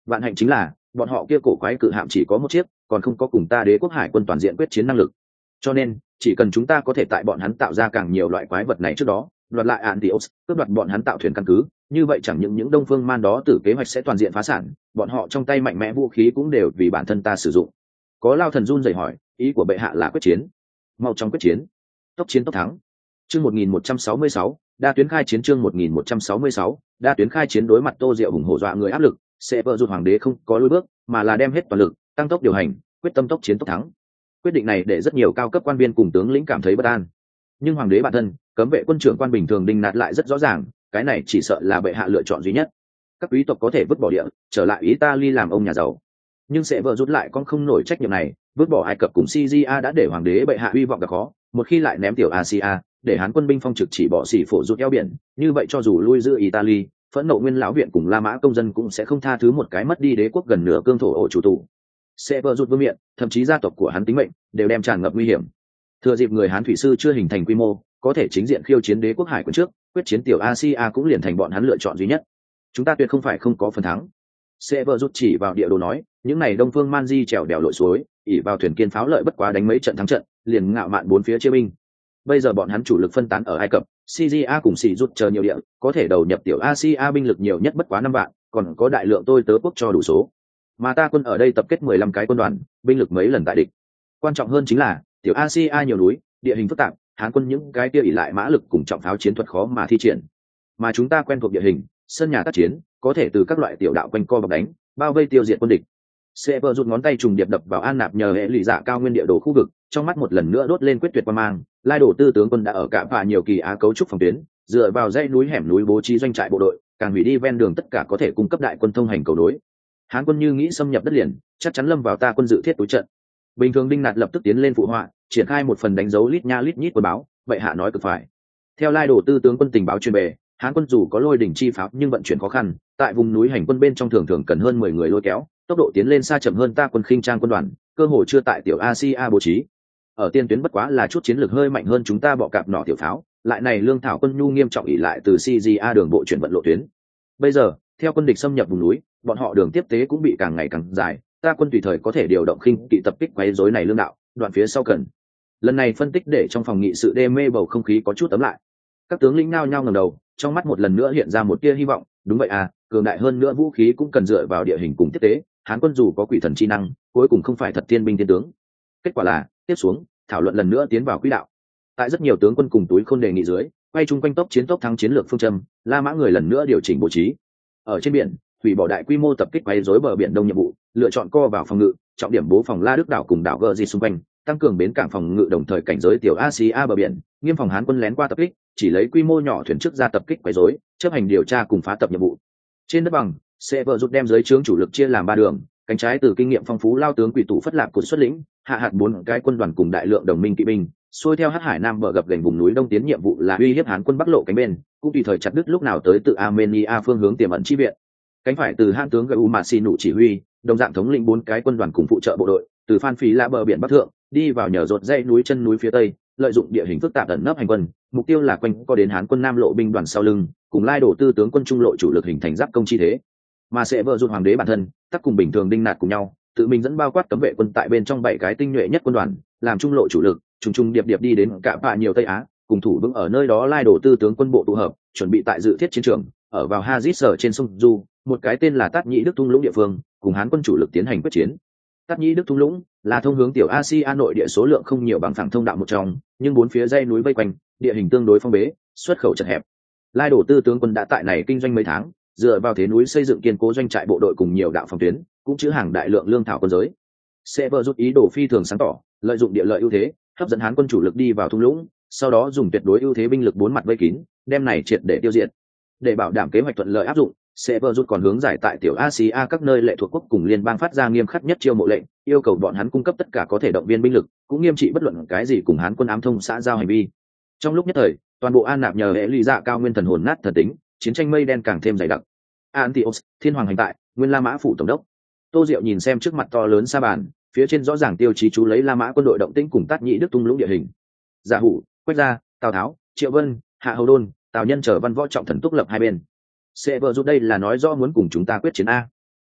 Vạn hạnh chính là bọn họ kia cổ quái cự hạm chỉ có một chiếc, còn không có cùng ta đế quốc hải quân toàn diện quyết chiến năng lực. Cho nên chỉ cần chúng ta có thể tại bọn hắn tạo ra càng nhiều loại quái vật này trước đó đoạt lại Antioch, cướp đoạt bọn hắn tạo thuyền căn cứ, như vậy chẳng những những đông phương man đó tử kế hoạch sẽ toàn diện phá sản, bọn họ trong tay mạnh mẽ vũ khí cũng đều vì bản thân ta sử dụng. Có Lao Thần run rẩy hỏi, ý của bệ hạ là quyết chiến? Mau trong quyết chiến, tốc chiến tốc thắng. Chương một nghìn một trăm sáu mươi sáu, đa tuyến khai chiến. Chương một nghìn một trăm sáu mươi sáu, đa tuyến khai chiến. Đối mặt Tô Diệu hùng hổ dọa người áp lực, sẽ vợ rụt hoàng đế không có lùi bước, mà là đem hết toàn lực, tăng tốc điều hành, quyết tâm tốc chiến tốc thắng. Quyết định này để rất nhiều cao cấp quan viên cùng tướng lĩnh cảm thấy bất an. Nhưng hoàng đế bản thân, cấm vệ quân trưởng quan bình thường Đinh Nạt lại rất rõ ràng, cái này chỉ sợ là bệ hạ lựa chọn duy nhất. Các quý tộc có thể vứt bỏ địa, trở lại Italy làm ông nhà giàu, nhưng sẽ vợ rút lại con không nổi trách nhiệm này. Vứt bỏ Ai Cập cùng Syria đã để hoàng đế bệ hạ hy vọng gặp khó, một khi lại ném tiểu Asia, để Hán quân binh phong trực chỉ bỏ xỉ phổ rút eo biển, như vậy cho dù lui giữ Italy, phẫn nộ nguyên lão viện cùng La Mã công dân cũng sẽ không tha thứ một cái mất đi đế quốc gần nửa cương thổ ổ chủ tụ. Sẽ vợ rút vương miện, thậm chí gia tộc của hắn tính mệnh đều đem tràn ngập nguy hiểm. Thừa dịp người Hán thủy sư chưa hình thành quy mô, có thể chính diện khiêu chiến đế quốc hải quân trước, quyết chiến tiểu Asia cũng liền thành bọn hắn lựa chọn duy nhất. Chúng ta tuyệt không phải không có phần thắng. Sẽ vợ rút chỉ vào địa đồ nói, những này đông phương man di trèo đèo lội suối, ỉ vào thuyền kiên pháo lợi bất quá đánh mấy trận thắng trận, liền ngạo mạn bốn phía chia binh. Bây giờ bọn hắn chủ lực phân tán ở Ai Cập, Syria cùng xì rút chờ nhiều địa, có thể đầu nhập tiểu Asia binh lực nhiều nhất bất quá năm vạn, còn có đại lượng tôi tớ quốc cho đủ số. Mà ta quân ở đây tập kết mười lăm cái quân đoàn, binh lực mấy lần tại địch. Quan trọng hơn chính là, tiểu Asia nhiều núi, địa hình phức tạp, Hán quân những cái kia ỉ lại mã lực cùng trọng pháo chiến thuật khó mà thi triển. Mà chúng ta quen thuộc địa hình, sân nhà tác chiến, có thể từ các loại tiểu đạo quanh co bọc đánh, bao vây tiêu diệt quân địch. Sever rút ngón tay trùng điệp đập vào An Nạp nhờ hệ lụy dạ cao nguyên địa đồ khu vực, trong mắt một lần nữa đốt lên quyết tuyệt quan mang. Lai đổ tư tướng quân đã ở cả và nhiều kỳ á cấu trúc phòng tuyến, dựa vào dãy núi hẻm núi bố trí doanh trại bộ đội, càng hủy đi ven đường tất cả có thể cung cấp đại quân thông hành cầu nối. Hán quân như nghĩ xâm nhập đất liền, chắc chắn lâm vào ta quân dự thiết túi trận. Bình thường Đinh Nạt lập tức tiến lên phụ họa, triển khai một phần đánh dấu lít nha lít nhít của báo, vậy hạ nói cực phải. Theo Lai đổ tư tướng quân tình báo truyền về, Hán quân dù có lôi đỉnh chi pháp nhưng vận chuyển khó khăn, tại vùng núi hành quân bên trong thường thường cần hơn mười người lôi kéo, tốc độ tiến lên xa chậm hơn ta quân khinh trang quân đoàn, cơ hội chưa tại tiểu Asia bố trí. Ở tiên tuyến bất quá là chút chiến lược hơi mạnh hơn chúng ta bọ cạp nỏ tiểu pháo, lại này lương thảo quân nhu nghiêm trọng ỷ lại từ Syria đường bộ chuyển vận lộ tuyến. Bây giờ, theo quân địch xâm nhập vùng núi, bọn họ đường tiếp tế cũng bị càng ngày càng dài, ta quân tùy thời có thể điều động khinh kỵ tập kích quấy rối này lương đạo, đoạn phía sau cần. Lần này phân tích để trong phòng nghị sự đê mê bầu không khí có chút ấm lại. Các tướng lĩnh nhao nhao ngẩng đầu, trong mắt một lần nữa hiện ra một tia hy vọng. Đúng vậy à, cường đại hơn nữa vũ khí cũng cần dựa vào địa hình cùng tiếp tế. Hán quân dù có quỷ thần chi năng, cuối cùng không phải thật tiên binh tiên tướng. Kết quả là, tiếp xuống, thảo luận lần nữa tiến vào quỹ đạo. Tại rất nhiều tướng quân cùng túi khôn đề nghị dưới, quay chung quanh tốc chiến tốc thắng chiến lược phương châm, La Mã người lần nữa điều chỉnh bố trí. Ở trên biển, hủy bỏ đại quy mô tập kích quấy rối bờ biển đông nhiệm vụ, lựa chọn co vào phòng ngự, trọng điểm bố phòng La Đức đảo cùng đảo Gờ xung quanh, tăng cường bến cảng phòng ngự đồng thời cảnh giới tiểu Asia bờ biển, nghiêm phòng Hán quân lén qua tập kích, chỉ lấy quy mô nhỏ thuyền trước ra tập kích quấy rối, chấp hành điều tra cùng phá tập nhiệm vụ. Trên đất bằng, Sever rút đem giới trướng chủ lực chia làm ba đường, cánh trái từ kinh nghiệm phong phú lao tướng quỷ tụ phất lạp cột xuất lĩnh, hạ hạt bốn cái quân đoàn cùng đại lượng đồng minh kỵ binh, xuôi theo Hắc Hải Nam bờ gập gành vùng núi đông tiến nhiệm vụ là uy hiếp Hán quân bắc lộ cánh bên, cũng tùy thời chặt đứt lúc nào tới từ Armenia phương hướng tiềm ẩn chi viện. Cánh phải từ Hán tướng Geu Masinu chỉ huy, đồng dạng thống lĩnh bốn cái quân đoàn cùng phụ trợ bộ đội, từ Phan Phí La bờ biển bắc thượng, đi vào nhờ rột dãy núi chân núi phía tây, lợi dụng địa hình phức tạp ẩn nấp hành quân, mục tiêu là quanh co đến Hán quân Nam lộ binh đoàn sau lưng, cùng Lai đổ tư tướng quân trung lộ chủ lực hình thành giáp công chi thế. Mà sẽ vợ rụt hoàng đế bản thân, tác cùng bình thường Đinh Nạt cùng nhau, tự mình dẫn bao quát cấm vệ quân tại bên trong bảy cái tinh nhuệ nhất quân đoàn, làm trung lộ chủ lực, trùng trùng điệp điệp đi đến cả bạ nhiều Tây Á, cùng thủ vững ở nơi đó Lai đổ tư tướng quân bộ tụ hợp, chuẩn bị tại dự thiết chiến trường, ở vào Hazit sở trên sông Du, một cái tên là Tát Nhĩ Đức Thung Lũng địa phương, cùng Hán quân chủ lực tiến hành quyết chiến. Tát Nhĩ Đức Thung Lũng là thông hướng tiểu Asia nội địa số lượng không nhiều bằng phẳng thông đạo một trong, nhưng bốn phía dãy núi vây quanh, địa hình tương đối phong bế, xuất khẩu chật hẹp. Lai đổ tư tướng quân đã tại này kinh doanh mấy tháng, dựa vào thế núi xây dựng kiên cố doanh trại bộ đội cùng nhiều đạo phòng tuyến, cũng chứa hàng đại lượng lương thảo quân giới. Sever rút ý đồ phi thường sáng tỏ, lợi dụng địa lợi ưu thế, hấp dẫn Hán quân chủ lực đi vào thung lũng, sau đó dùng tuyệt đối ưu thế binh lực bốn mặt vây kín, đem này triệt để tiêu diệt. Để bảo đảm kế hoạch thuận lợi áp dụng, Sever rút còn hướng giải tại tiểu Asia các nơi lệ thuộc quốc cùng liên bang phát ra nghiêm khắc nhất chiêu mộ lệnh, yêu cầu bọn hắn cung cấp tất cả có thể động viên binh lực, cũng nghiêm trị bất luận cái gì cùng Hán quân ám thông xã giao hành vi. Trong lúc nhất thời, toàn bộ An Nạp nhờ hệ lụy dạ cao nguyên thần hồn nát thần tính, chiến tranh mây đen càng thêm dày đặc. Antioch, thiên hoàng hành tại, nguyên La Mã phủ tổng đốc. Tô Diệu nhìn xem trước mặt to lớn sa bàn, phía trên rõ ràng tiêu chí chú lấy La Mã quân đội động tĩnh cùng Tát Nhĩ Đức Thung Lũng địa hình. Giả Hủ, Quách Gia, Tào Tháo, Triệu Vân, Hạ Hầu Đôn, Tào Nhân chờ văn võ trọng thần túc lập hai bên. Sever rút đây là nói rõ muốn cùng chúng ta quyết chiến a.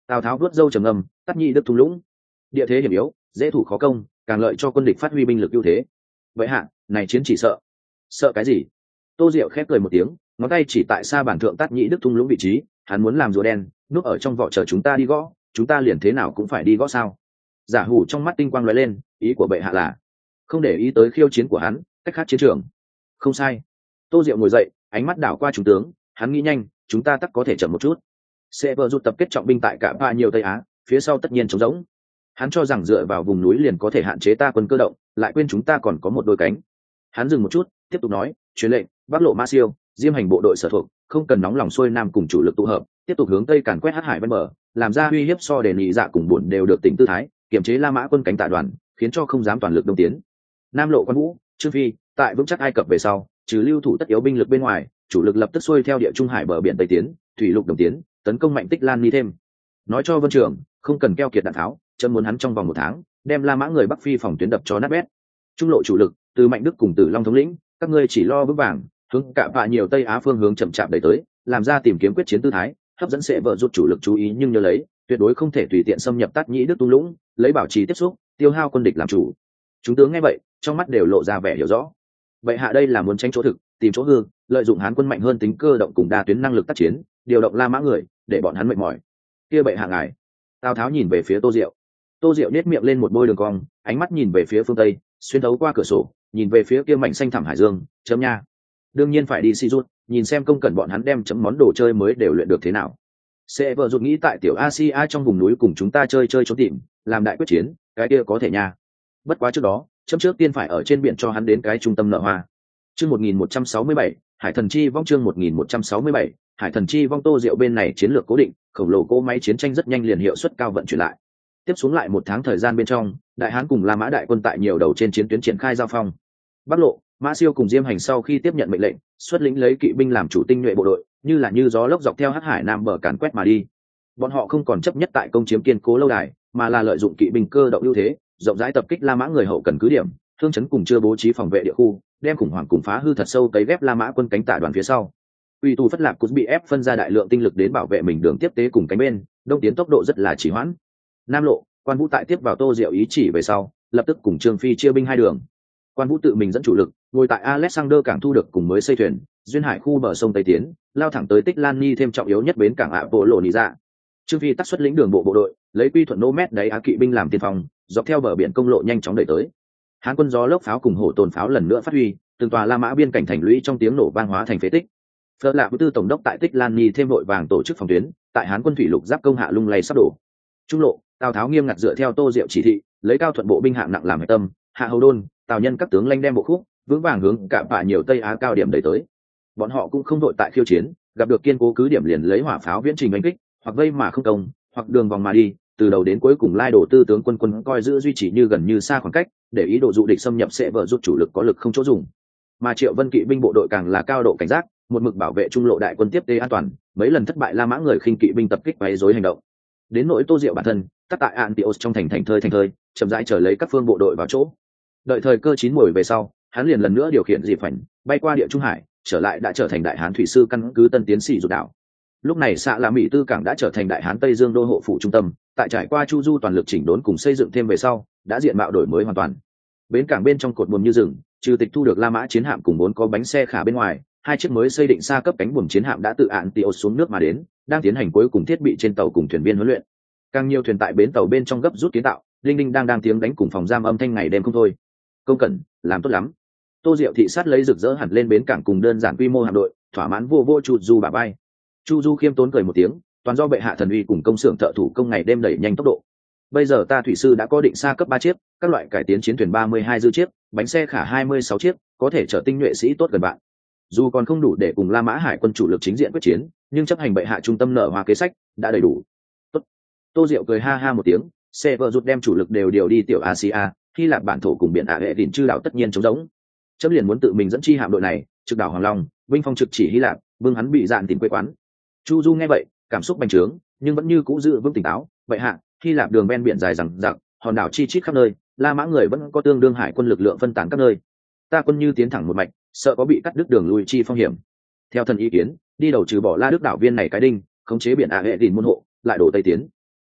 Tào Tháo vuốt râu trầm ngâm, Tát Nhĩ Đức thung lũng, địa thế hiểm yếu, dễ thủ khó công, càng lợi cho quân địch phát huy binh lực ưu thế. Vậy hạ, này chiến chỉ sợ. Sợ cái gì? Tô Diệu khép cười một tiếng, ngón tay chỉ tại xa bản thượng Tát Nhĩ Đức thung lũng vị trí, hắn muốn làm rùa đen, núp ở trong vỏ chờ chúng ta đi gõ, chúng ta liền thế nào cũng phải đi gõ sao? Giả Hủ trong mắt tinh quang lóe lên, ý của bệ hạ là không để ý tới khiêu chiến của hắn, cách khác chiến trường. Không sai. Tô Diệu ngồi dậy, ánh mắt đảo qua trung tướng, hắn nghĩ nhanh, chúng ta tất có thể chậm một chút. Sẽ vợ rút tập kết trọng binh tại cả ba nhiều Tây Á, phía sau tất nhiên trống rỗng. Hắn cho rằng dựa vào vùng núi liền có thể hạn chế ta quân cơ động, lại quên chúng ta còn có một đôi cánh. Hắn dừng một chút, tiếp tục nói, truyền lệnh, Bắc Lộ Ma Siêu, Diêm Hành bộ đội sở thuộc, không cần nóng lòng xuôi nam cùng chủ lực tụ hợp, tiếp tục hướng tây càn quét hắc hải ven bờ, làm ra uy hiếp so đề nghị dạ cùng buồn đều được tỉnh tư thái, kiểm chế La Mã quân cánh tạ đoàn, khiến cho không dám toàn lực đông tiến. Nam Lộ Quan Vũ, Trương Phi, tại vững chắc Ai Cập về sau, trừ lưu thủ tất yếu binh lực bên ngoài, chủ lực lập tức xuôi theo địa trung hải bờ biển tây tiến, thủy lục đồng tiến, tấn công mạnh Tích Lan Ni thêm. Nói cho Vân Trường, không cần keo kiệt đạn tháo, chấm muốn hắn trong vòng một tháng, đem La Mã người Bắc Phi phòng tuyến đập cho nát bét. Trung lộ chủ lực, từ Mạnh Đức cùng Tử Long thống lĩnh, các ngươi chỉ lo vững vàng, hướng cả vạ nhiều Tây Á phương hướng chậm chạp đẩy tới, làm ra tìm kiếm quyết chiến tư thái, hấp dẫn sẽ vợ rút chủ lực chú ý, nhưng nhớ lấy, tuyệt đối không thể tùy tiện xâm nhập Tát Nhĩ Đức tung lũng, lấy bảo trì tiếp xúc, tiêu hao quân địch làm chủ. Chúng tướng nghe vậy, trong mắt đều lộ ra vẻ hiểu rõ. Vậy hạ đây là muốn tránh chỗ thực, tìm chỗ hư, lợi dụng Hán quân mạnh hơn tính cơ động cùng đa tuyến năng lực tác chiến, điều động La Mã người, để bọn hắn mệt mỏi. Kia bệ hạ ngài. Tào Tháo nhìn về phía Tô Diệu. Tô Diệu nét miệng lên một bôi đường cong, ánh mắt nhìn về phía phương tây, xuyên thấu qua cửa sổ, nhìn về phía kia mảnh xanh thẳm hải dương, chấm nha. Đương nhiên phải đi si rút, nhìn xem công cẩn bọn hắn đem chấm món đồ chơi mới đều luyện được thế nào. Sẽ vợ rụt nghĩ tại tiểu Asia trong vùng núi cùng chúng ta chơi chơi trốn tìm, làm đại quyết chiến, cái kia có thể nha. Bất quá trước đó, chấm trước tiên phải ở trên biển cho hắn đến cái trung tâm nợ hoa. Chương một nghìn một trăm sáu mươi bảy, Hải Thần Chi vong chương một nghìn một trăm sáu mươi bảy, Hải Thần Chi vong. Tô Diệu bên này chiến lược cố định, khổng lồ cỗ máy chiến tranh rất nhanh liền hiệu suất cao vận chuyển lại. Tiếp xuống lại một tháng thời gian bên trong, Đại Hán cùng La Mã đại quân tại nhiều đầu trên chiến tuyến triển khai giao phong. Bắc Lộ, Mã Siêu cùng Diêm Hành sau khi tiếp nhận mệnh lệnh, xuất lĩnh lấy kỵ binh làm chủ tinh nhuệ bộ đội, như là như gió lốc dọc theo hắc hải nam bờ càn quét mà đi. Bọn họ không còn chấp nhất tại công chiếm kiên cố lâu đài, mà là lợi dụng kỵ binh cơ động ưu thế, rộng rãi tập kích La Mã người hậu cần cứ điểm, thương chấn cùng chưa bố trí phòng vệ địa khu, đem khủng hoảng cùng phá hư thật sâu cấy ghép La Mã quân cánh tả đoàn phía sau. Uy tù Phất Lạp cũng bị ép phân ra đại lượng tinh lực đến bảo vệ mình đường tiếp tế cùng cánh bên, đông tiến tốc độ rất là trì hoãn. Nam Lộ, Quan Vũ tại tiếp vào Tô Diệu ý chỉ về sau, lập tức cùng Trương Phi chia binh hai đường. Quan Vũ tự mình dẫn chủ lực, ngồi tại Alexander cảng thu được cùng mới xây thuyền, duyên hải khu bờ sông Tây tiến, lao thẳng tới Tích Lan Ni thêm trọng yếu nhất bến cảng Apollonia. Trương Phi tắt xuất lĩnh đường bộ bộ đội, lấy quy thuận Nomad đáy Á kỵ binh làm tiên phong, dọc theo bờ biển công lộ nhanh chóng đẩy tới. Hán quân gió lốc pháo cùng hổ tồn pháo lần nữa phát huy, từng tòa La Mã biên cảnh thành lũy trong tiếng nổ vang hóa thành phế tích. Phật Lạp Tư tổng đốc tại Tích Lan Ni thêm đội vàng tổ chức phòng tuyến, tại Hán quân thủy lục giáp công hạ lung lay sắp đổ. Trung lộ, Tào Tháo nghiêm ngặt dựa theo Tô Diệu chỉ thị, lấy cao thuận bộ binh hạng nặng làm hệ tâm, hạ hầu đôn, Tào nhân các tướng lanh đem bộ khúc, vững vàng hướng cả bạ nhiều Tây Á cao điểm đẩy tới. Bọn họ cũng không đội tại khiêu chiến, gặp được kiên cố cứ điểm liền lấy hỏa pháo viễn trình đánh kích, hoặc vây mà không công, hoặc đường vòng mà đi, từ đầu đến cuối cùng lai đổ tư tướng quân quân coi giữ duy trì như gần như xa khoảng cách, để ý đồ dụ địch xâm nhập sẽ vợ rút chủ lực có lực không chỗ dùng. Mà Triệu Vân kỵ binh bộ đội càng là cao độ cảnh giác, một mực bảo vệ trung lộ đại quân tiếp tế an toàn, mấy lần thất bại La Mã người khinh kỵ binh tập kích quấy rối hành động. Đến nỗi Tô Diệu bản thân, tất tại Antioch trong thành thành thơi thành thơi, chậm rãi chờ lấy các phương bộ đội vào chỗ. Đợi thời cơ chín muồi về sau, hắn liền lần nữa điều khiển dịp phảnh, bay qua địa trung hải, trở lại đã trở thành đại hán thủy sư căn cứ Tân Tiến Sĩ Rụt đảo. Lúc này xạ là Mỹ Tư cảng đã trở thành đại hán Tây Dương đô hộ phủ trung tâm, tại trải qua chu du toàn lực chỉnh đốn cùng xây dựng thêm về sau, đã diện mạo đổi mới hoàn toàn. Bến cảng bên trong cột buồm như rừng, trừ tịch thu được La Mã chiến hạm cùng bốn có bánh xe khả bên ngoài, hai chiếc mới xây định xa cấp cánh buồm chiến hạm đã tự ạn tio xuống nước mà đến, đang tiến hành cuối cùng thiết bị trên tàu cùng thuyền viên huấn luyện. Càng nhiều thuyền tại bến tàu bên trong gấp rút kiến tạo, linh linh đang đang tiếng đánh cùng phòng giam âm thanh ngày đêm không thôi. Công cẩn, làm tốt lắm. Tô Diệu thị sát lấy rực rỡ hẳn lên bến cảng cùng đơn giản quy mô hạm đội, thỏa mãn vô vô Chu Du bà bay. Chu Du khiêm tốn cười một tiếng, toàn do bệ hạ thần uy cùng công xưởng thợ thủ công ngày đêm đẩy nhanh tốc độ. Bây giờ ta thủy sư đã có định xa cấp ba chiếc, các loại cải tiến chiến thuyền ba mươi hai dư chiếc, bánh xe khả hai mươi sáu chiếc, có thể chở tinh nhuệ sĩ tốt gần bạn. Dù còn không đủ để cùng La Mã Hải quân chủ lực chính diện quyết chiến, nhưng chấp hành bệ hạ trung tâm nợ hoa kế sách đã đầy đủ. Tốt. Tô Diệu cười ha ha một tiếng, xe vợ rụt đem chủ lực đều điều đi tiểu Asia, Hy Lạp bản thổ cùng biển Ả Hệ Đỉnh chư đảo tất nhiên chống giống. Chấm liền muốn tự mình dẫn chi hạm đội này, trực đảo Hoàng Long, vinh phong trực chỉ Hy Lạp, vương hắn bị dạn tìm quê quán. Chu Du nghe vậy, cảm xúc bành trướng, nhưng vẫn như cũ giữ vững tỉnh táo. Vậy hạ, Hy Lạp đường ven biển dài rằng rặc, hòn đảo chi chít khắp nơi, La Mã người vẫn có tương đương hải quân lực lượng phân tán các nơi. Ta quân như tiến thẳng một mạch, sợ có bị cắt đứt đường lui chi phong hiểm. Theo thần ý kiến, đi đầu trừ bỏ La Đức đảo viên này cái đinh, khống chế biển Ả Hệ Đỉnh môn hộ, lại đổ tây tiến.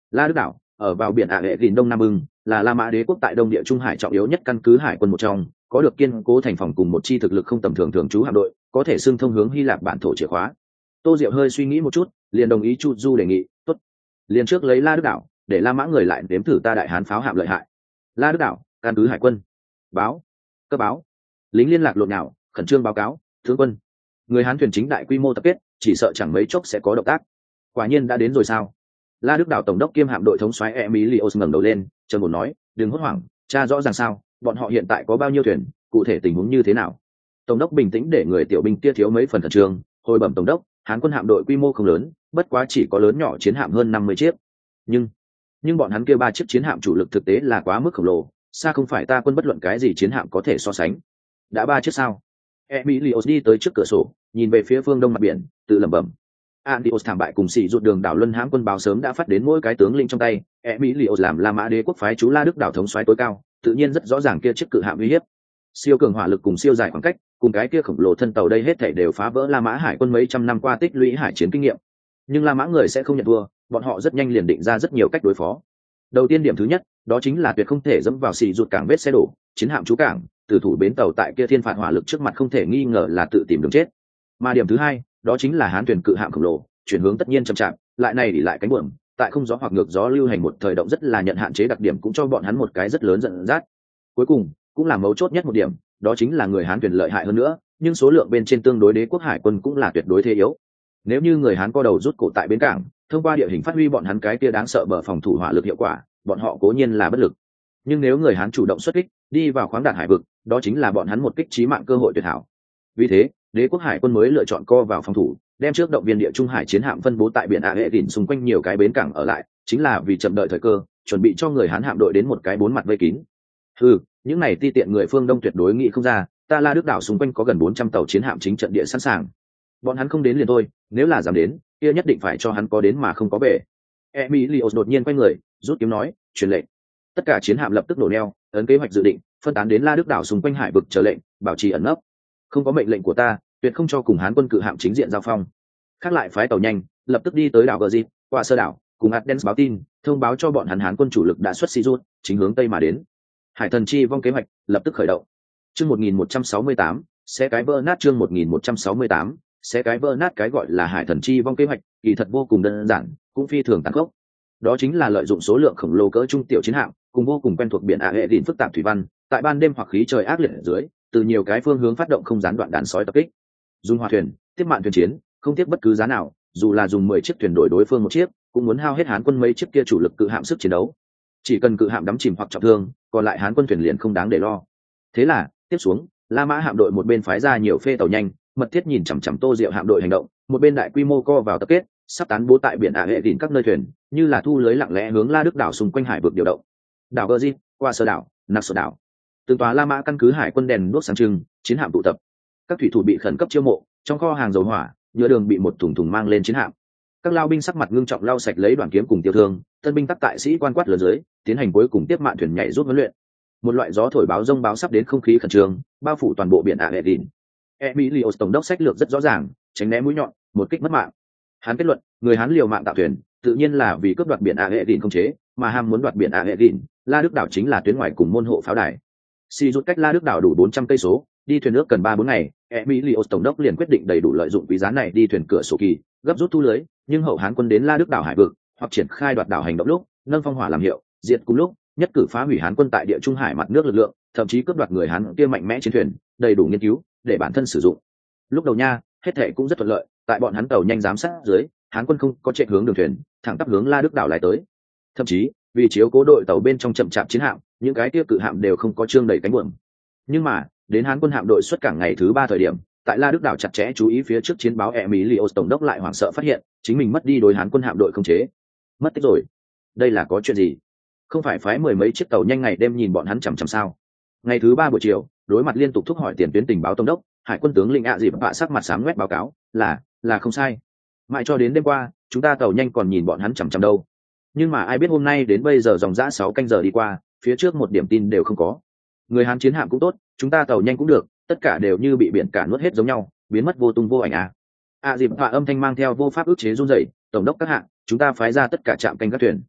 La Đức đảo ở vào biển ả hệ gìn đông nam ưng, là La Mã đế quốc tại đông địa trung hải trọng yếu nhất căn cứ hải quân một trong, có được kiên cố thành phòng cùng một chi thực lực không tầm thường thường trú hạm đội, có thể xưng thông hướng Hy Lạp bản thổ chìa khóa. Tô Diệu hơi suy nghĩ một chút, liền đồng ý Chu Du đề nghị, tốt. Liền trước lấy La Đức đảo, để La Mã người lại đếm thử ta đại hán pháo hạm lợi hại. La Đức đảo, căn cứ hải quân. Báo. Cơ báo. Lính liên lạc lộn nhào, khẩn trương báo cáo, tướng quân. Người Hán thuyền chính đại quy mô tập kết, chỉ sợ chẳng mấy chốc sẽ có động tác. Quả nhiên đã đến rồi sao? La Đức đảo tổng đốc kiêm hạm đội thống soái Emilios ngẩng đầu lên, trầm ổn nói, đừng hốt hoảng, tra rõ ràng sao, bọn họ hiện tại có bao nhiêu thuyền, cụ thể tình huống như thế nào. Tổng đốc bình tĩnh để người tiểu binh kia thiếu mấy phần khẩn trương, hồi bẩm tổng đốc, Hán quân hạm đội quy mô không lớn, bất quá chỉ có lớn nhỏ chiến hạm hơn năm mươi chiếc. Nhưng, nhưng bọn hắn kia ba chiếc chiến hạm chủ lực thực tế là quá mức khổng lồ, xa không phải ta quân bất luận cái gì chiến hạm có thể so sánh. Đã ba chiếc sao? Emilios đi tới trước cửa sổ, nhìn về phía phương đông mặt biển, tự lẩm bẩm. Antiochus thảm bại cùng xỉ rụt đường đảo Luân Hãm quân báo sớm đã phát đến mỗi cái tướng lĩnh trong tay. Emilios làm La Mã đế quốc phái chú La Đức đảo thống soái tối cao, tự nhiên rất rõ ràng kia chiếc cự hạm uy hiếp. Siêu cường hỏa lực cùng siêu dài khoảng cách, cùng cái kia khổng lồ thân tàu đây hết thảy đều phá vỡ La Mã hải quân mấy trăm năm qua tích lũy hải chiến kinh nghiệm. Nhưng La Mã người sẽ không nhận thua, bọn họ rất nhanh liền định ra rất nhiều cách đối phó. Đầu tiên điểm thứ nhất, đó chính là tuyệt không thể dẫm vào xỉ rụt cảng vết xe đổ, chiến hạm trú cảng, từ thủ bến tàu tại kia thiên phạt hỏa lực trước mặt không thể nghi ngờ là tự tìm đường chết. Mà điểm thứ hai, đó chính là Hán thuyền cự hạm khổng lồ, chuyển hướng tất nhiên chậm chạp, lại này ỉ lại cánh buồm, tại không gió hoặc ngược gió lưu hành một thời động rất là nhận hạn chế đặc điểm cũng cho bọn hắn một cái rất lớn giận dắt. Cuối cùng, cũng là mấu chốt nhất một điểm, đó chính là người Hán thuyền lợi hại hơn nữa, nhưng số lượng bên trên tương đối đế quốc hải quân cũng là tuyệt đối thế yếu. Nếu như người Hán co đầu rút cổ tại bến cảng, thông qua địa hình phát huy bọn hắn cái kia đáng sợ bờ phòng thủ hỏa lực hiệu quả, bọn họ cố nhiên là bất lực. Nhưng nếu người Hán chủ động xuất kích, đi vào khoáng đạt hải vực, đó chính là bọn hắn một kích chí mạng cơ hội tuyệt hảo. Vì thế, đế quốc hải quân mới lựa chọn co vào phòng thủ, đem trước động viên địa trung hải chiến hạm phân bố tại biển ả hệ đỉnh xung quanh nhiều cái bến cảng ở lại, chính là vì chậm đợi thời cơ, chuẩn bị cho người Hán hạm đội đến một cái bốn mặt vây kín. Ừ, những này ti tiện người phương Đông tuyệt đối nghĩ không ra, ta La Đức đảo xung quanh có gần bốn trăm tàu chiến hạm chính trận địa sẵn sàng. Bọn hắn không đến liền thôi, nếu là dám đến, kia nhất định phải cho hắn có đến mà không có về. Emilios đột nhiên quay người, rút kiếm nói, truyền lệnh. Tất cả chiến hạm lập tức nổ neo, ấn kế hoạch dự định, phân tán đến La Đức đảo xung quanh hải vực chờ lệnh, bảo trì ẩn nấp. Không có mệnh lệnh của ta, tuyệt không cho cùng Hán quân cự hạm chính diện giao phong. Khác lại phái tàu nhanh, lập tức đi tới đảo Gazit, qua sơ đảo, cùng Athens báo tin, thông báo cho bọn hắn Hán quân chủ lực đã xuất Sirut, chính hướng tây mà đến. Hải thần chi vong kế hoạch lập tức khởi động. Chương một nghìn một trăm sáu mươi tám, sẽ cái vỡ nát chương một nghìn một trăm sáu mươi tám, sẽ cái vỡ nát cái gọi là hải thần chi vong kế hoạch, kỳ thật vô cùng đơn giản, cũng phi thường tàn khốc. Đó chính là lợi dụng số lượng khổng lồ cỡ trung tiểu chiến hạm, cùng vô cùng quen thuộc biển ả hệ đỉnh phức tạp thủy văn, tại ban đêm hoặc khí trời ác liệt ở dưới, từ nhiều cái phương hướng phát động không gián đoạn đạn sói tập kích. Dùng hỏa thuyền, tiếp mạn thuyền chiến, không tiếc bất cứ giá nào, dù là dùng mười chiếc thuyền đổi đối phương một chiếc, cũng muốn hao hết Hán quân mấy chiếc kia chủ lực cự hạm sức chiến đấu. Chỉ cần cự hạm đắm chìm hoặc trọng thương, còn lại Hán quân thuyền liền không đáng để lo. Thế là, tiếp xuống, La Mã hạm đội một bên phái ra nhiều phê tàu nhanh, mật thiết nhìn chằm chằm Tô Diệu hạm đội hành động, một bên đại quy mô co vào tập kết, sắp tán bố tại biển ả hệ đỉnh các nơi thuyền, như là thu lưới lặng lẽ hướng La Đức đảo xung quanh hải vực điều động. Đảo Gazit, qua sơ đảo, nặc sơ đảo. Từng tòa La Mã căn cứ hải quân đèn đuốc sáng trưng, chiến hạm tụ tập. Các thủy thủ bị khẩn cấp chiêu mộ, trong kho hàng dầu hỏa, nhựa đường bị một thùng thùng mang lên chiến hạm. Các lao binh sắc mặt ngưng trọng lau sạch lấy đoàn kiếm cùng tiêu thương, tân binh tắc tại sĩ quan quát lớn dưới, tiến hành cuối cùng tiếp mạn thuyền nhảy rút huấn luyện. Một loại gió thổi báo rông báo sắp đến không khí khẩn trương, bao phủ toàn bộ biển ả hệ đỉnh. Emilios tổng đốc sách lược rất rõ ràng, tránh né mũi nhọn, một kích mất mạng. Hắn kết luận, người Hán liều mạng tạo thuyền, tự nhiên là vì cướp đoạt biển ả hệ đỉnh không chế, mà ham muốn đoạt biển ả hệ đỉnh, La Đức đảo chính là tuyến ngoài cùng môn hộ pháo đài. Si rút cách La Đức đảo đủ bốn trăm cây số, đi thuyền nước cần ba bốn ngày, Emilios tổng đốc liền quyết định đầy đủ lợi dụng quý giá này đi thuyền cửa sổ kỳ, gấp rút thu lưới, nhưng hậu Hán quân đến La Đức đảo hải vực, hoặc triển khai đoạt đảo hành động lúc, nâng phong hỏa làm hiệu, diệt cùng lúc, nhất cử phá hủy Hán quân tại địa trung hải mặt nước lực lượng, thậm chí cướp đoạt người Hán kia mạnh mẽ trên thuyền, đầy đủ nghiên cứu để bản thân sử dụng. Lúc đầu nha, hết thảy cũng rất thuận lợi, tại bọn hắn tàu nhanh giám sát dưới, Hán quân không có chạy hướng đường thuyền, thẳng tắp hướng La Đức đảo lại tới. Thậm chí, vì chiếu cố đội tàu bên trong chậm chạp chiến hạm, những cái kia cự hạm đều không có trương đẩy cánh buồm. Nhưng mà, đến Hán quân hạm đội xuất cảng ngày thứ ba thời điểm, tại La Đức đảo chặt chẽ chú ý phía trước chiến báo Emilios tổng đốc lại hoảng sợ phát hiện, chính mình mất đi đối Hán quân hạm đội không chế. Mất tích rồi. Đây là có chuyện gì? Không phải phái mười mấy chiếc tàu nhanh ngày đêm nhìn bọn hắn chằm chằm sao? Ngày thứ ba buổi chiều, đối mặt liên tục thúc hỏi tiền tuyến tình báo tổng đốc, hải quân tướng lĩnh ạ dịp bạ sắc mặt sáng quét báo cáo, là là không sai. Mãi cho đến đêm qua, chúng ta tàu nhanh còn nhìn bọn hắn chằm chằm đâu. Nhưng mà ai biết hôm nay đến bây giờ dòng dã sáu canh giờ đi qua, phía trước một điểm tin đều không có. Người Hán chiến hạm cũng tốt, chúng ta tàu nhanh cũng được, tất cả đều như bị biển cả nuốt hết giống nhau, biến mất vô tung vô ảnh à. ạ dịp bạ âm thanh mang theo vô pháp ức chế run rẩy, tổng đốc các hạng, chúng ta phái ra tất cả trạm canh các thuyền.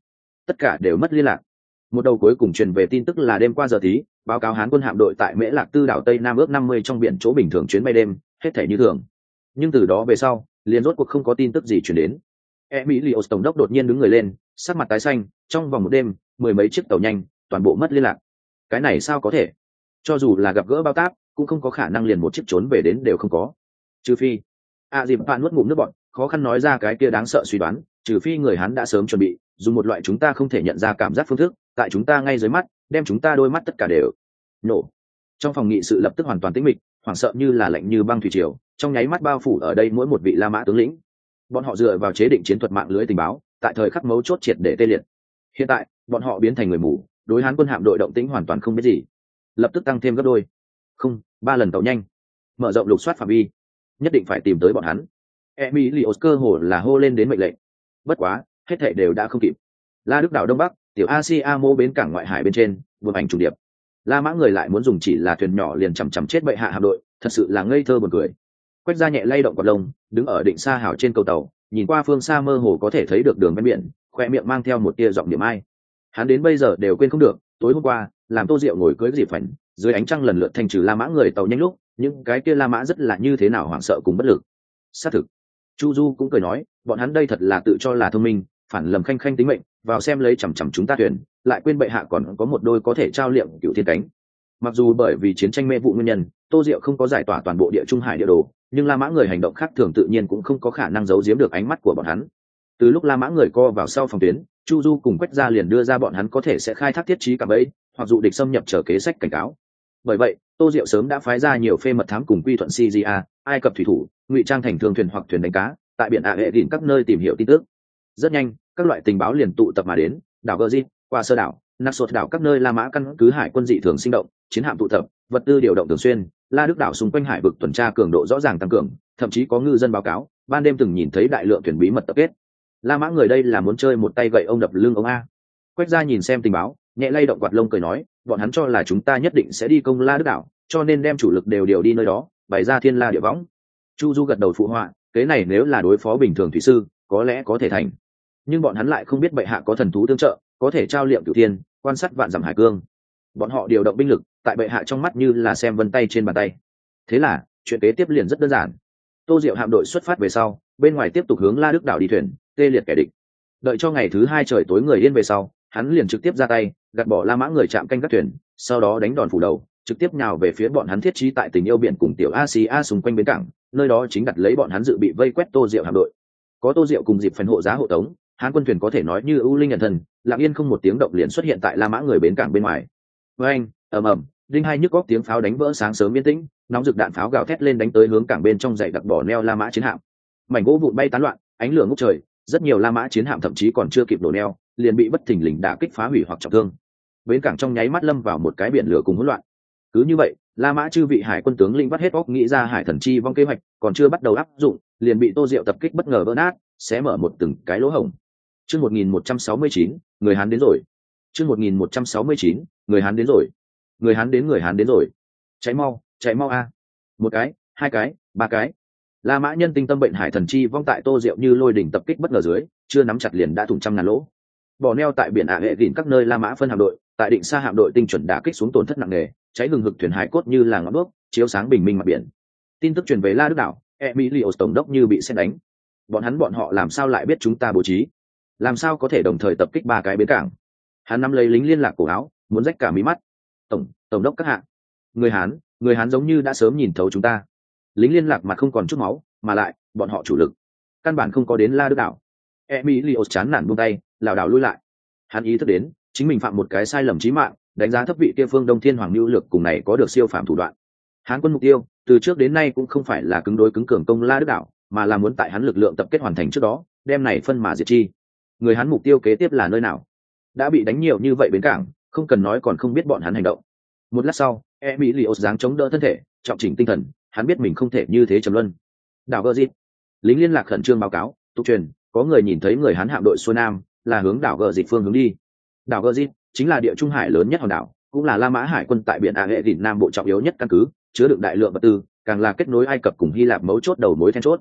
tất cả đều mất liên lạc. Một đầu cuối cùng truyền về tin tức là đêm qua giờ tí, báo cáo Hán quân hạm đội tại Mễ Lạc Tư đảo Tây Nam ước năm mươi trong biển chỗ bình thường chuyến bay đêm, hết thể như thường. Nhưng từ đó về sau, liền rốt cuộc không có tin tức gì truyền đến. Emilios tổng đốc đột nhiên đứng người lên, sắc mặt tái xanh, trong vòng một đêm, mười mấy chiếc tàu nhanh, toàn bộ mất liên lạc. Cái này sao có thể? Cho dù là gặp gỡ bao táp, cũng không có khả năng liền một chiếc trốn về đến đều không có. Trừ phi, A Dịp Phạn nuốt ngụm nước bọt, khó khăn nói ra cái kia đáng sợ suy đoán, trừ phi người Hán đã sớm chuẩn bị, dùng một loại chúng ta không thể nhận ra cảm giác phương thức, tại chúng ta ngay dưới mắt, đem chúng ta đôi mắt tất cả đều nổ. Trong phòng nghị sự lập tức hoàn toàn tĩnh mịch, hoảng sợ như là lạnh như băng thủy triều, trong nháy mắt bao phủ ở đây mỗi một vị La Mã tướng lĩnh. Bọn họ dựa vào chế định chiến thuật mạng lưới tình báo, tại thời khắc mấu chốt triệt để tê liệt. Hiện tại, bọn họ biến thành người mù, đối Hán quân hạm đội động tĩnh hoàn toàn không biết gì. Lập tức tăng thêm gấp đôi, không, ba lần tàu nhanh, mở rộng lục soát phạm vi, nhất định phải tìm tới bọn hắn. Emilios cơ hồ là hô lên đến mệnh lệnh. Bất quá, hết thảy đều đã không kịp. La Đức đảo Đông Bắc, tiểu Asia mô bến cảng ngoại hải bên trên, vượt ảnh trùng điệp. La Mã người lại muốn dùng chỉ là thuyền nhỏ liền chằm chằm chết bệ hạ hạm đội, thật sự là ngây thơ buồn cười. Quách Gia nhẹ lay động quạt lông, đứng ở định xa hào trên cầu tàu, nhìn qua phương xa mơ hồ có thể thấy được đường ven biển, khoe miệng mang theo một tia giọng niệm ai. Hắn đến bây giờ đều quên không được, tối hôm qua, làm Tô Diệu ngồi cưới dịp phảnh, dưới ánh trăng lần lượt thanh trừ La Mã người tàu nhanh lúc, những cái kia La Mã rất là như thế nào hoảng sợ cùng bất lực. Xác thực, Chu Du cũng cười nói, bọn hắn đây thật là tự cho là thông minh, phản lầm khanh khanh tính mệnh, vào xem lấy chằm chằm chúng ta thuyền, lại quên bệ hạ còn có một đôi có thể trao liệm cựu thiên cánh. Mặc dù bởi vì chiến tranh mê vụ nguyên nhân, Tô Diệu không có giải tỏa toàn bộ địa trung hải địa đồ, nhưng La Mã người hành động khác thường tự nhiên cũng không có khả năng giấu giếm được ánh mắt của bọn hắn. Từ lúc La Mã người co vào sau phòng tuyến, Chu Du cùng Quách Gia liền đưa ra bọn hắn có thể sẽ khai thác thiết trí cả bẫy, hoặc dụ địch xâm nhập trở kế sách cảnh cáo. Bởi vậy, Tô Diệu sớm đã phái ra nhiều phê mật thám cùng quy thuận Syria, Ai Cập thủy thủ, ngụy trang thành thương thuyền hoặc thuyền đánh cá, tại biển Ả Hệ Đỉnh các nơi tìm hiểu tin tức. Rất nhanh, các loại tình báo liền tụ tập mà đến, đảo Gazit, qua sơ đảo, Naxos đảo các nơi La Mã căn cứ hải quân dị thường sinh động, chiến hạm tụ tập, vật tư điều động thường xuyên, La Đức đảo xung quanh hải vực tuần tra cường độ rõ ràng tăng cường, thậm chí có ngư dân báo cáo, ban đêm từng nhìn thấy đại lượng thuyền bí mật tập kết. La Mã người đây là muốn chơi một tay gậy ông đập lưng ông a. Quách Gia nhìn xem tình báo, nhẹ lay động quạt lông cười nói, bọn hắn cho là chúng ta nhất định sẽ đi công La Đức đảo, cho nên đem chủ lực đều điều đi nơi đó, bày ra thiên la địa võng. Chu Du gật đầu phụ họa, cái này nếu là đối phó bình thường thủy sư, có lẽ có thể thành. Nhưng bọn hắn lại không biết bệ hạ có thần thú tương trợ, có thể trao liệm cửu thiên, quan sát vạn dặm hải cương. Bọn họ điều động binh lực, tại bệ hạ trong mắt như là xem vân tay trên bàn tay. Thế là, chuyện kế tiếp liền rất đơn giản. Tô Diệu hạm đội xuất phát về sau, bên ngoài tiếp tục hướng La Đức đảo đi thuyền, tê liệt kẻ địch. Đợi cho ngày thứ hai trời tối người yên về sau, hắn liền trực tiếp ra tay, gạt bỏ La Mã người chạm canh các thuyền, sau đó đánh đòn phủ đầu, trực tiếp nhào về phía bọn hắn thiết trí tại tình yêu biển cùng tiểu Asia xung quanh bến cảng, nơi đó chính đặt lấy bọn hắn dự bị vây quét Tô Diệu hạm đội. Có Tô Diệu cùng dịp phần hộ giá hộ tống, Hán quân thuyền có thể nói như ưu linh ẩn thần, lặng yên không một tiếng động liền xuất hiện tại La Mã người bến cảng bên ngoài. Với anh, ầm ầm, đinh hai nhức góc tiếng pháo đánh vỡ sáng sớm yên tĩnh, nóng rực đạn pháo gào thét lên đánh tới hướng cảng bên trong dãy đặc bỏ neo La Mã chiến hạm. Mảnh gỗ vụn bay tán loạn, ánh lửa ngút trời, rất nhiều La Mã chiến hạm thậm chí còn chưa kịp đổ neo, liền bị bất thình lình đả kích phá hủy hoặc trọng thương. Bến cảng trong nháy mắt lâm vào một cái biển lửa cùng hỗn loạn. Cứ như vậy, La Mã chư vị hải quân tướng lĩnh vắt hết óc nghĩ ra hải thần chi vong kế hoạch, còn chưa bắt đầu áp dụng, liền bị Tô Diệu tập kích bất ngờ vỡ nát, xé mở một từng cái lỗ hổng. Chương một nghìn một trăm sáu mươi chín, người Hán đến rồi. Chương một nghìn một trăm sáu mươi chín, người Hán đến rồi. Người Hán đến người Hán đến rồi. Cháy mau, cháy mau a. Một cái, hai cái, ba cái. La Mã nhân tinh tâm bệnh hải thần chi vong tại Tô Diệu như lôi đỉnh tập kích bất ngờ dưới, chưa nắm chặt liền đã thủng trăm ngàn lỗ. Bỏ neo tại biển Ả Hệ Đỉnh các nơi La Mã phân hạm đội, tại định xa hạm đội tinh chuẩn đả kích xuống tổn thất nặng nề, cháy hừng hực thuyền hải cốt như là ngọn đuốc, chiếu sáng bình minh mặt biển. Tin tức truyền về La Đức đảo, Emilios tổng đốc như bị sét đánh. Bọn hắn bọn họ làm sao lại biết chúng ta bố trí? Làm sao có thể đồng thời tập kích ba cái bến cảng? Hắn nắm lấy lính liên lạc cổ áo, muốn rách cả mí mắt. Tổng, tổng đốc các hạ, người Hán, người Hán giống như đã sớm nhìn thấu chúng ta. Lính liên lạc mặt không còn chút máu, mà lại, bọn họ chủ lực căn bản không có đến La Đức đảo. Emilios chán nản buông tay, lảo đảo lui lại. Hắn ý thức đến, chính mình phạm một cái sai lầm chí mạng, đánh giá thấp vị kia phương Đông Thiên Hoàng lưu lực cùng này có được siêu phàm thủ đoạn. Hán quân mục tiêu, từ trước đến nay cũng không phải là cứng đối cứng cường công La Đức đảo, mà là muốn tại hắn lực lượng tập kết hoàn thành trước đó, đem này phân mà diệt chi. Người Hán mục tiêu kế tiếp là nơi nào? Đã bị đánh nhiều như vậy bến cảng, không cần nói còn không biết bọn hắn hành động. Một lát sau, Emilios giáng chống đỡ thân thể, trọng chỉnh tinh thần, hắn biết mình không thể như thế trầm luân. Đảo Gazit, lính liên lạc khẩn trương báo cáo, tục truyền, có người nhìn thấy người Hán hạm đội xuôi nam, là hướng đảo Gazit phương hướng đi. Đảo Gazit chính là địa trung hải lớn nhất hòn đảo, cũng là La Mã hải quân tại biển Ả Hệ Đỉnh nam bộ trọng yếu nhất căn cứ, chứa đựng đại lượng vật tư, càng là kết nối Ai Cập cùng Hy Lạp mấu chốt đầu mối then chốt.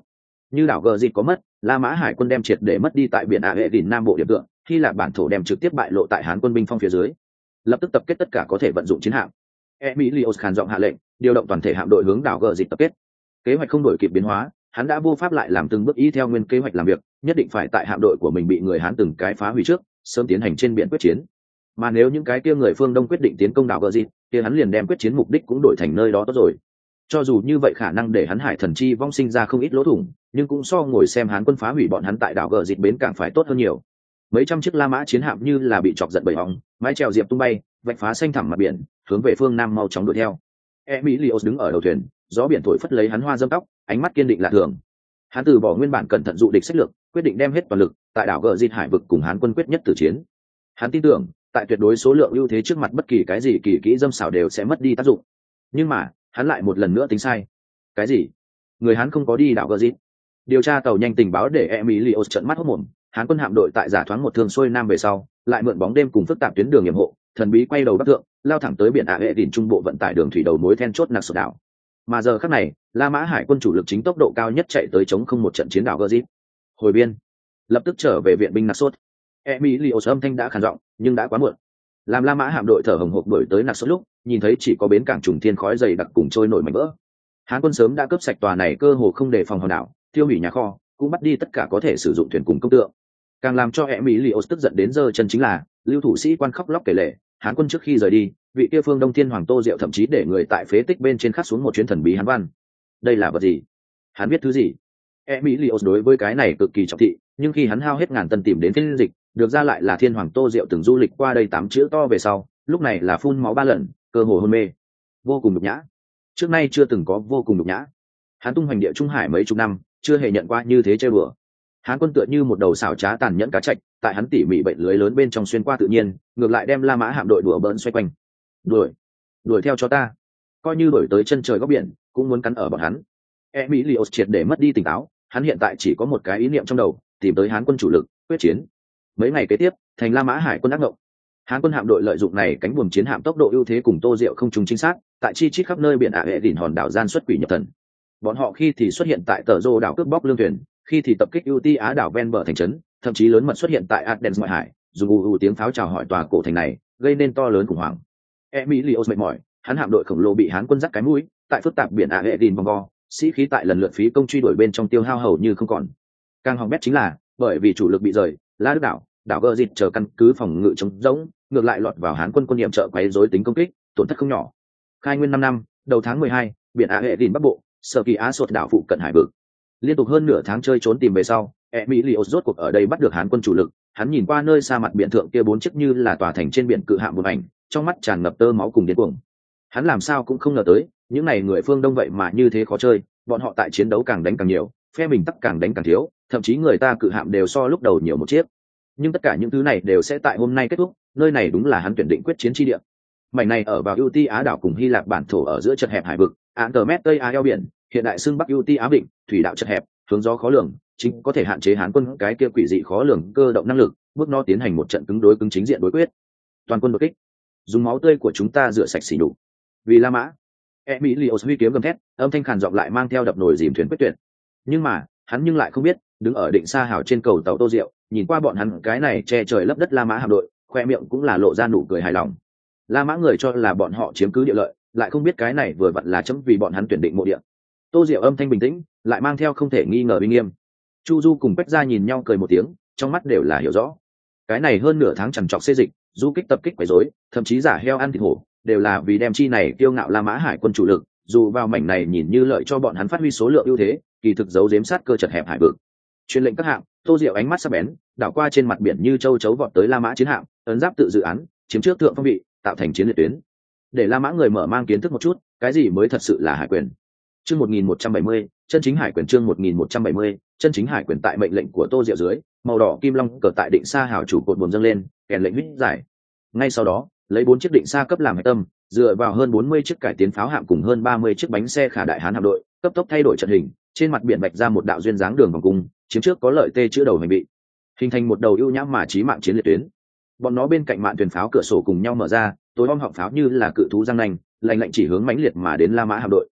Như đảo gờ dịt có mất, La Mã hải quân đem triệt để mất đi tại biển Ả Hệ Đỉnh Nam bộ điểm tựa, Hy Lạp bản thổ đem trực tiếp bại lộ tại Hán quân binh phong phía dưới. Lập tức tập kết tất cả có thể vận dụng chiến hạm. Emilios khàn giọng hạ lệnh, điều động toàn thể hạm đội hướng đảo gờ dịt tập kết. Kế hoạch không đổi kịp biến hóa, hắn đã vô pháp lại làm từng bước y theo nguyên kế hoạch làm việc, nhất định phải tại hạm đội của mình bị người Hán từng cái phá hủy trước, sớm tiến hành trên biển quyết chiến. Mà nếu những cái kia người phương Đông quyết định tiến công đảo gờ dịt, kia hắn liền đem quyết chiến mục đích cũng đổi thành nơi đó tốt rồi. Cho dù như vậy khả năng để hắn hải thần chi vong sinh ra không ít lỗ thủng, nhưng cũng so ngồi xem Hán quân phá hủy bọn hắn tại đảo gờ dịt bến cảng phải tốt hơn nhiều. Mấy trăm chiếc La Mã chiến hạm như là bị chọc giận bởi ong, mái chèo diệp tung bay, vạch phá xanh thẳm mặt biển, hướng về phương nam mau chóng đuổi theo. Emilios đứng ở đầu thuyền, gió biển thổi phất lấy hắn hoa dâm tóc, ánh mắt kiên định lạ thường. Hắn từ bỏ nguyên bản cẩn thận dụ địch sách lược, quyết định đem hết toàn lực tại đảo gờ dịt hải vực cùng Hán quân quyết nhất tử chiến. Hắn tin tưởng, tại tuyệt đối số lượng ưu thế trước mặt bất kỳ cái gì kỳ kỹ dâm xảo đều sẽ mất đi tác dụng. Nhưng mà, hắn lại một lần nữa tính sai. Cái gì? Người Hán không có đi đảo gờ dịt? Điều tra tàu nhanh tình báo để Emilios trợn mắt hốt mồm. Hán quân hạm đội tại giả thoáng một thương xuôi nam về sau, lại mượn bóng đêm cùng phức tạp tuyến đường yểm hộ, thần bí quay đầu bắc thượng, lao thẳng tới biển Ả Hệ Đỉnh trung bộ vận tải đường thủy đầu mối then chốt nặc sổ đảo. Mà giờ khắc này, La Mã hải quân chủ lực chính tốc độ cao nhất chạy tới chống không một trận chiến đảo Gazit. Hồi biên, lập tức trở về viện binh Naxos. Emilios âm thanh đã khàn giọng, nhưng đã quá muộn. Làm La Mã hạm đội thở hồng hộc đuổi tới Naxos lúc, nhìn thấy chỉ có bến cảng trùng thiên khói dày đặc cùng trôi nổi mảnh vỡ. Hán quân sớm đã cướp sạch tòa này cơ hồ không đề phòng hòn đảo, tiêu hủy nhà kho, cũng bắt đi tất cả có thể sử dụng thuyền cùng công tượng. Càng làm cho Emilios tức giận đến giơ chân chính là, lưu thủ sĩ quan khóc lóc kể lể, Hán quân trước khi rời đi, vị kia phương Đông Thiên Hoàng Tô Diệu thậm chí để người tại phế tích bên trên khắc xuống một chuyến thần bí Hán văn. Đây là vật gì? Hắn biết thứ gì? Emilios đối với cái này cực kỳ trọng thị, nhưng khi hắn hao hết ngàn tần tìm đến phiên dịch, được ra lại là Thiên Hoàng Tô Diệu từng du lịch qua đây tám chữ to về sau, lúc này là phun máu ba lần, cơ hồ hôn mê, vô cùng nhục nhã. Trước nay chưa từng có vô cùng nhục nhã. Hắn tung hoành địa Trung Hải mấy chục năm, chưa hề nhận qua như thế chơi bừa. Hán quân tựa như một đầu xảo trá tàn nhẫn cá trạch, tại hắn tỉ mỉ bệnh lưới lớn bên trong xuyên qua tự nhiên, ngược lại đem La Mã hạm đội đùa bỡn xoay quanh. Đuổi, đuổi theo cho ta. Coi như đuổi tới chân trời góc biển, cũng muốn cắn ở bọn hắn. Emilios triệt để mất đi tỉnh táo, hắn hiện tại chỉ có một cái ý niệm trong đầu, tìm tới Hán quân chủ lực, quyết chiến. Mấy ngày kế tiếp, thành La Mã hải quân ác ngộng. Hán quân hạm đội lợi dụng này cánh buồm chiến hạm tốc độ ưu thế cùng Tô Diệu không trùng chính xác, tại chi chít khắp nơi biển Ả Hệ Đỉnh hòn đảo gian xuất quỷ nhập thần. Bọn họ khi thì xuất hiện tại tờ rô đảo cướp bóc lương thuyền, khi thì tập kích ưu ti Á đảo ven bờ thành trấn, thậm chí lớn mật xuất hiện tại Aden ngoại hải, dùng ù ù tiếng pháo chào hỏi tòa cổ thành này, gây nên to lớn khủng hoảng. Emilios mệt mỏi, hắn hạm đội khổng lồ bị Hán quân dắt cái mũi, tại phức tạp biển Ả Hệ Đỉnh vòng vo, sĩ khí tại lần lượt phí công truy đuổi bên trong tiêu hao hầu như không còn. Càng hỏng bét chính là, bởi vì chủ lực bị rời, La Đức đảo, đảo Gơ Dịt chờ căn cứ phòng ngự chống rỗng, ngược lại lọt vào Hán quân quân nhiệm trợ quấy rối tính công kích, tổn thất không nhỏ. Khai nguyên năm năm, đầu tháng mười hai, biển Ả Hệ Đỉnh bắc bộ, sở kỳ Á sột đảo phụ cận hải vực. Liên tục hơn nửa tháng chơi trốn tìm về sau, Emilios rốt cuộc ở đây bắt được Hán quân chủ lực. Hắn nhìn qua nơi xa mặt biển thượng kia bốn chiếc như là tòa thành trên biển cự hạm một ảnh, trong mắt tràn ngập tơ máu cùng điên cuồng. Hắn làm sao cũng không ngờ tới, những này người phương Đông vậy mà như thế khó chơi, bọn họ tại chiến đấu càng đánh càng nhiều, phe mình tắc càng đánh càng thiếu, thậm chí người ta cự hạm đều so lúc đầu nhiều một chiếc. Nhưng tất cả những thứ này đều sẽ tại hôm nay kết thúc, nơi này đúng là hắn tuyển định quyết chiến chi địa. Mảnh này ở vào ưu ti Á đảo cùng Hy Lạp bản thổ ở giữa chật hẹp hải vực, án tờ mét tây Á eo biển, hiện đại xưng Bắc ưu ti Á Vịnh, thủy đạo chật hẹp, hướng gió khó lường, chính có thể hạn chế Hán quân cái kia quỷ dị khó lường cơ động năng lực, bước nó tiến hành một trận cứng đối cứng chính diện đối quyết. Toàn quân đột kích, dùng máu tươi của chúng ta rửa sạch xỉ nhục. Vì La Mã. Emilios huy kiếm gầm thét, âm thanh khàn giọng lại mang theo đập nồi dìm thuyền quyết tuyệt. Nhưng mà, hắn nhưng lại không biết, đứng ở định xa hào trên cầu tàu Tô Diệu, nhìn qua bọn hắn cái này che trời lấp đất La Mã hạm đội, khoe miệng cũng là lộ ra nụ cười hài lòng. La Mã người cho là bọn họ chiếm cứ địa lợi, lại không biết cái này vừa vặn là chấm vì bọn hắn tuyển định mộ địa. Tô Diệu âm thanh bình tĩnh, lại mang theo không thể nghi ngờ uy nghiêm. Chu Du cùng Bách Gia nhìn nhau cười một tiếng, trong mắt đều là hiểu rõ. Cái này hơn nửa tháng trằn trọc xê dịch, du kích tập kích quấy rối, thậm chí giả heo ăn thịt hổ, đều là vì đem chi này kiêu ngạo La Mã hải quân chủ lực, dù vào mảnh này nhìn như lợi cho bọn hắn phát huy số lượng ưu thế, kỳ thực giấu giếm sát cơ chật hẹp hải vực. Truyền lệnh các hạng, Tô Diệu ánh mắt sắc bén, đảo qua trên mặt biển như châu chấu vọt tới La Mã chiến hạm, ấn giáp tự dự án, chiếm trước thượng phong vị, tạo thành chiến liệt tuyến. Để La Mã người mở mang kiến thức một chút, cái gì mới thật sự là hải quyền. Chương một nghìn một trăm bảy mươi, chân chính hải quyền chương một nghìn một trăm bảy mươi, chân chính hải quyền tại mệnh lệnh của Tô Diệu dưới, màu đỏ kim long cờ tại định xa hào chủ cột buồm dâng lên, kèn lệnh huyết giải. Ngay sau đó, lấy bốn chiếc định xa cấp làm hệ tâm, dựa vào hơn bốn mươi chiếc cải tiến pháo hạm cùng hơn ba mươi chiếc bánh xe khả đại hán hạm đội, cấp tốc thay đổi trận hình, trên mặt biển bạch ra một đạo duyên dáng đường vòng cung, chiếm trước có lợi tê chữa đầu hành bị, hình thành một đầu ưu nhã mà chí mạng chiến liệt tuyến. Bọn nó bên cạnh mạn thuyền pháo cửa sổ cùng nhau mở ra, tối om họng pháo như là cự thú răng nanh, lạnh lạnh chỉ hướng mãnh liệt mà đến La Mã hạm đội.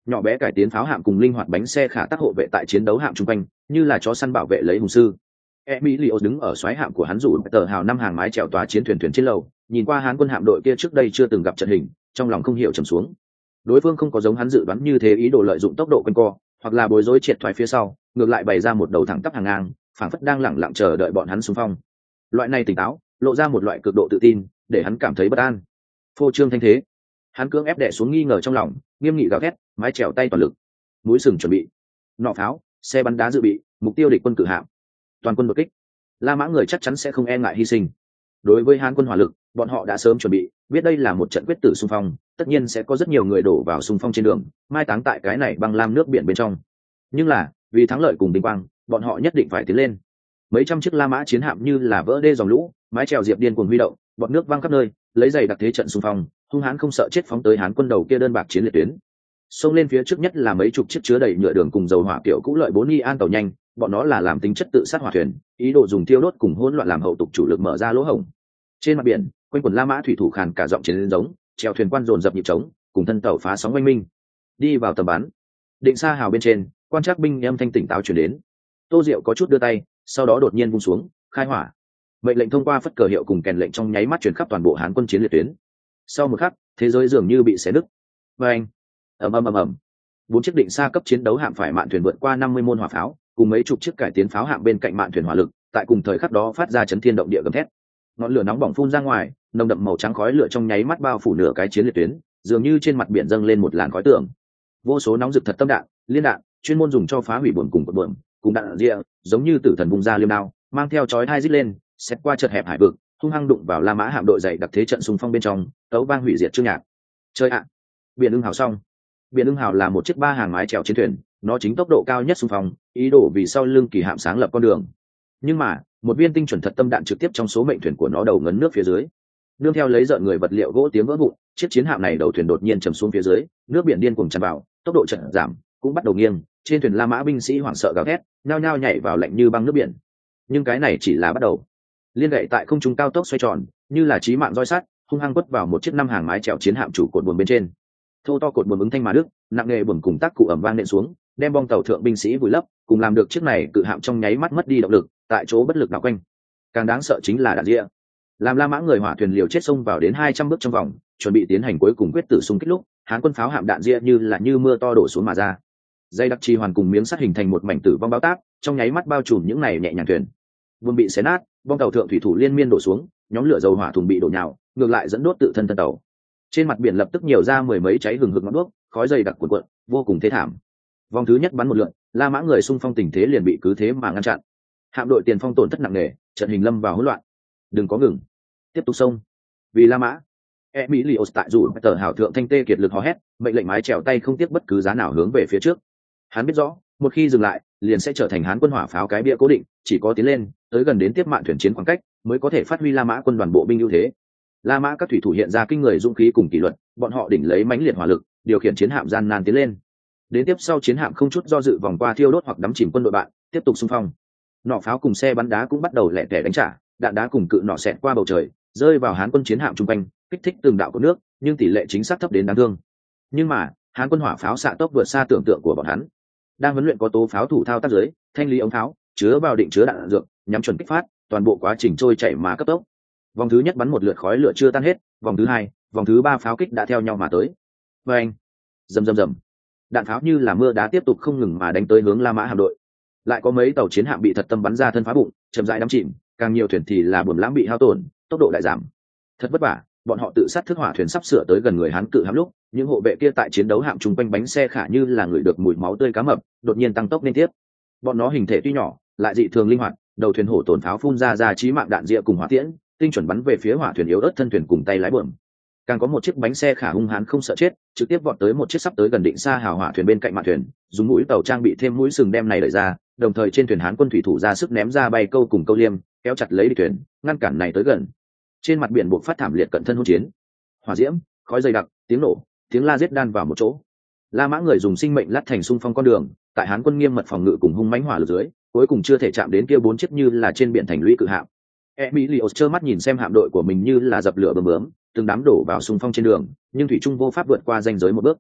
Nhỏ bé cải tiến pháo hạm cùng linh hoạt bánh xe khả tác hộ vệ tại chiến đấu hạm chung quanh như là chó săn bảo vệ lấy hùng sư. Emilio đứng ở xoáy hạm của hắn rủ tờ hào năm hàng mái chèo tòa chiến thuyền thuyền trên lầu, nhìn qua Hán quân hạm đội kia trước đây chưa từng gặp trận hình, trong lòng không hiểu trầm xuống. Đối phương không có giống hắn dự đoán như thế ý đồ lợi dụng tốc độ quanh co, hoặc là bối rối triệt thoái phía sau, ngược lại bày ra một đầu thẳng tắp hàng ngang, phảng phất đang lẳng lặng chờ đợi bọn hắn xung phong. Loại này tỉnh táo, lộ ra một loại cực độ tự tin, để hắn cảm thấy bất an. Phô trương thanh thế, hắn cưỡng ép đè xuống nghi ngờ trong lòng, nghiêm nghị gào thét, mái chèo tay toàn lực, mũi sừng chuẩn bị, nọ pháo, xe bắn đá dự bị, mục tiêu địch quân cử hạm, toàn quân đột kích. La Mã người chắc chắn sẽ không e ngại hy sinh. Đối với Hán quân hỏa lực, bọn họ đã sớm chuẩn bị, biết đây là một trận quyết tử xung phong, tất nhiên sẽ có rất nhiều người đổ vào xung phong trên đường, mai táng tại cái này băng lam nước biển bên trong. Nhưng là, vì thắng lợi cùng vinh quang, bọn họ nhất định phải tiến lên. Mấy trăm chiếc La Mã chiến hạm như là vỡ đê dòng lũ, mái chèo diệp điên cuồng huy động, bọt nước văng khắp nơi, lấy giày đặc thế trận xung phong, hung hãn không sợ chết phóng tới Hán quân đầu kia đơn bạc chiến liệt tuyến. Xông lên phía trước nhất là mấy chục chiếc chứa đầy nhựa đường cùng dầu hỏa kiểu cũ lợi bốn nghi an tàu nhanh, bọn nó là làm tính chất tự sát hỏa thuyền, ý đồ dùng tiêu đốt cùng hỗn loạn làm hậu tục chủ lực mở ra lỗ hổng. Trên mặt biển, quanh quần La Mã thủy thủ khàn cả giọng chiến giống, chèo thuyền quan dồn dập nhịp trống, cùng thân tàu phá sóng oanh minh. Đi vào tầm bắn. Định xa hào bên trên, quan trắc binh âm thanh tỉnh táo truyền đến. Tô Diệu có chút đưa tay, sau đó đột nhiên vung xuống, khai hỏa. Mệnh lệnh thông qua phất cờ hiệu cùng kèn lệnh trong nháy mắt truyền khắp toàn bộ Hán quân chiến liệt tuyến. Sau một khắc, thế giới dường như bị xé nứt. Oeng, ầm ầm ầm ầm. Bốn chiếc định xa cấp chiến đấu hạm phải mạn thuyền vượt qua năm mươi môn hỏa pháo, cùng mấy chục chiếc cải tiến pháo hạm bên cạnh mạn thuyền hỏa lực, tại cùng thời khắc đó phát ra chấn thiên động địa gầm thét. Ngọn lửa nóng bỏng phun ra ngoài, nồng đậm màu trắng khói lửa trong nháy mắt bao phủ nửa cái chiến liệt tuyến, dường như trên mặt biển dâng lên một làn khói tường. Vô số nóng rực thật tâm đạn, liên đạn, chuyên môn dùng cho phá hủy buồn cùng cột buồm, cùng đạn rịa, giống như tử thần vung ra liêm đao, mang theo chói hai rít lên, xét qua chật hẹp hải vực, hung hăng đụng vào La Mã hạm đội dày đặc thế trận xung phong bên trong, tấu vang hủy diệt chương nhạc. Chơi ạ! Biển ưng hào xong. Biển ưng hào là một chiếc ba hàng mái chèo chiến thuyền, nó chính tốc độ cao nhất xung phong, ý đồ vì sau lưng kỳ hạm sáng lập con đường. Nhưng mà, một viên tinh chuẩn thật tâm đạn trực tiếp trong số mệnh thuyền của nó đầu ngấn nước phía dưới. Nương theo lấy rợn người vật liệu gỗ tiếng vỡ vụn, chiếc chiến hạm này đầu thuyền đột nhiên trầm xuống phía dưới, nước biển điên cuồng tràn vào, tốc độ chậm giảm, cũng bắt đầu nghiêng, trên thuyền La Mã binh sĩ hoảng sợ gào thét, nhao nhao nhảy vào lạnh như băng nước biển. Nhưng cái này chỉ là bắt đầu. Liên gậy tại không trung cao tốc xoay tròn, như là chí mạng roi sắt, hung hăng quất vào một chiếc năm hàng mái chèo chiến hạm chủ cột buồm bên trên. Thô to cột buồm ứng thanh mà đứt, nặng nề buồm cùng tác cụ ẩm vang nện xuống, đem bong tàu thượng binh sĩ vùi lấp, cùng làm được chiếc này cự hạm trong nháy mắt mất đi động lực, tại chỗ bất lực đảo quanh. Càng đáng sợ chính là đạn rịa. Làm La Mã người hỏa thuyền liều chết xông vào đến hai trăm bước trong vòng, chuẩn bị tiến hành cuối cùng quyết tử xung kích lúc, Hán quân pháo hạm đạn rịa như là như mưa to đổ xuống mà ra. Dây đặc trì hoàn cùng miếng sắt hình thành một mảnh tử vong báo táp, trong nháy mắt bao trùm những này nhẹ nhàng thuyền. Buồm bị xé nát, bong tàu thượng thủy thủ liên miên đổ xuống, nhóm lửa dầu hỏa thùng bị đổ nhào, ngược lại dẫn đốt tự thân thân tàu. Trên mặt biển lập tức nhiều ra mười mấy cháy hừng hực ngọn đuốc, khói dày đặc cuộn cuộn, vô cùng thê thảm. Vòng thứ nhất bắn một lượt, La Mã người xung phong tình thế liền bị cứ thế mà ngăn chặn. Hạm đội tiền phong tổn thất nặng nề, trận hình lâm vào hỗn loạn. Đừng có ngừng, tiếp tục xông. Vì La Mã, Emilios tại dù tờ hào thượng thanh tê kiệt lực hò hét, mệnh lệnh mái chèo tay không tiếc bất cứ giá nào hướng về phía trước. Hắn biết rõ, một khi dừng lại, liền sẽ trở thành Hán quân hỏa pháo cái bia cố định, chỉ có tiến lên, tới gần đến tiếp mạn thuyền chiến khoảng cách, mới có thể phát huy La Mã quân đoàn bộ binh ưu thế. La Mã các thủy thủ hiện ra kinh người dũng khí cùng kỷ luật, bọn họ đỉnh lấy mãnh liệt hỏa lực, điều khiển chiến hạm gian nan tiến lên. Đến tiếp sau chiến hạm không chút do dự vòng qua thiêu đốt hoặc đắm chìm quân đội bạn, tiếp tục xung phong. Nỏ pháo cùng xe bắn đá cũng bắt đầu lẻ tẻ đánh trả, đạn đá cùng cự nỏ xẹt qua bầu trời, rơi vào Hán quân chiến hạm trung quanh, kích thích từng đạo cột nước, nhưng tỷ lệ chính xác thấp đến đáng thương. Nhưng mà, Hán quân hỏa pháo xạ tốc vượt xa tưởng tượng của bọn hắn. Đang huấn luyện có tố pháo thủ thao tác dưới, thanh lý ống pháo, chứa vào định chứa đạn dược, nhắm chuẩn kích phát, toàn bộ quá trình trôi chảy mà cấp tốc. Vòng thứ nhất bắn một lượt khói lửa chưa tan hết, vòng thứ hai, vòng thứ ba pháo kích đã theo nhau mà tới. Và anh, rầm rầm rầm, đạn pháo như là mưa đá tiếp tục không ngừng mà đánh tới hướng La Mã hạm đội. Lại có mấy tàu chiến hạm bị thật tâm bắn ra thân phá bụng, chậm rãi đắm chìm, càng nhiều thuyền thì là buồm lãng bị hao tổn, tốc độ đại giảm. Thật vất vả, bọn họ tự sát thức hỏa thuyền sắp sửa tới gần người Hán cự hạm lúc, những hộ vệ kia tại chiến đấu hạm chung quanh bánh xe khả như là người được mùi máu tươi cá mập, đột nhiên tăng tốc liên tiếp. Bọn nó hình thể tuy nhỏ, lại dị thường linh hoạt, đầu thuyền hổ tổn pháo phun ra ra chí mạng đạn rịa cùng hỏa tiễn, tinh chuẩn bắn về phía hỏa thuyền yếu ớt thân thuyền cùng tay lái buồm. Càng có một chiếc bánh xe khả hung hãn không sợ chết, trực tiếp vọt tới một chiếc sắp tới gần định xa hào hỏa thuyền bên cạnh mạn thuyền, dùng mũi tàu trang bị thêm mũi sừng đem này đẩy ra, đồng thời trên thuyền Hán quân thủy thủ ra sức ném ra bay câu cùng câu liêm, kéo chặt lấy địch thuyền, ngăn cản này tới gần. Trên mặt biển buộc phát thảm liệt cận thân hỗn chiến, hỏa diễm, khói dày đặc, tiếng nổ, tiếng la giết đan vào một chỗ. La Mã người dùng sinh mệnh lát thành xung phong con đường, tại Hán quân nghiêm mật phòng ngự cùng hung mãnh hỏa lực dưới, cuối cùng chưa thể chạm đến kia bốn chiếc như là trên biển thành lũy cự hạm. Emilios trơ mắt nhìn xem hạm đội của mình như là dập lửa bướm bướm, từng đám đổ vào xung phong trên đường, nhưng thủy trung vô pháp vượt qua ranh giới một bước.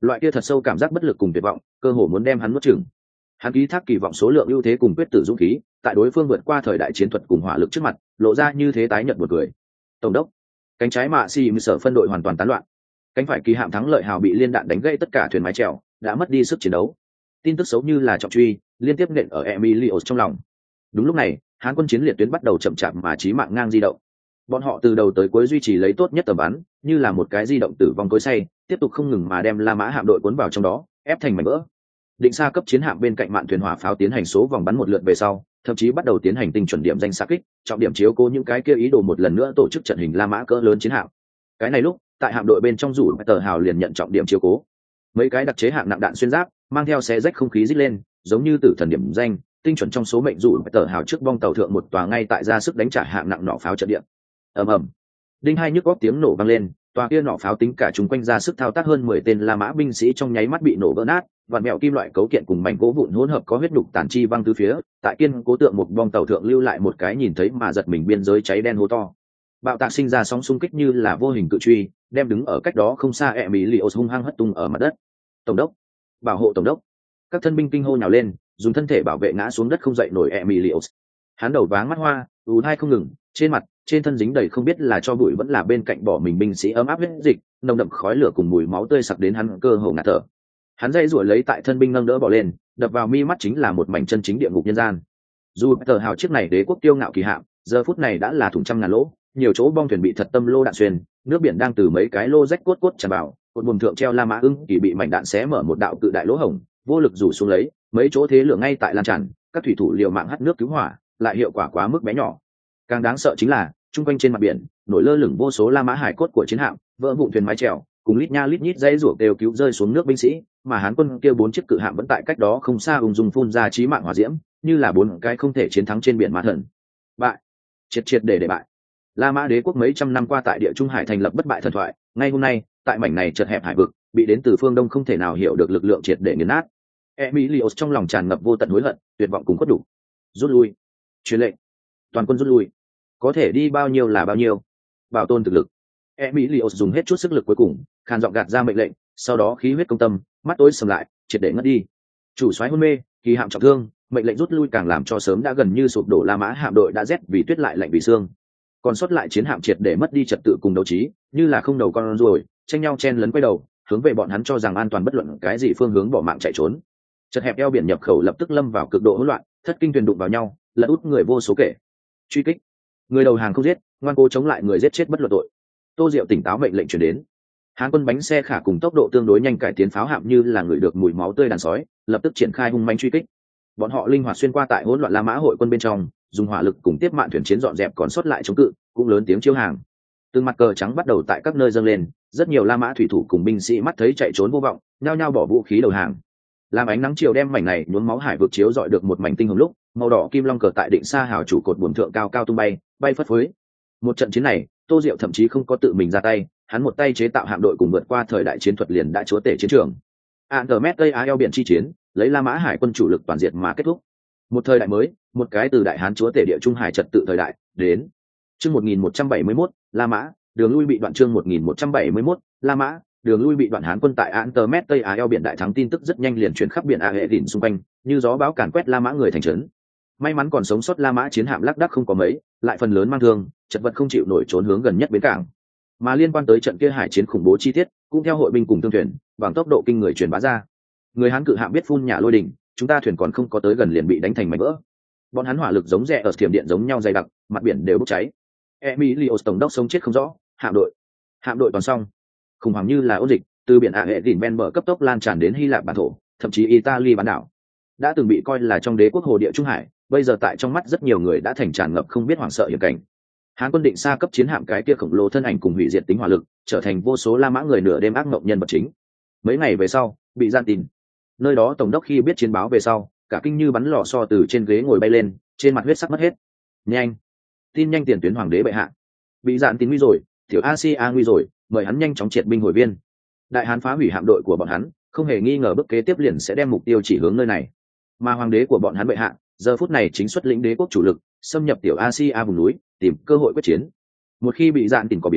loại kia thật sâu cảm giác bất lực cùng tuyệt vọng cơ hồ muốn đem hắn nuốt chửng. Hắn ký thác kỳ vọng số lượng ưu thế cùng quyết tử dũng khí, tại đối phương vượt qua thời đại chiến thuật cùng hỏa lực trước mặt lộ ra như thế tái nhợt một người. Tổng đốc, cánh trái mạ xì sở phân đội hoàn toàn tán loạn, cánh phải kỳ hạm thắng lợi hào bị liên đạn đánh gãy tất cả thuyền mái chèo, đã mất đi sức chiến đấu. Tin tức xấu như là trọng truy liên tiếp nện ở Emilios trong lòng. Đúng lúc này, Hán quân chiến liệt tuyến bắt đầu chậm chạp mà chí mạng ngang di động. Bọn họ từ đầu tới cuối duy trì lấy tốt nhất tầm bắn, như là một cái di động tử vong cối xay, tiếp tục không ngừng mà đem La Mã hạm đội cuốn vào trong đó, ép thành mảnh vỡ. Định xa cấp chiến hạm bên cạnh mạn thuyền hỏa pháo tiến hành số vòng bắn một lượt về sau, thậm chí bắt đầu tiến hành tinh chuẩn điểm danh xạ kích, trọng điểm chiếu cố những cái kia ý đồ một lần nữa tổ chức trận hình La Mã cỡ lớn chiến hạm. Cái này lúc, tại hạm đội bên trong rủ tờ hào liền nhận trọng điểm chiếu cố. Mấy cái đặc chế hạng nặng đạn xuyên giáp, mang theo xé rách không khí rít lên, giống như tử thần điểm danh, tinh chuẩn trong số mệnh rủ tờ hào trước bong tàu thượng một tòa ngay tại ra sức đánh trả hạng nặng nỏ pháo trận địa. Ầm ầm. Đinh hai nhức góc tiếng nổ vang lên, tòa kia nỏ pháo tính cả chúng quanh ra sức thao tác hơn mười tên La Mã binh sĩ trong nháy mắt bị nổ vỡ nát, vạn mẹo kim loại cấu kiện cùng mảnh gỗ vụn hỗn hợp có huyết đục tàn chi văng tứ phía, tại kiên cố tượng một bong tàu thượng lưu lại một cái nhìn thấy mà giật mình biên giới cháy đen hố to. Bạo tạc sinh ra sóng xung kích như là vô hình cự truy, đem đứng ở cách đó không xa Emilios hung hăng hất tung ở mặt đất. Tổng đốc, bảo hộ tổng đốc. Các thân binh kinh hô nhào lên, dùng thân thể bảo vệ ngã xuống đất không dậy nổi Emilios. Hắn đầu váng mắt hoa, ù hai không ngừng, trên mặt, trên thân dính đầy không biết là cho bụi vẫn là bên cạnh bỏ mình binh sĩ ấm áp huyết dịch, nồng đậm khói lửa cùng mùi máu tươi sặc đến hắn cơ hồ ngạt thở. Hắn dây rủa lấy tại thân binh nâng đỡ bỏ lên, đập vào mi mắt chính là một mảnh chân chính địa ngục nhân gian. Dù tờ hào chiếc này đế quốc tiêu ngạo kỳ hạm, giờ phút này đã là thủng trăm ngàn lỗ, nhiều chỗ bong thuyền bị thật tâm lô đạn xuyên, nước biển đang từ mấy cái lô rách cốt cốt tràn vào, cột buồm thượng treo La Mã ưng kỳ bị mảnh đạn xé mở một đạo cự đại lỗ hổng, vô lực rủ xuống lấy, mấy chỗ thế lửa ngay tại lan tràn, các thủy thủ liều mạng hắt nước cứu hỏa, lại hiệu quả quá mức bé nhỏ. Càng đáng sợ chính là, trung quanh trên mặt biển, nổi lơ lửng vô số La Mã hải cốt của chiến hạm, vỡ vụn thuyền mái chèo, cùng lít nha lít nhít dây rủa đều cứu rơi xuống nước binh sĩ, mà Hán quân kia bốn chiếc cự hạm vẫn tại cách đó không xa ung dung phun ra chí mạng hỏa diễm, như là bốn cái không thể chiến thắng trên biển ma thần. Bại, triệt triệt để để bại. La Mã đế quốc mấy trăm năm qua tại địa Trung Hải thành lập bất bại thần thoại, ngay hôm nay, tại mảnh này chật hẹp hải vực, bị đến từ phương đông không thể nào hiểu được lực lượng triệt để nghiền nát. Emilios trong lòng tràn ngập vô tận hối hận, tuyệt vọng cùng khuất đủ. Rút lui. Truyền lệnh. Toàn quân rút lui. Có thể đi bao nhiêu là bao nhiêu. Bảo tồn thực lực. Emilios dùng hết chút sức lực cuối cùng, khan giọng gạt ra mệnh lệnh, sau đó khí huyết công tâm, mắt tối sầm lại, triệt để ngất đi. Chủ soái hôn mê, kỳ hạm trọng thương, mệnh lệnh rút lui càng làm cho sớm đã gần như sụp đổ La Mã hạm đội đã rét vì tuyết lại lạnh vì xương. Còn sót lại chiến hạm triệt để mất đi trật tự cùng đấu trí, như là không đầu con ruồi, tranh nhau chen lấn quay đầu, hướng về bọn hắn cho rằng an toàn bất luận cái gì phương hướng bỏ mạng chạy trốn. Chật hẹp eo biển nhập khẩu lập tức lâm vào cực độ hỗn loạn, thất kinh thuyền đụng vào nhau, lật út người vô số kể. Truy kích, người đầu hàng không giết, ngoan cố chống lại người giết chết bất luận tội. Tô Diệu tỉnh táo mệnh lệnh truyền đến. Hán quân bánh xe khả cùng tốc độ tương đối nhanh cải tiến pháo hạm như là người được mùi máu tươi đàn sói, lập tức triển khai hung manh truy kích. Bọn họ linh hoạt xuyên qua tại hỗn loạn La Mã hội quân bên trong, dùng hỏa lực cùng tiếp mạn thuyền chiến dọn dẹp còn sót lại chống cự, cũng lớn tiếng chiếu hàng. Từng mặt cờ trắng bắt đầu tại các nơi dâng lên, rất nhiều La Mã thủy thủ cùng binh sĩ mắt thấy chạy trốn vô vọng, nhao nhao bỏ vũ khí đầu hàng. Làm ánh nắng chiều đem mảnh này nhuốm máu hải vực chiếu dọi được một mảnh tinh hồng lúc, màu đỏ kim long cờ tại định xa hào chủ cột buồm thượng cao cao tung bay, bay phất phới. Một trận chiến này, Tô Diệu thậm chí không có tự mình ra tay, hắn một tay chế tạo hạm đội cùng vượt qua thời đại chiến thuật liền đã chúa tể chiến trường. Antermet Tây Á eo biển chi chiến, lấy La Mã hải quân chủ lực toàn diệt mà kết thúc. Một thời đại mới, một cái từ đại hán chúa tể địa Trung Hải trật tự thời đại đến. Chương một nghìn một trăm bảy mươi mốt, La Mã, đường lui bị đoạn. Chương một nghìn một trăm bảy mươi mốt, La Mã, đường lui bị đoạn. Hán quân tại Antermet Tây Á eo biển đại thắng tin tức rất nhanh liền truyền khắp biển A Hệ đỉnh xung quanh, như gió bão càn quét La Mã người thành trấn. May mắn còn sống sót La Mã chiến hạm lác đác không có mấy, lại phần lớn mang thương, chật vật không chịu nổi trốn hướng gần nhất bến cảng. Mà liên quan tới trận kia hải chiến khủng bố chi tiết, cũng theo hội binh cùng thương thuyền, bằng tốc độ kinh người truyền bá ra. Người Hán cự hạm biết phun nhà lôi đỉnh, chúng ta thuyền còn không có tới gần liền bị đánh thành mảnh vỡ. Bọn hắn hỏa lực giống rẽ ở thiểm điện giống nhau dày đặc, mặt biển đều bốc cháy. Emilios tổng đốc sống chết không rõ, hạm đội, hạm đội toàn xong. Khủng hoảng như là ôn dịch, từ biển Ả Hệ đỉnh ven bờ cấp tốc lan tràn đến Hy Lạp bản thổ, thậm chí Italy bán đảo. Đã từng bị coi là trong đế quốc hồ địa Trung Hải, bây giờ tại trong mắt rất nhiều người đã thành tràn ngập không biết hoảng sợ hiểm cảnh. Hán quân định xa cấp chiến hạm cái kia khổng lồ thân ảnh cùng hủy diệt tính hỏa lực, trở thành vô số La Mã người nửa đêm ác mộng nhân vật chính. Mấy ngày về sau, bị gian tin. Nơi đó tổng đốc khi biết chiến báo về sau, cả kinh như bắn lò xo từ trên ghế ngồi bay lên, trên mặt huyết sắc mất hết. Nhanh, tin nhanh tiền tuyến hoàng đế bệ hạ. Bị dạn tin nguy rồi, tiểu Asia nguy rồi, mời hắn nhanh chóng triệt binh hồi viên. Đại hán phá hủy hạm đội của bọn hắn, không hề nghi ngờ bước kế tiếp liền sẽ đem mục tiêu chỉ hướng nơi này. Mà hoàng đế của bọn hắn bệ hạ, giờ phút này chính xuất lĩnh đế quốc chủ lực, xâm nhập tiểu Asia vùng núi, tìm cơ hội quyết chiến. Một khi bị dạn tin có biến,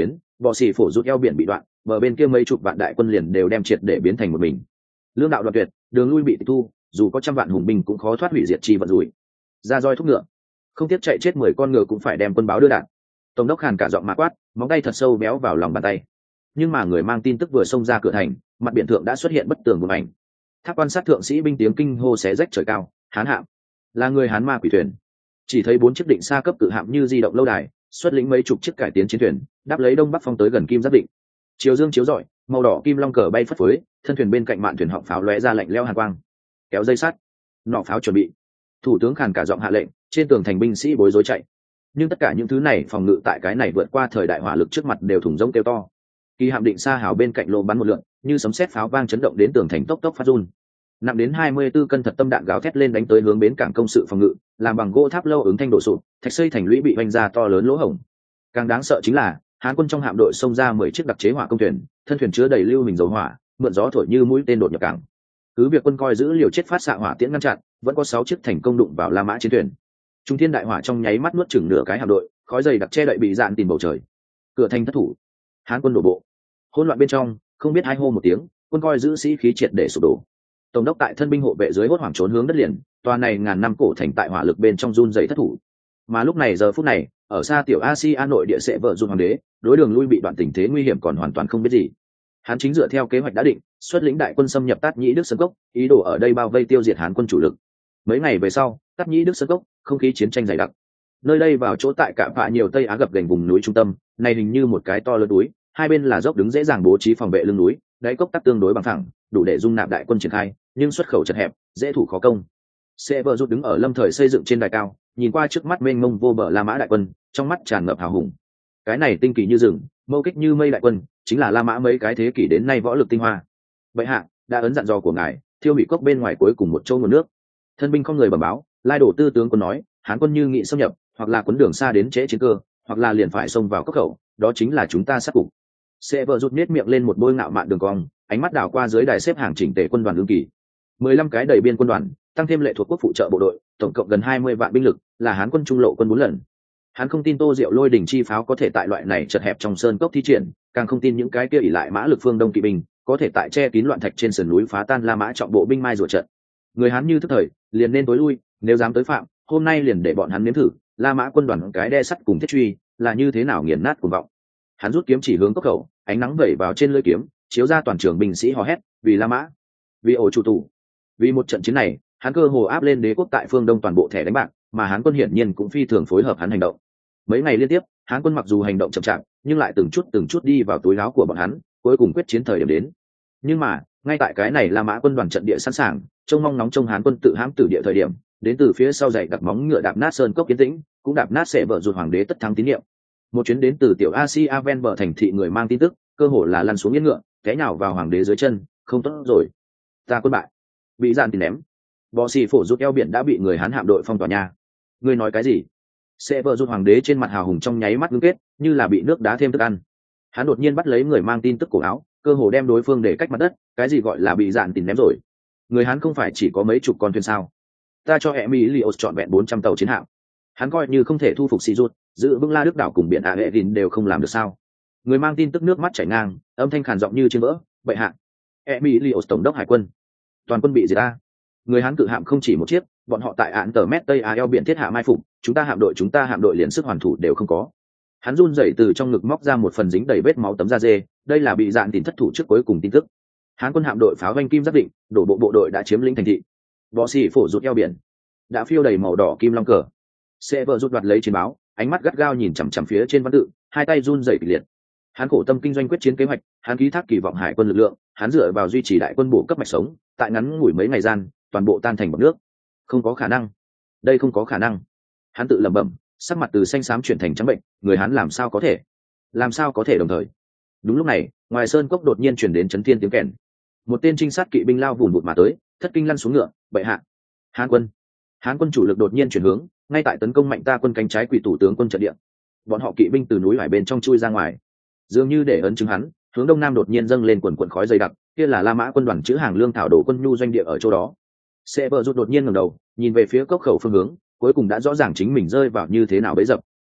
bọ xỉ phổ rút eo biển bị đoạn, bờ bên kia mấy chục vạn đại quân liền đều đem triệt để biến thành một mình. Lương đạo đoạn tuyệt, đường lui bị tịch thu, dù có trăm vạn hùng binh cũng khó thoát hủy diệt chi vận rủi. Ra roi thúc ngựa, không tiếc chạy chết mười con ngựa cũng phải đem quân báo đưa đạn. Tổng đốc Hàn cả giọng mã quát, móng tay thật sâu béo vào lòng bàn tay. Nhưng mà người mang tin tức vừa xông ra cửa thành, mặt biển thượng đã xuất hiện bất tường một mảnh. Tháp quan sát thượng sĩ binh tiếng kinh hô xé rách trời cao, Hán hạm, là người Hán ma quỷ thuyền. Chỉ thấy bốn chiếc định xa cấp cự hạm như di động lâu đài, xuất lĩnh mấy chục chiếc cải tiến chiến thuyền, đáp lấy đông bắc phong tới gần Kim Giáp Định. Chiều dương chiếu rọi, màu đỏ kim long cờ bay phất phới, thân thuyền bên cạnh mạn thuyền họng pháo lóe ra lạnh lẽo hàn quang. Kéo dây sắt, nỏ pháo chuẩn bị. Thủ tướng Khàn cả giọng hạ lệnh, trên tường thành binh sĩ bối rối chạy. Nhưng tất cả những thứ này phòng ngự tại cái này vượt qua thời đại hỏa lực trước mặt đều thủng rỗng kêu to. Kỳ hạm định xa hào bên cạnh lô bắn một lượn, như sấm sét pháo vang chấn động đến tường thành tốc tốc phát run. Nặng đến hai mươi tư cân thật tâm đạn gáo thét lên đánh tới hướng bến cảng công sự phòng ngự, làm bằng gỗ tháp lâu ứng thanh đổ sụp, thạch xây thành lũy bị vành ra to lớn lỗ hổng. Càng đáng sợ chính là, Hán quân trong hạm đội xông ra mười chiếc đặc chế hỏa công thuyền, thân thuyền chứa đầy lưu hình dầu hỏa, mượn gió thổi như mũi tên đột nhập cảng. Cứ việc quân coi giữ liều chết phát xạ hỏa tiễn ngăn chặn, vẫn có sáu chiếc thành công đụng vào La Mã chiến thuyền. Trung thiên đại hỏa trong nháy mắt nuốt chửng nửa cái hạm đội, khói dày đặc che đậy bị dạn tìm bầu trời. Cửa thành thất thủ, Hán quân đổ bộ. Hỗn loạn bên trong, không biết hai hô một tiếng, quân coi giữ sĩ khí triệt để sụp đổ. Tổng đốc tại thân binh hộ vệ dưới hốt hoảng trốn hướng đất liền, tòa này ngàn năm cổ thành tại hỏa lực bên trong run rẩy thất thủ. Mà lúc này giờ phút này, ở xa tiểu Asia nội địa sẽ vợ dung hoàng đế, đối đường lui bị đoạn tình thế nguy hiểm còn hoàn toàn không biết gì. Hắn chính dựa theo kế hoạch đã định, xuất lĩnh đại quân xâm nhập Tát Nhĩ Đức Sơn Cốc, ý đồ ở đây bao vây tiêu diệt Hán quân chủ lực. Mấy ngày về sau, Tát Nhĩ Đức Sơn Cốc, không khí chiến tranh dày đặc. Nơi đây vào chỗ tại cạm phạ nhiều Tây Á gập ghềnh vùng núi trung tâm, này hình như một cái to lớn núi, hai bên là dốc đứng dễ dàng bố trí phòng vệ lưng núi, đáy cốc tắc tương đối bằng thẳng, đủ để dung nạp đại quân triển khai, nhưng xuất khẩu chật hẹp, dễ thủ khó công. Sẽ vợ rút đứng ở lâm thời xây dựng trên đài cao, nhìn qua trước mắt mênh mông vô bờ La Mã đại quân, trong mắt tràn ngập hào hùng. Cái này tinh kỳ như rừng, mâu kích như mây đại quân, chính là La Mã mấy cái thế kỷ đến nay võ lực tinh hoa. Bệ hạ đã ấn dặn dò của ngài, thiêu hủy cốc bên ngoài cuối cùng một châu nguồn nước. Thân binh không người bẩm báo, lai đổ tư tướng quân nói, Hán quân như nghị xâm nhập, hoặc là quấn đường xa đến trễ chiến cơ, hoặc là liền phải xông vào cốc khẩu, đó chính là chúng ta sát cục. Sẽ vợ rút nết miệng lên một bôi ngạo mạn đường cong, ánh mắt đảo qua dưới đài xếp hàng chỉnh tề quân đoàn lương kỳ. mười lăm cái đầy biên quân đoàn, tăng thêm lệ thuộc quốc phụ trợ bộ đội, tổng cộng gần hai mươi vạn binh lực, là Hán quân trung lộ quân bốn lần. Hắn không tin Tô Diệu lôi đỉnh chi pháo có thể tại loại này chật hẹp trong sơn cốc thi triển, càng không tin những cái kia ỷ lại mã lực phương đông kỵ binh có thể tại che kín loạn thạch trên sườn núi phá tan La Mã trọng bộ binh mai rùa trận. Người Hán như thức thời, liền nên tối lui, nếu dám tới phạm, hôm nay liền để bọn hắn nếm thử, La Mã quân đoàn cái đe sắt cùng thiết truy, là như thế nào nghiền nát cuồng vọng. Hắn rút kiếm chỉ hướng cốc khẩu, ánh nắng vẩy vào trên lưỡi kiếm, chiếu ra toàn trường binh sĩ hò hét, vì La Mã, vì ổ chủ tù. Vì một trận chiến này, hắn cơ hồ áp lên đế quốc tại phương đông toàn bộ thẻ đánh bạc, mà Hán quân hiển nhiên cũng phi thường phối hợp hắn hành động. Mấy ngày liên tiếp, Hán quân mặc dù hành động chậm chạp, nhưng lại từng chút từng chút đi vào túi áo của bọn hắn, cuối cùng quyết chiến thời điểm đến. Nhưng mà, ngay tại cái này La Mã quân đoàn trận địa sẵn sàng, trông mong nóng trông Hán quân tự hãm tử địa thời điểm, đến từ phía sau dậy đặt móng ngựa đạp nát sơn cốc kiến tĩnh, cũng đạp nát sẽ vợ ruột hoàng đế tất thắng tín nhiệm. Một chuyến đến từ tiểu Asia ven bờ thành thị người mang tin tức, cơ hồ là lăn xuống yên ngựa, té nhào vào hoàng đế dưới chân, không tốt rồi, ta quân bại, bị dạn tìm ném, bọ xì phổ rút eo biển đã bị người Hán hạm đội phong tỏa nhà. Ngươi nói cái gì? Sẽ vợ rút hoàng đế trên mặt hào hùng trong nháy mắt ngưng kết, như là bị nước đá thêm thức ăn. Hắn đột nhiên bắt lấy người mang tin tức cổ áo, cơ hồ đem đối phương để cách mặt đất. Cái gì gọi là bị dạn tìm ném rồi? Người Hán không phải chỉ có mấy chục con thuyền sao? Ta cho Emilios chọn vẹn bốn trăm tàu chiến hạm. Hắn coi như không thể thu phục Sĩ Rút, giữ vững La Đức đảo cùng biển Ả Hệ Đình đều không làm được sao? Người mang tin tức nước mắt chảy ngang, âm thanh khàn giọng như trên vỡ, bệ hạ. Emilios tổng đốc hải quân, toàn quân bị diệt ta. Người Hán cự hạm không chỉ một chiếc, bọn họ tại án tờ mét tây á eo biển thiết hạ mai phục, chúng ta hạm đội chúng ta hạm đội liền sức hoàn thủ đều không có. Hắn run rẩy từ trong ngực móc ra một phần dính đầy vết máu tấm da dê, đây là bị dạn tìm thất thủ trước cuối cùng tin tức. Hán quân hạm đội pháo vanh kim giáp định, đổ bộ bộ đội đã chiếm lĩnh thành thị. Võ sĩ phổ rút eo biển, đã phiêu đầy màu đỏ kim long cờ. Sẽ vợ rút đoạt lấy chiến báo, ánh mắt gắt gao nhìn chằm chằm phía trên văn tự, hai tay run rẩy kịch liệt. Hắn khổ tâm kinh doanh quyết chiến kế hoạch, hắn ký thác kỳ vọng hải quân lực lượng, hắn dựa vào duy trì đại quân bổ cấp mạch sống, tại ngắn ngủi mấy ngày gian, toàn bộ tan thành bọt nước. Không có khả năng, đây không có khả năng. Hắn tự lẩm bẩm, sắc mặt từ xanh xám chuyển thành trắng bệnh, người hắn làm sao có thể, làm sao có thể đồng thời. Đúng lúc này, ngoài sơn cốc đột nhiên chuyển đến chấn thiên tiếng kèn. Một tên trinh sát kỵ binh lao vùn vụt mà tới, thất kinh lăn xuống ngựa, bệ hạ. Hán quân, Hán quân chủ lực đột nhiên chuyển hướng, ngay tại tấn công mạnh ta quân cánh trái quỷ thủ tướng quân trận địa. Bọn họ kỵ binh từ núi hải bên trong chui ra ngoài, dường như để ấn chứng hắn, hướng đông nam đột nhiên dâng lên quần quần khói dày đặc, kia là La Mã quân đoàn chữ hàng lương thảo đổ quân nhu doanh địa ở chỗ đó. Sẽ vợ rút đột nhiên ngẩng đầu, nhìn về phía cốc khẩu phương hướng, cuối cùng đã rõ ràng chính mình rơi vào như thế nào bấy dập,